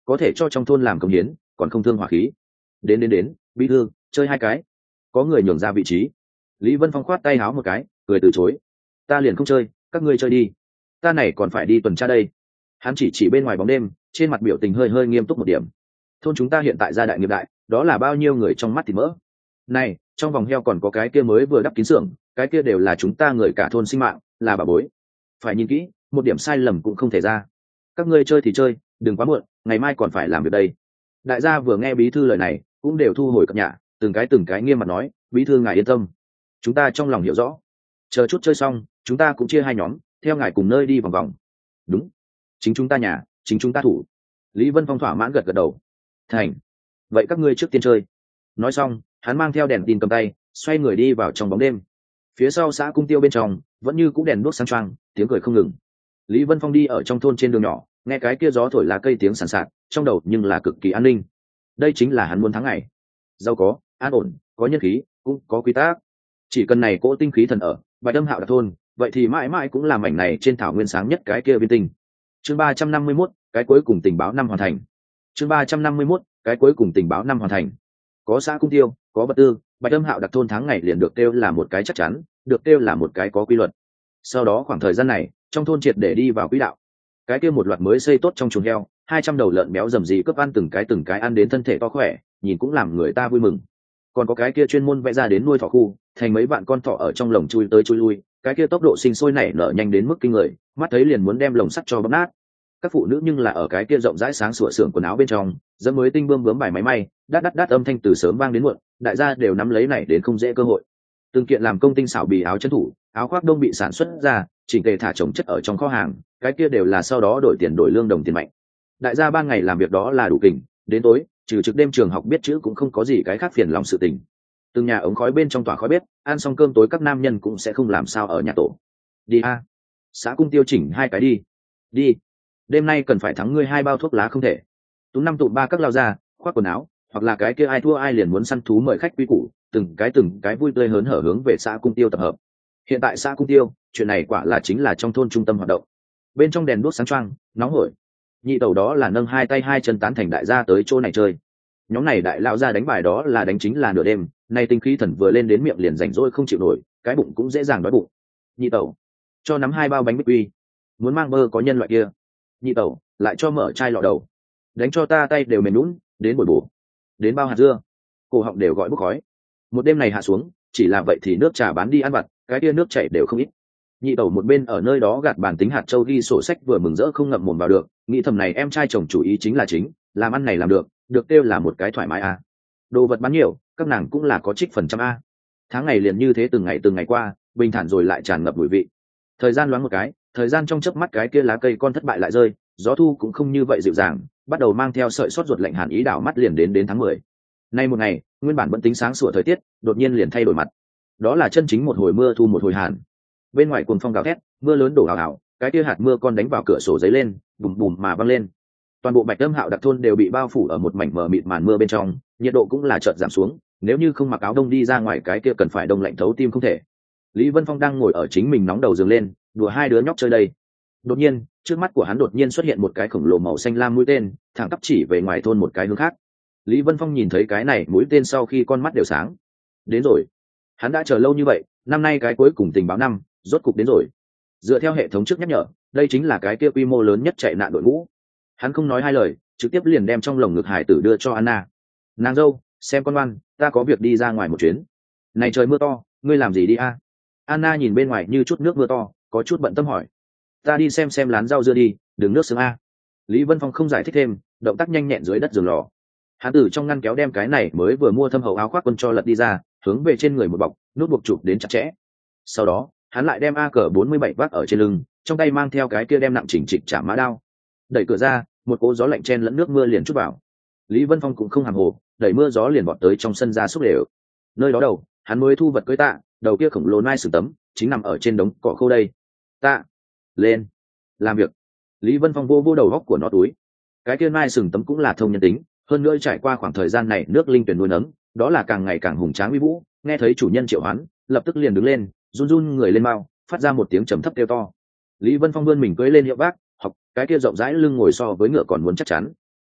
có thể cho trong thôn làm công hiến còn không thương hỏa khí. Đến bí thư chơi hai cái. Có người nhường ra vị trí. Lý Vân Phong khoát tay háo một cái cười từ chối. Ta liền không chơi, các ngươi chơi đi, ta này còn phải đi tuần tra đây. Hắn chỉ bên ngoài bóng đêm, trên mặt biểu tình hơi hơi nghiêm túc một điểm. Thôn chúng ta hiện tại gia đại nghiệp đại, đó là bao nhiêu người trong mắt thì mỡ. Này, trong vòng heo còn có cái kia mới vừa đắp kín xưởng, cái kia đều là chúng ta người cả thôn sinh mạng, là bà bối. Phải nhìn kỹ, một điểm sai lầm cũng không thể ra. Các ngươi chơi thì chơi, đừng quá muộn, ngày mai còn phải làm việc đây. Đại gia vừa nghe bí thư lời này, cũng đều thu hồi cập nhã, từng cái nghiêm mặt nói, bí thư ngài yên tâm, chúng ta trong lòng hiểu rõ. Chờ chút chơi xong, chúng ta cũng chia hai nhóm, theo ngài cùng nơi đi vòng vòng. Đúng, chính chúng ta nhà, chính chúng ta thủ. Lý Vân Phong thỏa mãn gật đầu. Thành, vậy các ngươi trước tiên chơi. Nói xong, hắn mang theo đèn tin cầm tay, xoay người đi vào trong bóng đêm. Phía sau xã Cung Tiêu bên trong vẫn như cũ đèn đuốc sáng choang, tiếng cười không ngừng. Lý Vân Phong đi ở trong thôn trên đường nhỏ, nghe cái kia gió thổi lá cây tiếng sàn sạt, trong đầu nhưng là cực kỳ an ninh. Đây chính là hắn muốn tháng ngày. Giàu có, an ổn, có nhân khí, cũng có quy tắc. Chỉ cần này cỗ tinh khí thần ở Bạch Âm Hạo Đặc thôn, vậy thì mãi mãi cũng là mảnh này trên thảo nguyên sáng nhất cái kia viên tinh. Chương 351, cái cuối cùng tình báo năm hoàn thành. Chương 351, cái cuối cùng tình báo năm hoàn thành. Có xã Cung Tiêu, có vật tư, Bạch Âm Hạo Đặc thôn tháng ngày liền được kêu là một cái chắc chắn, được kêu là một cái có quy luật. Sau đó khoảng thời gian này, trong thôn triệt để đi vào quỹ đạo. Cái kia một loạt mới xây tốt trong chuồng heo, 200 đầu lợn béo rầm rì cướp ăn từng cái ăn đến thân thể to khỏe, nhìn cũng làm người ta vui mừng. Còn có cái kia chuyên môn vẽ ra đến nuôi thỏ khu, thành mấy vạn con thỏ ở trong lồng chui tới chui lui, cái kia tốc độ sinh sôi nảy nở nhanh đến mức kinh người, mắt thấy liền muốn đem lồng sắt cho bóp nát. Các phụ nữ nhưng là ở cái kia rộng rãi sáng sủa xưởng quần áo bên trong, dẫm mới tinh bươm bướm bài máy may, đát âm thanh từ sớm vang đến muộn, đại gia đều nắm lấy này đến không dễ cơ hội. Từng kiện làm công tinh xảo bì áo chân thủ, áo khoác đông bị sản xuất ra, chỉnh tề thả chồng chất ở trong kho hàng, cái kia đều là sau đó đổi tiền đổi lương đồng tiền mạnh. Đại gia ban ngày làm việc đó là đủ kình, đến tối, trừ trực đêm trường học biết chữ cũng không có gì cái khác phiền lòng sự tình. Từng nhà ống khói bên trong tỏa khói bếp, ăn xong cơm tối các nam nhân cũng sẽ không làm sao ở nhà tổ. Đi a, xã Cung Tiêu chỉnh hai cái đi, đêm nay cần phải thắng ngươi 2 bao thuốc lá không thể. Tú năm tụ ba các lao ra, khoác quần áo, hoặc là cái kia ai thua ai liền muốn săn thú mời khách quy củ, từng cái vui tươi hớn hở hướng về xã Cung Tiêu tập hợp. Hiện tại xã Cung Tiêu, chuyện này quả là chính là trong thôn trung tâm hoạt động. Bên trong đèn đuốc sáng choang, nóng hổi. Nhị tẩu đó là nâng hai tay hai chân tán thành đại gia tới chỗ này chơi. Nhóm này đại lão gia đánh bài đó là đánh chính là nửa đêm, nay tinh khí thần vừa lên đến miệng liền rảnh rỗi không chịu nổi, cái bụng cũng dễ dàng đói bụng. Nhị tẩu, cho nắm 2 bao bánh bích quy. Muốn mang bơ có nhân loại kia. Nhị tẩu, lại cho mở chai lọ đầu. Đánh cho ta tay đều mềm nhũn, đến bồi bổ. Đến bao hạt dưa. Cổ họng đều gọi bốc khói. Một đêm này hạ xuống, chỉ là vậy thì nước trà bán đi ăn vặt, cái kia nước chảy đều không ít. Nhị tẩu một bên ở nơi đó gạt bàn tính hạt châu ghi sổ sách vừa mừng rỡ không ngậm mồm vào được, nghĩ thầm này em trai chồng chủ ý chính là chính, làm ăn này làm được kêu là một cái thoải mái a. Đồ vật bán nhiều, các nàng cũng là có trích phần trăm a. Tháng ngày liền như thế từng ngày qua, bình thản rồi lại tràn ngập mùi vị. Thời gian loáng một cái, thời gian trong chớp mắt cái kia lá cây con thất bại lại rơi, gió thu cũng không như vậy dịu dàng, bắt đầu mang theo sợi sót ruột lạnh hàn ý đảo mắt liền đến tháng 10. Nay một ngày, nguyên bản vẫn tính sáng sủa thời tiết, đột nhiên liền thay đổi mặt. Đó là chân chính một hồi mưa thu một hồi hàn. Bên ngoài cuồng phong gào thét, mưa lớn đổ ào ào, cái kia hạt mưa con đánh vào cửa sổ giấy lên, bùm bùm mà văng lên. Toàn bộ Bạch Âm Hạo Đặc thôn đều bị bao phủ ở một mảnh mờ mịt màn mưa bên trong, nhiệt độ cũng là chợt giảm xuống, nếu như không mặc áo đông đi ra ngoài cái kia cần phải đông lạnh thấu tim không thể. Lý Vân Phong đang ngồi ở chính mình nóng đầu giường lên, đùa 2 đứa nhóc chơi đây. Đột nhiên, trước mắt của hắn đột nhiên xuất hiện một cái khổng lồ màu xanh lam mũi tên, thẳng tắp chỉ về ngoài thôn một cái hướng khác. Lý Vân Phong nhìn thấy cái này mũi tên sau khi con mắt đều sáng. Đến rồi. Hắn đã chờ lâu như vậy, năm nay cái cuối cùng tình báo năm, rốt cục đến rồi. Dựa theo hệ thống trước nhắc nhở, đây chính là cái kia quy mô lớn nhất chạy nạn đội ngũ. Hắn không nói 2 lời, trực tiếp liền đem trong lồng ngực hải tử đưa cho Anna. Nàng dâu, xem con ngoan, ta có việc đi ra ngoài một chuyến. Này trời mưa to, ngươi làm gì đi a? Anna nhìn bên ngoài như chút nước mưa to, có chút bận tâm hỏi. Ta đi xem lán rau dưa đi, đừng nước sướng a. Lý Vân Phong không giải thích thêm, động tác nhanh nhẹn dưới đất giường lò. Hắn từ trong ngăn kéo đem cái này mới vừa mua thâm hậu áo khoác quân cho lật đi ra, hướng về trên người một bọc, nút buộc chụp đến chặt chẽ. Sau đó, hắn lại đem AK-47 vác ở trên lưng, trong tay mang theo cái kia đem nặng chỉnh trịch chạm mã đao. Đẩy cửa ra, một cỗ gió lạnh chen lẫn nước mưa liền chút vào. Lý Vân Phong cũng không hàm hồ, đẩy mưa gió liền bọt tới trong sân ra xúc đều. Nơi đó đầu, hắn mới thu vật cưới tạ, đầu kia khổng lồ nai sừng tấm, chính nằm ở trên đống cỏ khô đây. Tạ, lên, làm việc. Lý Vân Phong vô đầu góc của nó túi. Cái kia nai sừng tấm cũng là thông nhân tính, hơn nữa trải qua khoảng thời gian này nước linh tuyển nuôi nấng, đó là càng ngày càng hùng tráng uy vũ. Nghe thấy chủ nhân triệu hoán, lập tức liền đứng lên, run người lên mau, phát ra một tiếng trầm thấp kêu to. Lý Vân Phong vươn mình cưỡi lên hiệu bác, học cái kia rộng rãi lưng ngồi so với ngựa còn muốn chắc chắn.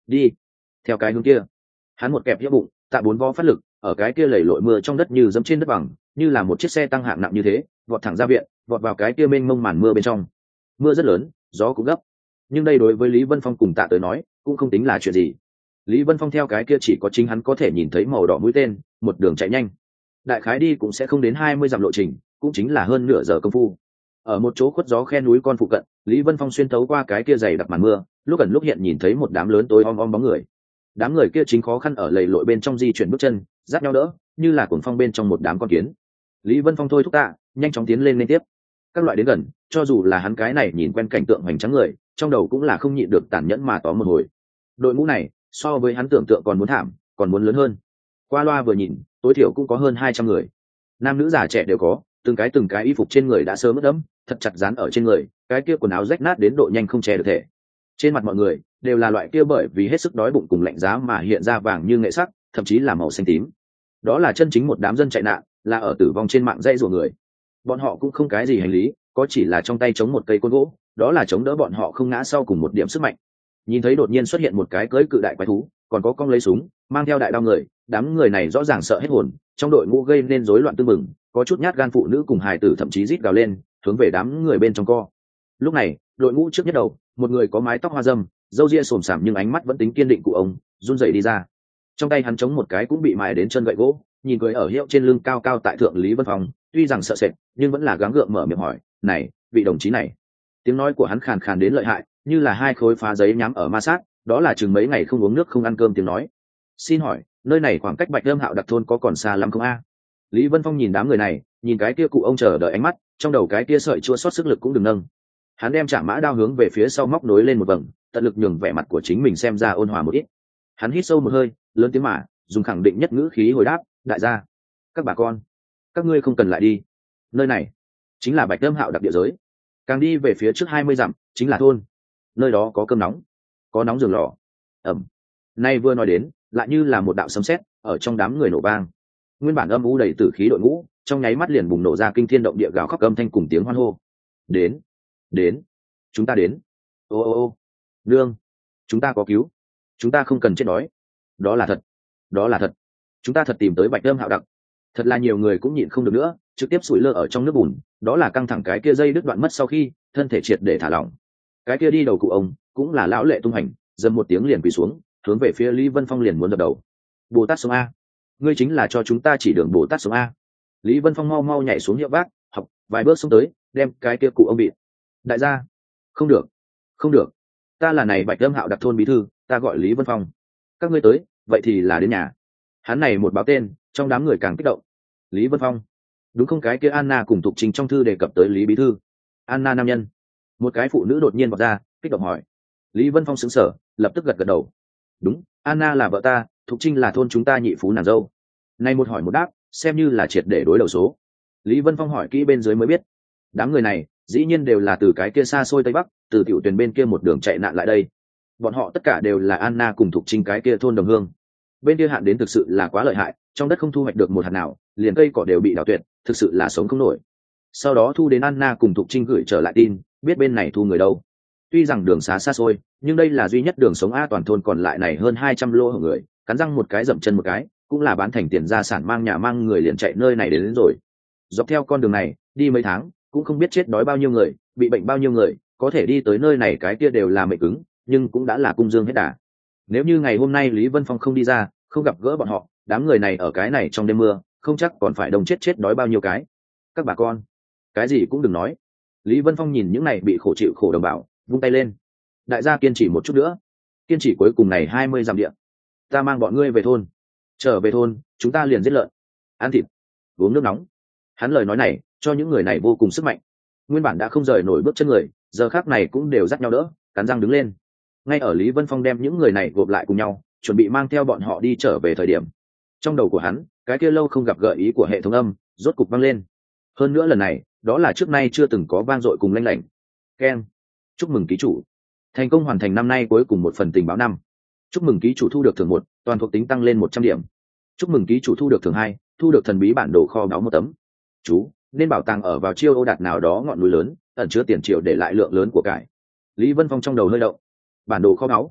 đi theo cái hướng kia. Hắn một kẹp giữa bụng, tạ bốn vó phát lực, ở cái kia lầy lội mưa trong đất như dẫm trên đất bằng, như là một chiếc xe tăng hạng nặng như thế, vọt thẳng ra viện, vọt vào cái kia mênh mông màn mưa bên trong. Mưa rất lớn, gió cũng gấp, nhưng đây đối với Lý Vân Phong cùng tạ tới nói cũng không tính là chuyện gì. Lý Vân Phong theo cái kia chỉ có chính hắn có thể nhìn thấy màu đỏ mũi tên, một đường chạy nhanh, đại khái đi cũng sẽ không đến 20 dặm lộ trình, cũng chính là hơn nửa giờ công phu. Ở một chỗ khuất gió khe núi con phụ cận, Lý Vân Phong xuyên thấu qua cái kia dày đặc màn mưa, lúc ẩn lúc hiện nhìn thấy một đám lớn tối om om bóng người. Đám người kia chính khó khăn ở lầy lội bên trong di chuyển bước chân, dắt nhau đỡ, như là cuồng phong bên trong một đám con kiến. Lý Vân Phong thôi thúc tạ, nhanh chóng tiến lên liên tiếp. Các loại đến gần, cho dù là hắn cái này nhìn quen cảnh tượng hoành tráng người, trong đầu cũng là không nhịn được tàn nhẫn mà tóm một hồi. Đội ngũ này, so với hắn tưởng tượng còn muốn thảm, còn muốn lớn hơn. Qua loa vừa nhìn, tối thiểu cũng có hơn 200 người. Nam nữ già trẻ đều có, từng cái y phục trên người đã sớm ướt đẫm, thật chặt dán ở trên người, cái kia quần áo rách nát đến độ nhanh không che được thể. Trên mặt mọi người đều là loại kia bởi vì hết sức đói bụng cùng lạnh giá mà hiện ra vàng như nghệ sắc, thậm chí là màu xanh tím. Đó là chân chính một đám dân chạy nạn, là ở tử vong trên mạng dãy rủa người. Bọn họ cũng không cái gì hành lý, có chỉ là trong tay chống một cây côn gỗ, đó là chống đỡ bọn họ không ngã sau cùng một điểm sức mạnh. Nhìn thấy đột nhiên xuất hiện một cái cưỡi cự đại quái thú, còn có cong lấy súng, mang theo đại đao người, đám người này rõ ràng sợ hết hồn, trong đội ngũ gây nên rối loạn tương mừng, có chút nhát gan phụ nữ cùng hài tử thậm chí rít gào lên, hướng về đám người bên trong co. Lúc này, đội ngũ trước nhất đầu, một người có mái tóc hoa râm, râu ria xồm xàm nhưng ánh mắt vẫn tính kiên định của ông, run rẩy đi ra. Trong tay hắn chống một cái cũng bị mài đến chân gậy gỗ, nhìn cười ở hiệu trên lưng cao cao tại thượng Lý Vân Phong, tuy rằng sợ sệt, nhưng vẫn là gắng gượng mở miệng hỏi, "Này, vị đồng chí này." Tiếng nói của hắn khàn khàn đến lợi hại, như là hai khối phá giấy nhám ở ma sát, đó là chừng mấy ngày không uống nước không ăn cơm tiếng nói. "Xin hỏi, nơi này khoảng cách Bạch Lâm Hạo đặc thôn có còn xa lắm không a?" Lý Vân Phong nhìn đám người này, nhìn cái kia cụ ông chờ đợi ánh mắt, trong đầu cái kia sợi chua xót sức lực cũng đừng nâng. Hắn đem trả mã đao hướng về phía sau móc nối lên một vầng, tận lực nhường vẻ mặt của chính mình xem ra ôn hòa một ít. Hắn hít sâu một hơi, lớn tiếng mà dùng khẳng định nhất ngữ khí hồi đáp, "Đại gia, các bà con, các ngươi không cần lại đi. Nơi này chính là Bạch Lâm Hạo đặc địa giới. Càng đi về phía trước 20 dặm chính là thôn. Nơi đó có cơm nóng, có nóng giường lò." Ẩm. Nay vừa nói đến, lại như là một đạo sấm sét ở trong đám người nổ vang. Nguyên bản âm u đầy tử khí đội ngũ, trong nháy mắt liền bùng nổ ra kinh thiên động địa gào khóc âm thanh cùng tiếng hoan hô. "Đến, đến, chúng ta đến. Ô ô ô, nương, chúng ta có cứu, chúng ta không cần chết đói. Đó là thật, đó là thật. Chúng ta thật tìm tới Bạch Lâm Hạo đặc." Thật là nhiều người cũng nhịn không được nữa, trực tiếp sủi lơ ở trong nước bùn, đó là căng thẳng cái kia dây đứt đoạn mất sau khi thân thể triệt để thả lỏng. Cái kia đi đầu cụ ông cũng là lão lệ tung hành, dầm một tiếng liền quỳ xuống, hướng về phía Lý Vân Phong liền muốn đập đầu. "Bồ Tát sống a, ngươi chính là cho chúng ta chỉ đường Bồ Tát sống a." Lý Vân Phong mau mau nhảy xuống hiệu bác, học vài bước xuống tới, đem cái kia cụ ông bị. "Đại gia, không được, không được, ta là này Bạch Lâm Hạo đặc thôn bí thư, ta gọi Lý Vân Phong. Các ngươi tới, vậy thì là đến nhà." Hắn này một báo tên, trong đám người càng kích động. Lý Vân Phong, đúng không? Cái kia Anna cùng Thục Trình trong thư đề cập tới Lý bí thư. Anna nam nhân. Một cái phụ nữ đột nhiên vọt ra, kích động hỏi. Lý Vân Phong sững sờ, lập tức gật gật đầu. "Đúng, Anna là vợ ta, Thục Trình là thôn chúng ta nhị phú nàng dâu." Này một hỏi một đáp, xem như là triệt để đối đầu số. Lý Vân Phong hỏi kỹ bên dưới mới biết, đám người này dĩ nhiên đều là từ cái kia xa xôi tây bắc, từ tiểu tuyển bên kia một đường chạy nạn lại đây. Bọn họ tất cả đều là Anna cùng Thục Trình cái kia thôn đồng hương. Bên kia hạn đến thực sự là quá lợi hại, trong đất không thu hoạch được một hạt nào, liền cây cỏ đều bị đào tuyệt, thực sự là sống không nổi. Sau đó thu đến Anna cùng Thục Trinh gửi trở lại tin, biết bên này thu người đâu. Tuy rằng đường xá xa xôi, nhưng đây là duy nhất đường sống a toàn thôn còn lại này hơn 200 lô người, cắn răng một cái dậm chân một cái, cũng là bán thành tiền gia sản mang nhà mang người liền chạy nơi này đến rồi. Dọc theo con đường này, đi mấy tháng, cũng không biết chết đói bao nhiêu người, bị bệnh bao nhiêu người, có thể đi tới nơi này cái kia đều là mệnh cứng, nhưng cũng đã là cung dương hết đà. Nếu như ngày hôm nay Lý Vân Phong không đi ra, không gặp gỡ bọn họ, đám người này ở cái này trong đêm mưa, không chắc còn phải đông chết đói bao nhiêu cái. Các bà con, cái gì cũng đừng nói. Lý Vân Phong nhìn những này bị khổ chịu khổ đồng bào, vung tay lên. "Đại gia kiên trì một chút nữa, kiên trì cuối cùng này 20 dặm địa. Ta mang bọn ngươi về thôn. Trở về thôn, chúng ta liền giết lợn, ăn thịt, uống nước nóng." Hắn lời nói này, cho những người này vô cùng sức mạnh. Nguyên bản đã không rời nổi bước chân người, giờ khắc này cũng đều dắt nhau đỡ, cắn răng đứng lên. Ngay ở Lý Vân Phong đem những người này gộp lại cùng nhau, chuẩn bị mang theo bọn họ đi trở về thời điểm, trong đầu của hắn, cái kia lâu không gặp gợi ý của hệ thống âm rốt cục vang lên. Hơn nữa lần này, đó là trước nay chưa từng có vang dội cùng lanh lảnh. Keng, chúc mừng ký chủ thành công hoàn thành năm nay cuối cùng một phần tình báo năm. Chúc mừng ký chủ thu được thưởng 1, toàn thuộc tính tăng lên 100 điểm. Chúc mừng ký chủ thu được thưởng 2, thu được thần bí bản đồ kho báu 1 tấm. Chú nên bảo tàng ở vào chiêu ô đạt nào đó ngọn núi lớn, ẩn chứa tiền triệu để lại lượng lớn của cải. Lý Vân Phong trong đầu hơi động. Bản đồ kho báu,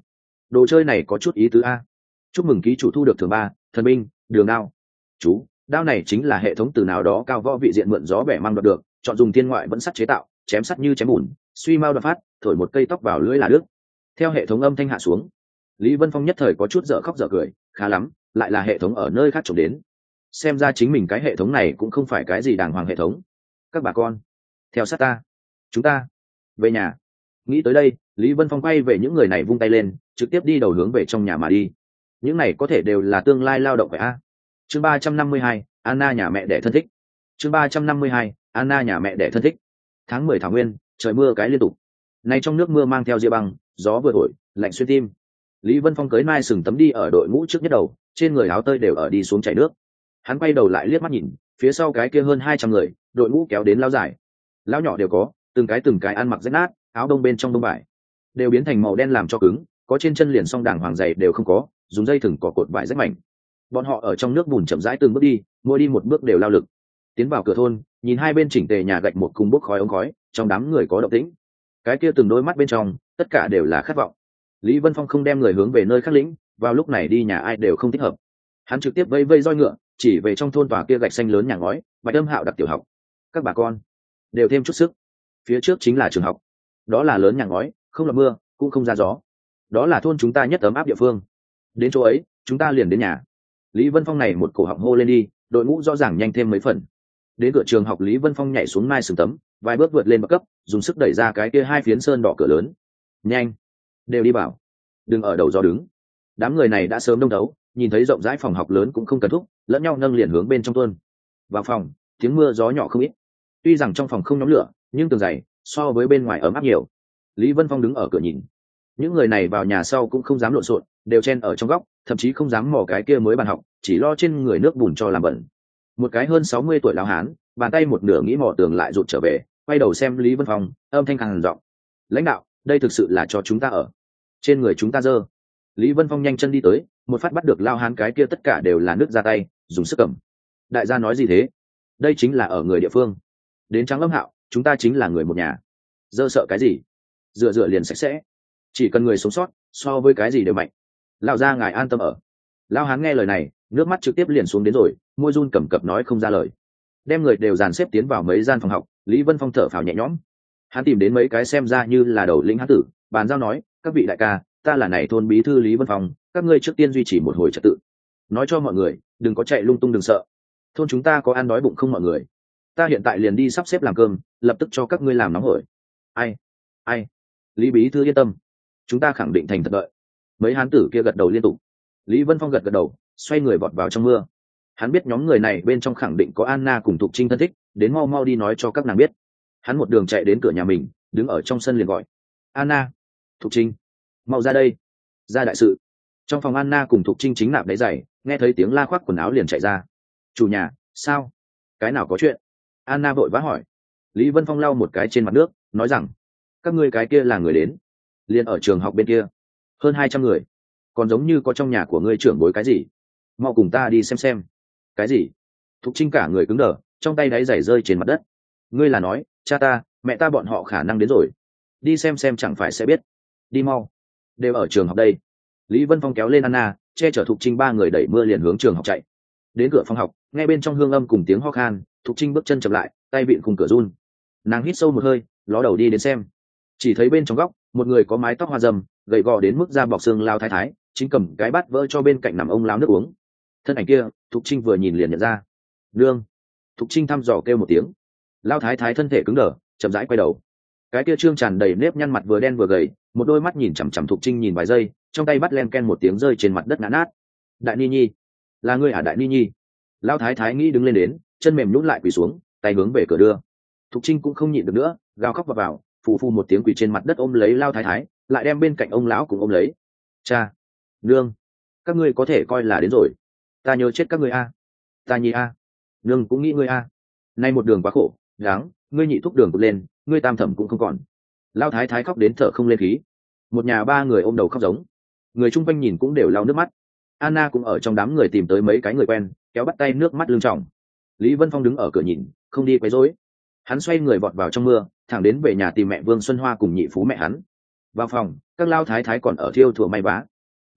đồ chơi này có chút ý tứ a. Chúc mừng ký chủ thu được thưởng 3, thần binh đường đao. Chú, đao này chính là hệ thống từ nào đó cao võ vị diện mượn gió bẻ mang đoạt được, chọn dùng thiên ngoại vẫn sắt chế tạo, chém sắt như chém bùn, suy mau đoạt phát, thổi một cây tóc vào lưỡi là đứt. Theo hệ thống âm thanh hạ xuống, Lý Vân Phong nhất thời có chút dở khóc dở cười, khá lắm, lại là hệ thống ở nơi khác trộm đến. Xem ra chính mình cái hệ thống này cũng không phải cái gì đàng hoàng hệ thống. Các bà con, theo sát ta, chúng ta về nhà. Nghĩ tới đây, Lý Vân Phong quay về những người này vung tay lên, trực tiếp đi đầu hướng về trong nhà mà đi. Những này có thể đều là tương lai lao động phải a. Chương 352, Anna nhà mẹ đẻ thân thích. Chương 352, Anna nhà mẹ đẻ thân thích. Tháng 10 thảo nguyên, trời mưa cái liên tục. Nay trong nước mưa mang theo ria băng, gió vừa thổi, lạnh xuyên tim. Lý Vân Phong cưới nai sừng tấm đi ở đội ngũ trước nhất đầu, trên người áo tơi đều ở đi xuống chảy nước. Hắn quay đầu lại liếc mắt nhìn, phía sau cái kia hơn 200 người, đội ngũ kéo đến lao dài. Lão nhỏ đều có, từng cái ăn mặc rách nát, áo đông bên trong đông vải đều biến thành màu đen làm cho cứng, có trên chân liền song đàng hoàng giày đều không có, dùng dây thừng cỏ cột vải rách mảnh. Bọn họ ở trong nước bùn chậm rãi từng bước đi, mỗi đi một bước đều lao lực. Tiến vào cửa thôn, nhìn hai bên chỉnh tề nhà gạch một cùng bốc khói ống khói, trong đám người có động tĩnh. Cái kia từng đôi mắt bên trong, tất cả đều là khát vọng. Lý Vân Phong không đem người hướng về nơi khác lĩnh, vào lúc này đi nhà ai đều không thích hợp. Hắn trực tiếp vây vây roi ngựa, chỉ về trong thôn tòa kia gạch xanh lớn nhà ngói, Bạch Âm Hạo đặc tiểu học. Các bà con đều thêm chút sức. Phía trước chính là trường học. Đó là lớn nhà ngói, không là mưa, cũng không ra gió. Đó là thôn chúng ta nhất ấm áp địa phương. Đến chỗ ấy, chúng ta liền đến nhà. Lý Vân Phong này một cổ họng hô lên đi, đội ngũ rõ ràng nhanh thêm mấy phần. Đến cửa trường học, Lý Vân Phong nhảy xuống mai sừng tấm, vài bước vượt lên bậc cấp, dùng sức đẩy ra cái kia hai phiến sơn đỏ cửa lớn. Nhanh, đều đi bảo, đừng ở đầu gió đứng. Đám người này đã sớm đông đấu, nhìn thấy rộng rãi phòng học lớn cũng không cần thúc, lẫn nhau nâng liền hướng bên trong tuôn. Vào phòng, tiếng mưa gió nhỏ không ít. Tuy rằng trong phòng không nhóm lửa, nhưng tường dày so với bên ngoài ấm áp nhiều. Lý Vân Phong đứng ở cửa nhìn. Những người này vào nhà sau cũng không dám lộn xộn, đều chen ở trong góc, thậm chí không dám mò cái kia mới bàn học, chỉ lo trên người nước bùn cho làm bẩn. Một cái hơn 60 tuổi lão hán, bàn tay một nửa nghĩ mò tường lại rụt trở về, quay đầu xem Lý Vân Phong, âm thanh khàn giọng: "Lãnh đạo, đây thực sự là cho chúng ta ở. Trên người chúng ta dơ." Lý Vân Phong nhanh chân đi tới, một phát bắt được lão hán cái kia tất cả đều là nước ra tay, dùng sức cầm. "Đại gia nói gì thế? Đây chính là ở người địa phương. Đến Trắng Lâm Hạo, chúng ta chính là người một nhà. Dơ sợ cái gì? Rửa rửa liền sạch sẽ. Chỉ cần người sống sót, so với cái gì đều mạnh. Lão gia ngài an tâm ở." Lão hán nghe lời này, nước mắt trực tiếp liền xuống đến rồi, môi run cầm cập nói không ra lời. Đem người đều dàn xếp tiến vào mấy gian phòng học, Lý Vân Phong thở phào nhẹ nhõm. Hắn tìm đến mấy cái xem ra như là đầu lĩnh hán tử, bàn giao nói: "Các vị đại ca, ta là này thôn bí thư Lý Vân Phong, các ngươi trước tiên duy trì một hồi trật tự. Nói cho mọi người, đừng có chạy lung tung, đừng sợ. Thôn chúng ta có ăn đói bụng không mọi người? Ta hiện tại liền đi sắp xếp làm cơm, lập tức cho các ngươi làm nóng hổi." Ai? Lý bí thư yên tâm, chúng ta khẳng định thành thật đợi. Mấy hán tử kia gật đầu liên tục. Lý Vân Phong gật đầu, xoay người vọt vào trong mưa. Hắn biết nhóm người này bên trong khẳng định có Anna cùng Thục Trinh thân thích, đến mau mau đi nói cho các nàng biết. Hắn một đường chạy đến cửa nhà mình, đứng ở trong sân liền gọi: "Anna, Thục Trinh, mau ra đây, ra đại sự." Trong phòng Anna cùng Thục Trinh chính nạp đáy giày, nghe thấy tiếng la khoác quần áo liền chạy ra. "Chủ nhà, sao? Cái nào có chuyện?" Anna vội vã hỏi. Lý Vân Phong lau một cái trên mặt nước, nói rằng: "Các ngươi cái kia là người đến, liền ở trường học bên kia, hơn 200 người, còn giống như có trong nhà của ngươi trưởng bối cái gì, mau cùng ta đi xem." "Cái gì?" Thục Trinh cả người cứng đờ, trong tay đáy giày rơi trên mặt đất. "Ngươi là nói cha ta, mẹ ta bọn họ khả năng đến rồi, đi xem chẳng phải sẽ biết. Đi mau, đều ở trường học đây." Lý Vân Phong kéo lên Anna, che chở Thục Trinh ba người đẩy mưa liền hướng trường học chạy. Đến cửa phòng học, nghe bên trong hương âm cùng tiếng ho khan, Thục Trinh bước chân chậm lại, tay vịn cùng cửa run. Nàng hít sâu một hơi, ló đầu đi đến xem. Chỉ thấy bên trong góc, một người có mái tóc hoa râm, gầy gò đến mức da bọc xương lao thái thái, chính cầm cái bát vỡ cho bên cạnh nằm ông lão nước uống. Thân ảnh kia, Thục Trinh vừa nhìn liền nhận ra. "Nương." Thục Trinh thăm dò kêu một tiếng. Lao thái thái thân thể cứng đờ, chậm rãi quay đầu. Cái kia trương tràn đầy nếp nhăn mặt vừa đen vừa gầy, một đôi mắt nhìn chằm chằm Thục Trinh nhìn vài giây, trong tay bắt len ken một tiếng rơi trên mặt đất ngã nát. "Đại Ni Nhi, là ngươi à Đại Ni Nhi?" Lao thái thái nghĩ đứng lên đến, chân mềm nhũn lại quỳ xuống, tay hướng về cửa đưa. Thục Trinh cũng không nhịn được nữa, gào khóc vào, phù phù một tiếng quỳ trên mặt đất ôm lấy Lao thái thái, lại đem bên cạnh ông lão cũng ôm lấy. "Cha, nương, các ngươi có thể coi là đến rồi. Ta nhớ chết các ngươi a, ta Nhi a, nương cũng nghĩ ngươi a. Nay một đường quá khổ, đáng, ngươi nhị thúc đường vượt lên, ngươi tam thẩm cũng không còn." Lao thái thái khóc đến thở không lên khí. Một nhà ba người ôm đầu khóc giống. Người chung quanh nhìn cũng đều lau nước mắt. Anna cũng ở trong đám người tìm tới mấy cái người quen, kéo bắt tay nước mắt lưng tròng. Lý Vân Phong đứng ở cửa nhìn, không đi quấy rối. Hắn xoay người vọt vào trong mưa, thẳng đến về nhà tìm mẹ Vương Xuân Hoa cùng nhị phú mẹ hắn. Vào phòng, các lao thái thái còn ở thiêu thùa may vá.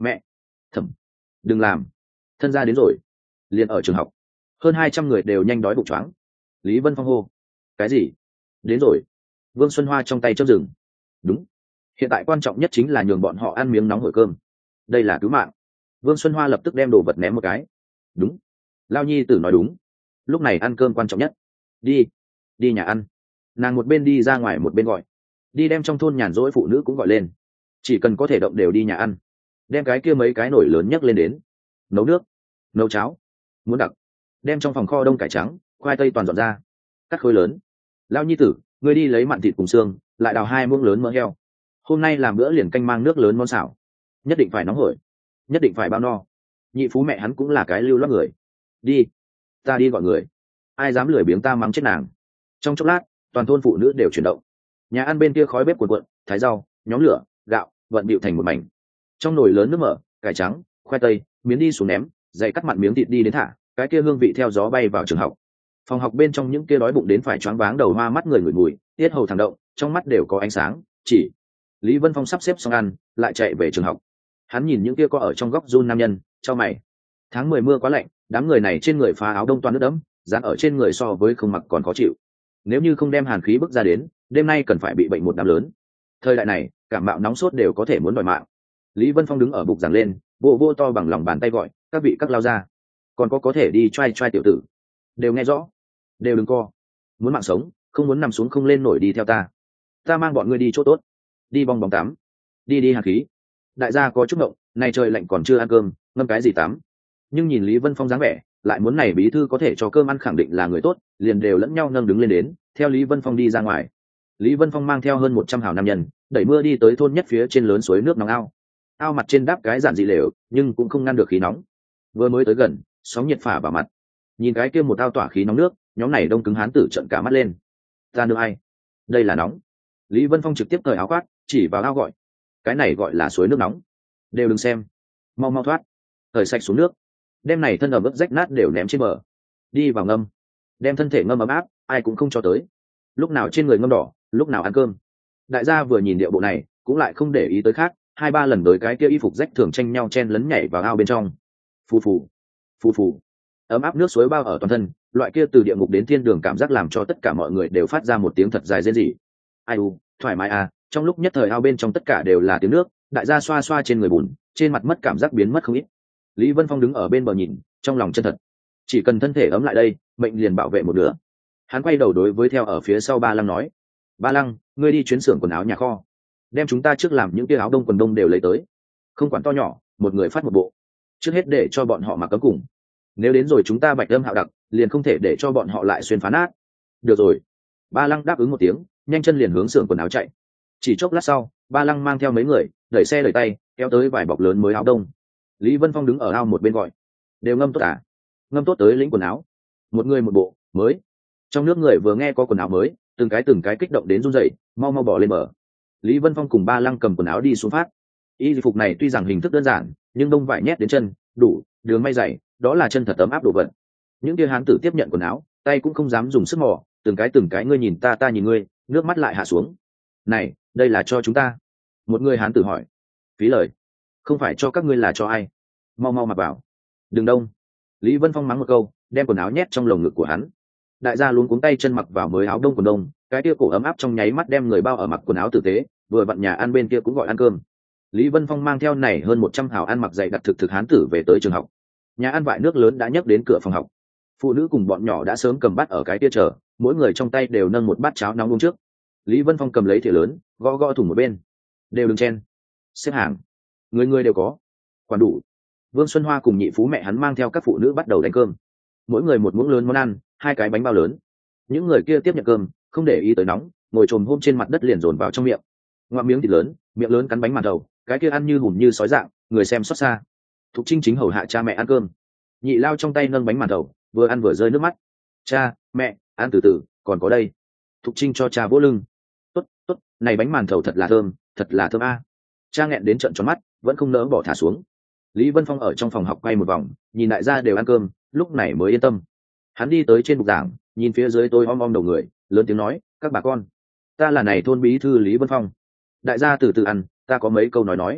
Mẹ, thẩm, đừng làm, thân gia đến rồi. Liền ở trường học, hơn 200 người đều nhanh đói bụng choáng. Lý Vân Phong hô, cái gì? Đến rồi. Vương Xuân Hoa trong tay chớp rừng. Đúng, hiện tại quan trọng nhất chính là nhường bọn họ ăn miếng nóng hổi cơm, đây là cứu mạng. Vương Xuân Hoa lập tức đem đồ vật ném một cái. Đúng, Lao Nhi tử nói đúng, lúc này ăn cơm quan trọng nhất. Đi, đi nhà ăn. Nàng một bên đi ra ngoài một bên gọi, đi đem trong thôn nhàn rỗi phụ nữ cũng gọi lên, chỉ cần có thể động đều đi nhà ăn. Đem cái kia mấy cái nồi lớn nhấc lên đến, nấu nước, nấu cháo, muốn đặc, đem trong phòng kho đông cải trắng, khoai tây toàn dọn ra, cắt khối lớn. Lao Nhi tử, ngươi đi lấy mặn thịt cùng xương, lại đào 2 muỗng lớn mỡ heo. Hôm nay làm bữa liền canh mang nước lớn món xảo, nhất định phải nóng hổi, nhất định phải bao no. Nhị phú mẹ hắn cũng là cái lưu loát người. Đi, ta đi gọi người. Ai dám lười biếng ta mắng chết nàng. Trong chốc lát, toàn thôn phụ nữ đều chuyển động. Nhà ăn bên kia khói bếp cuồn cuộn, thái rau, nhóm lửa, gạo vận bịu thành một mảnh. Trong nồi lớn nước mỡ, cải trắng, khoai tây, miến đi xuống ném, dày cắt mặn miếng thịt đi đến thả, cái kia hương vị theo gió bay vào trường học. Phòng học bên trong những kia đói bụng đến phải choáng váng đầu hoa mắt người ngửi mùi, tiết hầu thẳng động, trong mắt đều có ánh sáng. Chỉ Lý Vân Phong sắp xếp xong ăn, lại chạy về trường học. Hắn nhìn những kia có ở trong góc run nam nhân, chau mày. Tháng 10 mưa quá lạnh, đám người này trên người phá áo đông toàn nước đẫm, dán ở trên người so với không mặc còn khó chịu. Nếu như không đem hàn khí bức ra đến, đêm nay cần phải bị bệnh một đám lớn. Thời đại này, cảm mạo nóng sốt đều có thể muốn đòi mạng. Lý Vân Phong đứng ở bục giảng lên, vô vô to bằng lòng bàn tay gọi, các vị các lao ra, còn có thể đi trai trai tiểu tử, đều nghe rõ, đều đừng co, muốn mạng sống, không muốn nằm xuống không lên nổi đi theo ta mang bọn ngươi đi chỗ tốt, đi bong bóng tắm, đi hàn khí. Đại gia có chút ngộng, này trời lạnh còn chưa ăn cơm, ngâm cái gì tắm. Nhưng nhìn Lý Vân Phong dáng vẻ, lại muốn này bí thư có thể cho cơm ăn khẳng định là người tốt, liền đều lẫn nhau nâng đứng lên đến, theo Lý Vân Phong đi ra ngoài. Lý Vân Phong mang theo hơn 100 hào nam nhân, đẩy mưa đi tới thôn nhất phía trên lớn suối nước nóng ao. Ao mặt trên đáp cái giản dị lều, nhưng cũng không ngăn được khí nóng. Vừa mới tới gần, sóng nhiệt phả vào mặt. Nhìn cái kia một ao tỏa khí nóng nước, nhóm này đông cứng hán tử trợn cả mắt lên. Ta nương ai? Đây là nóng. Lý Vân Phong trực tiếp cởi áo khoác, chỉ vào ao gọi. Cái này gọi là suối nước nóng. Đều đừng xem, mau mau thoát. Thời sạch xuống nước, đem này thân ẩm ướt rách nát đều ném trên bờ. Đi vào ngâm, đem thân thể ngâm ấm áp, ai cũng không cho tới. Lúc nào trên người ngâm đỏ, lúc nào ăn cơm. Đại gia vừa nhìn điệu bộ này, cũng lại không để ý tới khác, 2-3 lần tới cái kia y phục rách thường tranh nhau chen lấn nhảy vào ao bên trong. Phù phù, phù phù, ấm áp nước suối bao ở toàn thân, loại kia từ địa ngục đến thiên đường cảm giác làm cho tất cả mọi người đều phát ra một tiếng thật dài rên rỉ. Ai u, thoải mái à. Trong lúc nhất thời ao bên trong tất cả đều là tiếng nước, đại gia xoa xoa trên người bùn, trên mặt mất cảm giác biến mất không ít. Lý Vân Phong đứng ở bên bờ nhìn, trong lòng chân thật, chỉ cần thân thể ấm lại đây, mệnh liền bảo vệ một nửa. Hắn quay đầu đối với theo ở phía sau Ba Lăng nói, Ba Lăng, ngươi đi chuyến xưởng quần áo nhà kho, đem chúng ta trước làm những cái áo đông quần đông đều lấy tới, không quản to nhỏ, một người phát một bộ, trước hết để cho bọn họ mặc cấm cùng. Nếu đến rồi chúng ta bạch âm hạo đặc, liền không thể để cho bọn họ lại xuyên phá nát. Được rồi. Ba Lăng đáp ứng một tiếng, nhanh chân liền hướng xưởng quần áo chạy. Chỉ chốc lát sau, Ba Lăng mang theo mấy người, đẩy xe đẩy tay, kéo tới vài bọc lớn mới áo đông. Lý Vân Phong đứng ở ao một bên gọi, đều ngâm tốt à? Ngâm tốt tới lĩnh quần áo, một người một bộ mới. Trong nước người vừa nghe có quần áo mới, từng cái kích động đến run rẩy, mau mau bỏ lên bờ. Lý Vân Phong cùng Ba Lăng cầm quần áo đi xuống phát. Y phục này tuy rằng hình thức đơn giản, nhưng đông vải nhét đến chân, đủ đường may dày, đó là chân thật ấm áp đồ vật. Những kia hán tử tiếp nhận quần áo, tay cũng không dám dùng sức mò, từng cái ngươi nhìn ta nhìn ngươi, nước mắt lại hạ xuống. Này, đây là cho chúng ta. Một người hán tử hỏi. Phí lời, không phải cho các ngươi là cho ai? Mau mau mặc vào. Đừng đông. Lý Vân Phong mắng một câu, đem quần áo nhét trong lồng ngực của hắn. Đại gia luống cuống tay chân mặc vào mới áo đông quần đông, cái kia cổ ấm áp trong nháy mắt đem người bao ở mặc quần áo tử tế, vừa vặn nhà ăn bên kia cũng gọi ăn cơm. Lý Vân Phong mang theo này hơn 100 hào ăn mặc dày đặc thực hán tử về tới trường học. Nhà ăn vại nước lớn đã nhấc đến cửa phòng học. Phụ nữ cùng bọn nhỏ đã sớm cầm bát ở cái kia chờ, mỗi người trong tay đều nâng một bát cháo nóng uống trước. Lý Vân Phong cầm lấy thìa lớn, gõ thùng một bên. Đều đừng chen, xếp hàng, người đều có, quản đủ. Vương Xuân Hoa cùng nhị phú mẹ hắn mang theo các phụ nữ bắt đầu đánh cơm. Mỗi người một muỗng lớn món ăn, 2 cái bánh bao lớn. Những người kia tiếp nhận cơm, không để ý tới nóng, ngồi trồm hôm trên mặt đất liền dồn vào trong miệng. Ngoạm miếng thịt lớn, miệng lớn cắn bánh màn thầu, cái kia ăn như hùm như sói dạng, người xem xót xa. Thục Trinh chính hầu hạ cha mẹ ăn cơm. Nhị Lao trong tay nâng bánh màn thầu, vừa ăn vừa rơi nước mắt. Cha, mẹ, ăn từ từ, còn có đây. Thục Trinh cho cha vỗ lưng. Tốt, này bánh màn thầu thật là thơm a. Cha nghẹn đến trợn tròn mắt, vẫn không nỡ bỏ thả xuống. Lý Vân Phong ở trong phòng học quay một vòng, nhìn đại gia đều ăn cơm, lúc này mới yên tâm. Hắn đi tới trên bục giảng, nhìn phía dưới tôi om đầu người, lớn tiếng nói, các bà con, ta là này thôn bí thư Lý Vân Phong. Đại gia từ từ ăn, ta có mấy câu nói.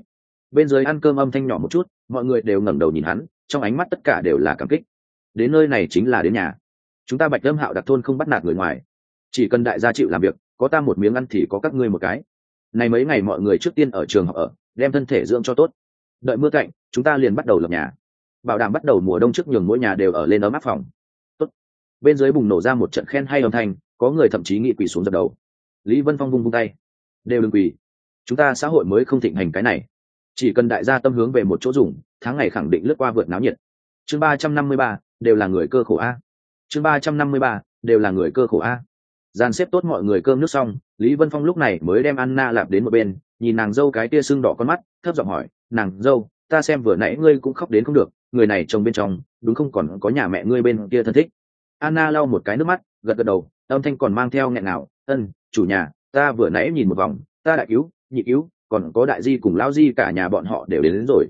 Bên dưới ăn cơm âm thanh nhỏ một chút, mọi người đều ngẩng đầu nhìn hắn, trong ánh mắt tất cả đều là cảm kích. Đến nơi này chính là đến nhà. Chúng ta Bạch Lâm Hạo đặc thôn không bắt nạt người ngoài, chỉ cần đại gia chịu làm việc, có ta một miếng ăn thì có các ngươi một cái. Này mấy ngày mọi người trước tiên ở trường học ở, đem thân thể dưỡng cho tốt. Đợi mưa cạnh, chúng ta liền bắt đầu lập nhà, bảo đảm bắt đầu mùa đông trước nhường mỗi nhà đều ở lên ấm áp phòng. Tốt. Bên dưới bùng nổ ra một trận khen hay âm thanh, có người thậm chí nghị quỳ xuống dập đầu. Lý Vân Phong vung vung tay, đều đừng quỳ, chúng ta xã hội mới không thịnh hành cái này, chỉ cần đại gia tâm hướng về một chỗ dùng, tháng ngày khẳng định lướt qua vượt náo nhiệt. Chương 353, đều là người cơ khổ a. Chương 353, đều là người cơ khổ a. Dàn xếp tốt mọi người cơm nước xong, Lý Vân Phong lúc này mới đem Anna lạp đến một bên, nhìn nàng dâu cái tia sưng đỏ con mắt, thấp giọng hỏi, nàng dâu, ta xem vừa nãy ngươi cũng khóc đến không được, người này chồng bên trong đúng không còn có nhà mẹ ngươi bên kia thân thích. Anna lau một cái nước mắt, gật gật đầu, âm thanh còn mang theo nghẹn ngào, chủ nhà, ta vừa nãy nhìn một vòng, ta đại cứu, nhị cứu, còn có đại di cùng lão di, cả nhà bọn họ đều đến rồi.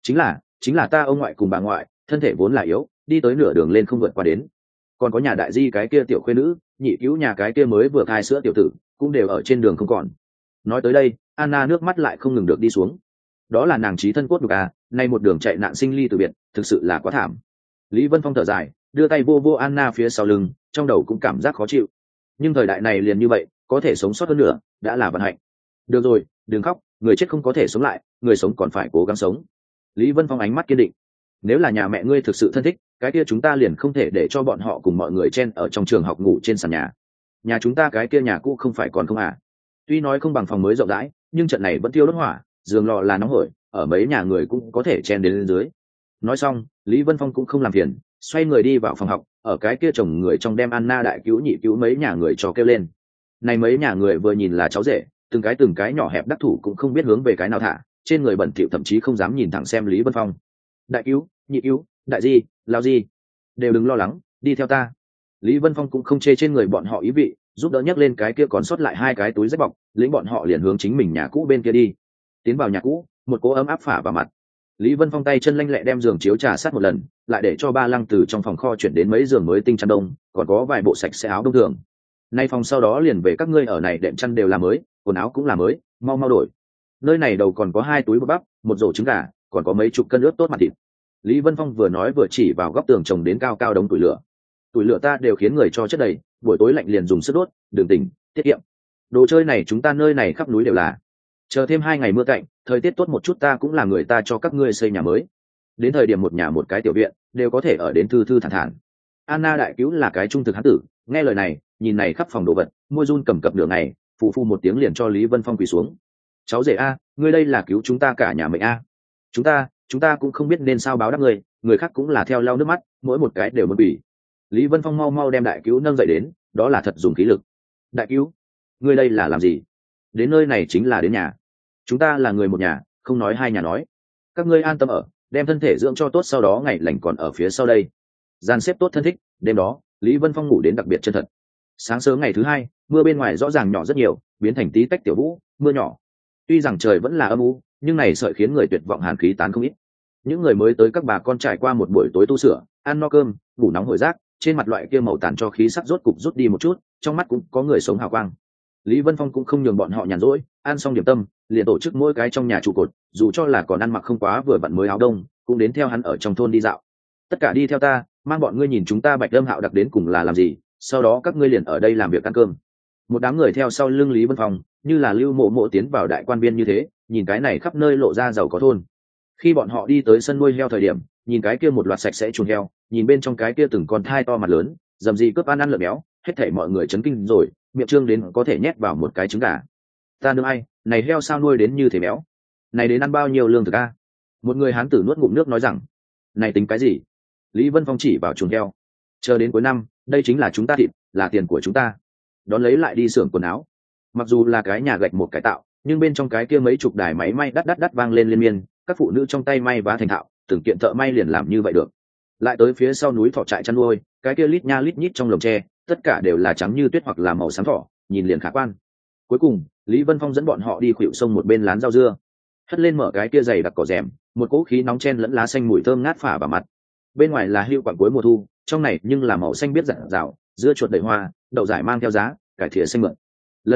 Chính là ta ông ngoại cùng bà ngoại, thân thể vốn là yếu, đi tới nửa đường lên không vượt qua đến. Còn có nhà đại di cái kia tiểu khuê nữ, nhị cứu nhà cái kia mới vừa thai sữa tiểu tử, cũng đều ở trên đường không còn. Nói tới đây, Anna nước mắt lại không ngừng được đi xuống. Đó là nàng chí thân cốt nhục à, nay một đường chạy nạn sinh ly từ biệt, thực sự là quá thảm. Lý Vân Phong thở dài, đưa tay vô vô Anna phía sau lưng, trong đầu cũng cảm giác khó chịu. Nhưng thời đại này liền như vậy, có thể sống sót hơn nữa, đã là vận hạnh. Được rồi, đừng khóc, người chết không có thể sống lại, người sống còn phải cố gắng sống. Lý Vân Phong ánh mắt kiên định. Nếu là nhà mẹ ngươi thực sự thân thích, cái kia chúng ta liền không thể để cho bọn họ cùng mọi người chen ở trong trường học ngủ trên sàn nhà. Nhà chúng ta cái kia nhà cũ không phải còn không à? Tuy nói không bằng phòng mới rộng rãi, nhưng trận này vẫn thiêu đốt hỏa, giường lò là nóng hổi, ở mấy nhà người cũng có thể chen đến lên dưới. Nói xong, Lý Vân Phong cũng không làm phiền, xoay người đi vào phòng học, ở cái kia chồng người trong đem Anna đại cứu nhị cứu mấy nhà người cho kêu lên. Này mấy nhà người vừa nhìn là cháu rể, từng cái nhỏ hẹp đắc thủ cũng không biết hướng về cái nào thả, trên người bẩn thỉu thậm chí không dám nhìn thẳng xem Lý Vân Phong. Đại cứu, nhị cứu, đại di, lao di, đều đừng lo lắng, đi theo ta. Lý Vân Phong cũng không chê trên người bọn họ ý vị, giúp đỡ nhấc lên cái kia còn sót lại hai cái túi rách bọc, lĩnh bọn họ liền hướng chính mình nhà cũ bên kia đi. Tiến vào nhà cũ, một cỗ ấm áp phả vào mặt. Lý Vân Phong tay chân lanh lẹ đem giường chiếu trà sát một lần, lại để cho ba lăng từ trong phòng kho chuyển đến mấy giường mới tinh chăn đông, còn có vài bộ sạch sẽ áo đông thường. Nay phòng sau đó liền về các ngươi ở này, đệm chăn đều là mới, quần áo cũng là mới, mau mau đổi. Nơi này đầu còn có hai túi bột bắp, một rổ trứng gà, còn có mấy chục cân ướp tốt mặt thịt. Lý Vân Phong vừa nói vừa chỉ vào góc tường trồng đến cao cao đống tuổi lửa. Tuổi lửa ta đều khiến người cho chất đầy, buổi tối lạnh liền dùng sức đốt, đừng tỉnh, tiết kiệm. Đồ chơi này chúng ta nơi này khắp núi đều là. Chờ thêm 2 ngày mưa cạnh, thời tiết tốt một chút ta cũng là người ta cho các ngươi xây nhà mới. Đến thời điểm một nhà một cái tiểu viện, đều có thể ở đến thư thư thản thản. Anna đại cứu là cái trung thực hán tử, nghe lời này, nhìn này khắp phòng đồ vật, môi run cầm cập nửa ngày, phụ phu một tiếng liền cho Lý Vân Phong quỳ xuống. Cháu rể a, ngươi đây là cứu chúng ta cả nhà mệnh a. Chúng ta cũng không biết nên sao báo đáp người, người khác cũng là theo lau nước mắt, mỗi một cái đều muốn quỳ. Lý Vân Phong mau mau đem đại cứu nâng dậy đến, đó là thật dùng khí lực. Đại cứu, ngươi đây là làm gì? Đến nơi này chính là đến nhà. Chúng ta là người một nhà, không nói hai nhà nói. Các ngươi an tâm ở, đem thân thể dưỡng cho tốt, sau đó ngày lành còn ở phía sau đây. Gian xếp tốt thân thích, đêm đó, Lý Vân Phong ngủ đến đặc biệt chân thật. Sáng sớm ngày thứ hai, mưa bên ngoài rõ ràng nhỏ rất nhiều, biến thành tí tách tiểu vũ, mưa nhỏ. Tuy rằng trời vẫn là âm u, nhưng này sợi khiến người tuyệt vọng hàn khí tán không ít. Những người mới tới các bà con trải qua một buổi tối tu sửa, ăn no cơm, ngủ nóng hổi rác, trên mặt loại kia màu tàn cho khí sắc rốt cục rút đi một chút, trong mắt cũng có người sống hào quang. Lý Vân Phong cũng không nhường bọn họ nhàn rỗi, ăn xong điểm tâm, liền tổ chức mỗi cái trong nhà trụ cột, dù cho là còn ăn mặc không quá vừa vặn mới áo đông, cũng đến theo hắn ở trong thôn đi dạo. Tất cả đi theo ta, mang bọn ngươi nhìn chúng ta Bạch Lâm Hạo đặc đến cùng là làm gì, sau đó các ngươi liền ở đây làm việc ăn cơm. Một đám người theo sau lưng Lý Vân Phong, như là lưu mộ mộ tiến vào đại quan viên như thế, nhìn cái này khắp nơi lộ ra giàu có thôn. Khi bọn họ đi tới sân nuôi heo thời điểm, nhìn cái kia một loạt sạch sẽ chuồng heo, nhìn bên trong cái kia từng con thai to mặt lớn, dầm gì cướp ăn lợn béo, hết thảy mọi người chấn kinh rồi, miệng trương đến có thể nhét vào một cái trứng gà. Ta nương ai, này heo sao nuôi đến như thế béo? Này đến ăn bao nhiêu lương thực a? Một người hán tử nuốt ngụm nước nói rằng, này tính cái gì? Lý Vân Phong chỉ vào chuồng heo. Chờ đến cuối năm, đây chính là chúng ta thịt, là tiền của chúng ta. Đón lấy lại đi xưởng quần áo. Mặc dù là cái nhà gạch một cải tạo, nhưng bên trong cái kia mấy chục đài máy may đắt vang lên liên miên, các phụ nữ trong tay may vá thành thạo, từng kiện thợ may liền làm như vậy được. Lại tới phía sau núi thỏ trại chăn nuôi, cái kia lít nha lít nhít trong lồng tre, tất cả đều là trắng như tuyết hoặc là màu xám thỏ, nhìn liền khả quan. Cuối cùng, Lý Vân Phong dẫn bọn họ đi khuỵu sông một bên lán rau dưa, hất lên mở cái kia dày đặc cỏ rèm, một cỗ khí nóng chen lẫn lá xanh mùi thơm ngát phả vào mặt. Bên ngoài là hưu quặng cuối mùa thu, trong này nhưng là màu xanh biết rạng rào, dưa chuột đầy hoa, đậu giải mang theo giá, cải thìa xanh mượn. Lần này,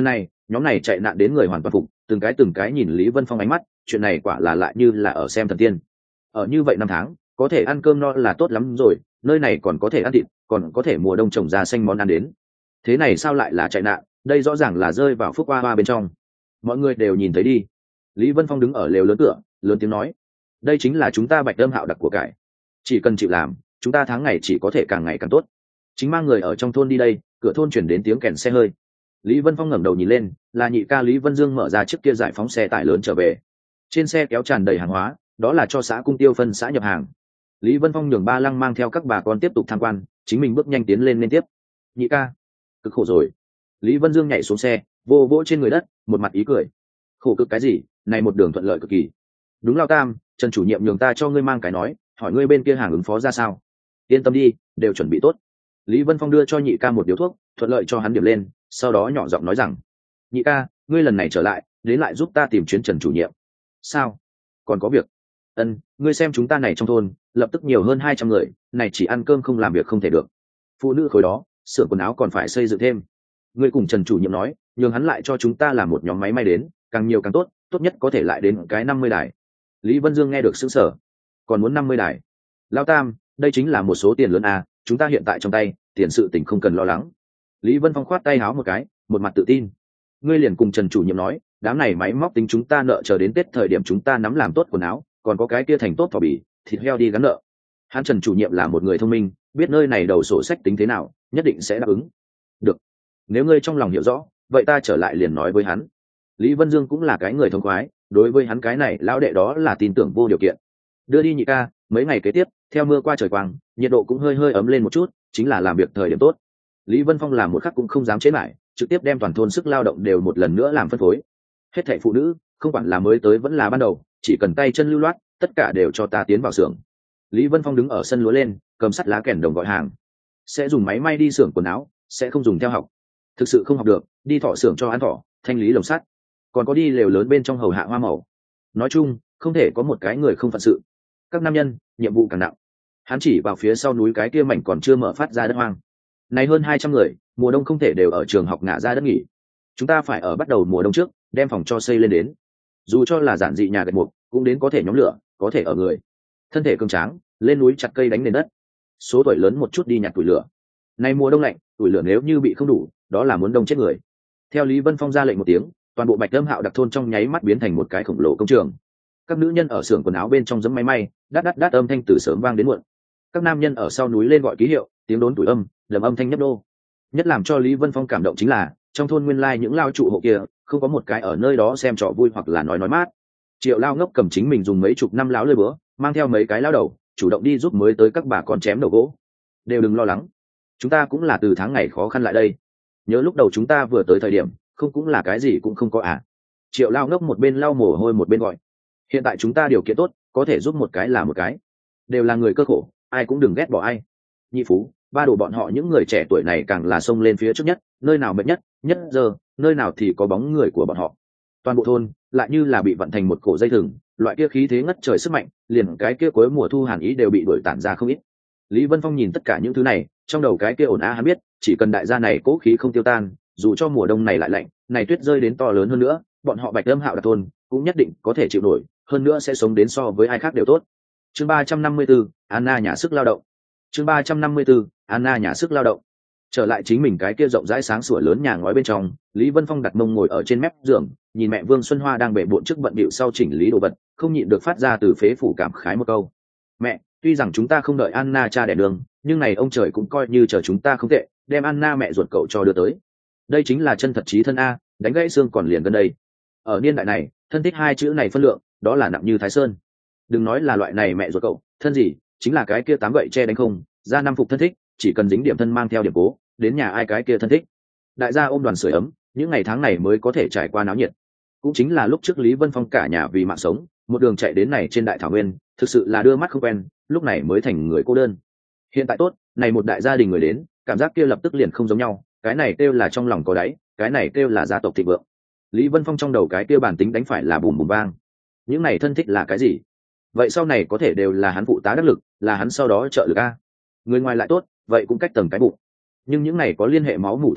Nhóm này chạy nạn đến người hoàn toàn phục, từng cái nhìn Lý Vân Phong ánh mắt, chuyện này quả là lại như là ở xem thần tiên. Ở như vậy 5 tháng, có thể ăn cơm no là tốt lắm rồi, nơi này còn có thể ăn thịt, còn có thể mùa đông trồng ra xanh món ăn đến. Thế này sao lại là chạy nạn, đây rõ ràng là rơi vào phúc hoa hoa bên trong. Mọi người đều nhìn thấy đi. Lý Vân Phong đứng ở lều lớn cửa, lớn tiếng nói: đây chính là chúng ta Bạch Âm Hạo đặc của cải, chỉ cần chịu làm, chúng ta tháng ngày chỉ có thể càng ngày càng tốt. Chính mang người ở trong thôn đi đây, cửa thôn chuyển đến tiếng kèn xe hơi. Lý Vân Phong ngẩng đầu nhìn lên, là nhị ca Lý Vân Dương mở ra chiếc kia giải phóng xe tải lớn trở về. Trên xe kéo tràn đầy hàng hóa, đó là cho xã Cung Tiêu phân xã nhập hàng. Lý Vân Phong nhường Ba Lăng mang theo các bà con tiếp tục tham quan, chính mình bước nhanh tiến lên liên tiếp. Nhị ca, cực khổ rồi. Lý Vân Dương nhảy xuống xe, vô vỗ trên người đất, một mặt ý cười. Khổ cực cái gì, này một đường thuận lợi cực kỳ. Đúng Lao Tam, Trần chủ nhiệm nhường ta cho ngươi mang cái nói, hỏi ngươi bên kia hàng ứng phó ra sao. Yên tâm đi, đều chuẩn bị tốt. Lý Vân Phong đưa cho nhị ca một điếu thuốc, thuận lợi cho hắn điểm lên, sau đó nhỏ giọng nói rằng: nhị ca, ngươi lần này trở lại, đến lại giúp ta tìm chuyến Trần chủ nhiệm. Sao? Còn có việc? Ân, ngươi xem chúng ta này trong thôn, lập tức nhiều hơn 200 người, này chỉ ăn cơm không làm việc không thể được. Phụ nữ khối đó, xưởng quần áo còn phải xây dựng thêm. Ngươi cùng Trần chủ nhiệm nói, nhường hắn lại cho chúng ta làm một nhóm máy may đến, càng nhiều càng tốt, tốt nhất có thể lại đến cái 50 đài. Lý Vân Dương nghe được sững sờ, còn muốn 50 đài. Lao Tam, đây chính là một số tiền lớn à, chúng ta hiện tại trong tay, tiền sự tình không cần lo lắng. Lý Vân Phong khoát tay háo một cái, một mặt tự tin. Ngươi liền cùng Trần chủ nhiệm nói, đám này máy móc tính chúng ta nợ chờ đến Tết thời điểm chúng ta nắm làm tốt quần áo, còn có cái kia thành tốt thỏ bì, thịt heo đi gắn nợ. Hắn Trần chủ nhiệm là một người thông minh, biết nơi này đầu sổ sách tính thế nào, nhất định sẽ đáp ứng. Được, nếu ngươi trong lòng hiểu rõ, vậy ta trở lại liền nói với hắn. Lý Vân Dương cũng là cái người thông khoái, đối với hắn cái này lão đệ đó là tin tưởng vô điều kiện. Đưa đi nhị ca, mấy ngày kế tiếp, theo mưa qua trời quang, nhiệt độ cũng hơi hơi ấm lên một chút, chính là làm việc thời điểm tốt. Lý Vân Phong làm một khắc cũng không dám chế lại, trực tiếp đem toàn thôn sức lao động đều một lần nữa làm phân phối. Hết thảy phụ nữ, không quản là mới tới vẫn là ban đầu, chỉ cần tay chân lưu loát, tất cả đều cho ta tiến vào xưởng. Lý Vân Phong đứng ở sân lúa lên, cầm sắt lá kèn đồng gọi hàng. Sẽ dùng máy may đi xưởng quần áo, sẽ không dùng theo học. Thực sự không học được, đi thọ xưởng cho ăn thọ, thanh lý lồng sắt, còn có đi lều lớn bên trong hầu hạ hoa màu. Nói chung, không thể có một cái người không phận sự. Các nam nhân, nhiệm vụ càng nặng. Hắn chỉ vào phía sau núi cái kia mảnh còn chưa mở phát ra đất hoang. Này hơn 200 người, mùa đông không thể đều ở trường học ngả ra đất nghỉ. Chúng ta phải ở bắt đầu mùa đông trước, đem phòng cho xây lên đến. Dù cho là giản dị nhà gạch mục, cũng đến có thể nhóm lửa, có thể ở người. Thân thể cường tráng, lên núi chặt cây đánh nền đất. Số tuổi lớn một chút đi nhặt củi lửa. Này mùa đông lạnh, củi lửa nếu như bị không đủ, đó là muốn đông chết người. Theo Lý Vân Phong ra lệnh một tiếng, toàn bộ Bạch Âm Hạo đặc thôn trong nháy mắt biến thành một cái khổng lồ công trường. Các nữ nhân ở xưởng quần áo bên trong giẫm máy may, đát đát đát âm thanh từ sớm vang đến muộn. Các nam nhân ở sau núi lên gọi ký hiệu, tiếng đốn tuổi âm, lầm âm thanh nhấp đô. Nhất làm cho Lý Vân Phong cảm động chính là, trong thôn nguyên lai những lao trụ hộ kia, không có một cái ở nơi đó xem trò vui hoặc là nói mát. Triệu lao ngốc cầm chính mình dùng mấy chục năm láo lơi bữa, mang theo mấy cái lao đầu, chủ động đi giúp mới tới các bà con chém đầu gỗ. Đều đừng lo lắng, chúng ta cũng là từ tháng ngày khó khăn lại đây. Nhớ lúc đầu chúng ta vừa tới thời điểm, không cũng là cái gì cũng không có à. Triệu lao ngốc một bên lau mồ hôi một bên gọi. Hiện tại chúng ta điều kiện tốt, có thể giúp một cái là một cái. Đều là người cơ khổ, ai cũng đừng ghét bỏ ai. Nhị Phú, Ba Đồ bọn họ những người trẻ tuổi này càng là xông lên phía trước nhất, nơi nào mệt nhất, nhất giờ, nơi nào thì có bóng người của bọn họ. Toàn bộ thôn lại như là bị vận thành một cổ dây thừng, loại kia khí thế ngất trời sức mạnh, liền cái kia cuối mùa thu hàn ý đều bị đuổi tản ra không ít. Lý Vân Phong nhìn tất cả những thứ này, trong đầu cái kia ổn á hắn biết, chỉ cần đại gia này cố khí không tiêu tan, dù cho mùa đông này lại lạnh, này tuyết rơi đến to lớn hơn nữa, bọn họ Bạch Âm Hạo đặc thôn cũng nhất định có thể chịu nổi, hơn nữa sẽ sống đến so với ai khác đều tốt. Chương 354, Anna nhà sức lao động. Chương 354, Anna nhà sức lao động. Trở lại chính mình cái kia rộng rãi sáng sủa lớn nhà ngói bên trong, Lý Vân Phong đặt mông ngồi ở trên mép giường, nhìn mẹ Vương Xuân Hoa đang bể bộn trước bận bịu sau chỉnh lý đồ vật, không nhịn được phát ra từ phế phủ cảm khái một câu. Mẹ, tuy rằng chúng ta không đợi Anna cha đẻ đường, nhưng này ông trời cũng coi như chờ chúng ta không tệ, đem Anna mẹ ruột cậu cho đưa tới. Đây chính là chân thật chí thân a, đánh gãy xương còn liền gần đây. Ở niên đại này, thân thích hai chữ này phân lượng, đó là nặng như Thái Sơn. Đừng nói là loại này mẹ ruột cậu, thân gì, chính là cái kia 8 gậy che đánh không, ra 5 phục thân thích, chỉ cần dính điểm thân mang theo điểm cố, đến nhà ai cái kia thân thích. Đại gia ôm đoàn sưởi ấm, những ngày tháng này mới có thể trải qua náo nhiệt. Cũng chính là lúc trước Lý Vân Phong cả nhà vì mạng sống, một đường chạy đến này trên đại thảo nguyên, thực sự là đưa mắt không quen, lúc này mới thành người cô đơn. Hiện tại tốt, này một đại gia đình người đến, cảm giác kia lập tức liền không giống nhau, cái này kêu là trong lòng có đáy, cái này kêu là gia tộc thịnh vượng. Lý Vân Phong trong đầu cái kia bản tính đánh phải là bùm bùm vang. Những này thân thích là cái gì? Vậy sau này có thể đều là hắn phụ tá đắc lực, là hắn sau đó trợ lực a. Người ngoài lại tốt, vậy cũng cách tầng cái bụng. Nhưng những này có liên hệ máu mủ thân thích,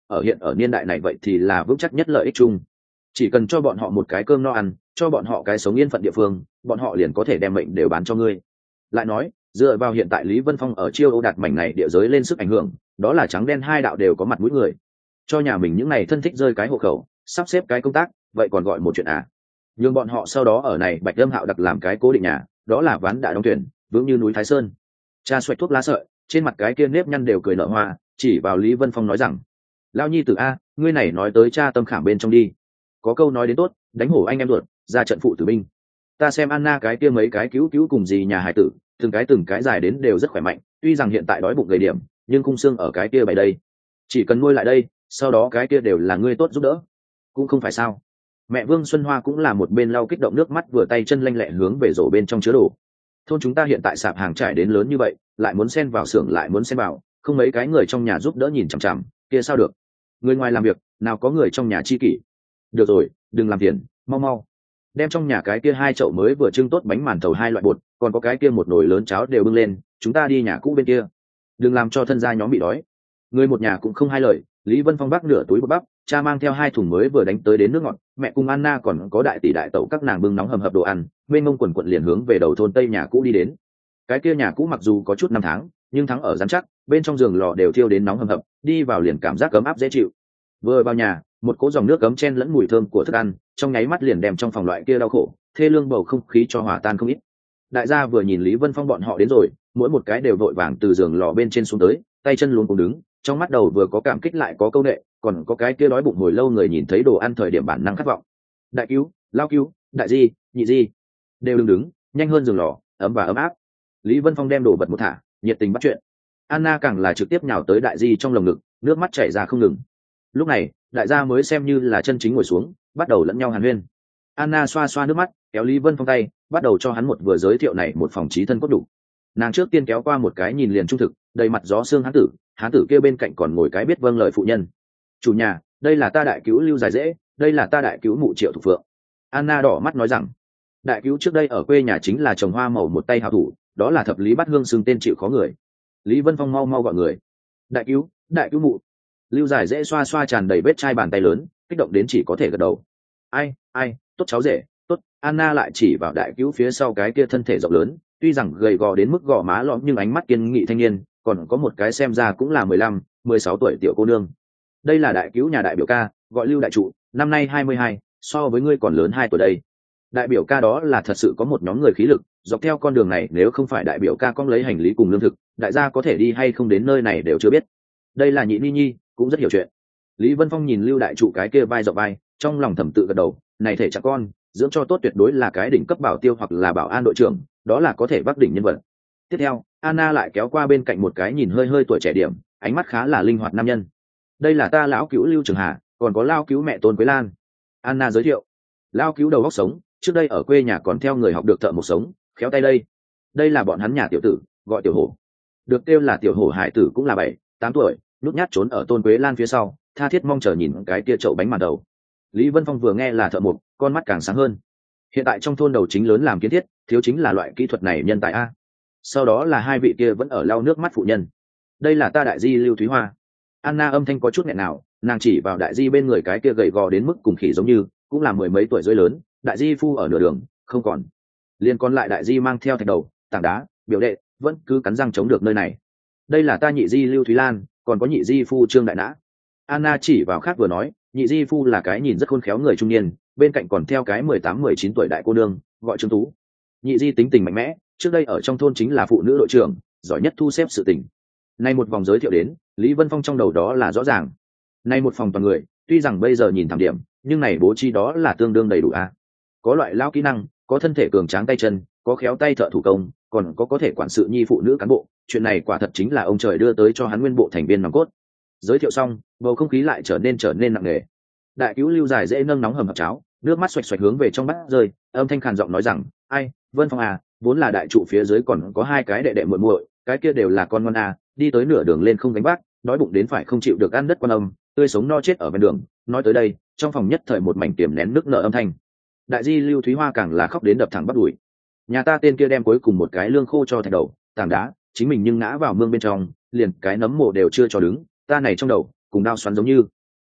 ở niên đại này vậy thì là vững chắc nhất lợi ích chung. Chỉ cần cho bọn họ một cái cơm no ăn, cho bọn họ cái sống yên phận địa phương, bọn họ liền có thể đem mệnh đều bán cho ngươi. Lại nói, dựa vào hiện tại Lý Vân Phong ở Chiêu Âu đạt mảnh này địa giới lên sức ảnh hưởng, đó là trắng đen hai đạo đều có mặt mũi người. Cho nhà mình những này thân thích rơi cái hộ khẩu, sắp xếp cái công tác, vậy còn gọi một chuyện à? Nhưng bọn họ sau đó ở này Bạch Lâm Hạo đặc làm cái cố định nhà, đó là ván đã đóng tuyển, vững như núi Thái Sơn. Cha xoạch thuốc lá sợi, trên mặt cái kia nếp nhăn đều cười nở hoa, chỉ vào Lý Vân Phong nói rằng: "Lao nhi tử a, ngươi này nói tới cha tâm khảm bên trong đi. Có câu nói đến tốt, đánh hổ anh em ruột, ra trận phụ tử binh. Ta xem Anna cái kia mấy cái cứu cứu cùng gì nhà hải tử, từng cái dài đến đều rất khỏe mạnh, tuy rằng hiện tại đói bụng gầy điểm, nhưng khung xương ở cái kia bày đây, chỉ cần nuôi lại đây, sau đó cái kia đều là ngươi tốt giúp đỡ, cũng không phải sao?" Mẹ Vương Xuân Hoa cũng là một bên lau kích động nước mắt vừa tay chân lanh lẹ hướng về rổ bên trong chứa đồ. Thôn chúng ta hiện tại sạp hàng trải đến lớn như vậy, lại muốn xen vào xưởng lại muốn xen vào, không mấy cái người trong nhà giúp đỡ nhìn chằm chằm, kia sao được? Người ngoài làm việc, nào có người trong nhà chi kỷ. Được rồi, đừng làm phiền, mau mau đem trong nhà cái kia hai chậu mới vừa trưng tốt bánh màn thầu hai loại bột, còn có cái kia một nồi lớn cháo đều bưng lên, chúng ta đi nhà cũ bên kia. Đừng làm cho thân gia nhóm bị đói. Người một nhà cũng không hai lời, Lý Vân Phong vác nửa túi bột bắp, cha mang theo hai thùng mới vừa đánh tới đến nước ngọt, mẹ cùng Anna còn có đại tỷ đại tẩu các nàng bưng nóng hầm hập đồ ăn, bên mông quần quận liền hướng về đầu thôn tây nhà cũ đi đến. Cái kia nhà cũ mặc dù có chút năm tháng, nhưng thắng ở rắn chắc, bên trong giường lò đều thiêu đến nóng hầm hập, đi vào liền cảm giác ấm áp dễ chịu. Vừa vào nhà, một cỗ dòng nước cấm chen lẫn mùi thơm của thức ăn, trong nháy mắt liền đem trong phòng loại kia đau khổ, thê lương bầu không khí cho hòa tan không ít. Đại gia vừa nhìn Lý Vân Phong bọn họ đến rồi, mỗi một cái đều vội vàng từ giường lò bên trên xuống tới, tay chân luống cuống đứng, trong mắt đầu vừa có cảm kích lại có câu nệ, còn có cái kia đói bụng hồi lâu người nhìn thấy đồ ăn thời điểm bản năng khát vọng. Đại cứu, lao cứu, đại di, nhị di, đều đừng đứng, nhanh hơn giường lò, ấm và ấm áp. Lý Vân Phong đem đồ vật một thả, nhiệt tình bắt chuyện. Anna càng là trực tiếp nhào tới đại di trong lồng ngực, nước mắt chảy ra không ngừng. Lúc này, đại gia mới xem như là chân chính ngồi xuống, bắt đầu lẫn nhau hàn huyên. Anna xoa xoa nước mắt, kéo Lý Vân Phong tay, bắt đầu cho hắn một vừa giới thiệu này một phòng trí thân cốt đủ. Nàng trước tiên kéo qua một cái nhìn liền trung thực, đầy mặt gió xương hán tử kia bên cạnh còn ngồi cái biết vâng lời phụ nhân. "Chủ nhà, đây là ta đại cứu Lưu Dài Dễ, đây là ta đại cứu mụ Triệu Thục Phượng." Anna đỏ mắt nói rằng, đại cứu trước đây ở quê nhà chính là trồng hoa màu một tay hảo thủ, đó là thập lý bát hương xưng tên chịu khó người. Lý Vân Phong mau mau gọi người. Đại cứu mụ." Lưu Dài Dễ xoa xoa tràn đầy vết chai bàn tay lớn, kích động đến chỉ có thể gật đầu. Ai, tốt cháu rể, tốt. Anna lại chỉ vào đại cứu phía sau cái kia thân thể rộng lớn, tuy rằng gầy gò đến mức gò má lõm nhưng ánh mắt kiên nghị thanh niên, còn có một cái xem ra cũng là 15, 16 tuổi tiểu cô nương. Đây là đại cứu nhà đại biểu ca, gọi Lưu đại trụ, năm nay 22, so với ngươi còn lớn 2 tuổi đây. Đại biểu ca đó là thật sự có một nhóm người khí lực, dọc theo con đường này nếu không phải đại biểu ca cong lấy hành lý cùng lương thực, đại gia có thể đi hay không đến nơi này đều chưa biết. Đây là nhị ni nhi, cũng rất hiểu chuyện. Lý Vân Phong nhìn Lưu đại trụ cái kia vai rộng vai, trong lòng thầm tự gật đầu, này thể trạng con, dưỡng cho tốt tuyệt đối là cái đỉnh cấp bảo tiêu hoặc là bảo an đội trưởng, đó là có thể vác đỉnh nhân vật. Tiếp theo, Anna lại kéo qua bên cạnh một cái nhìn hơi tuổi trẻ điểm, ánh mắt khá là linh hoạt nam nhân. Đây là ta lão cứu Lưu Trường Hà, còn có lao cứu mẹ Tôn Quế Lan. Anna giới thiệu. Lao cứu đầu óc sống, trước đây ở quê nhà còn theo người học được thợ một sống, khéo tay đây. Đây là bọn hắn nhà tiểu tử, gọi Tiểu Hổ. Được kêu là Tiểu Hổ hải tử cũng là 7, 8 tuổi, nhút nhát trốn ở Tôn Quế Lan phía sau, tha thiết mong chờ nhìn cái kia chậu bánh màn đầu. Lý Vân Phong vừa nghe là thợ mộc, con mắt càng sáng hơn. Hiện tại trong thôn đầu chính lớn làm kiến thiết, thiếu chính là loại kỹ thuật này nhân tài a. Sau đó là hai vị kia vẫn ở lau nước mắt phụ nhân. Đây là ta đại di Lưu Thúy Hoa. Anna âm thanh có chút nghẹn nào, nàng chỉ vào đại di bên người cái kia gầy gò đến mức cùng khỉ giống như, cũng là 10 mấy tuổi rưỡi lớn, đại di phu ở nửa đường, không còn. Liên còn lại đại di mang theo thạch đầu, tảng đá, biểu đệ, vẫn cứ cắn răng chống được nơi này. Đây là ta nhị di Lưu Thúy Lan, còn có nhị di phu Trương Đại Nã. Anna chỉ vào khác vừa nói, nhị di phu là cái nhìn rất khôn khéo người trung niên, bên cạnh còn theo cái 18, 19 tuổi đại cô nương, gọi Trương Tú. Nhị di tính tình mạnh mẽ, trước đây ở trong thôn chính là phụ nữ đội trưởng, giỏi nhất thu xếp sự tình. Nay một vòng giới thiệu đến, Lý Vân Phong trong đầu đó là rõ ràng. Nay một phòng toàn người, tuy rằng bây giờ nhìn thảm điểm, nhưng này bố trí đó là tương đương đầy đủ a. Có loại lao kỹ năng, có thân thể cường tráng tay chân, có khéo tay thợ thủ công, còn có thể quản sự nhi phụ nữ cán bộ, chuyện này quả thật chính là ông trời đưa tới cho hắn nguyên bộ thành viên nòng cốt. Giới thiệu xong, bầu không khí lại trở nên nặng nề. Đại cứu Lưu Dài Dễ nâng nóng hầm hập cháo, nước mắt xoạch hướng về trong bát rơi, âm thanh khàn giọng nói rằng, ai, Vân Phong à, vốn là đại trụ phía dưới còn có hai cái đệ đệ muội muội, cái kia đều là con ngoan à, đi tới nửa đường lên không gánh vác, đói bụng đến phải không chịu được ăn đất quan âm, tươi sống no chết ở ven đường. Nói tới đây, trong phòng nhất thời một mảnh tiềm nén nước nở âm thanh. Đại di Lưu Thúy Hoa càng là khóc đến đập thẳng bắt đùi. Nhà ta tên kia đem cuối cùng một cái lương khô cho thạch đầu, tảng đá, chính mình nhưng ngã vào mương bên trong, liền cái nấm mồ đều chưa cho đứng, ta này trong đầu cùng đao xoắn giống như,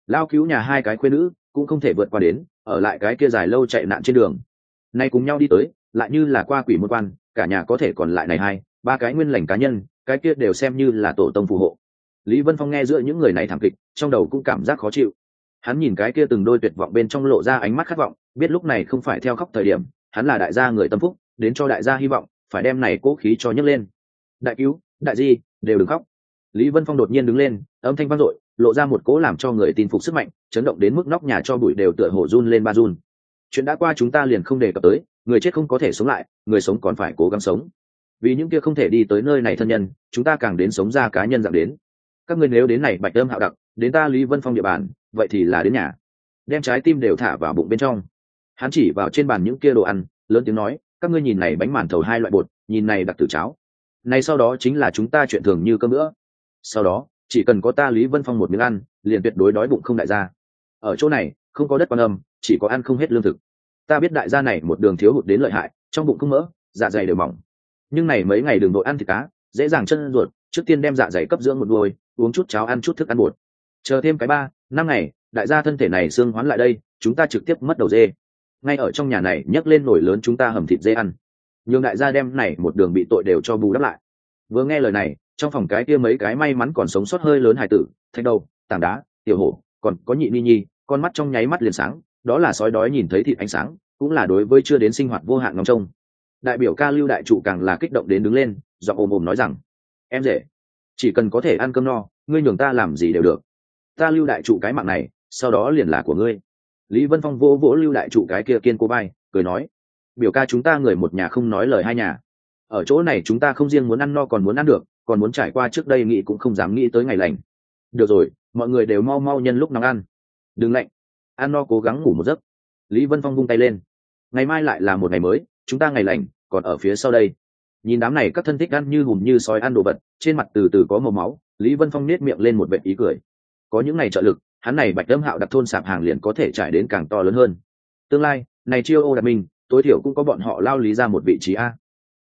lao cứu nhà hai cái khuê nữ cũng không thể vượt qua đến, ở lại cái kia dài lâu chạy nạn trên đường. Nay cùng nhau đi tới, lại như là qua quỷ môn quan, cả nhà có thể còn lại này hai ba cái nguyên lành cá nhân, cái kia đều xem như là tổ tông phù hộ. Lý Vân Phong nghe giữa những người này thảm kịch, trong đầu cũng cảm giác khó chịu. Hắn nhìn cái kia từng đôi tuyệt vọng bên trong lộ ra ánh mắt khát vọng, biết lúc này không phải theo khóc thời điểm, hắn là đại gia người tâm phúc, đến cho đại gia hy vọng, phải đem này cố khí cho nhấc lên. Đại cứu, đại di, đều đừng khóc. Lý Vân Phong đột nhiên đứng lên, âm thanh vang dội, lộ ra một cố làm cho người tin phục sức mạnh, chấn động đến mức nóc nhà cho bụi đều tựa hồ run lên ba run. Chuyện đã qua chúng ta liền không đề cập tới, người chết không có thể sống lại, người sống còn phải cố gắng sống. Vì những kia không thể đi tới nơi này thân nhân, chúng ta càng đến sống ra cá nhân dạng đến. Các ngươi nếu đến này Bạch Âm Hạo Đặc, đến ta Lý Vân Phong địa bàn, vậy thì là đến nhà. Đem trái tim đều thả vào bụng bên trong. Hắn chỉ vào trên bàn những kia đồ ăn, lớn tiếng nói, các ngươi nhìn này bánh màn thầu hai loại bột, nhìn này đặc tử cháo. Này sau đó chính là chúng ta chuyện thường như cơm nữa. Sau đó, chỉ cần có ta Lý Vân Phong một miếng ăn, liền tuyệt đối đói bụng không đại gia. Ở chỗ này, không có đất Quan Âm, chỉ có ăn không hết lương thực. Ta biết đại gia này một đường thiếu hụt đến lợi hại, trong bụng không mỡ, dạ dày đều mỏng. Nhưng này mấy ngày đường đội ăn thịt cá, dễ dàng chân ruột, trước tiên đem dạ dày cấp dưỡng một đôi, uống chút cháo ăn chút thức ăn bột. Chờ thêm cái 3-5 ngày, đại gia thân thể này xương hoán lại đây, chúng ta trực tiếp mất đầu dê. Ngay ở trong nhà này nhấc lên nồi lớn chúng ta hầm thịt dê ăn. Nhưng đại gia đem này một đường bị tội đều cho bù đắp lại. Vừa nghe lời này, trong phòng cái kia mấy cái may mắn còn sống sót hơi lớn hài tử, thạch đầu, tảng đá, tiểu hổ, còn có nhị ni nhi, con mắt trong nháy mắt liền sáng, đó là sói đói nhìn thấy thịt ánh sáng, cũng là đối với chưa đến sinh hoạt vô hạn ngóng trông. Đại biểu ca Lưu đại trụ càng là kích động đến đứng lên, giọng ồm ồm nói rằng: "Em rể, chỉ cần có thể ăn cơm no, ngươi nhường ta làm gì đều được. Ta Lưu đại trụ cái mạng này, sau đó liền là của ngươi." Lý Vân Phong vỗ vỗ Lưu đại trụ cái kia kiên cố vai, cười nói: "Biểu ca chúng ta người một nhà không nói lời hai nhà. Ở chỗ này chúng ta không riêng muốn ăn no còn muốn ăn được, còn muốn trải qua trước đây nghĩ cũng không dám nghĩ tới ngày lành. Được rồi, mọi người đều mau mau nhân lúc nóng ăn. Đừng lạnh, ăn no cố gắng ngủ một giấc." Lý Vân Phong vung tay lên: "Ngày mai lại là một ngày mới, chúng ta ngày lành còn ở phía sau đây." Nhìn đám này các thân thích ăn như hùm như sói ăn đồ vật, trên mặt từ từ có màu máu, Lý Vân Phong nết miệng lên một vệt ý cười. Có những ngày trợ lực, hắn này Bạch Âm Hạo Đặc thôn sạp hàng liền có thể trải đến càng to lớn hơn. Tương lai, này Chiêu Ô Đạt Minh, tối thiểu cũng có bọn họ lao Lý ra một vị trí a.